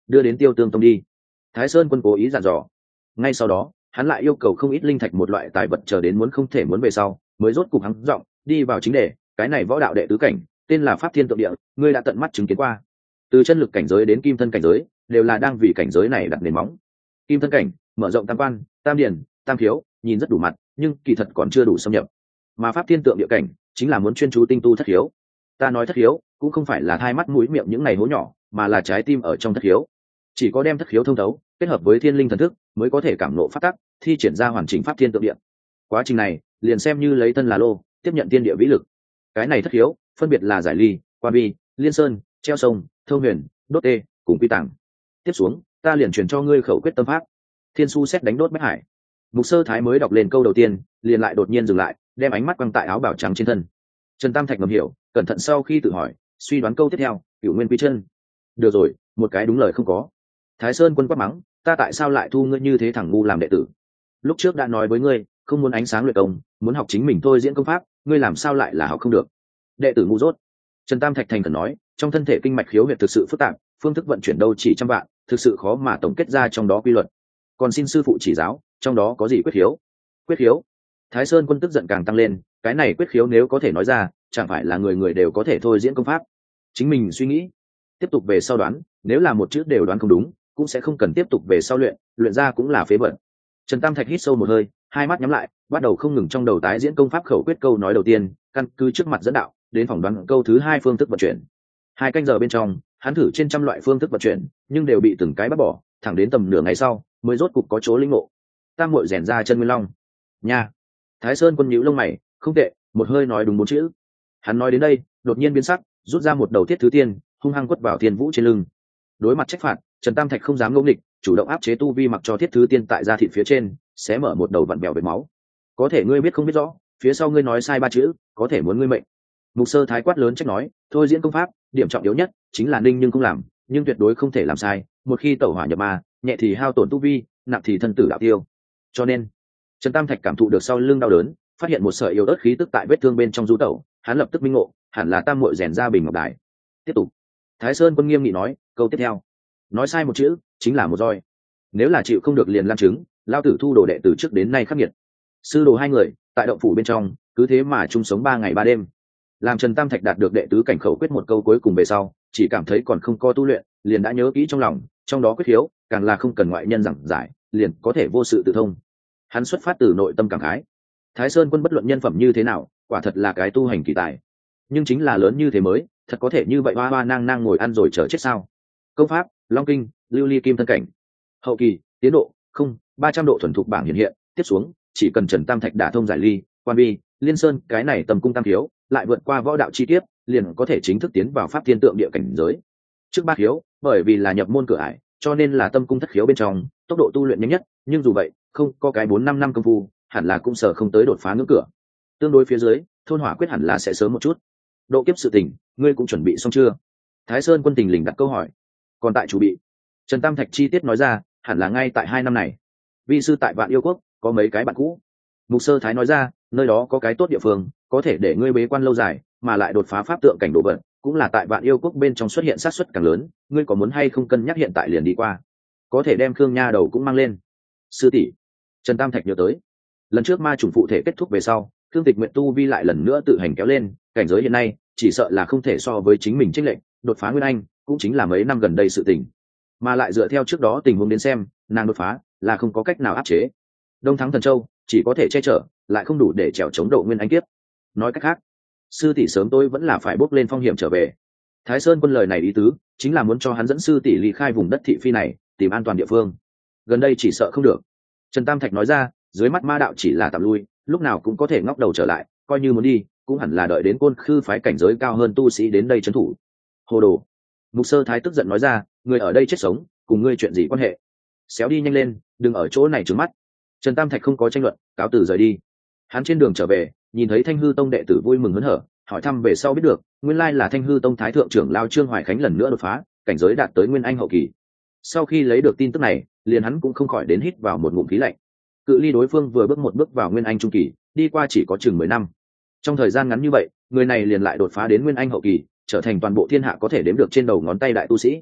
đưa đến Tiêu Tương Tông đi. Thái Sơn Quân cố ý dặn dò. Ngay sau đó hắn lại yêu cầu không ít linh thạch một loại tài vật, chờ đến muốn không thể muốn về sau mới rốt cục hắn giọng đi vào chính đề. Cái này võ đạo đệ tứ cảnh tên là Pháp Thiên Tượng Địa, ngươi đã tận mắt chứng kiến qua. Từ chân lực cảnh giới đến kim thân cảnh giới đều là đang vì cảnh giới này đặt nền móng. Kim thân cảnh mở rộng tam quan, tam điển, tam khiếu, nhìn rất đủ mặt, nhưng kỳ thật còn chưa đủ xâm nhập. Mà Pháp Thiên Tượng Địa cảnh chính là muốn chuyên chú tinh tu thất khiếu. Ta nói thất khiếu cũng không phải là hai mắt mũi miệng những ngày hố nhỏ, mà là trái tim ở trong thất khiếu. Chỉ có đem thất khiếu thông thấu, kết hợp với thiên linh thần thức, mới có thể cảm ngộ pháp tắc, thi triển ra hoàn chỉnh Pháp Thiên Tượng Địa. Quá trình này liền xem như lấy thân là lô, tiếp nhận thiên địa vĩ lực. Cái này thất khiếu phân biệt là giải ly, quan vi, liên sơn, treo sông, thông huyền, đốt tê cùng quy tàng. Tiếp xuống ta liền truyền cho ngươi khẩu quyết tâm pháp thiên su xét đánh đốt bách hải. Mục Sơ Thái mới đọc lên câu đầu tiên liền lại đột nhiên dừng lại, đem ánh mắt quăng tại áo bào trắng trên thân. Trần Tam Thạch ngầm hiểu, cẩn thận sau khi tự hỏi suy đoán câu tiếp theo, cửu nguyên quy chân. Được rồi, một cái đúng lời không có. Thái Sơn Quân quát mắng, ta tại sao lại thu ngươi như thế thằng ngu làm đệ tử? Lúc trước đã nói với ngươi không muốn ánh sáng luyện công, muốn học chính mình thôi diễn công pháp, ngươi làm sao lại là học không được? Đệ tử ngu dốt. Trần Tam Thạch thành khẩn nói, trong thân thể kinh mạch khiếu huyệt thực sự phức tạp, phương thức vận chuyển đâu chỉ trăm vạn, thực sự khó mà tổng kết ra trong đó quy luật. Còn xin sư phụ chỉ giáo, trong đó có gì quyết khiếu? Quyết khiếu? Thái Sơn Quân tức giận càng tăng lên, cái này quyết khiếu nếu có thể nói ra, chẳng phải là người người đều có thể thôi diễn công pháp? Chính mình suy nghĩ, tiếp tục về sau đoán, nếu là một chữ đều đoán không đúng, cũng sẽ không cần tiếp tục về sau luyện, luyện ra cũng là phế vật. Trần Tam Thạch hít sâu một hơi, hai mắt nhắm lại, bắt đầu không ngừng trong đầu tái diễn công pháp khẩu quyết câu nói đầu tiên, căn cứ trước mặt dẫn đạo, đến phỏng đoán câu thứ hai phương thức vận chuyển. Hai canh giờ bên trong, hắn thử trên trăm loại phương thức vận chuyển, nhưng đều bị từng cái bắt bỏ, thẳng đến tầm nửa ngày sau, mới rốt cục có chỗ linh ngộ. Tam muội rèn ra chân nguyên long. Nha. Thái Sơn Quân nhíu lông mày, không tệ, một hơi nói đúng bốn chữ. Hắn nói đến đây, đột nhiên biến sắc, rút ra một đầu thiết thứ tiên, hung hăng quất vào Thiên Vũ trên lưng. Đối mặt trách phạt, Trần Tam Thạch không dám ngẫu nghịch, chủ động áp chế tu vi, mặc cho thiết thứ tiên tại da thịt phía trên xé mở một đầu vặn bèo vết máu. Có thể ngươi biết không biết rõ, phía sau ngươi nói sai ba chữ, có thể muốn ngươi mệnh. Mục Sơ Thái quát lớn trách nói, thôi diễn công pháp, điểm trọng yếu nhất chính là ninh nhưng không làm, nhưng tuyệt đối không thể làm sai, một khi tẩu hỏa nhập ma, nhẹ thì hao tổn tu vi, nặng thì thân tử đạo tiêu. Cho nên, Trần Tam Thạch cảm thụ được sau lưng đau đớn, phát hiện một sợi yếu ớt khí tức tại vết thương bên trong du tẩu, hắn lập tức minh ngộ, hẳn là tam muội rèn ra bình ngọc đài. Tiếp tục. Thái Sơn Quân nghiêm nghị nói, câu tiếp theo, nói sai một chữ chính là một roi, nếu là chịu không được liền lan chứng, lao tử thu đồ đệ từ trước đến nay khắc nghiệt. Sư đồ hai người tại động phủ bên trong cứ thế mà chung sống ba ngày ba đêm. Làm Trần Tam Thạch đạt được đệ tứ cảnh khẩu quyết một câu cuối cùng về sau, chỉ cảm thấy còn không có tu luyện, liền đã nhớ kỹ trong lòng, trong đó quyết khiếu càng là không cần ngoại nhân giảng giải, liền có thể vô sự tự thông. Hắn xuất phát từ nội tâm cảm khái, Thái Sơn Quân bất luận nhân phẩm như thế nào, quả thật là cái tu hành kỳ tài, nhưng chính là lớn như thế mới thật có thể như vậy hoa hoa nang nang ngồi ăn rồi chờ chết sao? Công pháp Long Kinh, lưu ly kim thân cảnh, hậu kỳ tiến độ không ba trăm độ thuần thục bảng hiện hiện. Tiếp xuống chỉ cần Trần Tam Thạch đả thông giải ly, quan vi, liên sơn cái này tầm cung tam thiếu, lại vượt qua võ đạo chi tiết, liền có thể chính thức tiến vào Pháp Thiên Tượng Địa cảnh giới. Trước ba khiếu bởi vì là nhập môn cửa ải, cho nên là tâm cung thất khiếu bên trong tốc độ tu luyện nhanh nhất, nhưng dù vậy không có cái bốn năm năm công phu, hẳn là cũng sợ không tới đột phá ngưỡng cửa. Tương đối phía dưới thôn hỏa quyết hẳn là sẽ sớm một chút. Độ kiếp sự tình ngươi cũng chuẩn bị xong chưa? Thái Sơn Quân tình lình đặt câu hỏi. Còn tại chủ bị. Trần Tam Thạch chi tiết nói ra, hẳn là ngay tại hai năm này. Vi sư tại Vạn Yêu Quốc có mấy cái bạn cũ. Mục Sơ Thái nói ra, nơi đó có cái tốt địa phương, có thể để ngươi bế quan lâu dài, mà lại đột phá pháp tượng cảnh độ vận, cũng là tại Vạn Yêu Quốc bên trong xuất hiện sát suất càng lớn, ngươi có muốn hay không cân nhắc hiện tại liền đi qua? Có thể đem Khương Nha đầu cũng mang lên. Sư tỷ. Trần Tam Thạch nhớ tới, lần trước ma chủng phụ thể kết thúc về sau, Khương Tịch Nguyện tu vi lại lần nữa tự hành kéo lên, cảnh giới hiện nay chỉ sợ là không thể so với chính mình chênh lệch, đột phá nguyên anh cũng chính là mấy năm gần đây sự tình. Mà lại dựa theo trước đó tình huống đến xem, nàng đột phá là không có cách nào áp chế. Đông Thắng Thần Châu chỉ có thể che chở, lại không đủ để trèo chống độ nguyên anh kiếp. Nói cách khác, sư tỷ sớm tôi vẫn là phải bốc lên phong hiểm trở về. Thái Sơn Quân lời này ý tứ chính là muốn cho hắn dẫn sư tỷ ly khai vùng đất thị phi này, tìm an toàn địa phương. Gần đây chỉ sợ không được. Trần Tam Thạch nói ra, dưới mắt ma đạo chỉ là tạm lui, lúc nào cũng có thể ngóc đầu trở lại, coi như muốn đi cũng hẳn là đợi đến Côn Khư phái cảnh giới cao hơn tu sĩ đến đây trấn thủ. Hồ đồ. Mục Sơ Thái tức giận nói ra, người ở đây chết sống cùng ngươi chuyện gì quan hệ? Xéo đi nhanh lên, đừng ở chỗ này trừng mắt. Trần Tam Thạch không có tranh luận, cáo từ rời đi. Hắn trên đường trở về, nhìn thấy Thanh Hư Tông đệ tử vui mừng hớn hở, hỏi thăm về sau biết được, nguyên lai là Thanh Hư Tông thái thượng trưởng lao Trương Hoài Khánh lần nữa đột phá, cảnh giới đạt tới nguyên anh hậu kỳ. Sau khi lấy được tin tức này, liền hắn cũng không khỏi đến hít vào một ngụm khí lạnh. Cự ly đối phương vừa bước một bước vào nguyên anh trung kỳ, đi qua chỉ có chừng mười năm. Trong thời gian ngắn như vậy, người này liền lại đột phá đến nguyên anh hậu kỳ, trở thành toàn bộ thiên hạ có thể đếm được trên đầu ngón tay đại tu sĩ.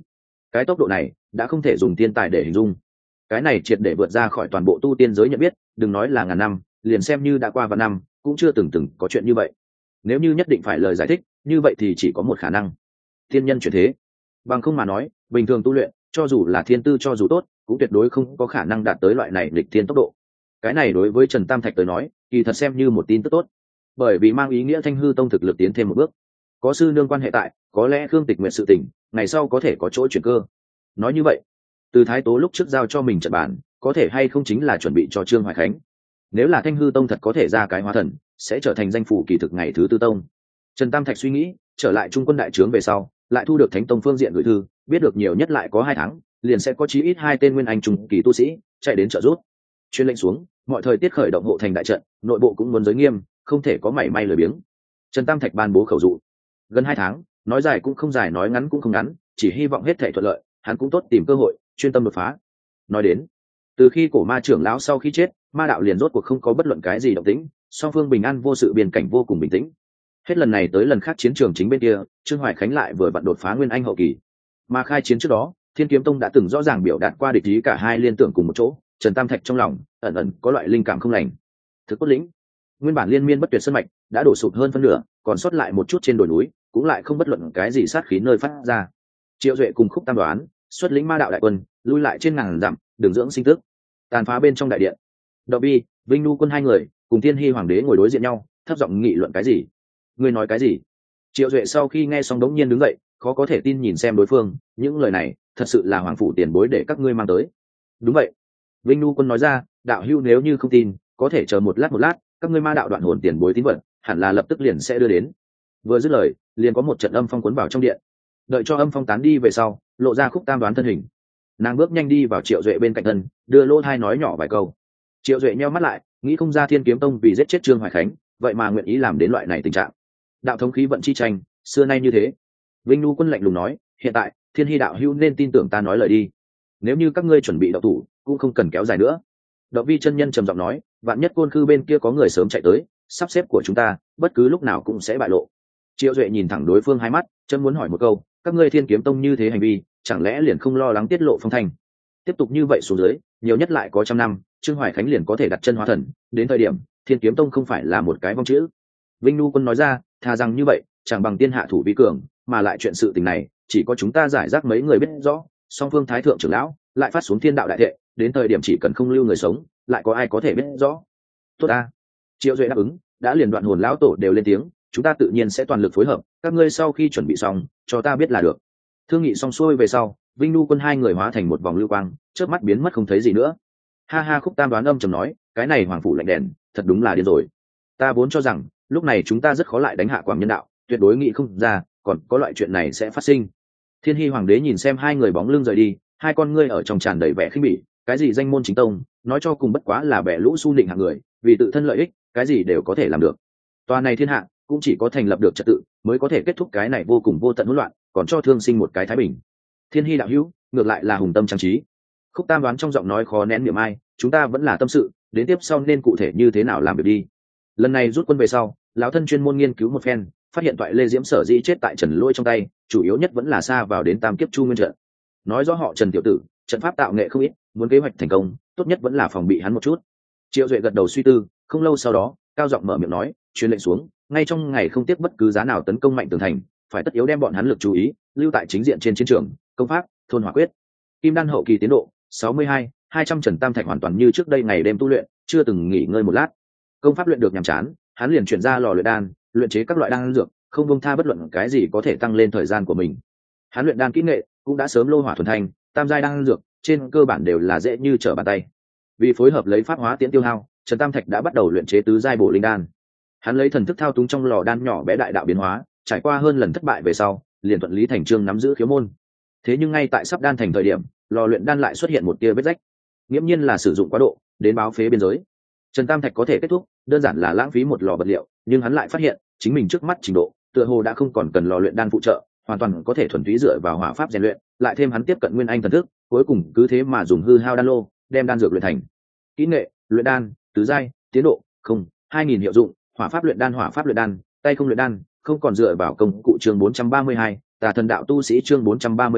Cái tốc độ này đã không thể dùng thiên tài để hình dung. Cái này triệt để vượt ra khỏi toàn bộ tu tiên giới nhận biết, đừng nói là ngàn năm, liền xem như đã qua vạn năm cũng chưa từng từng có chuyện như vậy. Nếu như nhất định phải lời giải thích, như vậy thì chỉ có một khả năng: thiên nhân chuyển thế. Bằng không mà nói, bình thường tu luyện, cho dù là thiên tư cho dù tốt, cũng tuyệt đối không có khả năng đạt tới loại này lịch thiên tốc độ. Cái này đối với Trần Tam Thạch tới nói, kỳ thật xem như một tin tức tốt, bởi vì mang ý nghĩa Thanh Hư Tông thực lực tiến thêm một bước. Có sư nương quan hệ tại, có lẽ Khương Tịch Nguyệt sự tình, ngày sau có thể có chỗ chuyển cơ. Nói như vậy, từ Thái Tố lúc trước giao cho mình trận bản, có thể hay không chính là chuẩn bị cho Trương Hoài Khánh. Nếu là Thanh Hư Tông thật có thể ra cái hóa thần, sẽ trở thành danh phủ kỳ thực ngày thứ tư tông. Trần Tam Thạch suy nghĩ, trở lại trung quân đại trướng về sau, lại thu được Thánh Tông phương diện gửi thư, biết được nhiều nhất lại có hai tháng, liền sẽ có chí ít hai tên nguyên anh trung kỳ tu sĩ chạy đến trợ giúp. Chuyên lệnh xuống, mọi thời tiết khởi động hộ thành đại trận, nội bộ cũng muốn giới nghiêm, không thể có mảy may lười biếng. Trần Tam Thạch ban bố khẩu dụ. Gần hai tháng, nói dài cũng không dài, nói ngắn cũng không ngắn, chỉ hy vọng hết thảy thuận lợi, hắn cũng tốt tìm cơ hội, chuyên tâm đột phá. Nói đến, từ khi cổ ma trưởng lão sau khi chết, ma đạo liền rốt cuộc không có bất luận cái gì động tĩnh, song phương bình an vô sự, biên cảnh vô cùng bình tĩnh. Hết lần này tới lần khác chiến trường chính bên kia, Trương Hoài Khánh lại vừa vặn đột phá nguyên anh hậu kỳ. Mà khai chiến trước đó, Thiên Kiếm Tông đã từng rõ ràng biểu đạt qua địch ý, cả hai liên tưởng cùng một chỗ. Trần Tam Thạch trong lòng ẩn ẩn có loại linh cảm không lành. Thực cốt lĩnh, nguyên bản liên miên bất tuyệt sơn mạch đã đổ sụp hơn phân nửa, còn sót lại một chút trên đồi núi, cũng lại không bất luận cái gì sát khí nơi phát ra. Triệu Duệ cùng Khúc Tam Đoán xuất lĩnh ma đạo đại quân, lui lại trên ngàn dặm, đường dưỡng sinh tức. Tàn phá bên trong đại điện, Đậu Bi, Vinh Nu quân hai người cùng Thiên Hy hoàng đế ngồi đối diện nhau, thấp giọng nghị luận cái gì. Ngươi nói cái gì? Triệu Duệ sau khi nghe xong đống nhiên đứng dậy, khó có thể tin nhìn xem đối phương, những lời này thật sự là hoàng phủ tiền bối để các ngươi mang tới. Đúng vậy. Vinh Nu quân nói ra, đạo hữu nếu như không tin, có thể chờ một lát một lát, các ngươi ma đạo đoạn hồn tiền bối tín vật, hẳn là lập tức liền sẽ đưa đến. Vừa dứt lời, liền có một trận âm phong cuốn vào trong điện. Đợi cho âm phong tán đi về sau, lộ ra Khúc Tam Đoán thân hình. Nàng bước nhanh đi vào Triệu Duệ bên cạnh thân, đưa lỗ thai nói nhỏ vài câu. Triệu Duệ nheo mắt lại, nghĩ không ra Thiên Kiếm Tông vì giết chết Trương Hoài Khánh, vậy mà nguyện ý làm đến loại này tình trạng. Đạo thống khí vận chi tranh, xưa nay như thế. Vinh Nu quân lạnh lùng nói, hiện tại Thiên Hy đạo hữu nên tin tưởng ta nói lời đi. Nếu như các ngươi chuẩn bị động thủ, cũng không cần kéo dài nữa. Đậu Vi chân nhân trầm giọng nói, vạn nhất Côn Khư bên kia có người sớm chạy tới, sắp xếp của chúng ta bất cứ lúc nào cũng sẽ bại lộ. Triệu Duệ nhìn thẳng đối phương hai mắt, chân muốn hỏi một câu, các ngươi Thiên Kiếm Tông như thế hành vi, chẳng lẽ liền không lo lắng tiết lộ phong thanh? Tiếp tục như vậy xuống dưới, nhiều nhất lại có trăm năm, Trương Hoài Khánh liền có thể đặt chân hóa thần, đến thời điểm Thiên Kiếm Tông không phải là một cái vong chữ. Vinh Nu quân nói ra, thà rằng như vậy, chẳng bằng tiên hạ thủ vi cường, mà lại chuyện sự tình này, chỉ có chúng ta giải rác mấy người biết rõ, song phương thái thượng trưởng lão lại phát xuống thiên đạo đại thệ, đến thời điểm chỉ cần không lưu người sống, lại có ai có thể biết rõ. Tốt a. Triệu Duệ đáp ứng, đã liền đoạn hồn lão tổ đều lên tiếng, chúng ta tự nhiên sẽ toàn lực phối hợp, các ngươi sau khi chuẩn bị xong, cho ta biết là được. Thương nghị xong xuôi về sau, Vinh Nu quân hai người hóa thành một vòng lưu quang, chớp mắt biến mất không thấy gì nữa. Ha ha, Khúc Tam Đoán âm trầm nói, cái này hoàng phủ lạnh đèn, thật đúng là điên rồi. Ta vốn cho rằng, lúc này chúng ta rất khó lại đánh hạ Quảng Nhân đạo, tuyệt đối nghĩ không ra, còn có loại chuyện này sẽ phát sinh. Thiên Hy hoàng đế nhìn xem hai người bóng lưng rời đi, hai con ngươi ở trong tràn đầy vẻ khinh bỉ, cái gì danh môn chính tông, nói cho cùng bất quá là bẻ lũ su nịnh hạng người, vì tự thân lợi ích, cái gì đều có thể làm được. Tòa này thiên hạ, cũng chỉ có thành lập được trật tự, mới có thể kết thúc cái này vô cùng vô tận hỗn loạn, còn cho thương sinh một cái thái bình. Thiên Hy đạo hữu, ngược lại là hùng tâm trang trí. Khúc Tam Đoán trong giọng nói khó nén niềm ai, chúng ta vẫn là tâm sự, đến tiếp sau nên cụ thể như thế nào làm được đi. Lần này rút quân về sau, lão thân chuyên môn nghiên cứu một phen, phát hiện toại Lê Diễm sở dĩ chết tại Trần Lôi trong tay, chủ yếu nhất vẫn là xa vào đến Tam Kiếp Chu Nguyên trận. Nói rõ họ Trần tiểu tử, trận pháp tạo nghệ không ít, muốn kế hoạch thành công, tốt nhất vẫn là phòng bị hắn một chút. Triệu Duệ gật đầu suy tư, không lâu sau đó, cao giọng mở miệng nói, truyền lệnh xuống, ngay trong ngày không tiếc bất cứ giá nào tấn công mạnh tường thành, phải tất yếu đem bọn hắn lực chú ý lưu tại chính diện trên chiến trường, công pháp, thôn hỏa quyết. Kim đan hậu kỳ tiến độ sáu mươi hai, hai trăm Trần Tam Thạch hoàn toàn như trước đây ngày đêm tu luyện, chưa từng nghỉ ngơi một lát. Công pháp luyện được nhàm chán, hắn liền chuyển ra lò luyện đan, luyện chế các loại đan dược, không buông tha bất luận cái gì có thể tăng lên thời gian của mình. Hắn luyện đan kỹ nghệ cũng đã sớm lô hỏa thuần thành, tam giai đan dược trên cơ bản đều là dễ như trở bàn tay. Vì phối hợp lấy pháp hóa tiễn tiêu hao, Trần Tam Thạch đã bắt đầu luyện chế tứ giai bổ linh đan. Hắn lấy thần thức thao túng trong lò đan nhỏ bé đại đạo biến hóa, trải qua hơn lần thất bại về sau, liền thuận lý thành chương nắm giữ khiếu môn. Thế nhưng ngay tại sắp đan thành thời điểm, lò luyện đan lại xuất hiện một tia vết rách, nghiễm nhiên là sử dụng quá độ, đến báo phế biên giới. Trần Tam Thạch có thể kết thúc, đơn giản là lãng phí một lò vật liệu, nhưng hắn lại phát hiện, chính mình trước mắt trình độ, tựa hồ đã không còn cần lò luyện đan phụ trợ, hoàn toàn có thể thuần túy dựa vào hỏa pháp rèn luyện, lại thêm hắn tiếp cận nguyên anh thần thức, cuối cùng cứ thế mà dùng hư hao đan lô, đem đan dược luyện thành. Kỹ nghệ, luyện đan, tứ giai, tiến độ, không, hai nghìn hiệu dụng, hỏa pháp luyện đan, hỏa pháp luyện đan, tay không luyện đan, không còn dựa vào công cụ chương bốn trăm ba mươi hai, Tà thần đạo tu sĩ chương bốn trăm ba mươi hai,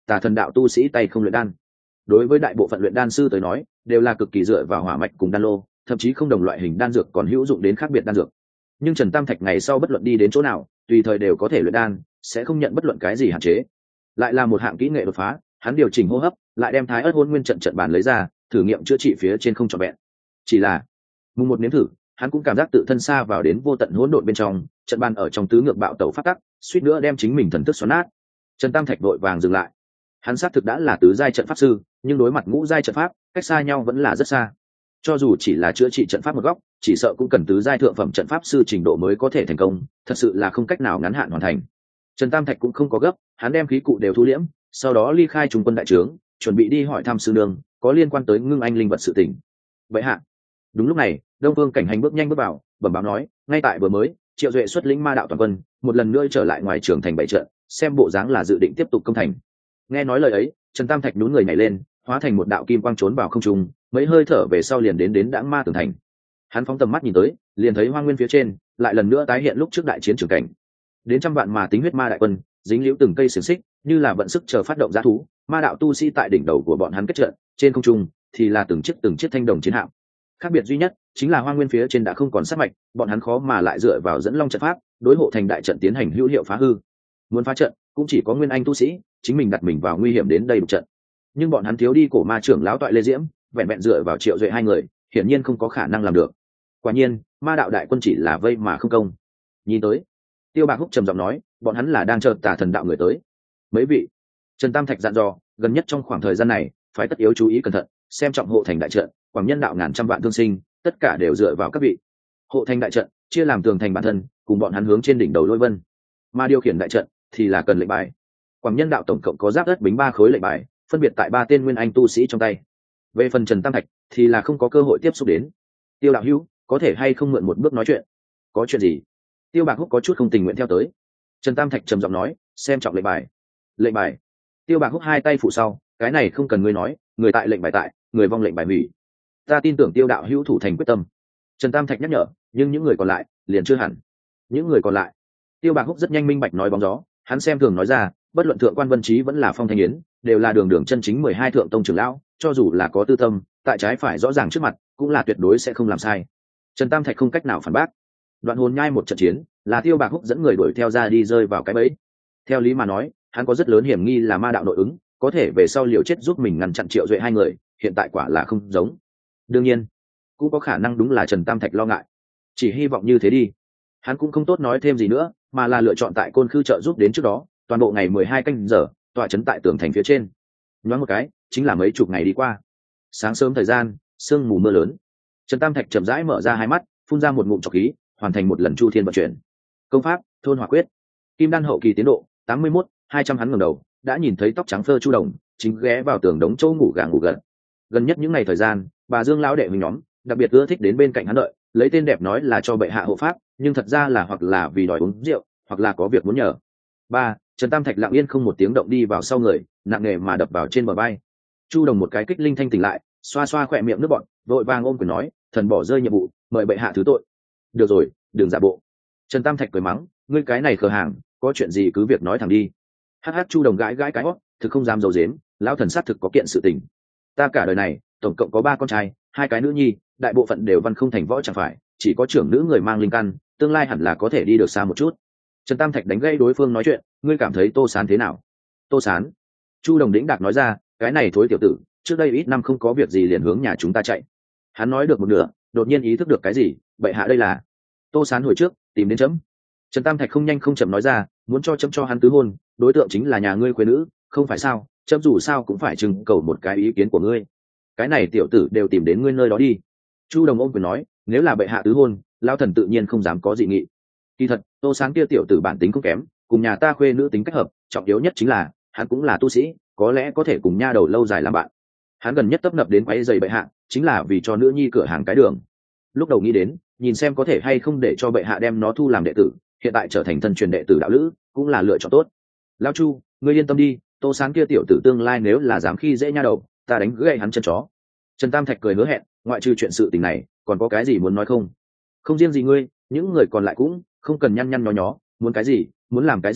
tà thần đạo tu sĩ tay không luyện đan. Đối với đại bộ phận luyện đan sư tới nói đều là cực kỳ dựa vào hỏa mạch cùng đan lô, thậm chí không đồng loại hình đan dược còn hữu dụng đến khác biệt đan dược. Nhưng Trần Tam Thạch ngày sau bất luận đi đến chỗ nào tùy thời đều có thể luyện đan, sẽ không nhận bất luận cái gì hạn chế. Lại là một hạng kỹ nghệ đột phá, hắn điều chỉnh hô hấp, lại đem thái ớt hôn nguyên trận trận bàn lấy ra thử nghiệm chữa trị phía trên không trọn vẹn. Chỉ là mùng một nếm thử, hắn cũng cảm giác tự thân xa vào đến vô tận hỗn độn bên trong, trận bàn ở trong tứ ngược bạo tẩu phát tắc, suýt nữa đem chính mình thần thức xoắn nát. Trần Tam Thạch vội vàng dừng lại. Hắn xác thực đã là tứ giai trận pháp sư, nhưng đối mặt ngũ giai trận pháp, cách xa nhau vẫn là rất xa. Cho dù chỉ là chữa trị trận pháp một góc, chỉ sợ cũng cần tứ giai thượng phẩm trận pháp sư trình độ mới có thể thành công, thật sự là không cách nào ngắn hạn hoàn thành. Trần Tam Thạch cũng không có gấp, hắn đem khí cụ đều thu liễm, sau đó ly khai trung quân đại trướng, chuẩn bị đi hỏi thăm sư nương có liên quan tới ngưng anh linh vật sự tình. Vậy hạ. Đúng lúc này, Đông Phương Cảnh Hành bước nhanh bước vào, bẩm báo nói, ngay tại vừa mới, Triệu Duệ xuất lĩnh ma đạo toàn quân, một lần nữa trở lại ngoài trường thành bảy trận, xem bộ dáng là dự định tiếp tục công thành. Nghe nói lời ấy, Trần Tam Thạch nhún người nhảy lên, hóa thành một đạo kim quang trốn vào không trung, mấy hơi thở về sau liền đến đến Đãng Ma tường thành. Hắn phóng tầm mắt nhìn tới, liền thấy hoang nguyên phía trên, lại lần nữa tái hiện lúc trước đại chiến trường cảnh. Đến trăm vạn mà tính huyết ma đại quân, dính liễu từng cây xiềng xích, như là vận sức chờ phát động dã thú, ma đạo tu sĩ tại đỉnh đầu của bọn hắn kết trận, trên không trung thì là từng chiếc từng chiếc thanh đồng chiến hạm. Khác biệt duy nhất chính là hoang nguyên phía trên đã không còn sát mạch, bọn hắn khó mà lại dựa vào dẫn long trận pháp, đối hộ thành đại trận tiến hành hữu hiệu phá hư. Muốn phá trận, cũng chỉ có nguyên anh tu sĩ, chính mình đặt mình vào nguy hiểm đến đây đục trận. Nhưng bọn hắn thiếu đi cổ ma trưởng lão toại Lê Diễm, vẹn vẹn dựa vào Triệu Duệ hai người, hiển nhiên không có khả năng làm được. Quả nhiên, ma đạo đại quân chỉ là vây mà không công. Nhìn tới, Tiêu Bạc Húc trầm giọng nói, bọn hắn là đang chờ Tà Thần đạo người tới. Mấy vị, Trần Tam Thạch dặn dò, gần nhất trong khoảng thời gian này, phải tất yếu chú ý cẩn thận, xem trọng hộ thành đại trận, quảng nhân đạo ngàn trăm vạn thương sinh, tất cả đều dựa vào các vị. Hộ thành đại trận chia làm tường thành bản thân, cùng bọn hắn hướng trên đỉnh đầu lôi vân. Mà điều khiển đại trận thì là cần lệnh bài. Quảng nhân đạo tổng cộng có giáp đất bính ba khối lệnh bài, phân biệt tại ba tên nguyên anh tu sĩ trong tay. Về phần Trần Tam Thạch thì là không có cơ hội tiếp xúc đến. Tiêu đạo hữu, có thể hay không mượn một bước nói chuyện? Có chuyện gì? Tiêu Bạc Húc có chút không tình nguyện theo tới. Trần Tam Thạch trầm giọng nói, xem trọng lệnh bài. Lệnh bài? Tiêu Bạc Húc hai tay phụ sau, cái này không cần ngươi nói, người tại lệnh bài tại, người vong lệnh bài hủy. Ta tin tưởng Tiêu đạo hữu thủ thành quyết tâm. Trần Tam Thạch nhắc nhở, nhưng những người còn lại liền chưa hẳn. Những người còn lại, Tiêu Bạc Húc rất nhanh minh bạch nói bóng gió, hắn xem thường nói ra, bất luận thượng quan Vân Trí vẫn là Phong Thanh Yến, đều là đường đường chân chính mười hai thượng tông trưởng lão, cho dù là có tư tâm, tại trái phải rõ ràng trước mặt, cũng là tuyệt đối sẽ không làm sai. Trần Tam Thạch không cách nào phản bác. Đoạn hồn nhai một trận chiến, là Tiêu Bạc Húc dẫn người đuổi theo ra đi rơi vào cái bẫy. Theo lý mà nói, hắn có rất lớn hiểm nghi là ma đạo nội ứng, có thể về sau liều chết giúp mình ngăn chặn Triệu Duệ hai người, hiện tại quả là không giống. Đương nhiên, cũng có khả năng đúng là Trần Tam Thạch lo ngại. Chỉ hy vọng như thế đi. Hắn cũng không tốt nói thêm gì nữa, mà là lựa chọn tại Côn Khư trợ giúp đến trước đó, toàn bộ ngày mười hai canh giờ, tọa trấn tại tường thành phía trên. Nhoáng một cái, chính là mấy chục ngày đi qua. Sáng sớm thời gian, sương mù mưa lớn. Trần Tam Thạch chậm rãi mở ra hai mắt, phun ra một ngụm trọc khí, hoàn thành một lần chu thiên vận chuyển. Công pháp, thôn hỏa quyết. Kim đan hậu kỳ tiến độ, tám mươi mốt, hai trăm hắn ngẩng đầu, đã nhìn thấy tóc trắng phơ Chu Đồng, chính ghé vào tường đống chỗ ngủ gà ngủ gật. Gần nhất những ngày thời gian, bà Dương lão đệ mình nhóm, đặc biệt ưa thích đến bên cạnh hắn đợi, lấy tên đẹp nói là cho bệ hạ hộ pháp, nhưng thật ra là hoặc là vì đòi uống rượu, hoặc là có việc muốn nhờ. Ba, Trần Tam Thạch lặng yên không một tiếng động đi vào sau người, nặng nề mà đập vào trên bờ vai. Chu Đồng một cái kích linh thanh tỉnh lại, xoa xoa khỏe miệng nước bọn, vội vàng ôm quyền nói, thần bỏ rơi nhiệm vụ, mời bệ hạ thứ tội. Được rồi, đừng giả bộ. Trần Tam Thạch cười mắng, ngươi cái này khờ hàng, có chuyện gì cứ việc nói thẳng đi. Hắc hắc. Chu Đồng gãi gãi cái hót, thực không dám giấu giếm, lão thần sát thực có kiện sự tình. Ta cả đời này, tổng cộng có ba con trai, hai cái nữ nhi, đại bộ phận đều văn không thành võ chẳng phải, chỉ có trưởng nữ người mang linh căn, tương lai hẳn là có thể đi được xa một chút. Trần Tam Thạch đánh gây đối phương nói chuyện, ngươi cảm thấy Tô Sán thế nào? Tô Sán? Chu Đồng đĩnh đạc nói ra, cái này thối tiểu tử, trước đây ít năm không có việc gì liền hướng nhà chúng ta chạy. Hắn nói được một nửa, đột nhiên ý thức được cái gì, bệ hạ đây là. Tô Sán hồi trước, tìm đến chấm. Trần Tam Thạch không nhanh không chậm nói ra, muốn cho chấm cho hắn tứ hôn, đối tượng chính là nhà ngươi quê nữ, không phải sao? Chấm dù sao cũng phải trưng cầu một cái ý kiến của ngươi. Cái này tiểu tử đều tìm đến ngươi nơi đó đi. Chu Đồng ôm quyền nói, nếu là bệ hạ tứ hôn, lão thần tự nhiên không dám có dị nghị. Kỳ thật, Tô Sáng kia tiểu tử bản tính không kém, cùng nhà ta khuê nữ tính cách hợp, trọng yếu nhất chính là hắn cũng là tu sĩ, có lẽ có thể cùng nha đầu lâu dài làm bạn. Hắn gần nhất tấp nập đến quấy giày bệ hạ, chính là vì cho nữ nhi cửa hàng cái đường. Lúc đầu nghĩ đến, nhìn xem có thể hay không để cho bệ hạ đem nó thu làm đệ tử, hiện tại trở thành thân truyền đệ tử đạo lữ, cũng là lựa chọn tốt. Lão Chu, ngươi yên tâm đi, Tô Sáng kia tiểu tử tương lai nếu là dám khi dễ nha đầu, ta đánh gãy hắn chân chó. Trần Tam Thạch cười hứa hẹn, ngoại trừ chuyện sự tình này, còn có cái gì muốn nói không? Không riêng gì ngươi, những người còn lại cũng không cần nhăn nhăn nhó nhó, muốn cái gì, muốn làm cái gì,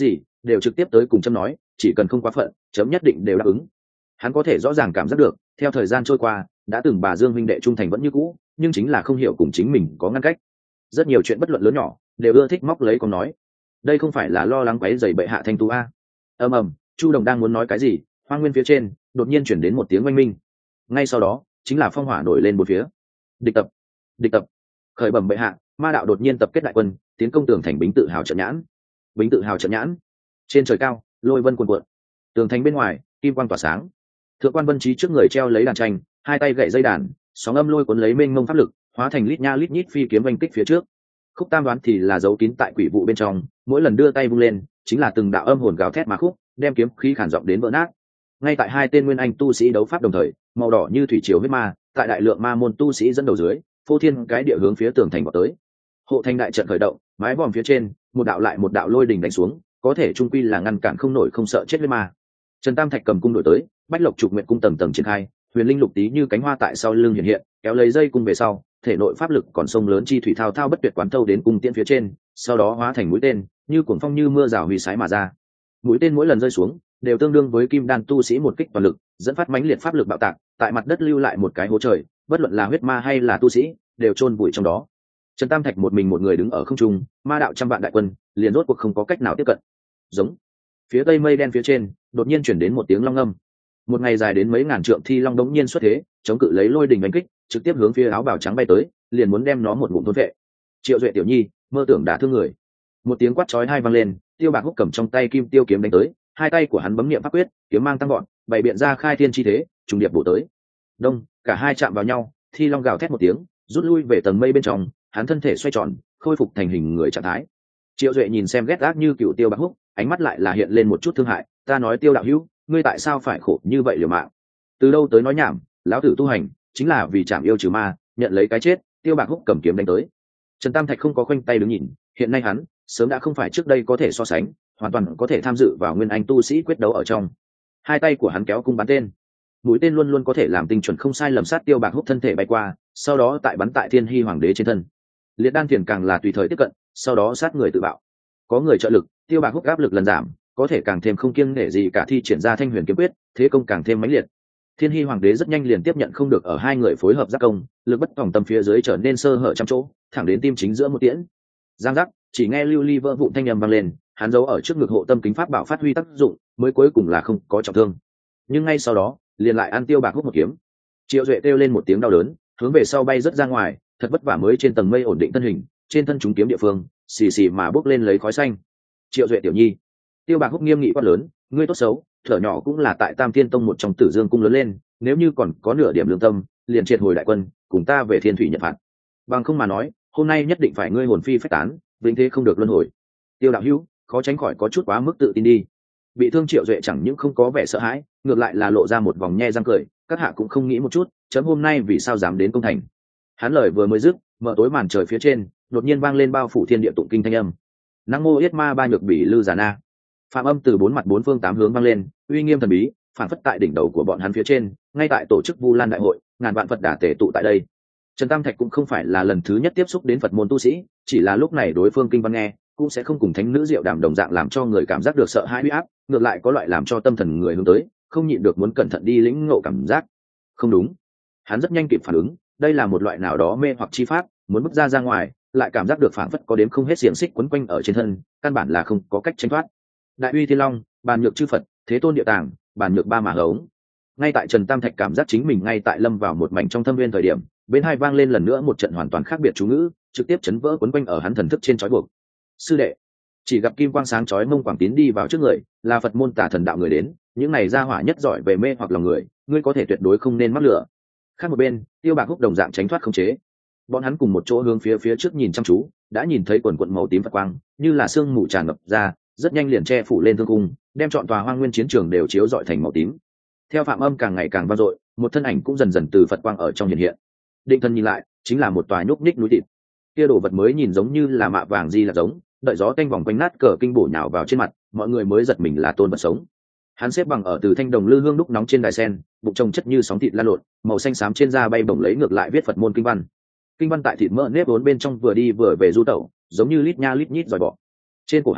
đều trực tiếp tới cùng chấm nói chỉ cần không quá phận chấm nhất định đều đáp ứng. Hắn có thể rõ ràng cảm giác được theo thời gian trôi qua đã từng bà Dương huynh đệ trung thành vẫn như cũ, nhưng chính là không hiểu cùng chính mình có ngăn cách. Rất nhiều chuyện bất luận lớn nhỏ đều ưa thích móc lấy con nói, đây không phải là lo lắng quấy rầy bệ hạ thanh tú a. ầm ầm, Chu Đồng đang muốn nói cái gì, hoang nguyên phía trên đột nhiên chuyển đến một tiếng oanh minh, ngay sau đó chính là phong hỏa nổi lên một phía. Địch tập, địch tập, khởi bẩm bệ hạ, ma đạo đột nhiên tập kết đại quân tiến công tường thành Bính Tự Hào trận nhãn. Bính Tự Hào trận nhãn. Trên trời cao lôi vân cuồn cuộn, tường thành bên ngoài kim quang tỏa sáng, thượng quan Vân Trí trước người treo lấy đàn tranh, hai tay gậy dây đàn, sóng âm lôi cuốn lấy mênh mông pháp lực hóa thành lít nha lít nhít phi kiếm oanh kích phía trước. Khúc Tam đoán thì là giấu kín tại quỷ vụ bên trong, mỗi lần đưa tay vung lên chính là từng đạo âm hồn gào thét mà khúc, đem kiếm khí khản giọng đến vỡ nát. Ngay tại hai tên nguyên anh tu sĩ đấu pháp đồng thời, màu đỏ như thủy triều huyết ma tại đại lượng ma môn tu sĩ dẫn đầu dưới phô thiên cái địa hướng phía tường thành vào tới. Hộ thành đại trận khởi động, mái vòm phía trên một đạo lại một đạo lôi đình đánh xuống, có thể trung quy là ngăn cản không nổi không sợ chết huyết ma. Trần Tam Thạch cầm cung đổi tới, bách lộc trục nguyện cung tầng tầng triển khai, huyền linh lục tí như cánh hoa tại sau lưng hiện hiện, kéo lấy dây cung về sau, thể nội pháp lực còn sông lớn chi thủy thao thao bất tuyệt quán thâu đến cung tiễn phía trên, sau đó hóa thành mũi tên, như cuồng phong như mưa rào huy sái mà ra. Mũi tên mỗi lần rơi xuống, đều tương đương với kim đan tu sĩ một kích toàn lực, dẫn phát mãnh liệt pháp lực bạo tạc, tại mặt đất lưu lại một cái hố trời, bất luận là huyết ma hay là tu sĩ, đều chôn vùi trong đó. Trần Tam Thạch một mình một người đứng ở không trung, ma đạo trăm vạn đại quân, liền rốt cuộc không có cách nào tiếp cận. Giống. Phía tây mây đen phía trên, đột nhiên chuyển đến một tiếng long âm. Một ngày dài đến mấy ngàn trượng thi long đống nhiên xuất thế, chống cự lấy lôi đình đánh kích, trực tiếp hướng phía áo bào trắng bay tới, liền muốn đem nó một ngụm thôn vệ. Triệu Duệ tiểu nhi, mơ tưởng đả thương người. Một tiếng quát chói tai vang lên, Tiêu Bạc Húc cầm trong tay kim tiêu kiếm đánh tới, hai tay của hắn bấm niệm pháp quyết, kiếm mang tăng gọn, bày biện ra khai thiên chi thế, trùng điệp bổ tới. Đông, cả hai chạm vào nhau, thi long gào thét một tiếng, rút lui về tầng mây bên trong, hắn thân thể xoay tròn, khôi phục thành hình người trạng thái. Triệu Duệ nhìn xem ghét ác như cựu Tiêu Bạc Húc, ánh mắt lại là hiện lên một chút thương hại, ta nói Tiêu đạo hữu, ngươi tại sao phải khổ như vậy liều mạng? Từ đâu tới nói nhảm, lão tử tu hành chính là vì chạm yêu trừ ma, nhận lấy cái chết. Tiêu Bạc Húc cầm kiếm đánh tới. Trần Tam Thạch không có khoanh tay đứng nhìn, hiện nay hắn sớm đã không phải trước đây có thể so sánh, hoàn toàn có thể tham dự vào nguyên anh tu sĩ quyết đấu ở trong. Hai tay của hắn kéo cung bắn tên, mũi tên luôn luôn có thể làm tinh chuẩn không sai lầm sát Tiêu Bạc Húc thân thể bay qua, sau đó tại bắn tại Thiên Hy Hoàng đế trên thân. Liệt đan thiền càng là tùy thời tiếp cận, sau đó sát người tự bạo. Có người trợ lực, Tiêu Bạc Húc áp lực lần giảm, có thể càng thêm không kiêng nể gì cả thi triển ra Thanh Huyền kiếm quyết, thế công càng thêm mãnh liệt. Thiên Hy Hoàng đế rất nhanh liền tiếp nhận không được ở hai người phối hợp giác công, lực bất tòng tâm phía dưới trở nên sơ hở trăm chỗ, thẳng đến tim chính giữa một tiễn. Giang giác, chỉ nghe lưu ly vỡ vụn thanh âm vang lên, hắn giấu ở trước ngực hộ tâm kính pháp bảo phát huy tác dụng, mới cuối cùng là không có trọng thương. Nhưng ngay sau đó, liền lại ăn Tiêu Bạc Húc một kiếm. Triệu Duệ kêu lên một tiếng đau đớn, hướng về sau bay rất ra ngoài, thật vất vả mới trên tầng mây ổn định thân hình, trên thân chúng kiếm địa phương, xì xì mà bốc lên lấy khói xanh. Triệu Duệ tiểu nhi, Tiêu Bạc Húc nghiêm nghị quát lớn, ngươi tốt xấu, thở nhỏ cũng là tại Tam Thiên Tông một trong Tử Dương cung lớn lên, nếu như còn có nửa điểm lương tâm, liền triệt hồi đại quân, cùng ta về Thiên Thủy Nhật phạt. Bằng không mà nói, hôm nay nhất định phải ngươi hồn phi phách tán, vĩnh thế không được luân hồi. Tiêu đạo hữu, khó tránh khỏi có chút quá mức tự tin đi. Bị thương Triệu Duệ chẳng những không có vẻ sợ hãi, ngược lại là lộ ra một vòng nhe răng cười, các hạ cũng không nghĩ một chút, chấm hôm nay vì sao dám đến công thành. Hắn lời vừa mới dứt, mở tối màn trời phía trên, đột nhiên vang lên bao phủ thiên địa tụng kinh thanh âm. Nang mô yết ma ba nhược bỉ lư già na. Phạm âm từ bốn mặt bốn phương tám hướng vang lên, uy nghiêm thần bí, phản phất tại đỉnh đầu của bọn hắn phía trên, ngay tại tổ chức Vu Lan đại hội, ngàn vạn Phật đà tề tụ tại đây. Trần Tam Thạch cũng không phải là lần thứ nhất tiếp xúc đến Phật môn tu sĩ, chỉ là lúc này đối phương kinh văn nghe, cũng sẽ không cùng thánh nữ diệu đàm đồng dạng làm cho người cảm giác được sợ hãi uy áp, ngược lại có loại làm cho tâm thần người hướng tới, không nhịn được muốn cẩn thận đi lĩnh ngộ cảm giác. Không đúng, hắn rất nhanh kịp phản ứng, đây là một loại nào đó mê hoặc chi pháp, muốn bước ra ra ngoài, lại cảm giác được phản phất có đếm không hết xiềng xích quấn quanh ở trên thân, căn bản là không có cách tránh thoát. Đại uy thiên long, bàn nhược chư Phật, thế tôn địa tàng, bàn nhược ba mà hống. Ngay tại Trần Tam Thạch cảm giác chính mình ngay tại lâm vào một mảnh trong thâm viên thời điểm, bên hai vang lên lần nữa một trận hoàn toàn khác biệt chú ngữ, trực tiếp chấn vỡ quấn quanh ở hắn thần thức trên trói buộc. Sư đệ, chỉ gặp kim quang sáng chói mông quảng tín đi vào trước người, là Phật môn Tà Thần đạo người đến, những này ra hỏa nhất giỏi về mê hoặc lòng người, ngươi có thể tuyệt đối không nên mắc lửa. Khác một bên, Tiêu Bạc Húc đồng dạng tránh thoát khống chế. Bọn hắn cùng một chỗ hướng phía phía trước nhìn chăm chú, đã nhìn thấy quần quần màu tím Phật quang, như là sương mù tràn ngập ra, rất nhanh liền che phủ lên thương cung, đem trọn tòa hoang nguyên chiến trường đều chiếu rọi thành màu tím. Theo phạm âm càng ngày càng vang dội, một thân ảnh cũng dần dần từ Phật quang ở trong hiện hiện. Định thần nhìn lại, chính là một tòa nhúc nhích núi thịt. Kia đồ vật mới nhìn giống như là mạ vàng di là giống, đợi gió tanh vòng quanh nát cờ kinh bổ nhào vào trên mặt, mọi người mới giật mình là tôn vật sống. Hắn xếp bằng ở từ thanh đồng lư hương đúc nóng trên đài sen, bụng trông chất như sóng thịt lan lộn, màu xanh xám trên da bay bổng lấy ngược lại viết Phật môn kinh văn. Kinh văn tại thịt mỡ nếp vốn bên trong vừa đi vừa về du tẩu, giống như lít nha lít nhít dòi bọ. Trên cổ hắn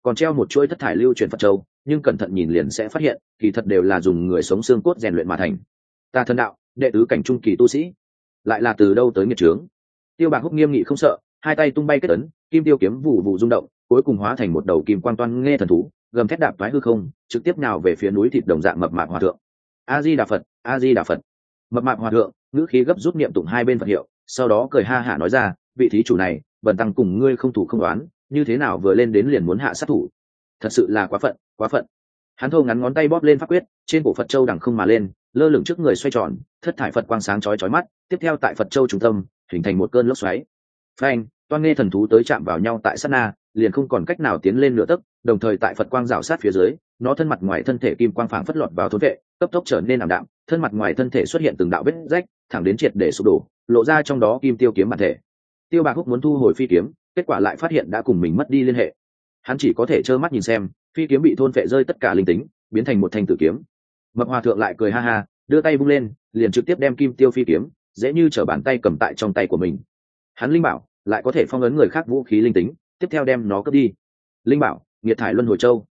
còn treo một chuỗi thất thải lưu truyền Phật châu, nhưng cẩn thận nhìn liền sẽ phát hiện kỳ thật đều là dùng người sống xương cốt rèn luyện mà thành. Ta thần đạo đệ tứ cảnh trung kỳ tu sĩ, lại là từ đâu tới nghiệt trướng? Tiêu Bạc Húc nghiêm nghị không sợ, hai tay tung bay kết ấn, kim tiêu kiếm vụ vụ rung động, cuối cùng hóa thành một đầu kim quang toan nghe thần thú, gầm thét đạp toái hư không, trực tiếp nào về phía núi thịt đồng dạng mập mạp hòa thượng. A Di Đà Phật, A Di Đà Phật. Mập mạp hòa thượng ngữ khí gấp rút niệm tụng hai bên Phật hiệu, sau đó cười ha hả nói ra, vị thí chủ này, bần tăng cùng ngươi không thủ không đoán, như thế nào vừa lên đến liền muốn hạ sát thủ? Thật sự là quá phận, quá phận. Hắn thô ngắn ngón tay bóp lên pháp quyết, trên cổ Phật châu đằng không mà lên, lơ lửng trước người xoay tròn, thất thải Phật quang sáng chói chói mắt, tiếp theo tại Phật châu trung tâm hình thành một cơn lốc xoáy. Phanh, toan nghe thần thú tới chạm vào nhau tại sát na, liền không còn cách nào tiến lên nửa tấc, đồng thời tại Phật quang rảo sát phía dưới, nó thân mặt ngoài thân thể kim quang phảng phất lọt vào thôn vệ, cấp tốc trở nên ảm đạm, thân mặt ngoài thân thể xuất hiện từng đạo vết rách, thẳng đến triệt để sụp đổ, lộ ra trong đó kim tiêu kiếm bản thể. Tiêu Bạc Húc muốn thu hồi phi kiếm, kết quả lại phát hiện đã cùng mình mất đi liên hệ. Hắn chỉ có thể trơ mắt nhìn xem, phi kiếm bị thôn phệ rơi tất cả linh tính, biến thành một thanh tử kiếm. Mập hòa thượng lại cười ha ha, đưa tay vung lên, liền trực tiếp đem kim tiêu phi kiếm dễ như trở bàn tay cầm tại trong tay của mình. Hắn linh bảo lại có thể phong ấn người khác vũ khí linh tính, tiếp theo đem nó cướp đi. Linh bảo nghiệt thải luân hồi châu.